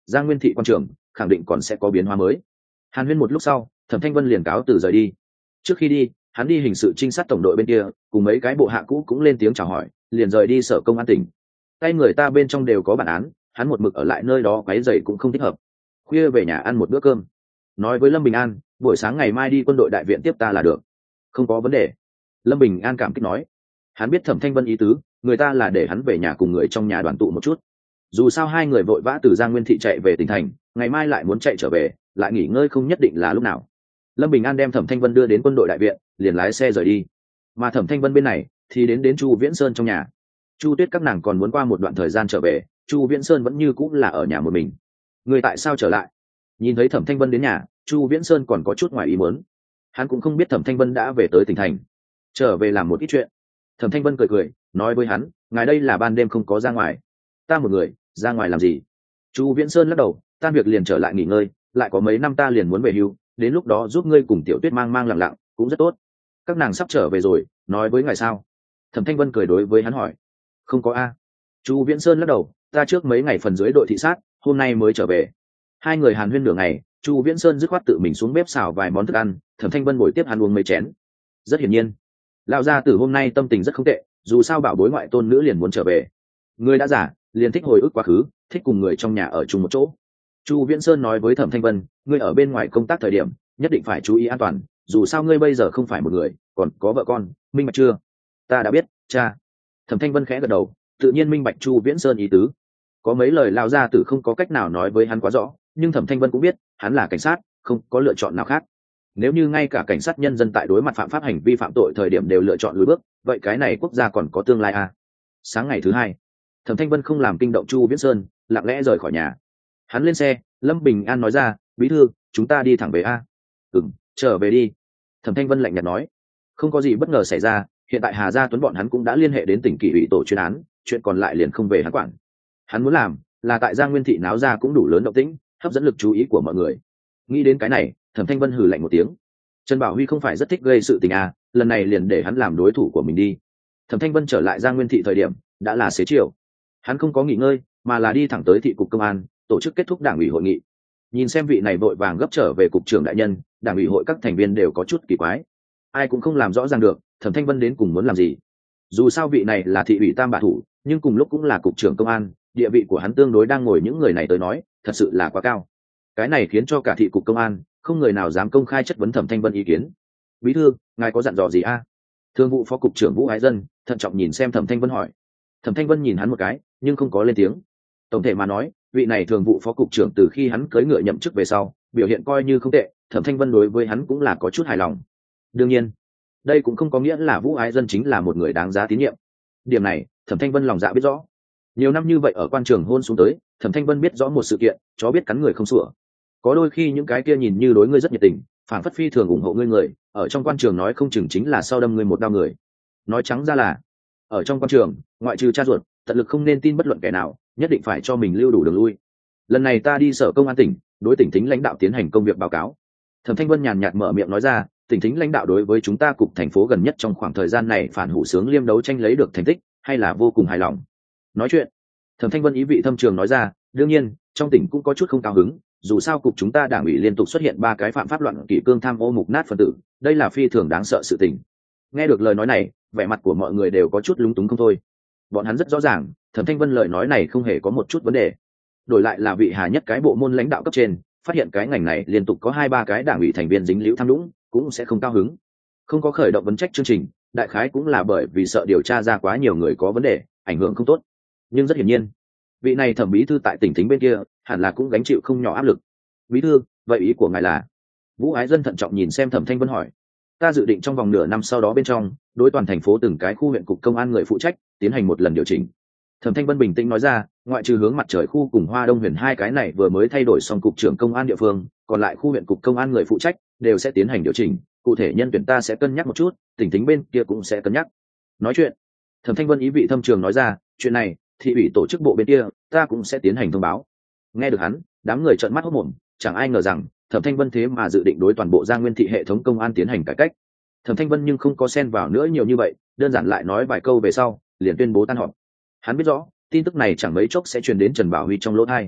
giang nguyên thị quan trường khẳng định còn sẽ có biến hóa mới. Hàn huyên một lúc sau, Thẩm Thanh Vân liền cáo từ rời đi. Trước khi đi, hắn đi hình sự trinh sát tổng đội bên kia, cùng mấy cái bộ hạ cũ cũng lên tiếng chào hỏi, liền rời đi sở công an tỉnh. Tay người ta bên trong đều có bản án, hắn một mực ở lại nơi đó quấy rầy cũng không thích hợp. Khuya về nhà ăn một bữa cơm, nói với Lâm Bình An, buổi sáng ngày mai đi quân đội đại viện tiếp ta là được. Không có vấn đề. Lâm Bình An cảm kích nói. Hắn biết Thẩm Thanh Vân ý tứ, người ta là để hắn về nhà cùng người trong nhà đoàn tụ một chút. Dù sao hai người vội vã từ Giang Nguyên thị chạy về tỉnh thành, ngày mai lại muốn chạy trở về, lại nghỉ ngơi không nhất định là lúc nào. Lâm Bình An đem Thẩm Thanh Vân đưa đến quân đội đại viện, liền lái xe rời đi. Mà Thẩm Thanh Vân bên này thì đến đến Chu Viễn Sơn trong nhà. Chu Tuyết các nàng còn muốn qua một đoạn thời gian trở về, Chu Viễn Sơn vẫn như cũng là ở nhà một mình. Người tại sao trở lại? Nhìn thấy Thẩm Thanh Vân đến nhà, Chu Viễn Sơn còn có chút ngoài ý muốn. Hắn cũng không biết Thẩm Thanh Vân đã về tới tỉnh thành, trở về làm một ít chuyện. Thẩm Thanh Vân cười cười, nói với hắn, ngài đây là ban đêm không có ra ngoài. Ta một người, ra ngoài làm gì? Chu Viễn Sơn lắc đầu, tan việc liền trở lại nghỉ ngơi, lại có mấy năm ta liền muốn về hưu, đến lúc đó giúp ngươi cùng Tiểu Tuyết mang mang lặng lặng, cũng rất tốt. Các nàng sắp trở về rồi, nói với ngài sao? Thẩm Thanh Vân cười đối với hắn hỏi. Không có a. Chu Viễn Sơn lắc đầu, ta trước mấy ngày phần dưới đội thị sát, hôm nay mới trở về. Hai người hàn huyên nửa ngày, Chu Viễn Sơn dứt khoát tự mình xuống bếp xào vài món thức ăn, Thẩm Thanh Vân bồi tiếp hắn uống mấy chén. Rất hiển nhiên, lão gia tử hôm nay tâm tình rất không tệ, dù sao bảo bối ngoại tôn nữ liền muốn trở về. Người đã già, liền thích hồi ức quá khứ, thích cùng người trong nhà ở chung một chỗ. Chu Viễn Sơn nói với Thẩm Thanh Vân, ngươi ở bên ngoài công tác thời điểm, nhất định phải chú ý an toàn, dù sao ngươi bây giờ không phải một người, còn có vợ con, minh bạch chưa? Ta đã biết, cha. Thẩm Thanh Vân khẽ gật đầu, tự nhiên minh bạch Chu Viễn Sơn ý tứ. Có mấy lời lão gia tử không có cách nào nói với hắn quá rõ, nhưng Thẩm Thanh Vân cũng biết, hắn là cảnh sát, không có lựa chọn nào khác. Nếu như ngay cả cảnh sát nhân dân tại đối mặt phạm pháp hành vi phạm tội thời điểm đều lựa chọn lùi bước, vậy cái này quốc gia còn có tương lai à? Sáng ngày thứ hai, Thẩm Thanh Vân không làm kinh động Chu Viễn Sơn, lặng lẽ rời khỏi nhà. Hắn lên xe, Lâm Bình An nói ra, bí thư, chúng ta đi thẳng về a. Ừm, trở về đi. Thẩm Thanh Vân lạnh nhạt nói. Không có gì bất ngờ xảy ra, hiện tại Hà Gia Tuấn bọn hắn cũng đã liên hệ đến tỉnh kỷ ủy tổ chuyên án, chuyện còn lại liền không về hắn quản. Hắn muốn làm là tại Giang Nguyên thị náo ra cũng đủ lớn động tĩnh, hấp dẫn lực chú ý của mọi người. Nghĩ đến cái này, Thẩm Thanh Vân hừ lạnh một tiếng. Trần Bảo Huy không phải rất thích gây sự tình à, lần này liền để hắn làm đối thủ của mình đi. Thẩm Thanh Vân trở lại Giang Nguyên thị thời điểm đã là xế chiều. Hắn không có nghỉ ngơi, mà là đi thẳng tới thị cục công an, tổ chức kết thúc đảng ủy hội nghị. Nhìn xem vị này vội vàng gấp trở về cục trưởng đại nhân, đảng ủy hội các thành viên đều có chút kỳ quái. Ai cũng không làm rõ ràng được, Thẩm Thanh Vân đến cùng muốn làm gì. Dù sao vị này là thị ủy tam bạ thủ, nhưng cùng lúc cũng là cục trưởng công an, địa vị của hắn tương đối đang ngồi những người này tới nói, thật sự là quá cao. Cái này khiến cho cả thị cục công an không người nào dám công khai chất vấn Thẩm Thanh Vân ý kiến. Bí thư, ngài có dặn dò gì a? Thương vụ phó cục trưởng Vũ Ái Dân thận trọng nhìn xem Thẩm Thanh Vân hỏi. Thẩm Thanh Vân nhìn hắn một cái, nhưng không có lên tiếng. Tổng thể mà nói, vị này thường vụ phó cục trưởng từ khi hắn cưỡi ngựa nhậm chức về sau, biểu hiện coi như không tệ, Thẩm Thanh Vân đối với hắn cũng là có chút hài lòng. Đương nhiên, đây cũng không có nghĩa là Vũ Ái Dân chính là một người đáng giá tín nhiệm. Điểm này, Thẩm Thanh Vân lòng dạ biết rõ. Nhiều năm như vậy ở quan trường hôn xuống tới, Thẩm Thanh Vân biết rõ một sự kiện, chó biết cắn người không sủa. Có đôi khi những cái kia nhìn như đối ngươi rất nhiệt tình, phản phất phi thường ủng hộ ngươi người, ở trong quan trường nói không chừng chính là sau đâm ngươi một đao người. Nói trắng ra là, ở trong quan trường, ngoại trừ cha ruột, tận lực không nên tin bất luận kẻ nào, nhất định phải cho mình lưu đủ đường lui. Lần này ta đi sở công an tỉnh, đối tỉnh thính lãnh đạo tiến hành công việc báo cáo. Thẩm Thanh Vân nhàn nhạt mở miệng nói ra, tỉnh thính lãnh đạo đối với chúng ta cục thành phố gần nhất trong khoảng thời gian này phản hủ sướng liêm đấu tranh lấy được thành tích, hay là vô cùng hài lòng. Nói chuyện, Thẩm Thanh Vân ý vị thâm trường nói ra, đương nhiên, trong tỉnh cũng có chút không cao hứng, dù sao cục chúng ta đảng ủy liên tục xuất hiện ba cái phạm pháp loạn kỷ cương tham ô mục nát phân tử, đây là phi thường đáng sợ sự tình. Nghe được lời nói này, vẻ mặt của mọi người đều có chút lúng túng không thôi. Bọn hắn rất rõ ràng, Thẩm Thanh Vân lời nói này không hề có một chút vấn đề. Đổi lại là vị hà nhất cái bộ môn lãnh đạo cấp trên, phát hiện cái ngành này liên tục có hai ba cái đảng ủy thành viên dính líu tham nhũng, cũng sẽ không cao hứng. Không có khởi động vấn trách chương trình, đại khái cũng là bởi vì sợ điều tra ra quá nhiều người có vấn đề, ảnh hưởng không tốt. Nhưng rất hiển nhiên, vị này Thẩm bí thư tại tỉnh thính bên kia, hẳn là cũng gánh chịu không nhỏ áp lực. Bí thư, vậy ý của ngài là? Vũ Ái Dân thận trọng nhìn xem Thẩm Thanh Vân hỏi. Ta dự định trong vòng nửa năm sau đó bên trong, đối toàn thành phố từng cái khu huyện cục công an người phụ trách tiến hành một lần điều chỉnh. Thẩm Thanh Vân bình tĩnh nói ra, ngoại trừ hướng mặt trời khu cùng Hoa Đông huyện hai cái này vừa mới thay đổi xong cục trưởng công an địa phương, còn lại khu huyện cục công an người phụ trách đều sẽ tiến hành điều chỉnh, cụ thể nhân tuyển ta sẽ cân nhắc một chút, tỉnh tính bên kia cũng sẽ cân nhắc. Nói chuyện, Thẩm Thanh Vân ý vị thâm trường nói ra, chuyện này, thị ủy tổ chức bộ bên kia, ta cũng sẽ tiến hành thông báo. Nghe được hắn, đám người trợn mắt hốt mồm, chẳng ai ngờ rằng Thẩm Thanh Vân thế mà dự định đối toàn bộ Giang Nguyên thị hệ thống công an tiến hành cải cách. Thẩm Thanh Vân nhưng không có xen vào nữa nhiều như vậy, đơn giản lại nói vài câu về sau, liền tuyên bố tan họp. Hắn biết rõ, tin tức này chẳng mấy chốc sẽ truyền đến Trần Bảo Huy trong lỗ tai.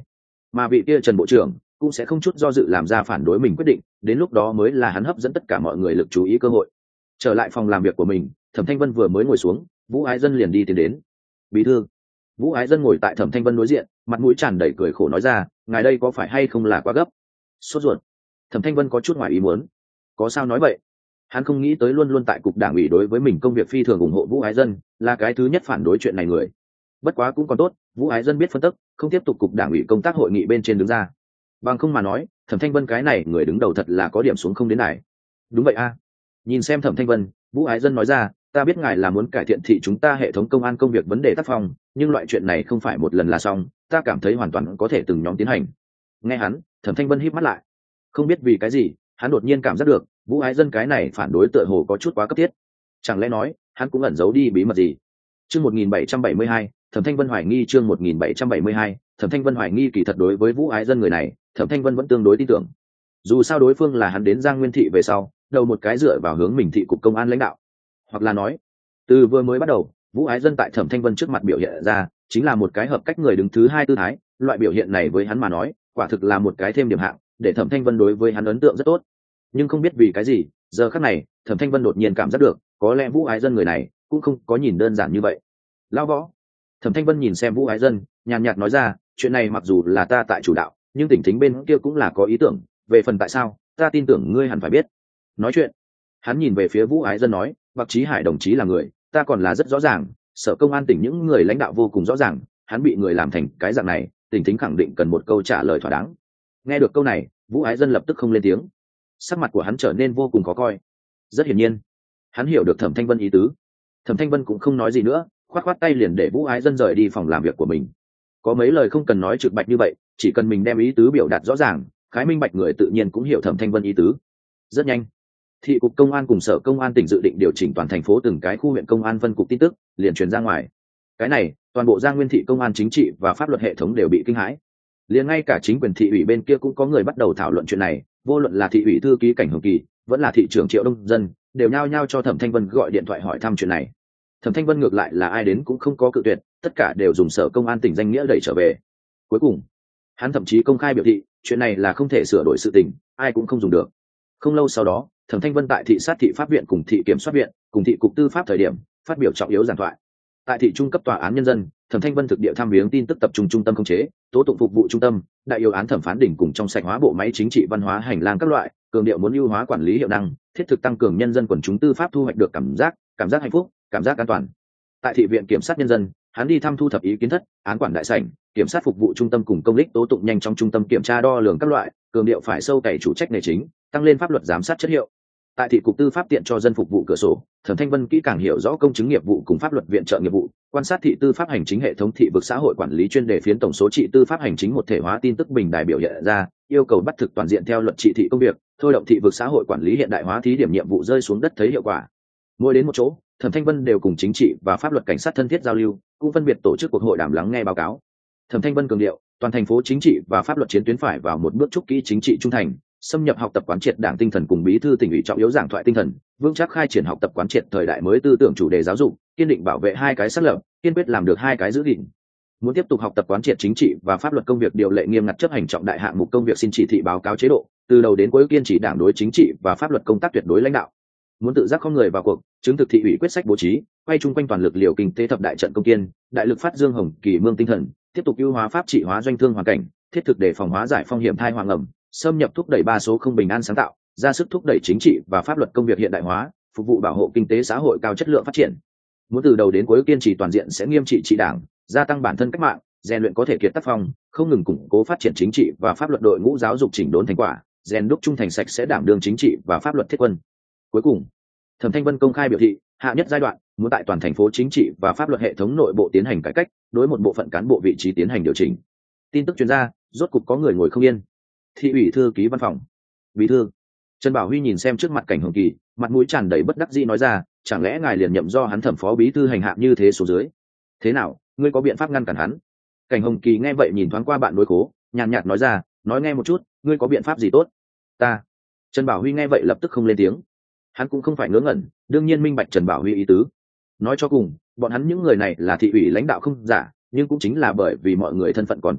mà vị kia Trần bộ trưởng cũng sẽ không chút do dự làm ra phản đối mình quyết định, đến lúc đó mới là hắn hấp dẫn tất cả mọi người lực chú ý cơ hội. Trở lại phòng làm việc của mình, Thẩm Thanh Vân vừa mới ngồi xuống, Vũ Ái Dân liền đi tiến đến. Bí thư. Vũ Ái Dân ngồi tại Thẩm Thanh Vân đối diện, mặt mũi tràn đầy cười khổ nói ra, ngài đây có phải hay không là quá gấp? Sốt ruột. Thẩm Thanh Vân có chút ngoài ý muốn. Có sao nói vậy? Hắn không nghĩ tới luôn luôn tại cục đảng ủy đối với mình công việc phi thường ủng hộ Vũ Ái Dân, là cái thứ nhất phản đối chuyện này người. Bất quá cũng còn tốt, Vũ Ái Dân biết phân tích, không tiếp tục cục đảng ủy công tác hội nghị bên trên đứng ra. Bằng không mà nói, Thẩm Thanh Vân cái này người đứng đầu thật là có điểm xuống không đến này. Đúng vậy a. Nhìn xem Thẩm Thanh Vân, Vũ Ái Dân nói ra, ta biết ngài là muốn cải thiện thị chúng ta hệ thống công an công việc vấn đề tác phong, nhưng loại chuyện này không phải một lần là xong, ta cảm thấy hoàn toàn có thể từng nhóm tiến hành. Nghe hắn, Thẩm Thanh Vân híp mắt lại. Không biết vì cái gì, hắn đột nhiên cảm giác được, Vũ Ái Dân cái này phản đối tựa hồ có chút quá cấp thiết. Chẳng lẽ nói, hắn cũng ẩn giấu đi bí mật gì? Chương một nghìn bảy trăm bảy mươi hai, Thẩm Thanh Vân hoài nghi chương một nghìn bảy trăm bảy mươi hai, Thẩm Thanh Vân hoài nghi kỳ thật đối với Vũ Ái Dân người này, Thẩm Thanh Vân vẫn tương đối tin tưởng. Dù sao đối phương là hắn đến Giang Nguyên thị về sau, đầu một cái dựa vào hướng mình thị cục công an lãnh đạo. Hoặc là nói, từ vừa mới bắt đầu, Vũ Ái Dân tại Thẩm Thanh Vân trước mặt biểu hiện ra, chính là một cái hợp cách người đứng thứ hai tư thái, loại biểu hiện này với hắn mà nói, quả thực là một cái thêm điểm hạng, để Thẩm Thanh Vân đối với hắn ấn tượng rất tốt. Nhưng không biết vì cái gì, giờ khắc này, Thẩm Thanh Vân đột nhiên cảm giác được, có lẽ Vũ Ái Dân người này cũng không có nhìn đơn giản như vậy. Lão Võ. Thẩm Thanh Vân nhìn xem Vũ Ái Dân, nhàn nhạt nói ra, chuyện này mặc dù là ta tại chủ đạo, nhưng tỉnh thính bên kia cũng là có ý tưởng, về phần tại sao, ta tin tưởng ngươi hẳn phải biết. Nói chuyện, hắn nhìn về phía Vũ Ái Dân nói, Bạc Chí Hải đồng chí là người, ta còn là rất rõ ràng, sở công an tỉnh những người lãnh đạo vô cùng rõ ràng, hắn bị người làm thành cái dạng này, tỉnh thính khẳng định cần một câu trả lời thỏa đáng. Nghe được câu này, Vũ Ái Dân lập tức không lên tiếng, sắc mặt của hắn trở nên vô cùng khó coi. Rất hiển nhiên, hắn hiểu được Thẩm Thanh Vân ý tứ. Thẩm Thanh Vân cũng không nói gì nữa, khoát khoát tay liền để Vũ Ái Dân rời đi phòng làm việc của mình. Có mấy lời không cần nói trực bạch như vậy, chỉ cần mình đem ý tứ biểu đạt rõ ràng, khái minh bạch người tự nhiên cũng hiểu Thẩm Thanh Vân ý tứ. Rất nhanh, thị cục công an cùng sở công an tỉnh dự định điều chỉnh toàn thành phố từng cái khu huyện công an phân cục tin tức liền truyền ra ngoài. Cái này, toàn bộ Giang Nguyên thị công an chính trị và pháp luật hệ thống đều bị kinh hãi. Liền ngay cả chính quyền thị ủy bên kia cũng có người bắt đầu thảo luận chuyện này, vô luận là thị ủy thư ký Cảnh Hồng Kỳ, vẫn là thị trưởng Triệu Đông Dân, đều nhao nhao cho Thẩm Thanh Vân gọi điện thoại hỏi thăm chuyện này. Thẩm Thanh Vân ngược lại là ai đến cũng không có cự tuyệt, tất cả đều dùng sở công an tỉnh danh nghĩa đẩy trở về. Cuối cùng, hắn thậm chí công khai biểu thị, chuyện này là không thể sửa đổi sự tình, ai cũng không dùng được. Không lâu sau đó, Thẩm Thanh Vân tại thị sát thị pháp viện cùng thị kiểm soát viện, cùng thị cục tư pháp thời điểm, phát biểu trọng yếu giảng thoại. Tại thị trung cấp tòa án nhân dân, Thẩm Thanh Vân thực địa tham viếng tin tức tập trung trung tâm khống chế, tố tụng phục vụ trung tâm, đại yêu án thẩm phán đỉnh cùng trong sạch hóa bộ máy chính trị văn hóa hành lang các loại, cường điệu muốn ưu hóa quản lý hiệu năng, thiết thực tăng cường nhân dân quần chúng tư pháp thu hoạch được cảm giác, cảm giác hạnh phúc, cảm giác an toàn. Tại thị viện kiểm sát nhân dân, hắn đi thăm thu thập ý kiến thất, án quản đại sảnh, kiểm sát phục vụ trung tâm cùng công lý tố tụng nhanh trong trung tâm kiểm tra đo lường các loại, cường điệu phải sâu cày chủ trách nghề chính, tăng lên pháp luật giám sát chất hiệu. Tại thị cục tư pháp tiện cho dân phục vụ cửa sổ, Thẩm Thanh Vân kỹ càng hiểu rõ công chứng nghiệp vụ cùng pháp luật viện trợ nghiệp vụ, quan sát thị tư pháp hành chính hệ thống thị vực xã hội quản lý chuyên đề phiến tổng số trị tư pháp hành chính một thể hóa tin tức bình đài biểu hiện ra, yêu cầu bắt thực toàn diện theo luật trị thị công việc, thôi động thị vực xã hội quản lý hiện đại hóa thí điểm nhiệm vụ rơi xuống đất thấy hiệu quả. Mỗi đến một chỗ, Thẩm Thanh Vân đều cùng chính trị và pháp luật cảnh sát thân thiết giao lưu, cũng phân biệt tổ chức cuộc hội đàm lắng nghe báo cáo. Thẩm Thanh Vân cường điệu, toàn thành phố chính trị và pháp luật chiến tuyến phải vào một bước trúc kỹ chính trị trung thành, xâm nhập học tập quán triệt đảng tinh thần cùng bí thư tỉnh ủy trọng yếu giảng thoại tinh thần, vững chắc khai triển học tập quán triệt thời đại mới tư tưởng chủ đề giáo dục, kiên định bảo vệ hai cái xác lập, kiên quyết làm được hai cái giữ gìn. Muốn tiếp tục học tập quán triệt chính trị và pháp luật công việc điều lệ nghiêm ngặt chấp hành trọng đại hạng mục công việc xin chỉ thị báo cáo chế độ, từ đầu đến cuối kiên trì đảng đối chính trị và pháp luật công tác tuyệt đối lãnh đạo. Muốn tự giác không người vào cuộc, chứng thực thị ủy quyết sách bố trí, quay chung quanh toàn lực liều kinh tế thập đại trận công kiên, đại lực phát dương hồng kỳ mương tinh thần, tiếp tục ưu hóa pháp trị hóa doanh thương hoàn cảnh, thiết thực để phòng hóa giải phong hiểm thai hoàng ẩm, xâm nhập thúc đẩy ba số không bình an sáng tạo, ra sức thúc đẩy chính trị và pháp luật công việc hiện đại hóa, phục vụ bảo hộ kinh tế xã hội cao chất lượng phát triển. Muốn từ đầu đến cuối kiên trì toàn diện sẽ nghiêm trị trị đảng, gia tăng bản thân cách mạng, rèn luyện có thể kiệt tác phong, không ngừng củng cố phát triển chính trị và pháp luật đội ngũ giáo dục chỉnh đốn thành quả, rèn đúc trung thành sạch sẽ đảm đương chính trị và pháp luật thiết quân. Cuối cùng, Thẩm Thanh Vân công khai biểu thị, hạ nhất giai đoạn, muốn tại toàn thành phố chính trị và pháp luật hệ thống nội bộ tiến hành cải cách, đối một bộ phận cán bộ vị trí tiến hành điều chỉnh. Tin tức truyền ra, rốt cục có người ngồi không yên. Thị ủy thư ký văn phòng, bí thư Trần Bảo Huy nhìn xem trước mặt Cảnh Hồng Kỳ, mặt mũi tràn đầy bất đắc dĩ nói ra, chẳng lẽ ngài liền nhậm do hắn thẩm phó bí thư hành hạ như thế xuống dưới? Thế nào, ngươi có biện pháp ngăn cản hắn? Cảnh Hồng Kỳ nghe vậy nhìn thoáng qua bạn đối khố, nhàn nhạt nói ra, nói nghe một chút, ngươi có biện pháp gì tốt? Ta. Trần Bảo Huy nghe vậy lập tức không lên tiếng. Hắn cũng không phải ngớ ngẩn, đương nhiên minh bạch Trần Bảo Huy ý tứ. Nói cho cùng, bọn hắn những người này là thị ủy lãnh đạo không giả, nhưng cũng chính là bởi vì mọi người thân phận còn tại đó,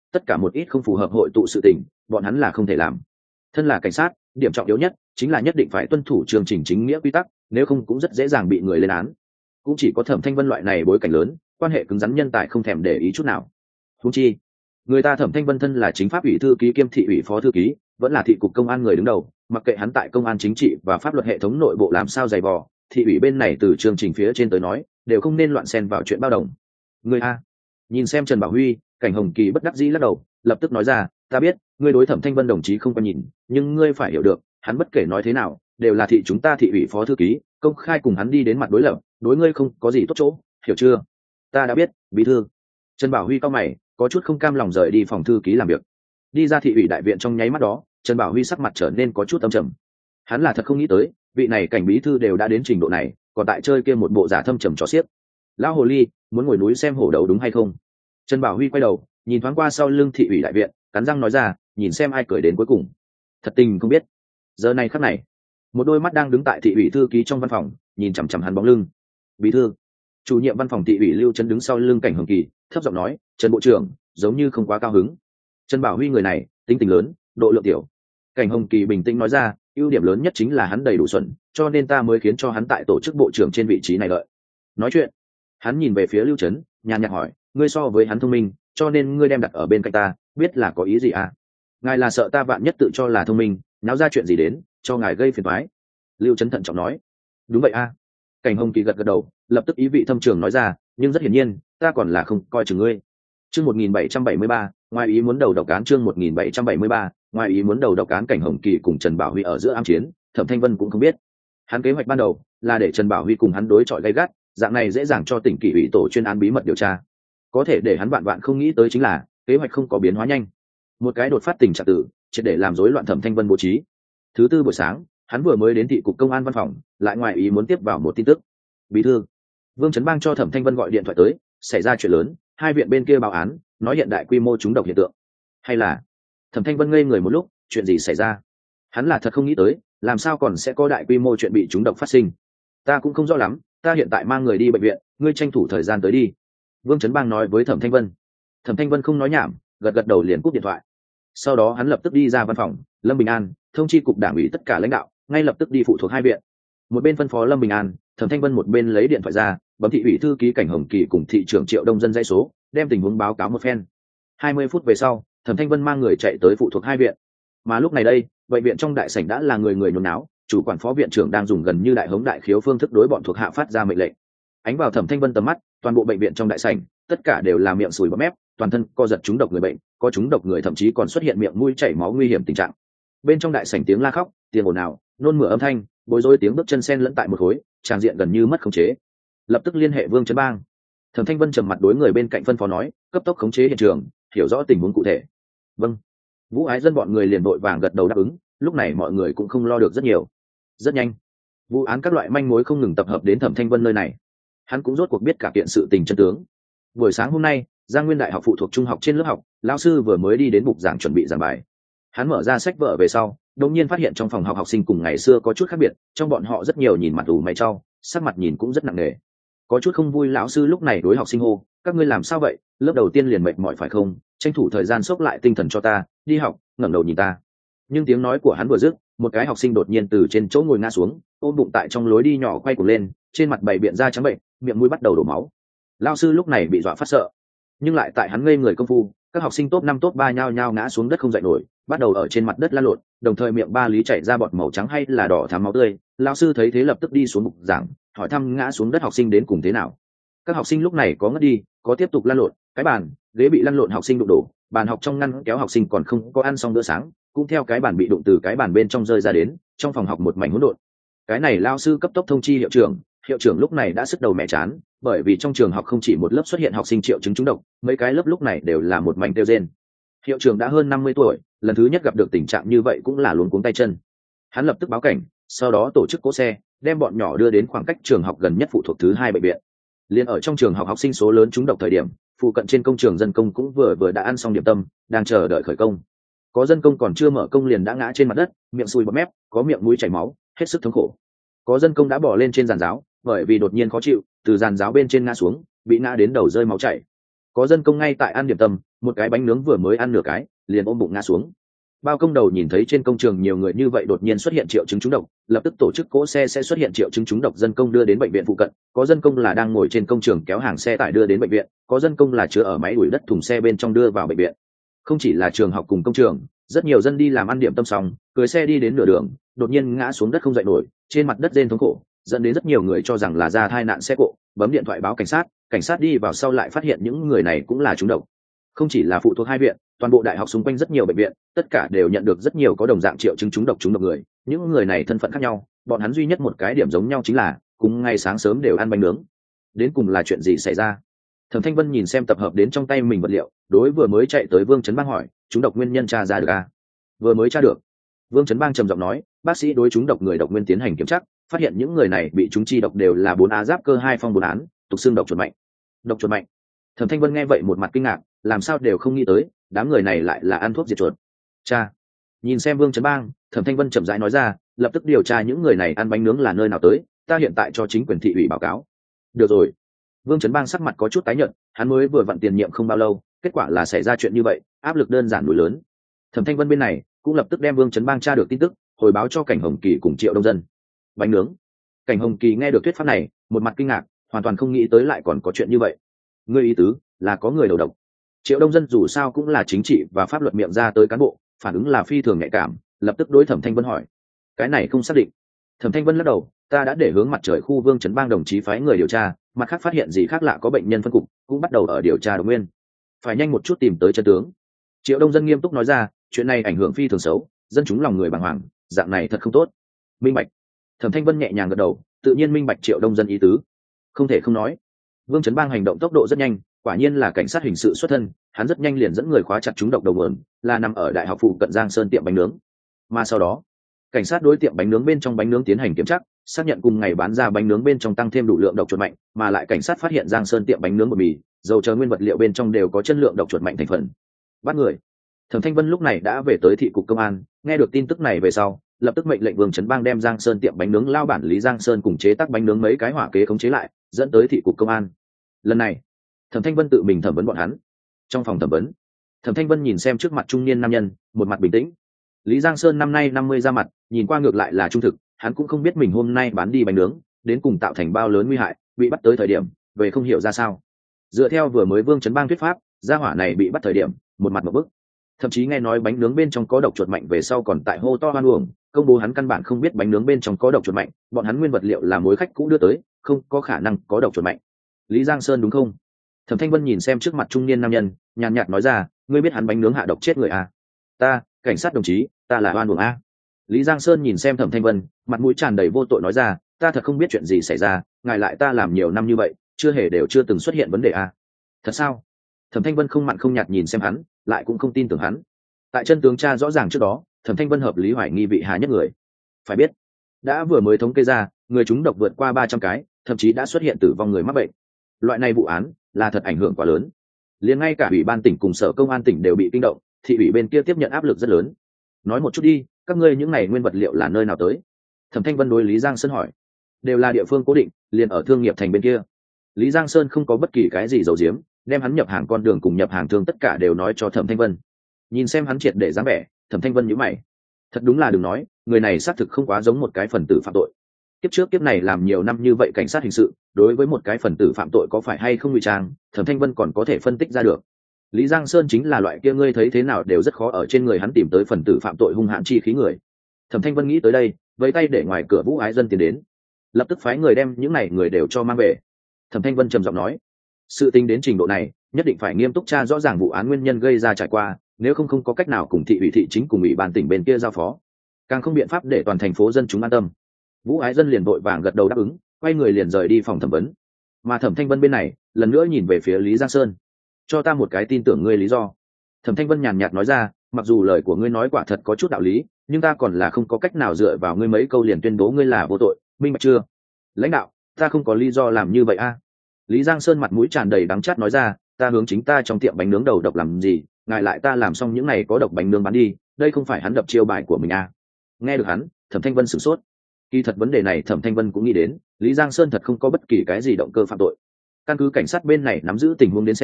tất cả một ít không phù hợp hội tụ sự tình bọn hắn là không thể làm. Thân là cảnh sát, điểm trọng yếu nhất chính là nhất định phải tuân thủ chương trình chính nghĩa quy tắc, nếu không cũng rất dễ dàng bị người lên án. Cũng chỉ có Thẩm Thanh Vân loại này bối cảnh lớn, quan hệ cứng rắn nhân tài không thèm để ý chút nào. Huống chi người ta Thẩm Thanh Vân thân là chính pháp ủy thư ký kiêm thị ủy phó thư ký, vẫn là thị cục công an người đứng đầu, mặc kệ hắn tại công an chính trị và pháp luật hệ thống nội bộ làm sao dày vò, thị ủy bên này từ chương trình phía trên tới nói đều không nên loạn xen vào chuyện bao đồng. Người a nhìn xem Trần Bảo Huy, Cảnh Hồng Kỳ bất đắc dĩ lắc đầu, lập tức nói ra, ta biết ngươi đối Thẩm Thanh Vân đồng chí không có nhìn, nhưng ngươi phải hiểu được, hắn bất kể nói thế nào đều là thị chúng ta thị ủy phó thư ký, công khai cùng hắn đi đến mặt đối lập, đối ngươi không có gì tốt chỗ, hiểu chưa? Ta đã biết, bí thư. Trần Bảo Huy cau mày, có chút không cam lòng rời đi phòng thư ký làm việc. Đi ra thị ủy đại viện trong nháy mắt đó, Trần Bảo Huy sắc mặt trở nên có chút âm trầm. Hắn là thật không nghĩ tới, vị này Cảnh bí thư đều đã đến trình độ này, còn tại chơi kia một bộ giả thâm trầm trò xiếc. Lão hồ ly, muốn ngồi núi xem hổ đấu đúng hay không? Trần Bảo Huy quay đầu, nhìn thoáng qua sau lưng thị ủy đại viện, cắn răng nói ra, nhìn xem ai cười đến cuối cùng. Thật tình không biết. Giờ này khắc này, một đôi mắt đang đứng tại thị ủy thư ký trong văn phòng, nhìn chằm chằm hắn bóng lưng. Bí thư. Chủ nhiệm văn phòng thị ủy Lưu Trấn đứng sau lưng Cảnh Hồng Kỳ, thấp giọng nói, Trần bộ trưởng, giống như không quá cao hứng. Trần Bảo Huy người này, tính tình lớn, độ lượng tiểu. Cảnh Hồng Kỳ bình tĩnh nói ra, ưu điểm lớn nhất chính là hắn đầy đủ xuẩn, cho nên ta mới khiến cho hắn tại tổ chức bộ trưởng trên vị trí này lợi. Nói chuyện, hắn nhìn về phía Lưu Trấn, nhàn nhạt hỏi, ngươi so với hắn thông minh, cho nên ngươi đem đặt ở bên cạnh ta, biết là có ý gì à? Ngài là sợ ta vạn nhất tự cho là thông minh, náo ra chuyện gì đến, cho ngài gây phiền toái. Lưu Trấn thận trọng nói, đúng vậy a. Cảnh Hồng Kỳ gật gật đầu, lập tức ý vị thâm trường nói ra, nhưng rất hiển nhiên, ta còn là không coi chừng ngươi. Chương một nghìn bảy trăm bảy mươi ba, ngoài ý muốn đầu độc án chương một nghìn bảy trăm bảy mươi ba, ngoài ý muốn đầu độc án. Cảnh Hồng Kỳ cùng Trần Bảo Huy ở giữa ám chiến, Thẩm Thanh Vân cũng không biết. Hắn kế hoạch ban đầu là để Trần Bảo Huy cùng hắn đối chọi gay gắt, dạng này dễ dàng cho tỉnh kỷ ủy tổ chuyên án bí mật điều tra. Có thể để hắn vạn vạn không nghĩ tới chính là, kế hoạch không có biến hóa nhanh. Một cái đột phát tình trạng tử, triệt để làm rối loạn Thẩm Thanh Vân bố trí. Thứ tư buổi sáng, hắn vừa mới đến thị cục công an văn phòng, lại ngoài ý muốn tiếp vào một tin tức. Bí thư Vương Trấn Bang cho Thẩm Thanh Vân gọi điện thoại tới, xảy ra chuyện lớn, hai viện bên kia báo án, nói hiện đại quy mô trúng độc hiện tượng. Hay là? Thẩm Thanh Vân ngây người một lúc, chuyện gì xảy ra? Hắn là thật không nghĩ tới, làm sao còn sẽ có đại quy mô chuyện bị trúng độc phát sinh. Ta cũng không rõ lắm, ta hiện tại mang người đi bệnh viện, ngươi tranh thủ thời gian tới đi. Vương Trấn Bang nói với Thẩm Thanh Vân. Thẩm Thanh Vân không nói nhảm, gật gật đầu liền cúp điện thoại. Sau đó hắn lập tức đi ra văn phòng, Lâm Bình An, thông chi cục đảng ủy tất cả lãnh đạo, ngay lập tức đi phụ thuộc hai viện. Một bên phân phó Lâm Bình An, Thẩm Thanh Vân một bên lấy điện thoại ra, bấm thị ủy thư ký Cảnh Hồng Kỳ cùng thị trưởng Triệu Đông Dân dãy số, đem tình huống báo cáo một phen. hai mươi phút về sau, Thẩm Thanh Vân mang người chạy tới phụ thuộc hai viện. Mà lúc này đây, bệnh viện trong đại sảnh đã là người người nhốn náo, chủ quản phó viện trưởng đang dùng gần như đại hống đại khiếu phương thức đối bọn thuộc hạ phát ra mệnh lệnh. Ánh vào Thẩm Thanh Vân tầm mắt, toàn bộ bệnh viện trong đại sảnh, tất cả đều là miệng sùi bọt mép, toàn thân co giật trúng độc người bệnh, có trúng độc người thậm chí còn xuất hiện miệng mũi chảy máu nguy hiểm tình trạng. Bên trong đại sảnh tiếng la khóc, tiếng ồn ào, nôn mửa âm thanh, bối rối tiếng bước chân xen lẫn tại một khối, tràng diện gần như mất khống chế. Lập tức liên hệ Vương Trấn Bang. Thẩm Thanh Vân trầm mặt đối người bên cạnh phân phó nói, cấp tốc khống chế hiện trường, hiểu rõ tình huống cụ thể. Vâng. Vũ Ái Dân bọn người liền vội vàng gật đầu đáp ứng, lúc này mọi người cũng không lo được rất nhiều. Rất nhanh, vụ án các loại manh mối không ngừng tập hợp đến Thẩm Thanh Vân nơi này. Hắn cũng rốt cuộc biết cả kiện sự tình chân tướng. Buổi sáng hôm nay, Giang Nguyên Đại học phụ thuộc trung học trên lớp học, lão sư vừa mới đi đến bục giảng chuẩn bị giảng bài. Hắn mở ra sách vở về sau, đột nhiên phát hiện trong phòng học học sinh cùng ngày xưa có chút khác biệt, trong bọn họ rất nhiều nhìn mặt ủ mày trao, sắc mặt nhìn cũng rất nặng nề. Có chút không vui, lão sư lúc này đối học sinh hô, các ngươi làm sao vậy, lớp đầu tiên liền mệt mỏi phải không, tranh thủ thời gian xốc lại tinh thần cho ta, đi học, ngẩng đầu nhìn ta. Nhưng tiếng nói của hắn vừa dứt, một cái học sinh đột nhiên từ trên chỗ ngồi ngã xuống, ôm bụng tại trong lối đi nhỏ quay cuồng lên, trên mặt bày biện da trắng bệnh, miệng mũi bắt đầu đổ máu. Lão sư lúc này bị dọa phát sợ, nhưng lại tại hắn ngây người công phu, các học sinh top năm top ba nhao nhao ngã xuống đất không dậy nổi, bắt đầu ở trên mặt đất lăn lộn, đồng thời miệng ba lý chảy ra bọt màu trắng hay là đỏ thắm máu tươi. Lão sư thấy thế lập tức đi xuống bục giảng, hỏi thăm ngã xuống đất học sinh đến cùng thế nào. Các học sinh lúc này có ngất đi, có tiếp tục lăn lộn, cái bàn ghế bị lăn lộn học sinh đụng đổ, bàn học trong ngăn kéo học sinh còn không có ăn xong bữa sáng, cũng theo cái bàn bị đụng từ cái bàn bên trong rơi ra đến, trong phòng học một mảnh hỗn độn. Cái này lão sư cấp tốc thông chi hiệu trưởng, hiệu trưởng lúc này đã sức đầu mẹ chán, bởi vì trong trường học không chỉ một lớp xuất hiện học sinh triệu chứng trúng độc, mấy cái lớp lúc này đều là một mảnh tiêu rên. Hiệu trưởng đã hơn năm mươi tuổi, lần thứ nhất gặp được tình trạng như vậy cũng là luống cuống tay chân. Hắn lập tức báo cảnh, sau đó tổ chức cỗ xe, đem bọn nhỏ đưa đến khoảng cách trường học gần nhất phụ thuộc thứ hai bệnh viện. Liên ở trong trường học học sinh số lớn trúng độc thời điểm, phụ cận trên công trường dân công cũng vừa vừa đã ăn xong điểm tâm, đang chờ đợi khởi công. Có dân công còn chưa mở công liền đã ngã trên mặt đất, miệng sùi bọt mép, có miệng mũi chảy máu, hết sức thống khổ. Có dân công đã bỏ lên trên giàn giáo, bởi vì đột nhiên khó chịu, từ giàn giáo bên trên ngã xuống, bị ngã đến đầu rơi máu chảy. có dân công ngay tại ăn điểm tâm, một cái bánh nướng vừa mới ăn nửa cái liền ôm bụng ngã xuống. Bao công đầu nhìn thấy trên công trường nhiều người như vậy đột nhiên xuất hiện triệu chứng trúng độc, lập tức tổ chức cỗ xe sẽ xuất hiện triệu chứng trúng độc dân công đưa đến bệnh viện phụ cận. Có dân công là đang ngồi trên công trường kéo hàng xe tải đưa đến bệnh viện, có dân công là chứa ở máy đuổi đất thùng xe bên trong đưa vào bệnh viện. Không chỉ là trường học cùng công trường, rất nhiều dân đi làm ăn điểm tâm xong cưới xe đi đến nửa đường đột nhiên ngã xuống đất không dậy nổi, trên mặt đất rên thống khổ, dẫn đến rất nhiều người cho rằng là ra tai nạn xe cộ, bấm điện thoại báo cảnh sát. Cảnh sát đi vào sau lại phát hiện những người này cũng là trúng độc. Không chỉ là phụ thuộc hai viện, toàn bộ đại học xung quanh rất nhiều bệnh viện, tất cả đều nhận được rất nhiều có đồng dạng triệu chứng trúng độc trúng độc người. Những người này thân phận khác nhau, bọn hắn duy nhất một cái điểm giống nhau chính là cùng ngay sáng sớm đều ăn bánh nướng. Đến cùng là chuyện gì xảy ra? Thẩm Thanh Vân nhìn xem tập hợp đến trong tay mình vật liệu, đối vừa mới chạy tới Vương Trấn Bang hỏi, trúng độc nguyên nhân tra ra được à? Vừa mới tra được. Vương Trấn Bang trầm giọng nói, bác sĩ đối trúng độc người độc nguyên tiến hành kiểm tra, phát hiện những người này bị trúng chi độc đều là bốn á giáp cơ hai phong bốn án, tục xương độc chuột mạnh. Độc chuột mạnh. Thẩm Thanh Vân nghe vậy một mặt kinh ngạc, làm sao đều không nghĩ tới, đám người này lại là ăn thuốc diệt chuột. Cha. Nhìn xem Vương Trấn Bang, Thẩm Thanh Vân chậm rãi nói ra, lập tức điều tra những người này ăn bánh nướng là nơi nào tới, ta hiện tại cho chính quyền thị ủy báo cáo. Được rồi. Vương Trấn Bang sắc mặt có chút tái nhợt, hắn mới vừa vặn tiền nhiệm không bao lâu, kết quả là xảy ra chuyện như vậy, áp lực đơn giản núi lớn. Thẩm Thanh Vân bên này cũng lập tức đem Vương Trấn Bang tra được tin tức, hồi báo cho Cảnh Hồng Kỳ cùng Triệu Đông Dân. Bánh nướng. Cảnh Hồng Kỳ nghe được thuyết pháp này, một mặt kinh ngạc, hoàn toàn không nghĩ tới lại còn có chuyện như vậy. Ngươi ý tứ là có người đầu độc? Triệu Đông Dân dù sao cũng là chính trị và pháp luật miệng ra tới cán bộ, phản ứng là phi thường nhạy cảm, lập tức đối Thẩm Thanh Vân hỏi. Cái này không xác định. Thẩm Thanh Vân lắc đầu, ta đã để hướng mặt trời khu Vương Trấn Bang đồng chí phái người điều tra, mặt khác phát hiện gì khác lạ có bệnh nhân phân cục, cũng bắt đầu ở điều tra đồng nguyên. Phải nhanh một chút tìm tới chân tướng. Triệu Đông Dân nghiêm túc nói ra, chuyện này ảnh hưởng phi thường xấu, dân chúng lòng người bàng hoàng, dạng này thật không tốt. Minh bạch. Thẩm Thanh Vân nhẹ nhàng gật đầu, tự nhiên minh bạch Triệu Đông Dân ý tứ. Không thể không nói, Vương Trấn Bang hành động tốc độ rất nhanh, quả nhiên là cảnh sát hình sự xuất thân, hắn rất nhanh liền dẫn người khóa chặt trúng độc đầu nguồn, là nằm ở đại học phụ cận Giang Sơn tiệm bánh nướng. Mà sau đó, cảnh sát đối tiệm bánh nướng bên trong bánh nướng tiến hành kiểm tra, xác nhận cùng ngày bán ra bánh nướng bên trong tăng thêm đủ lượng độc chuột mạnh, mà lại cảnh sát phát hiện Giang Sơn tiệm bánh nướng bột mì, dầu chờ nguyên vật liệu bên trong đều có chất lượng độc chuột mạnh thành phần. Bắt người. Thẩm Thanh Vân lúc này đã về tới thị cục công an, nghe được tin tức này về sau, lập tức mệnh lệnh Vương Trấn Bang đem Giang Sơn tiệm bánh nướng lao bản Lý Giang Sơn cùng chế tác bánh nướng mấy cái hỏa kế khống chế lại, dẫn tới thị cục công an. Lần này, Thẩm Thanh Vân tự mình thẩm vấn bọn hắn. Trong phòng thẩm vấn, Thẩm Thanh Vân nhìn xem trước mặt trung niên nam nhân, một mặt bình tĩnh. Lý Giang Sơn năm nay năm mươi ra mặt, nhìn qua ngược lại là trung thực, hắn cũng không biết mình hôm nay bán đi bánh nướng, đến cùng tạo thành bao lớn nguy hại, bị bắt tới thời điểm, về không hiểu ra sao. Dựa theo vừa mới Vương Trấn Bang thuyết pháp, gia hỏa này bị bắt thời điểm, một mặt một bức. Thậm chí nghe nói bánh nướng bên trong có độc chuột mạnh về sau còn tại hô to hoan uổng, công bố hắn căn bản không biết bánh nướng bên trong có độc chuột mạnh, bọn hắn nguyên vật liệu là mối khách cũ đưa tới, không có khả năng có độc chuột mạnh. Lý Giang Sơn đúng không? Thẩm Thanh Vân nhìn xem trước mặt trung niên nam nhân, nhàn nhạt nói ra, ngươi biết hắn bánh nướng hạ độc chết người à? Ta, cảnh sát đồng chí, ta là oan uổng a. Lý Giang Sơn nhìn xem Thẩm Thanh Vân, mặt mũi tràn đầy vô tội nói ra, ta thật không biết chuyện gì xảy ra, ngài lại ta làm nhiều năm như vậy, chưa hề đều chưa từng xuất hiện vấn đề a. Thật sao? Thẩm Thanh Vân không mặn không nhạt nhìn xem hắn, lại cũng không tin tưởng hắn. Tại chân tướng tra rõ ràng trước đó, Thẩm Thanh Vân hợp lý hoài nghi vị hạ nhất người. Phải biết, đã vừa mới thống kê ra, người chúng độc vượt qua ba trăm cái, thậm chí đã xuất hiện tử vong người mắc bệnh. Loại này vụ án là thật ảnh hưởng quá lớn. Liền ngay cả ủy ban tỉnh cùng sở công an tỉnh đều bị kinh động, thị ủy bên kia tiếp nhận áp lực rất lớn. Nói một chút đi, các ngươi những này nguyên vật liệu là nơi nào tới? Thẩm Thanh Vân đối Lý Giang Sơn hỏi. Đều là địa phương cố định, liền ở thương nghiệp thành bên kia. Lý Giang Sơn không có bất kỳ cái gì giấu giếm, đem hắn nhập hàng con đường cùng nhập hàng thương tất cả đều nói cho Thẩm Thanh Vân. Nhìn xem hắn triệt để dáng vẻ, Thẩm Thanh Vân nhíu mày. Thật đúng là đừng nói, người này xác thực không quá giống một cái phần tử phạm tội. Kiếp trước kiếp này làm nhiều năm như vậy cảnh sát hình sự, đối với một cái phần tử phạm tội có phải hay không ngụy trang, Thẩm Thanh Vân còn có thể phân tích ra được. Lý Giang Sơn chính là loại kia ngươi thấy thế nào đều rất khó ở trên người hắn tìm tới phần tử phạm tội hung hãn chi khí người. Thẩm Thanh Vân nghĩ tới đây, vẫy tay để ngoài cửa Vũ Ái Dân tiến đến, lập tức phái người đem những này người đều cho mang về. Thẩm Thanh Vân trầm giọng nói, sự tính đến trình độ này, nhất định phải nghiêm túc tra rõ ràng vụ án nguyên nhân gây ra trải qua, nếu không không có cách nào cùng thị ủy thị chính cùng ủy ban tỉnh bên kia giao phó, càng không biện pháp để toàn thành phố dân chúng an tâm. Vũ Ái Dân liền vội vàng gật đầu đáp ứng, quay người liền rời đi phòng thẩm vấn. Mà Thẩm Thanh Vân bên này lần nữa nhìn về phía Lý Giang Sơn, cho ta một cái tin tưởng ngươi lý do. Thẩm Thanh Vân nhàn nhạt nói ra, mặc dù lời của ngươi nói quả thật có chút đạo lý, nhưng ta còn là không có cách nào dựa vào ngươi mấy câu liền tuyên bố ngươi là vô tội, minh bạch chưa? Lãnh đạo, ta không có lý do làm như vậy a. À? Lý Giang Sơn mặt mũi tràn đầy đắng chát nói ra, ta hướng chính ta trong tiệm bánh nướng đầu độc làm gì, ngài lại ta làm xong những này có độc bánh nướng bán đi, đây không phải hắn đập chiêu bài của mình à? Nghe được hắn, Thẩm Thanh Vân sửng sốt. Kỳ thật vấn đề này Thẩm Thanh Vân cũng nghĩ đến, Lý Giang Sơn thật không có bất kỳ cái gì động cơ phạm tội. Căn cứ cảnh sát bên này nắm giữ tình huống đến xem,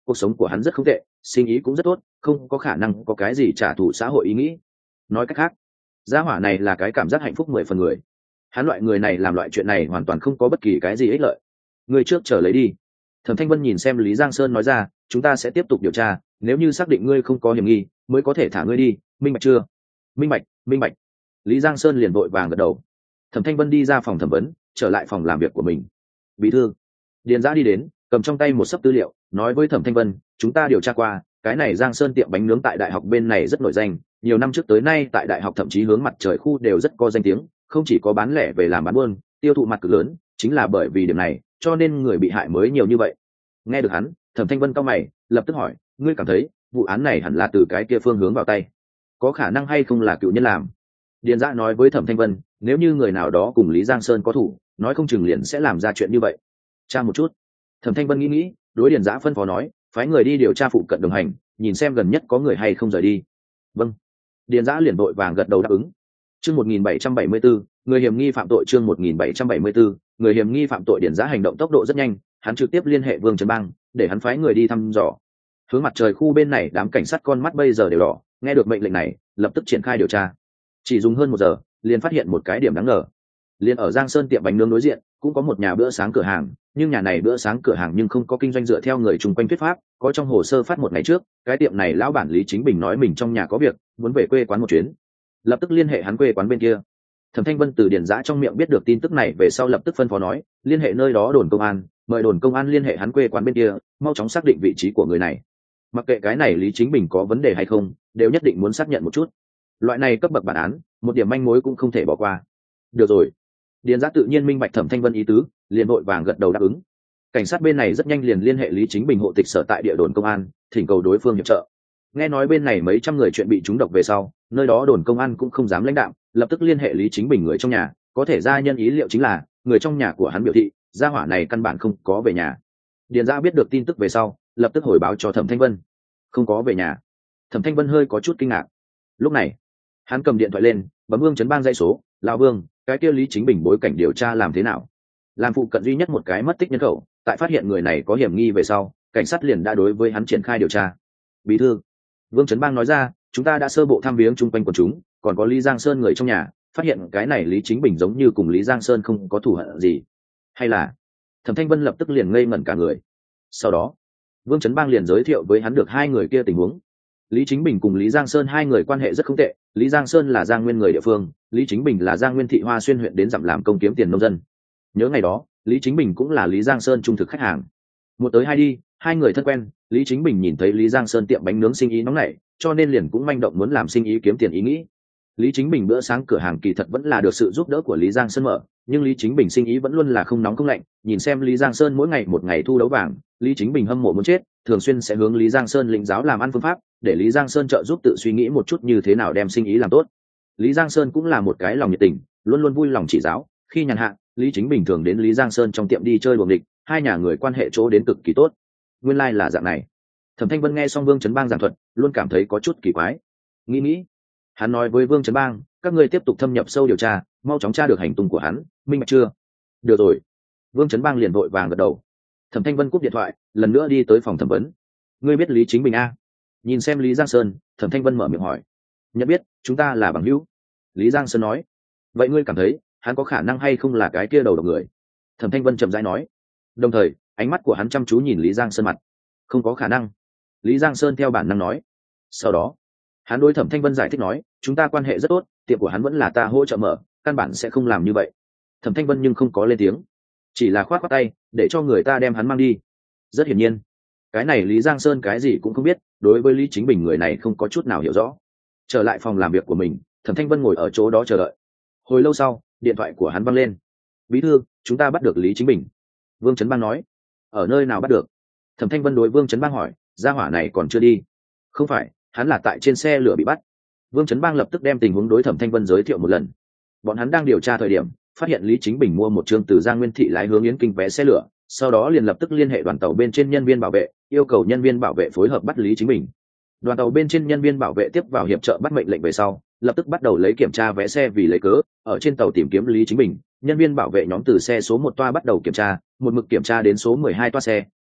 cuộc sống của hắn rất không tệ, sinh ý cũng rất tốt, không có khả năng có cái gì trả thù xã hội ý nghĩ. Nói cách khác, gia hỏa này là cái cảm giác hạnh phúc mười phần người. Hắn loại người này làm loại chuyện này hoàn toàn không có bất kỳ cái gì ích lợi. Người trước chờ lấy đi. Thẩm Thanh Vân nhìn xem Lý Giang Sơn nói ra, chúng ta sẽ tiếp tục điều tra, nếu như xác định ngươi không có hiểm nghi mới có thể thả ngươi đi, minh bạch chưa? Minh bạch, minh bạch. Lý Giang Sơn liền vội vàng gật đầu. Thẩm Thanh Vân đi ra phòng thẩm vấn, trở lại phòng làm việc của mình. Bí thư Điền Giã đi đến, cầm trong tay một sấp tư liệu, nói với Thẩm Thanh Vân, chúng ta điều tra qua, cái này Giang Sơn tiệm bánh nướng tại đại học bên này rất nổi danh, nhiều năm trước tới nay tại đại học thậm chí hướng mặt trời khu đều rất có danh tiếng, không chỉ có bán lẻ về làm bán buôn, tiêu thụ mặt cực lớn, chính là bởi vì điểm này, cho nên người bị hại mới nhiều như vậy. Nghe được hắn, Thẩm Thanh Vân cau mày, lập tức hỏi, ngươi cảm thấy vụ án này hẳn là từ cái kia phương hướng vào tay, có khả năng hay không là cựu nhân làm? Điền Giã nói với Thẩm Thanh Vân, nếu như người nào đó cùng Lý Giang Sơn có thủ, nói không chừng liền sẽ làm ra chuyện như vậy. Tra một chút. Thẩm Thanh Vân nghĩ nghĩ, đối Điền Giã phân phó nói, phái người đi điều tra phụ cận đồng hành, nhìn xem gần nhất có người hay không rời đi. Vâng. Điền Giã liền vội vàng gật đầu đáp ứng. Chương một nghìn bảy trăm bảy mươi bốn, người hiểm nghi phạm tội. Chương một nghìn bảy trăm bảy mươi bốn, người hiểm nghi phạm tội. Điền Giã hành động tốc độ rất nhanh, hắn trực tiếp liên hệ Vương Trấn Bang, để hắn phái người đi thăm dò. Hướng mặt trời khu bên này đám cảnh sát con mắt bây giờ đều đỏ, nghe được mệnh lệnh này, lập tức triển khai điều tra. Chỉ dùng hơn một giờ, liền phát hiện một cái điểm đáng ngờ. Liền ở Giang Sơn tiệm bánh nướng đối diện, cũng có một nhà bữa sáng cửa hàng, nhưng nhà này bữa sáng cửa hàng nhưng không có kinh doanh dựa theo người chung quanh thuyết pháp, có trong hồ sơ phát một ngày trước, cái tiệm này lão bản Lý Chính Bình nói mình trong nhà có việc, muốn về quê quán một chuyến. Lập tức liên hệ hắn quê quán bên kia. Thẩm Thanh Vân từ Điền Giã trong miệng biết được tin tức này về sau lập tức phân phó nói, liên hệ nơi đó đồn công an, mời đồn công an liên hệ hắn quê quán bên kia, mau chóng xác định vị trí của người này. Mặc kệ cái này Lý Chính Bình có vấn đề hay không, đều nhất định muốn xác nhận một chút. Loại này cấp bậc bản án, một điểm manh mối cũng không thể bỏ qua. Được rồi. Điền Giã tự nhiên minh bạch Thẩm Thanh Vân ý tứ, liền vội vàng gật đầu đáp ứng. Cảnh sát bên này rất nhanh liền liên hệ Lý Chính Bình hộ tịch sở tại địa đồn công an, thỉnh cầu đối phương hiệp trợ. Nghe nói bên này mấy trăm người chuyện bị trúng độc về sau, nơi đó đồn công an cũng không dám lãnh đạm, lập tức liên hệ Lý Chính Bình người trong nhà, có thể ra nhân ý liệu chính là người trong nhà của hắn biểu thị, gia hỏa này căn bản không có về nhà. Điền Giã biết được tin tức về sau, lập tức hồi báo cho Thẩm Thanh Vân, không có về nhà. Thẩm Thanh Vân hơi có chút kinh ngạc. Lúc này, hắn cầm điện thoại lên, bấm Vương Trấn Bang dây số, lão Vương, cái kia Lý Chính Bình bối cảnh điều tra làm thế nào? Làm phụ cận duy nhất một cái mất tích nhân khẩu, tại phát hiện người này có hiểm nghi về sau, cảnh sát liền đã đối với hắn triển khai điều tra. Bí thư, Vương Trấn Bang nói ra, chúng ta đã sơ bộ thăm viếng chung quanh quần chúng, còn có Lý Giang Sơn người trong nhà, phát hiện cái này Lý Chính Bình giống như cùng Lý Giang Sơn không có thù hận gì. Hay là? Thẩm Thanh Vân lập tức liền ngây ngẩn cả người. Sau đó, Vương Trấn Bang liền giới thiệu với hắn được hai người kia tình huống. Lý Chính Bình cùng Lý Giang Sơn hai người quan hệ rất không tệ, Lý Giang Sơn là Giang Nguyên người địa phương, Lý Chính Bình là Giang Nguyên thị Hoa Xuyên huyện đến dặm làm công kiếm tiền nông dân. Nhớ ngày đó, Lý Chính Bình cũng là Lý Giang Sơn trung thực khách hàng. Một tới hai đi, hai người thân quen, Lý Chính Bình nhìn thấy Lý Giang Sơn tiệm bánh nướng sinh ý nóng nảy, cho nên liền cũng manh động muốn làm sinh ý kiếm tiền ý nghĩ. Lý Chính Bình bữa sáng cửa hàng kỳ thật vẫn là được sự giúp đỡ của Lý Giang Sơn mở, nhưng Lý Chính Bình sinh ý vẫn luôn là không nóng không lạnh, nhìn xem Lý Giang Sơn mỗi ngày một ngày thu đấu vàng, Lý Chính Bình hâm mộ muốn chết, thường xuyên sẽ hướng Lý Giang Sơn lĩnh giáo làm ăn phương pháp, để Lý Giang Sơn trợ giúp tự suy nghĩ một chút như thế nào đem sinh ý làm tốt. Lý Giang Sơn cũng là một cái lòng nhiệt tình, luôn luôn vui lòng chỉ giáo, khi nhàn hạ, Lý Chính Bình thường đến Lý Giang Sơn trong tiệm đi chơi đùa nghịch, hai nhà người quan hệ chỗ đến cực kỳ tốt. Nguyên lai like là dạng này. Thẩm Thanh Vân nghe xong Vương Trấn Bang giảng thuật, luôn cảm thấy có chút kỳ quái. Nghĩ nghĩ, hắn nói với Vương Trấn Bang, các ngươi tiếp tục thâm nhập sâu điều tra, mau chóng tra được hành tung của hắn, minh bạch chưa? Được rồi. Vương Trấn Bang liền vội vàng gật đầu. Thẩm Thanh Vân cúp điện thoại, lần nữa đi tới phòng thẩm vấn. Ngươi biết Lý Chính Bình a? Nhìn xem Lý Giang Sơn, Thẩm Thanh Vân mở miệng hỏi. Nhận biết, chúng ta là bằng hữu. Lý Giang Sơn nói. Vậy ngươi cảm thấy hắn có khả năng hay không là cái kia đầu độc người? Thẩm Thanh Vân chậm rãi nói. Đồng thời, ánh mắt của hắn chăm chú nhìn Lý Giang Sơn mặt. Không có khả năng. Lý Giang Sơn theo bản năng nói. Sau đó, hắn đối Thẩm Thanh Vân giải thích nói, chúng ta quan hệ rất tốt, tiệm của hắn vẫn là ta hỗ trợ mở, căn bản sẽ không làm như vậy. Thẩm Thanh Vân nhưng không có lên tiếng, chỉ là khoát khoát tay để cho người ta đem hắn mang đi. Rất hiển nhiên, cái này Lý Giang Sơn cái gì cũng không biết, đối với Lý Chính Bình người này không có chút nào hiểu rõ. Trở lại phòng làm việc của mình, Thẩm Thanh Vân ngồi ở chỗ đó chờ đợi. Hồi lâu sau, điện thoại của hắn văng lên. Bí thư, chúng ta bắt được Lý Chính Bình. Vương Trấn Bang nói. Ở nơi nào bắt được? Thẩm Thanh Vân đối Vương Trấn Bang hỏi, gia hỏa này còn chưa đi. Không phải, hắn là tại trên xe lửa bị bắt. Vương Trấn Bang lập tức đem tình huống đối Thẩm Thanh Vân giới thiệu một lần. Bọn hắn đang điều tra thời điểm, phát hiện Lý Chính Bình mua một chương từ Giang Nguyên thị lái hướng Yến Kinh vé xe lửa, sau đó liền lập tức liên hệ đoàn tàu bên trên nhân viên bảo vệ, yêu cầu nhân viên bảo vệ phối hợp bắt Lý Chính Bình. Đoàn tàu bên trên nhân viên bảo vệ tiếp vào hiệp trợ bắt mệnh lệnh về sau, lập tức bắt đầu lấy kiểm tra vé xe vì lấy cớ, ở trên tàu tìm kiếm Lý Chính Bình. Nhân viên bảo vệ nhóm từ xe số một toa bắt đầu kiểm tra, một mực kiểm tra đến số mười hai toa xe,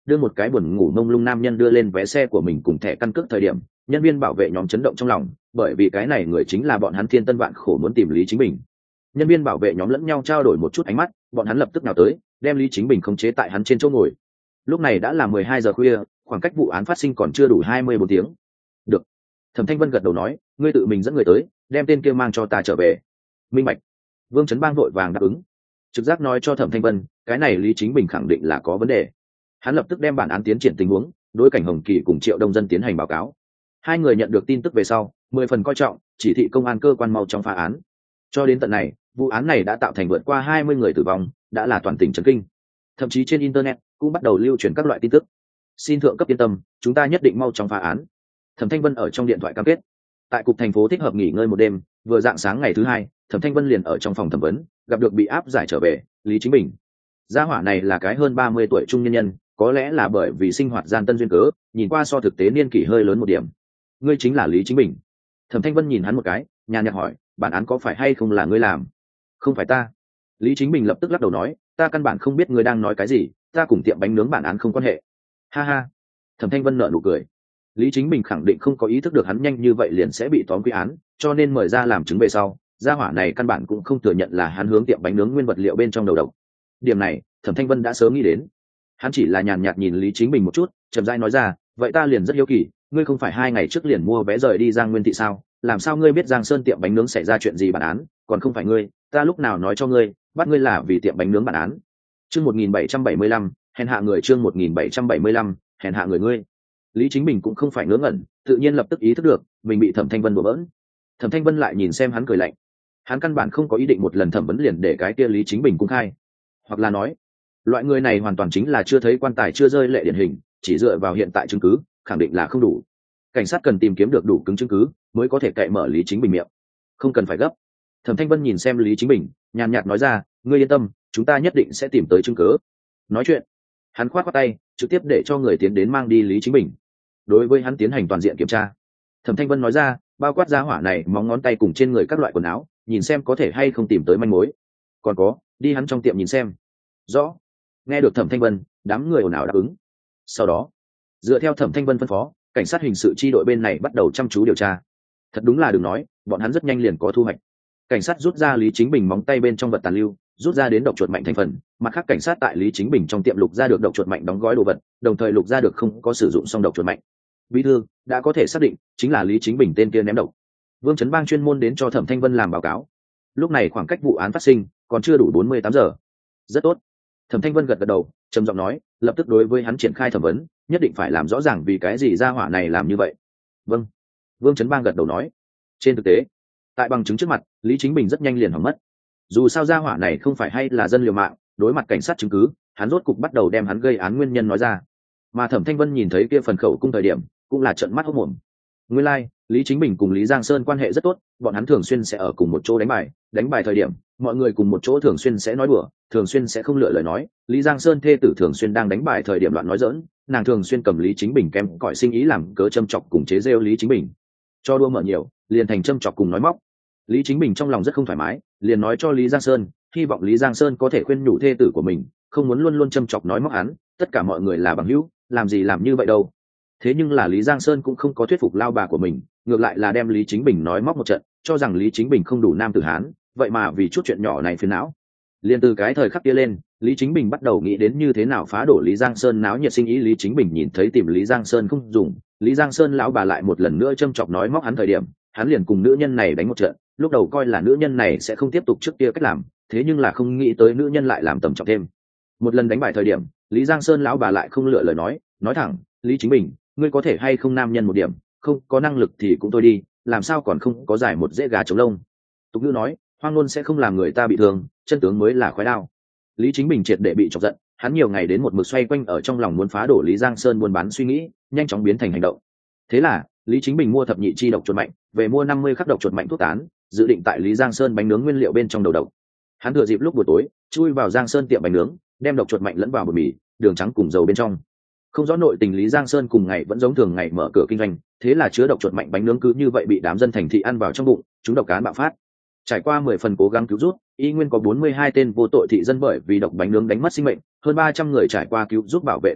đưa một cái buồn ngủ mông lung nam nhân đưa lên vé xe của mình cùng thẻ căn cước thời điểm, nhân viên bảo vệ nhóm chấn động trong lòng, bởi vì cái này người chính là bọn hắn thiên tân vạn khổ muốn tìm Lý Chính Bình. Nhân viên bảo vệ nhóm lẫn nhau trao đổi một chút ánh mắt, bọn hắn lập tức nào tới, đem Lý Chính Bình khống chế tại hắn trên chỗ ngồi. Lúc này đã là mười hai giờ khuya, khoảng cách vụ án phát sinh còn chưa đủ hai mươi bốn tiếng. Được. Thẩm Thanh Vân gật đầu nói, ngươi tự mình dẫn người tới, đem tên kia mang cho ta trở về. Minh bạch. Vương Chấn Bang vội vàng đáp ứng. Trực giác nói cho Thẩm Thanh Vân, cái này Lý Chính Bình khẳng định là có vấn đề. Hắn lập tức đem bản án tiến triển tình huống, đối Cảnh Hồng Kỳ cùng Triệu Đông Dân tiến hành báo cáo. Hai người nhận được tin tức về sau, mười phần coi trọng, chỉ thị công an cơ quan mau chóng phá án. Cho đến tận này, vụ án này đã tạo thành vượt qua hai mươi người tử vong, đã là toàn tỉnh chấn kinh. Thậm chí trên internet cũng bắt đầu lưu truyền các loại tin tức. Xin thượng cấp yên tâm, chúng ta nhất định mau chóng phá án. Thẩm Thanh Vân ở trong điện thoại cam kết. Tại cục thành phố thích hợp nghỉ ngơi một đêm, vừa dạng sáng ngày thứ hai, Thẩm Thanh Vân liền ở trong phòng thẩm vấn, gặp được bị áp giải trở về Lý Chính Bình. Gia hỏa này là cái hơn ba mươi tuổi trung nhân nhân, có lẽ là bởi vì sinh hoạt gian tân duyên cớ, nhìn qua so thực tế niên kỷ hơi lớn một điểm. Ngươi chính là Lý Chính Bình? Thẩm Thanh Vân nhìn hắn một cái, nhàn nhạt hỏi, bản án có phải hay không là ngươi làm? Không phải ta. Lý Chính Bình lập tức lắc đầu nói, ta căn bản không biết ngươi đang nói cái gì, ta cùng tiệm bánh nướng bản án không quan hệ. Ha ha. Thẩm Thanh Vân nở nụ cười. Lý Chính Bình khẳng định không có ý thức được hắn nhanh như vậy liền sẽ bị tóm quy án, cho nên mời ra làm chứng về sau, gia hỏa này căn bản cũng không thừa nhận là hắn hướng tiệm bánh nướng nguyên vật liệu bên trong đầu độc. Điểm này, Thẩm Thanh Vân đã sớm nghĩ đến. Hắn chỉ là nhàn nhạt nhìn Lý Chính Bình một chút, chậm rãi nói ra, vậy ta liền rất hiếu kỳ, ngươi không phải hai ngày trước liền mua vé rời đi Giang Nguyên thị sao? Làm sao ngươi biết Giang Sơn tiệm bánh nướng xảy ra chuyện gì bản án, còn không phải ngươi, ta lúc nào nói cho ngươi, bắt ngươi là vì tiệm bánh nướng bản án. Chương một nghìn bảy trăm bảy mươi lăm, hèn hạ người chương một nghìn bảy trăm bảy mươi lăm, hèn hạ người ngươi. Lý Chính Bình cũng không phải ngớ ngẩn, tự nhiên lập tức ý thức được, mình bị Thẩm Thanh Vân đùa bỡn. Thẩm Thanh Vân lại nhìn xem hắn cười lạnh. Hắn căn bản không có ý định một lần thẩm vấn liền để cái kia Lý Chính Bình cung khai, hoặc là nói, loại người này hoàn toàn chính là chưa thấy quan tài chưa rơi lệ điển hình, chỉ dựa vào hiện tại chứng cứ, khẳng định là không đủ. Cảnh sát cần tìm kiếm được đủ cứng chứng cứ, mới có thể cậy mở Lý Chính Bình miệng. Không cần phải gấp. Thẩm Thanh Vân nhìn xem Lý Chính Bình, nhàn nhạt nói ra, ngươi yên tâm, chúng ta nhất định sẽ tìm tới chứng cứ. Nói chuyện, hắn khoát khoát tay, trực tiếp để cho người tiến đến mang đi Lý Chính Bình. Đối với hắn tiến hành toàn diện kiểm tra. Thẩm Thanh Vân nói ra, bao quát ra hỏa này móng ngón tay cùng trên người các loại quần áo, nhìn xem có thể hay không tìm tới manh mối. Còn có, đi hắn trong tiệm nhìn xem. Rõ. Nghe được Thẩm Thanh Vân, đám người ồn ào đáp ứng. Sau đó, dựa theo Thẩm Thanh Vân phân phó, cảnh sát hình sự chi đội bên này bắt đầu chăm chú điều tra. Thật đúng là đừng nói, bọn hắn rất nhanh liền có thu hoạch. Cảnh sát rút ra Lý Chính Bình móng tay bên trong vật tàn lưu, rút ra đến độc chuột mạnh thành phần, mặt khác cảnh sát tại Lý Chính Bình trong tiệm lục ra được độc chuột mạnh đóng gói đồ vật, đồng thời lục ra được không có sử dụng xong độc chuột mạnh. Bí thư đã có thể xác định chính là Lý Chính Bình tên kia ném độc. Vương Chấn Bang chuyên môn đến cho Thẩm Thanh Vân làm báo cáo. Lúc này khoảng cách vụ án phát sinh còn chưa đủ bốn mươi tám giờ. Rất tốt. Thẩm Thanh Vân gật gật đầu, trầm giọng nói, lập tức đối với hắn triển khai thẩm vấn, nhất định phải làm rõ ràng vì cái gì gia hỏa này làm như vậy. Vâng. Vương Chấn Bang gật đầu nói. Trên thực tế, tại bằng chứng trước mặt, Lý Chính Bình rất nhanh liền hỏng mất. Dù sao gia hỏa này không phải hay là dân liều mạng, đối mặt cảnh sát chứng cứ, hắn rốt cục bắt đầu đem hắn gây án nguyên nhân nói ra. Mà Thẩm Thanh Vân nhìn thấy kia phần khẩu cung thời điểm, cũng là trợn mắt hốt mồm. Nguyên lai, like, Lý Chính Bình cùng Lý Giang Sơn quan hệ rất tốt, bọn hắn thường xuyên sẽ ở cùng một chỗ đánh bài, đánh bài thời điểm, mọi người cùng một chỗ thường xuyên sẽ nói đùa, thường xuyên sẽ không lựa lời nói. Lý Giang Sơn thê tử thường xuyên đang đánh bài thời điểm loạn nói giỡn, nàng thường xuyên cầm Lý Chính Bình kém cỏi sinh ý làm cớ châm chọc cùng chế giễu Lý Chính Bình. Cho đua mở nhiều, liền thành châm chọc cùng nói móc. Lý Chính Bình trong lòng rất không thoải mái, liền nói cho Lý Giang Sơn, hy vọng Lý Giang Sơn có thể khuyên nhủ thê tử của mình, không muốn luôn luôn châm chọc nói móc hắn, tất cả mọi người là bằng hữu, làm gì làm như vậy đâu. Thế nhưng là Lý Giang Sơn cũng không có thuyết phục lao bà của mình, ngược lại là đem Lý Chính Bình nói móc một trận, cho rằng Lý Chính Bình không đủ nam tử hán, vậy mà vì chút chuyện nhỏ này phiền não. Liên từ cái thời khắc kia lên, Lý Chính Bình bắt đầu nghĩ đến như thế nào phá đổ Lý Giang Sơn náo nhiệt sinh ý. Lý Chính Bình nhìn thấy tìm Lý Giang Sơn không dùng, Lý Giang Sơn lão bà lại một lần nữa châm chọc nói móc hắn thời điểm, hắn liền cùng nữ nhân này đánh một trận. Lúc đầu coi là nữ nhân này sẽ không tiếp tục trước kia cách làm, thế nhưng là không nghĩ tới nữ nhân lại làm tầm trọng thêm. Một lần đánh bại thời điểm, Lý Giang Sơn lão bà lại không lựa lời nói, nói thẳng, Lý Chính Bình, ngươi có thể hay không nam nhân một điểm, không có năng lực thì cũng thôi đi, làm sao còn không có giải một dễ gà chống lông. Tục ngữ nói, hoang ngôn sẽ không làm người ta bị thương, chân tướng mới là khói đao. Lý Chính Bình triệt để bị chọc giận, hắn nhiều ngày đến một mực xoay quanh ở trong lòng muốn phá đổ Lý Giang Sơn buôn bán suy nghĩ, nhanh chóng biến thành hành động. Thế là, Lý Chính Bình mua thập nhị chi độc chuột mạnh, về mua năm mươi khắc độc chuột mạnh thuốc tán, dự định tại Lý Giang Sơn bánh nướng nguyên liệu bên trong đầu độc. Hắn thừa dịp lúc buổi tối, chui vào Giang Sơn tiệm bánh nướng, đem độc chuột mạnh lẫn vào bột mì, đường trắng cùng dầu bên trong. Không rõ nội tình Lý Giang Sơn cùng ngày vẫn giống thường ngày mở cửa kinh doanh, thế là chứa độc chuột mạnh bánh nướng cứ như vậy bị đám dân thành thị ăn vào trong bụng, chúng độc cán bạo phát. Trải qua mười phần cố gắng cứu rút, y nguyên có bốn mươi hai tên vô tội thị dân bởi vì độc bánh nướng đánh mất sinh mệnh, hơn ba trăm người trải qua cứu giúp bảo vệ tính mệnh,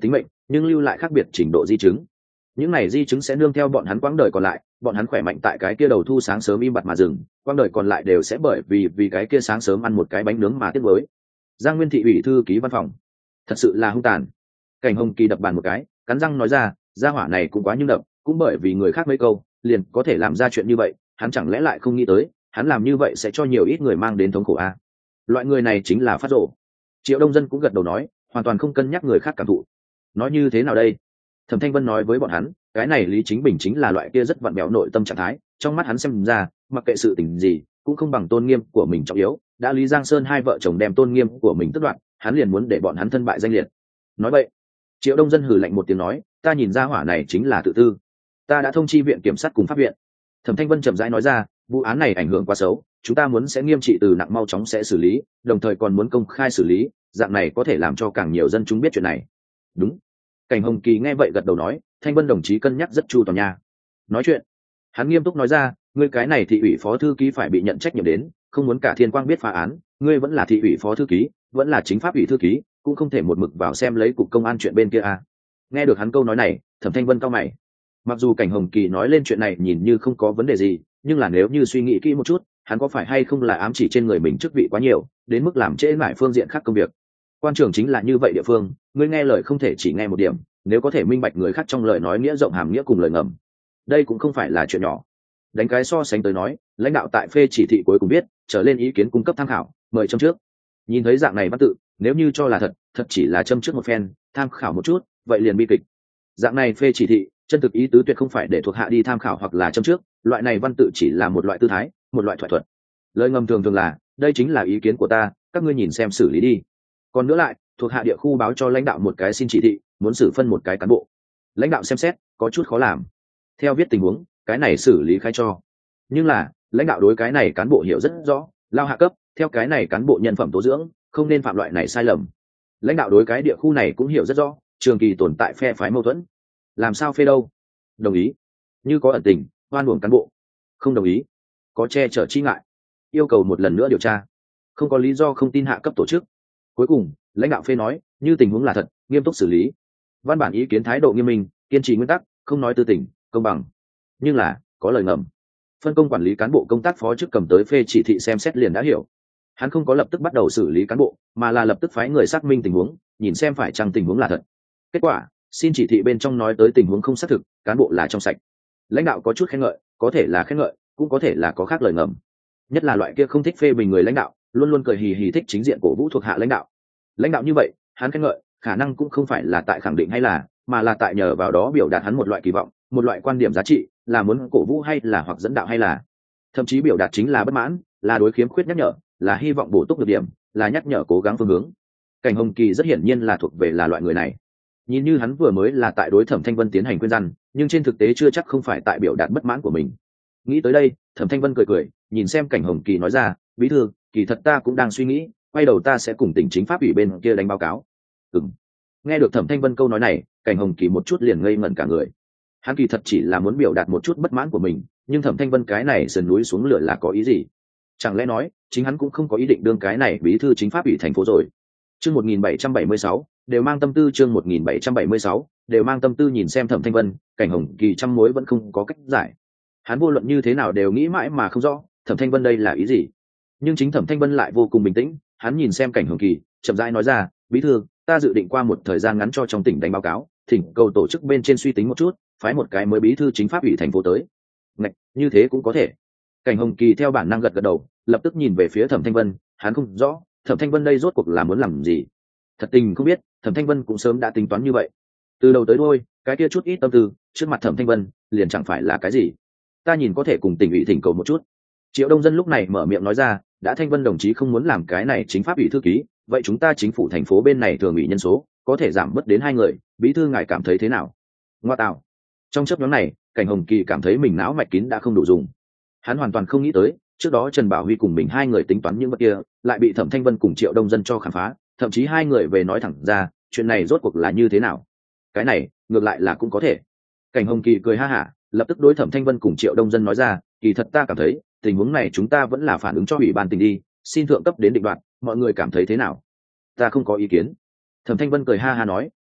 nhưng lưu lại khác biệt trình độ di chứng. Những này di chứng sẽ nương theo bọn hắn quãng đời còn lại, bọn hắn khỏe mạnh tại cái kia đầu thu sáng sớm im bặt mà dừng, quãng đời còn lại đều sẽ bởi vì vì cái kia sáng sớm ăn một cái bánh nướng mà tiếc nuối. Giang Nguyên thị ủy thư ký văn phòng, thật sự là hung tàn. Cảnh Hồng Kỳ đập bàn một cái, cắn răng nói ra, gia hỏa này cũng quá nhưng đập, cũng bởi vì người khác mấy câu liền có thể làm ra chuyện như vậy, hắn chẳng lẽ lại không nghĩ tới hắn làm như vậy sẽ cho nhiều ít người mang đến thống khổ à? Loại người này chính là phát rồ. Triệu Đông Dân cũng gật đầu nói, hoàn toàn không cân nhắc người khác cảm thụ. Nói như thế nào đây? Thẩm Thanh Vân nói với bọn hắn, cái này Lý Chính Bình chính là loại kia rất vặn vẹo nội tâm trạng thái, trong mắt hắn xem ra, mặc kệ sự tình gì, cũng không bằng tôn nghiêm của mình trọng yếu, đã Lý Giang Sơn hai vợ chồng đem tôn nghiêm của mình tước đoạt, hắn liền muốn để bọn hắn thân bại danh liệt. Nói vậy, Triệu Đông Dân hừ lạnh một tiếng nói, ta nhìn ra hỏa này chính là tự tư. Ta đã thông chi viện kiểm sát cùng pháp viện. Thẩm Thanh Vân chậm rãi nói ra, vụ án này ảnh hưởng quá xấu, chúng ta muốn sẽ nghiêm trị từ nặng mau chóng sẽ xử lý, đồng thời còn muốn công khai xử lý, dạng này có thể làm cho càng nhiều dân chúng biết chuyện này. Đúng. Cảnh Hồng Kỳ nghe vậy gật đầu nói, Thanh Vân đồng chí cân nhắc rất chu toàn nha. Nói chuyện, hắn nghiêm túc nói ra, ngươi cái này thị ủy phó thư ký phải bị nhận trách nhiệm đến, không muốn cả thiên quang biết phá án, ngươi vẫn là thị ủy phó thư ký, vẫn là chính pháp ủy thư ký, cũng không thể một mực vào xem lấy cục công an chuyện bên kia à. Nghe được hắn câu nói này, Thẩm Thanh Vân cau mày. Mặc dù Cảnh Hồng Kỳ nói lên chuyện này nhìn như không có vấn đề gì, nhưng là nếu như suy nghĩ kỹ một chút, hắn có phải hay không là ám chỉ trên người mình chức vị quá nhiều, đến mức làm trễ mãi phương diện khác công việc. Quan trường chính là như vậy địa phương, ngươi nghe lời không thể chỉ nghe một điểm, nếu có thể minh bạch người khác trong lời nói nghĩa rộng hàm nghĩa cùng lời ngầm. Đây cũng không phải là chuyện nhỏ. Đánh cái so sánh tới nói, lãnh đạo tại phê chỉ thị cuối cùng biết, trở lên ý kiến cung cấp tham khảo, mời châm trước. Nhìn thấy dạng này văn tự, nếu như cho là thật, thật chỉ là châm trước một phen, tham khảo một chút, vậy liền bi kịch. Dạng này phê chỉ thị, chân thực ý tứ tuyệt không phải để thuộc hạ đi tham khảo hoặc là châm trước, loại này văn tự chỉ là một loại tư thái, một loại thoại thuật. Lời ngầm thường thường là, đây chính là ý kiến của ta, các ngươi nhìn xem xử lý đi. Còn nữa lại, thuộc hạ địa khu báo cho lãnh đạo một cái xin chỉ thị, muốn xử phân một cái cán bộ. Lãnh đạo xem xét, có chút khó làm. Theo viết tình huống, cái này xử lý khai cho. Nhưng là, lãnh đạo đối cái này cán bộ hiểu rất rõ, lao hạ cấp, theo cái này cán bộ nhân phẩm tố dưỡng, không nên phạm loại này sai lầm. Lãnh đạo đối cái địa khu này cũng hiểu rất rõ, trường kỳ tồn tại phe phái mâu thuẫn. Làm sao phê đâu? Đồng ý. Như có ẩn tình, oan uổng cán bộ. Không đồng ý. Có che chở chi ngại. Yêu cầu một lần nữa điều tra. Không có lý do không tin hạ cấp tổ chức. Cuối cùng, lãnh đạo phê nói, như tình huống là thật, nghiêm túc xử lý. Văn bản ý kiến thái độ nghiêm minh, kiên trì nguyên tắc, không nói tư tình, công bằng. Nhưng là, có lời ngầm. Phân công quản lý cán bộ công tác phó chức cầm tới phê chỉ thị xem xét liền đã hiểu. Hắn không có lập tức bắt đầu xử lý cán bộ, mà là lập tức phái người xác minh tình huống, nhìn xem phải chăng tình huống là thật. Kết quả, xin chỉ thị bên trong nói tới tình huống không xác thực, cán bộ là trong sạch. Lãnh đạo có chút khen ngợi, có thể là khen ngợi, cũng có thể là có khác lời ngầm. Nhất là loại kia không thích phê bình người lãnh đạo, luôn luôn cười hì hì thích chính diện cổ vũ thuộc hạ lãnh đạo. Lãnh đạo như vậy, hắn khen ngợi, khả năng cũng không phải là tại khẳng định hay là, mà là tại nhờ vào đó biểu đạt hắn một loại kỳ vọng, một loại quan điểm giá trị, là muốn cổ vũ hay là hoặc dẫn đạo hay là, thậm chí biểu đạt chính là bất mãn, là đối khiếm khuyết nhắc nhở, là hy vọng bổ túc được điểm, là nhắc nhở cố gắng phương hướng. Cảnh Hồng Kỳ rất hiển nhiên là thuộc về là loại người này. Nhìn như hắn vừa mới là tại đối Thẩm Thanh Vân tiến hành khuyên răn, nhưng trên thực tế chưa chắc không phải tại biểu đạt bất mãn của mình. Nghĩ tới đây, Thẩm Thanh Vân cười cười, nhìn xem Cảnh Hồng Kỳ nói ra, bí thư, kỳ thật ta cũng đang suy nghĩ, quay đầu ta sẽ cùng tỉnh chính pháp ủy bên kia đánh báo cáo. Ừm. Nghe được Thẩm Thanh Vân câu nói này, Cảnh Hồng Kỳ một chút liền ngây ngẩn cả người. Hắn kỳ thật chỉ là muốn biểu đạt một chút bất mãn của mình, nhưng Thẩm Thanh Vân cái này sườn núi xuống lửa là có ý gì? Chẳng lẽ nói, chính hắn cũng không có ý định đương cái này bí thư chính pháp ủy thành phố rồi? Chương một nghìn bảy trăm bảy mươi sáu, đều mang tâm tư chương một nghìn bảy trăm bảy mươi sáu, đều mang tâm tư nhìn xem Thẩm Thanh Vân, Cảnh Hồng Kỳ trăm mối vẫn không có cách giải. Hắn vô luận như thế nào đều nghĩ mãi mà không rõ, Thẩm Thanh Vân đây là ý gì? Nhưng chính Thẩm Thanh Vân lại vô cùng bình tĩnh, hắn nhìn xem Cảnh Hồng Kỳ, chậm rãi nói ra, bí thư, ta dự định qua một thời gian ngắn cho trong tỉnh đánh báo cáo, thỉnh cầu tổ chức bên trên suy tính một chút, phái một cái mới bí thư chính pháp ủy thành phố tới. Ngạch, như thế cũng có thể. Cảnh Hồng Kỳ theo bản năng gật gật đầu, lập tức nhìn về phía Thẩm Thanh Vân, hắn không rõ, Thẩm Thanh Vân đây rốt cuộc là muốn làm gì. Thật tình không biết, Thẩm Thanh Vân cũng sớm đã tính toán như vậy. Từ đầu tới đuôi, cái kia chút ít tâm tư, trước mặt Thẩm Thanh Vân, liền chẳng phải là cái gì. Ta nhìn có thể cùng tỉnh ủy thỉnh cầu một chút. Triệu Đông Dân lúc này mở miệng nói ra, đã Thanh Vân đồng chí không muốn làm cái này chính pháp ủy thư ký, vậy chúng ta chính phủ thành phố bên này thường ủy nhân số, có thể giảm bớt đến hai người, bí thư ngài cảm thấy thế nào? Ngoa tạo. Trong chớp nhoáng này, Cảnh Hồng Kỳ cảm thấy mình não mạch kín đã không đủ dùng. Hắn hoàn toàn không nghĩ tới, trước đó Trần Bảo Huy cùng mình hai người tính toán những vật kia, lại bị Thẩm Thanh Vân cùng Triệu Đông Dân cho khám phá, thậm chí hai người về nói thẳng ra, chuyện này rốt cuộc là như thế nào? Cái này, ngược lại là cũng có thể. Cảnh Hồng Kỳ cười ha hả, lập tức đối Thẩm Thanh Vân cùng Triệu Đông Dân nói ra, kỳ thật ta cảm thấy, tình huống này chúng ta vẫn là phản ứng cho ủy ban tỉnh đi, xin thượng cấp đến định đoạt, mọi người cảm thấy thế nào? Ta không có ý kiến. Thẩm Thanh Vân cười ha ha nói,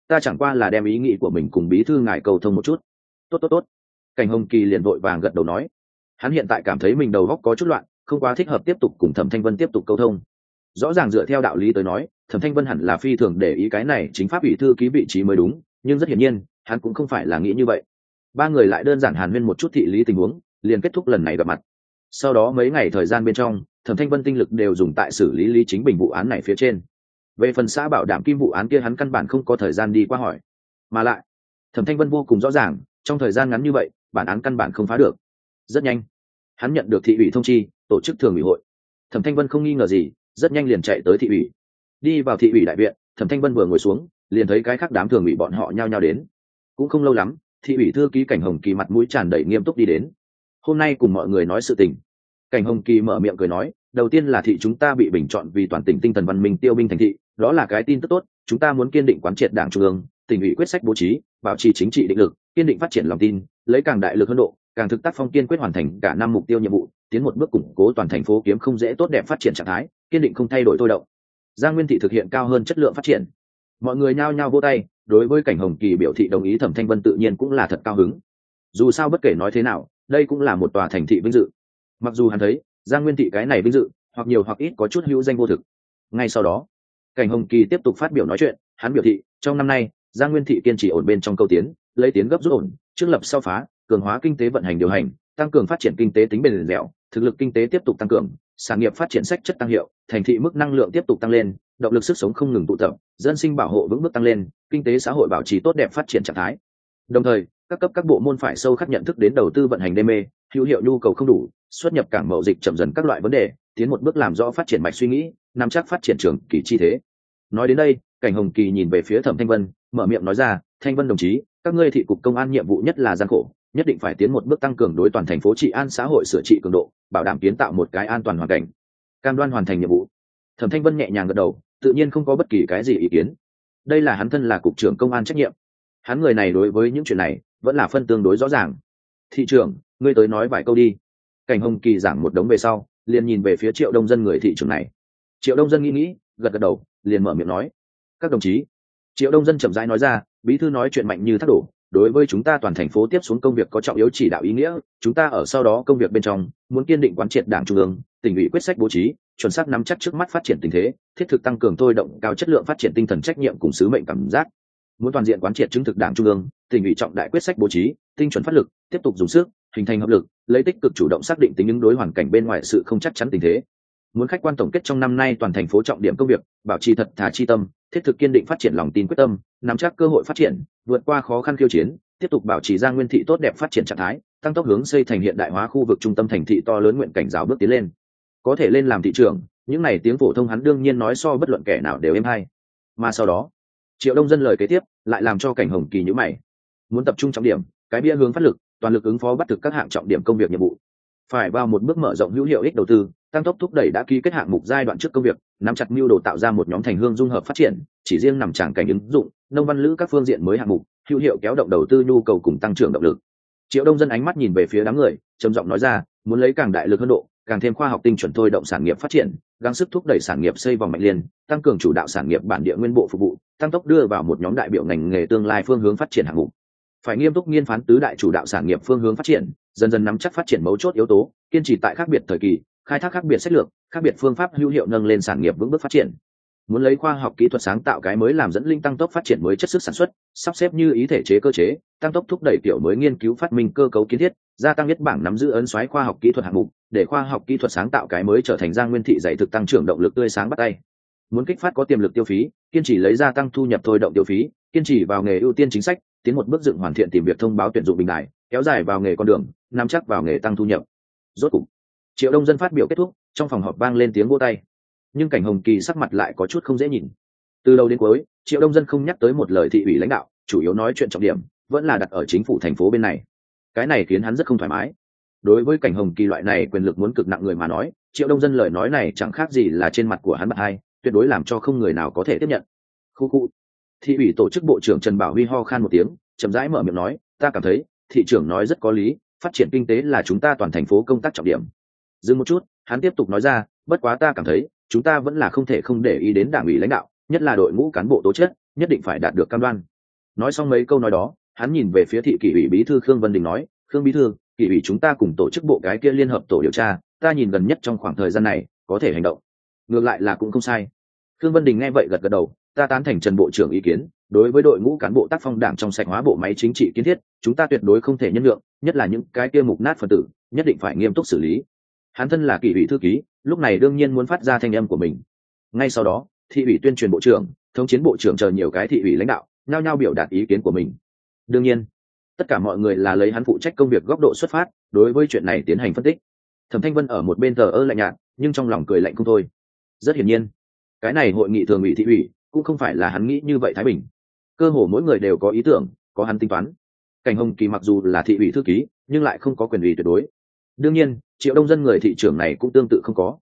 ta chẳng qua là đem ý nghĩ của mình cùng bí thư ngài cầu thông một chút. Tốt tốt tốt. Cảnh Hồng Kỳ liền vội vàng gật đầu nói, hắn hiện tại cảm thấy mình đầu óc có chút loạn, không quá thích hợp tiếp tục cùng Thẩm Thanh Vân tiếp tục câu thông. Rõ ràng dựa theo đạo lý tới nói, Thẩm Thanh Vân hẳn là phi thường để ý cái này chính pháp ủy thư ký vị trí mới đúng, nhưng rất hiển nhiên hắn cũng không phải là nghĩ như vậy. Ba người lại đơn giản hàn huyên một chút thị lý tình huống, liền kết thúc lần này gặp mặt. Sau đó mấy ngày thời gian bên trong, Thẩm Thanh Vân tinh lực đều dùng tại xử lý Lý Chính Bình vụ án này phía trên. Về phần xã bảo đảm kim vụ án kia hắn căn bản không có thời gian đi qua hỏi, mà lại Thẩm Thanh Vân vô cùng rõ ràng, trong thời gian ngắn như vậy bản án căn bản không phá được. Rất nhanh hắn nhận được thị ủy thông chi tổ chức thường ủy hội. Thẩm Thanh Vân không nghi ngờ gì, rất nhanh liền chạy tới thị ủy. Đi vào thị ủy đại viện, Thẩm Thanh Vân vừa ngồi xuống liền thấy cái khác đám thường ủy bọn họ nhao nhao đến. Cũng không lâu lắm, thị ủy thư ký Cảnh Hồng Kỳ mặt mũi tràn đầy nghiêm túc đi đến. Hôm nay cùng mọi người nói sự tình. Cảnh Hồng Kỳ mở miệng cười nói, đầu tiên là thị chúng ta bị bình chọn vì toàn tỉnh tinh thần văn minh tiêu binh thành thị, đó là cái tin tức tốt. Chúng ta muốn kiên định quán triệt đảng trung ương, tỉnh ủy quyết sách bố trí, bảo trì chính trị định lực, kiên định phát triển lòng tin, lấy càng đại lực hơn độ, càng thực tác phong kiên quyết hoàn thành cả năm mục tiêu nhiệm vụ, tiến một bước củng cố toàn thành phố kiếm không dễ tốt đẹp phát triển trạng thái, kiên định không thay đổi thôi động. Giang Nguyên thị thực hiện cao hơn chất lượng phát triển. Mọi người nhao nhao vỗ tay, đối với Cảnh Hồng Kỳ biểu thị đồng ý. Thẩm Thanh Vân tự nhiên cũng là thật cao hứng. Dù sao bất kể nói thế nào, đây cũng là một tòa thành thị vinh dự. Mặc dù hắn thấy Giang Nguyên thị cái này vinh dự hoặc nhiều hoặc ít có chút hữu danh vô thực. Ngay sau đó, Cảnh Hồng Kỳ tiếp tục phát biểu nói chuyện, hắn biểu thị trong năm nay Giang Nguyên thị kiên trì ổn bên trong câu tiến, lấy tiến gấp rút ổn, trước lập sau phá, cường hóa kinh tế vận hành điều hành, tăng cường phát triển kinh tế tính bền dẻo, thực lực kinh tế tiếp tục tăng cường, sản nghiệp phát triển sách chất tăng hiệu, thành thị mức năng lượng tiếp tục tăng lên, động lực sức sống không ngừng tụ tập, dân sinh bảo hộ vững bước tăng lên, kinh tế xã hội bảo trì tốt đẹp phát triển trạng thái. Đồng thời, các cấp các bộ môn phải sâu khắc nhận thức đến đầu tư vận hành đê mê, hữu hiệu nhu cầu không đủ, xuất nhập cảng mậu dịch chậm dần các loại vấn đề, tiến một bước làm rõ phát triển mạch suy nghĩ, nắm chắc phát triển trường kỳ chi thế. Nói đến đây, Cảnh Hồng Kỳ nhìn về phía Thẩm Thanh Vân, mở miệng nói ra, Thanh Vân đồng chí, các ngươi thị cục công an nhiệm vụ nhất là gian khổ, nhất định phải tiến một bước tăng cường đối toàn thành phố trị an xã hội sửa trị cường độ, bảo đảm kiến tạo một cái an toàn hoàn cảnh, cam đoan hoàn thành nhiệm vụ. Thẩm Thanh Vân nhẹ nhàng gật đầu, tự nhiên không có bất kỳ cái gì ý kiến. Đây là hắn thân là cục trưởng công an trách nhiệm. Hắn người này đối với những chuyện này vẫn là phân tương đối rõ ràng. Thị trưởng, ngươi tới nói vài câu đi. Cảnh Hồng Kỳ giảng một đống về sau, liền nhìn về phía Triệu Đông Dân người thị trưởng này. Triệu Đông Dân nghĩ nghĩ, gật gật đầu, liền mở miệng nói, các đồng chí. Triệu Đông Dân chậm rãi nói ra, bí thư nói chuyện mạnh như thác đổ, đối với chúng ta toàn thành phố tiếp xuống công việc có trọng yếu chỉ đạo ý nghĩa. Chúng ta ở sau đó công việc bên trong muốn kiên định quán triệt đảng trung ương, tỉnh ủy quyết sách bố trí, chuẩn xác nắm chắc trước mắt phát triển tình thế, thiết thực tăng cường thôi động cao chất lượng phát triển tinh thần trách nhiệm cùng sứ mệnh cảm giác. Muốn toàn diện quán triệt chứng thực đảng trung ương, tỉnh ủy trọng đại quyết sách bố trí, tinh chuẩn phát lực, tiếp tục dùng sức, hình thành hợp lực, lấy tích cực chủ động xác định tính ứng đối hoàn cảnh bên ngoài sự không chắc chắn tình thế. Muốn khách quan tổng kết trong năm nay toàn thành phố trọng điểm công việc, bảo trì thật thà chi tâm, thiết thực kiên định phát triển lòng tin quyết tâm, nắm chắc cơ hội phát triển, vượt qua khó khăn khiêu chiến, tiếp tục bảo trì Giang Nguyên thị tốt đẹp phát triển trạng thái, tăng tốc hướng xây thành hiện đại hóa khu vực trung tâm thành thị to lớn, nguyện cảnh giáo bước tiến lên. Có thể lên làm thị trưởng, những này tiếng phổ thông hắn đương nhiên nói so bất luận kẻ nào đều êm hay. Mà sau đó, Triệu Đông Dân lời kế tiếp lại làm cho Cảnh Hồng Kỳ nhíu mày. Muốn tập trung trọng điểm, cái bia hướng phát lực, toàn lực ứng phó bắt thực các hạng trọng điểm công việc nhiệm vụ. Phải vào một bước mở rộng hữu hiệu ích đầu tư, tăng tốc thúc đẩy đã ký kết hạng mục giai đoạn trước công việc, nắm chặt mưu đồ tạo ra một nhóm thành hương dung hợp phát triển, chỉ riêng nằm tràng cảnh ứng dụng, nông văn lữ các phương diện mới hạng mục, hữu hiệu kéo động đầu tư nhu cầu cùng tăng trưởng động lực. Triệu Đông Dân ánh mắt nhìn về phía đám người, trầm giọng nói ra, muốn lấy càng đại lực hơn độ, càng thêm khoa học tinh chuẩn thôi động sản nghiệp phát triển, gắng sức thúc đẩy sản nghiệp xây vòng mạnh liên, tăng cường chủ đạo sản nghiệp bản địa nguyên bộ phục vụ, tăng tốc đưa vào một nhóm đại biểu ngành nghề tương lai phương hướng phát triển hạng mục. Phải nghiêm túc nghiên phán tứ đại chủ đạo sản nghiệp phương hướng phát triển, dần dần nắm chắc phát triển mấu chốt yếu tố, kiên trì tại khác biệt thời kỳ, khai thác khác biệt sách lược, khác biệt phương pháp hữu hiệu nâng lên sản nghiệp vững bước phát triển. Muốn lấy khoa học kỹ thuật sáng tạo cái mới làm dẫn linh tăng tốc phát triển mới chất sức sản xuất, sắp xếp như ý thể chế cơ chế, tăng tốc thúc đẩy kiểu mới nghiên cứu phát minh cơ cấu kiến thiết, gia tăng nhất bảng nắm giữ ấn xoáy khoa học kỹ thuật hạng mục, để khoa học kỹ thuật sáng tạo cái mới trở thành Giang Nguyên thị dạy thực tăng trưởng động lực tươi sáng bắt tay. Muốn kích phát có tiềm lực tiêu phí, kiên trì lấy gia tăng thu nhập thôi động tiêu phí, kiên trì vào nghề ưu tiên chính sách, tiến một bước dựng hoàn thiện tìm việc thông báo tuyển dụng bình đại, kéo dài vào nghề con đường, nắm chắc vào nghề tăng thu nhập. Rốt cục, Triệu Đông Dân phát biểu kết thúc, trong phòng họp vang lên tiếng vỗ tay. Nhưng Cảnh Hồng Kỳ sắc mặt lại có chút không dễ nhìn. Từ đầu đến cuối, Triệu Đông Dân không nhắc tới một lời thị ủy lãnh đạo, chủ yếu nói chuyện trọng điểm vẫn là đặt ở chính phủ thành phố bên này. Cái này khiến hắn rất không thoải mái. Đối với Cảnh Hồng Kỳ loại này quyền lực muốn cực nặng người mà nói, Triệu Đông Dân lời nói này chẳng khác gì là trên mặt của hắn bật hai, tuyệt đối làm cho không người nào có thể tiếp nhận. Khu khu. Thị ủy tổ chức bộ trưởng Trần Bảo Huy ho khan một tiếng, chậm rãi mở miệng nói, ta cảm thấy thị trưởng nói rất có lý, phát triển kinh tế là chúng ta toàn thành phố công tác trọng điểm. Dừng một chút, hắn tiếp tục nói ra, bất quá ta cảm thấy chúng ta vẫn là không thể không để ý đến đảng ủy lãnh đạo, nhất là đội ngũ cán bộ tố chất, nhất định phải đạt được cam đoan, Nói xong mấy câu nói đó, hắn nhìn về phía thị kỷ ủy bí thư Khương Vân Đình nói, Khương bí thư, kỷ ủy chúng ta cùng tổ chức bộ cái kia liên hợp tổ điều tra, ta nhìn gần nhất trong khoảng thời gian này có thể hành động, ngược lại là cũng không sai. Khương Vân Đình nghe vậy gật gật đầu, ta tán thành Trần bộ trưởng ý kiến, đối với đội ngũ cán bộ tác phong đảng trong sạch hóa bộ máy chính trị kiến thiết, chúng ta tuyệt đối không thể nhân lượng, nhất là những cái kia mục nát phần tử, nhất định phải nghiêm túc xử lý. Hắn thân là kỷ ủy thư ký, lúc này đương nhiên muốn phát ra thanh âm của mình. Ngay sau đó, thị ủy tuyên truyền bộ trưởng, thống chiến bộ trưởng chờ nhiều cái thị ủy lãnh đạo, nhao nhao biểu đạt ý kiến của mình. Đương nhiên, tất cả mọi người là lấy hắn phụ trách công việc góc độ xuất phát, đối với chuyện này tiến hành phân tích. Thẩm Thanh Vân ở một bên thờ ơ lạnh nhạt, nhưng trong lòng cười lạnh không thôi. Rất hiển nhiên, cái này hội nghị thường ủy thị ủy cũng không phải là hắn nghĩ như vậy thái bình. Cơ hồ mỗi người đều có ý tưởng, có hắn tính toán. Cảnh Hồng Kỳ mặc dù là thị ủy thư ký, nhưng lại không có quyền ủy tuyệt đối. Đương nhiên, Triệu Đông Dân người thị trưởng này cũng tương tự không có.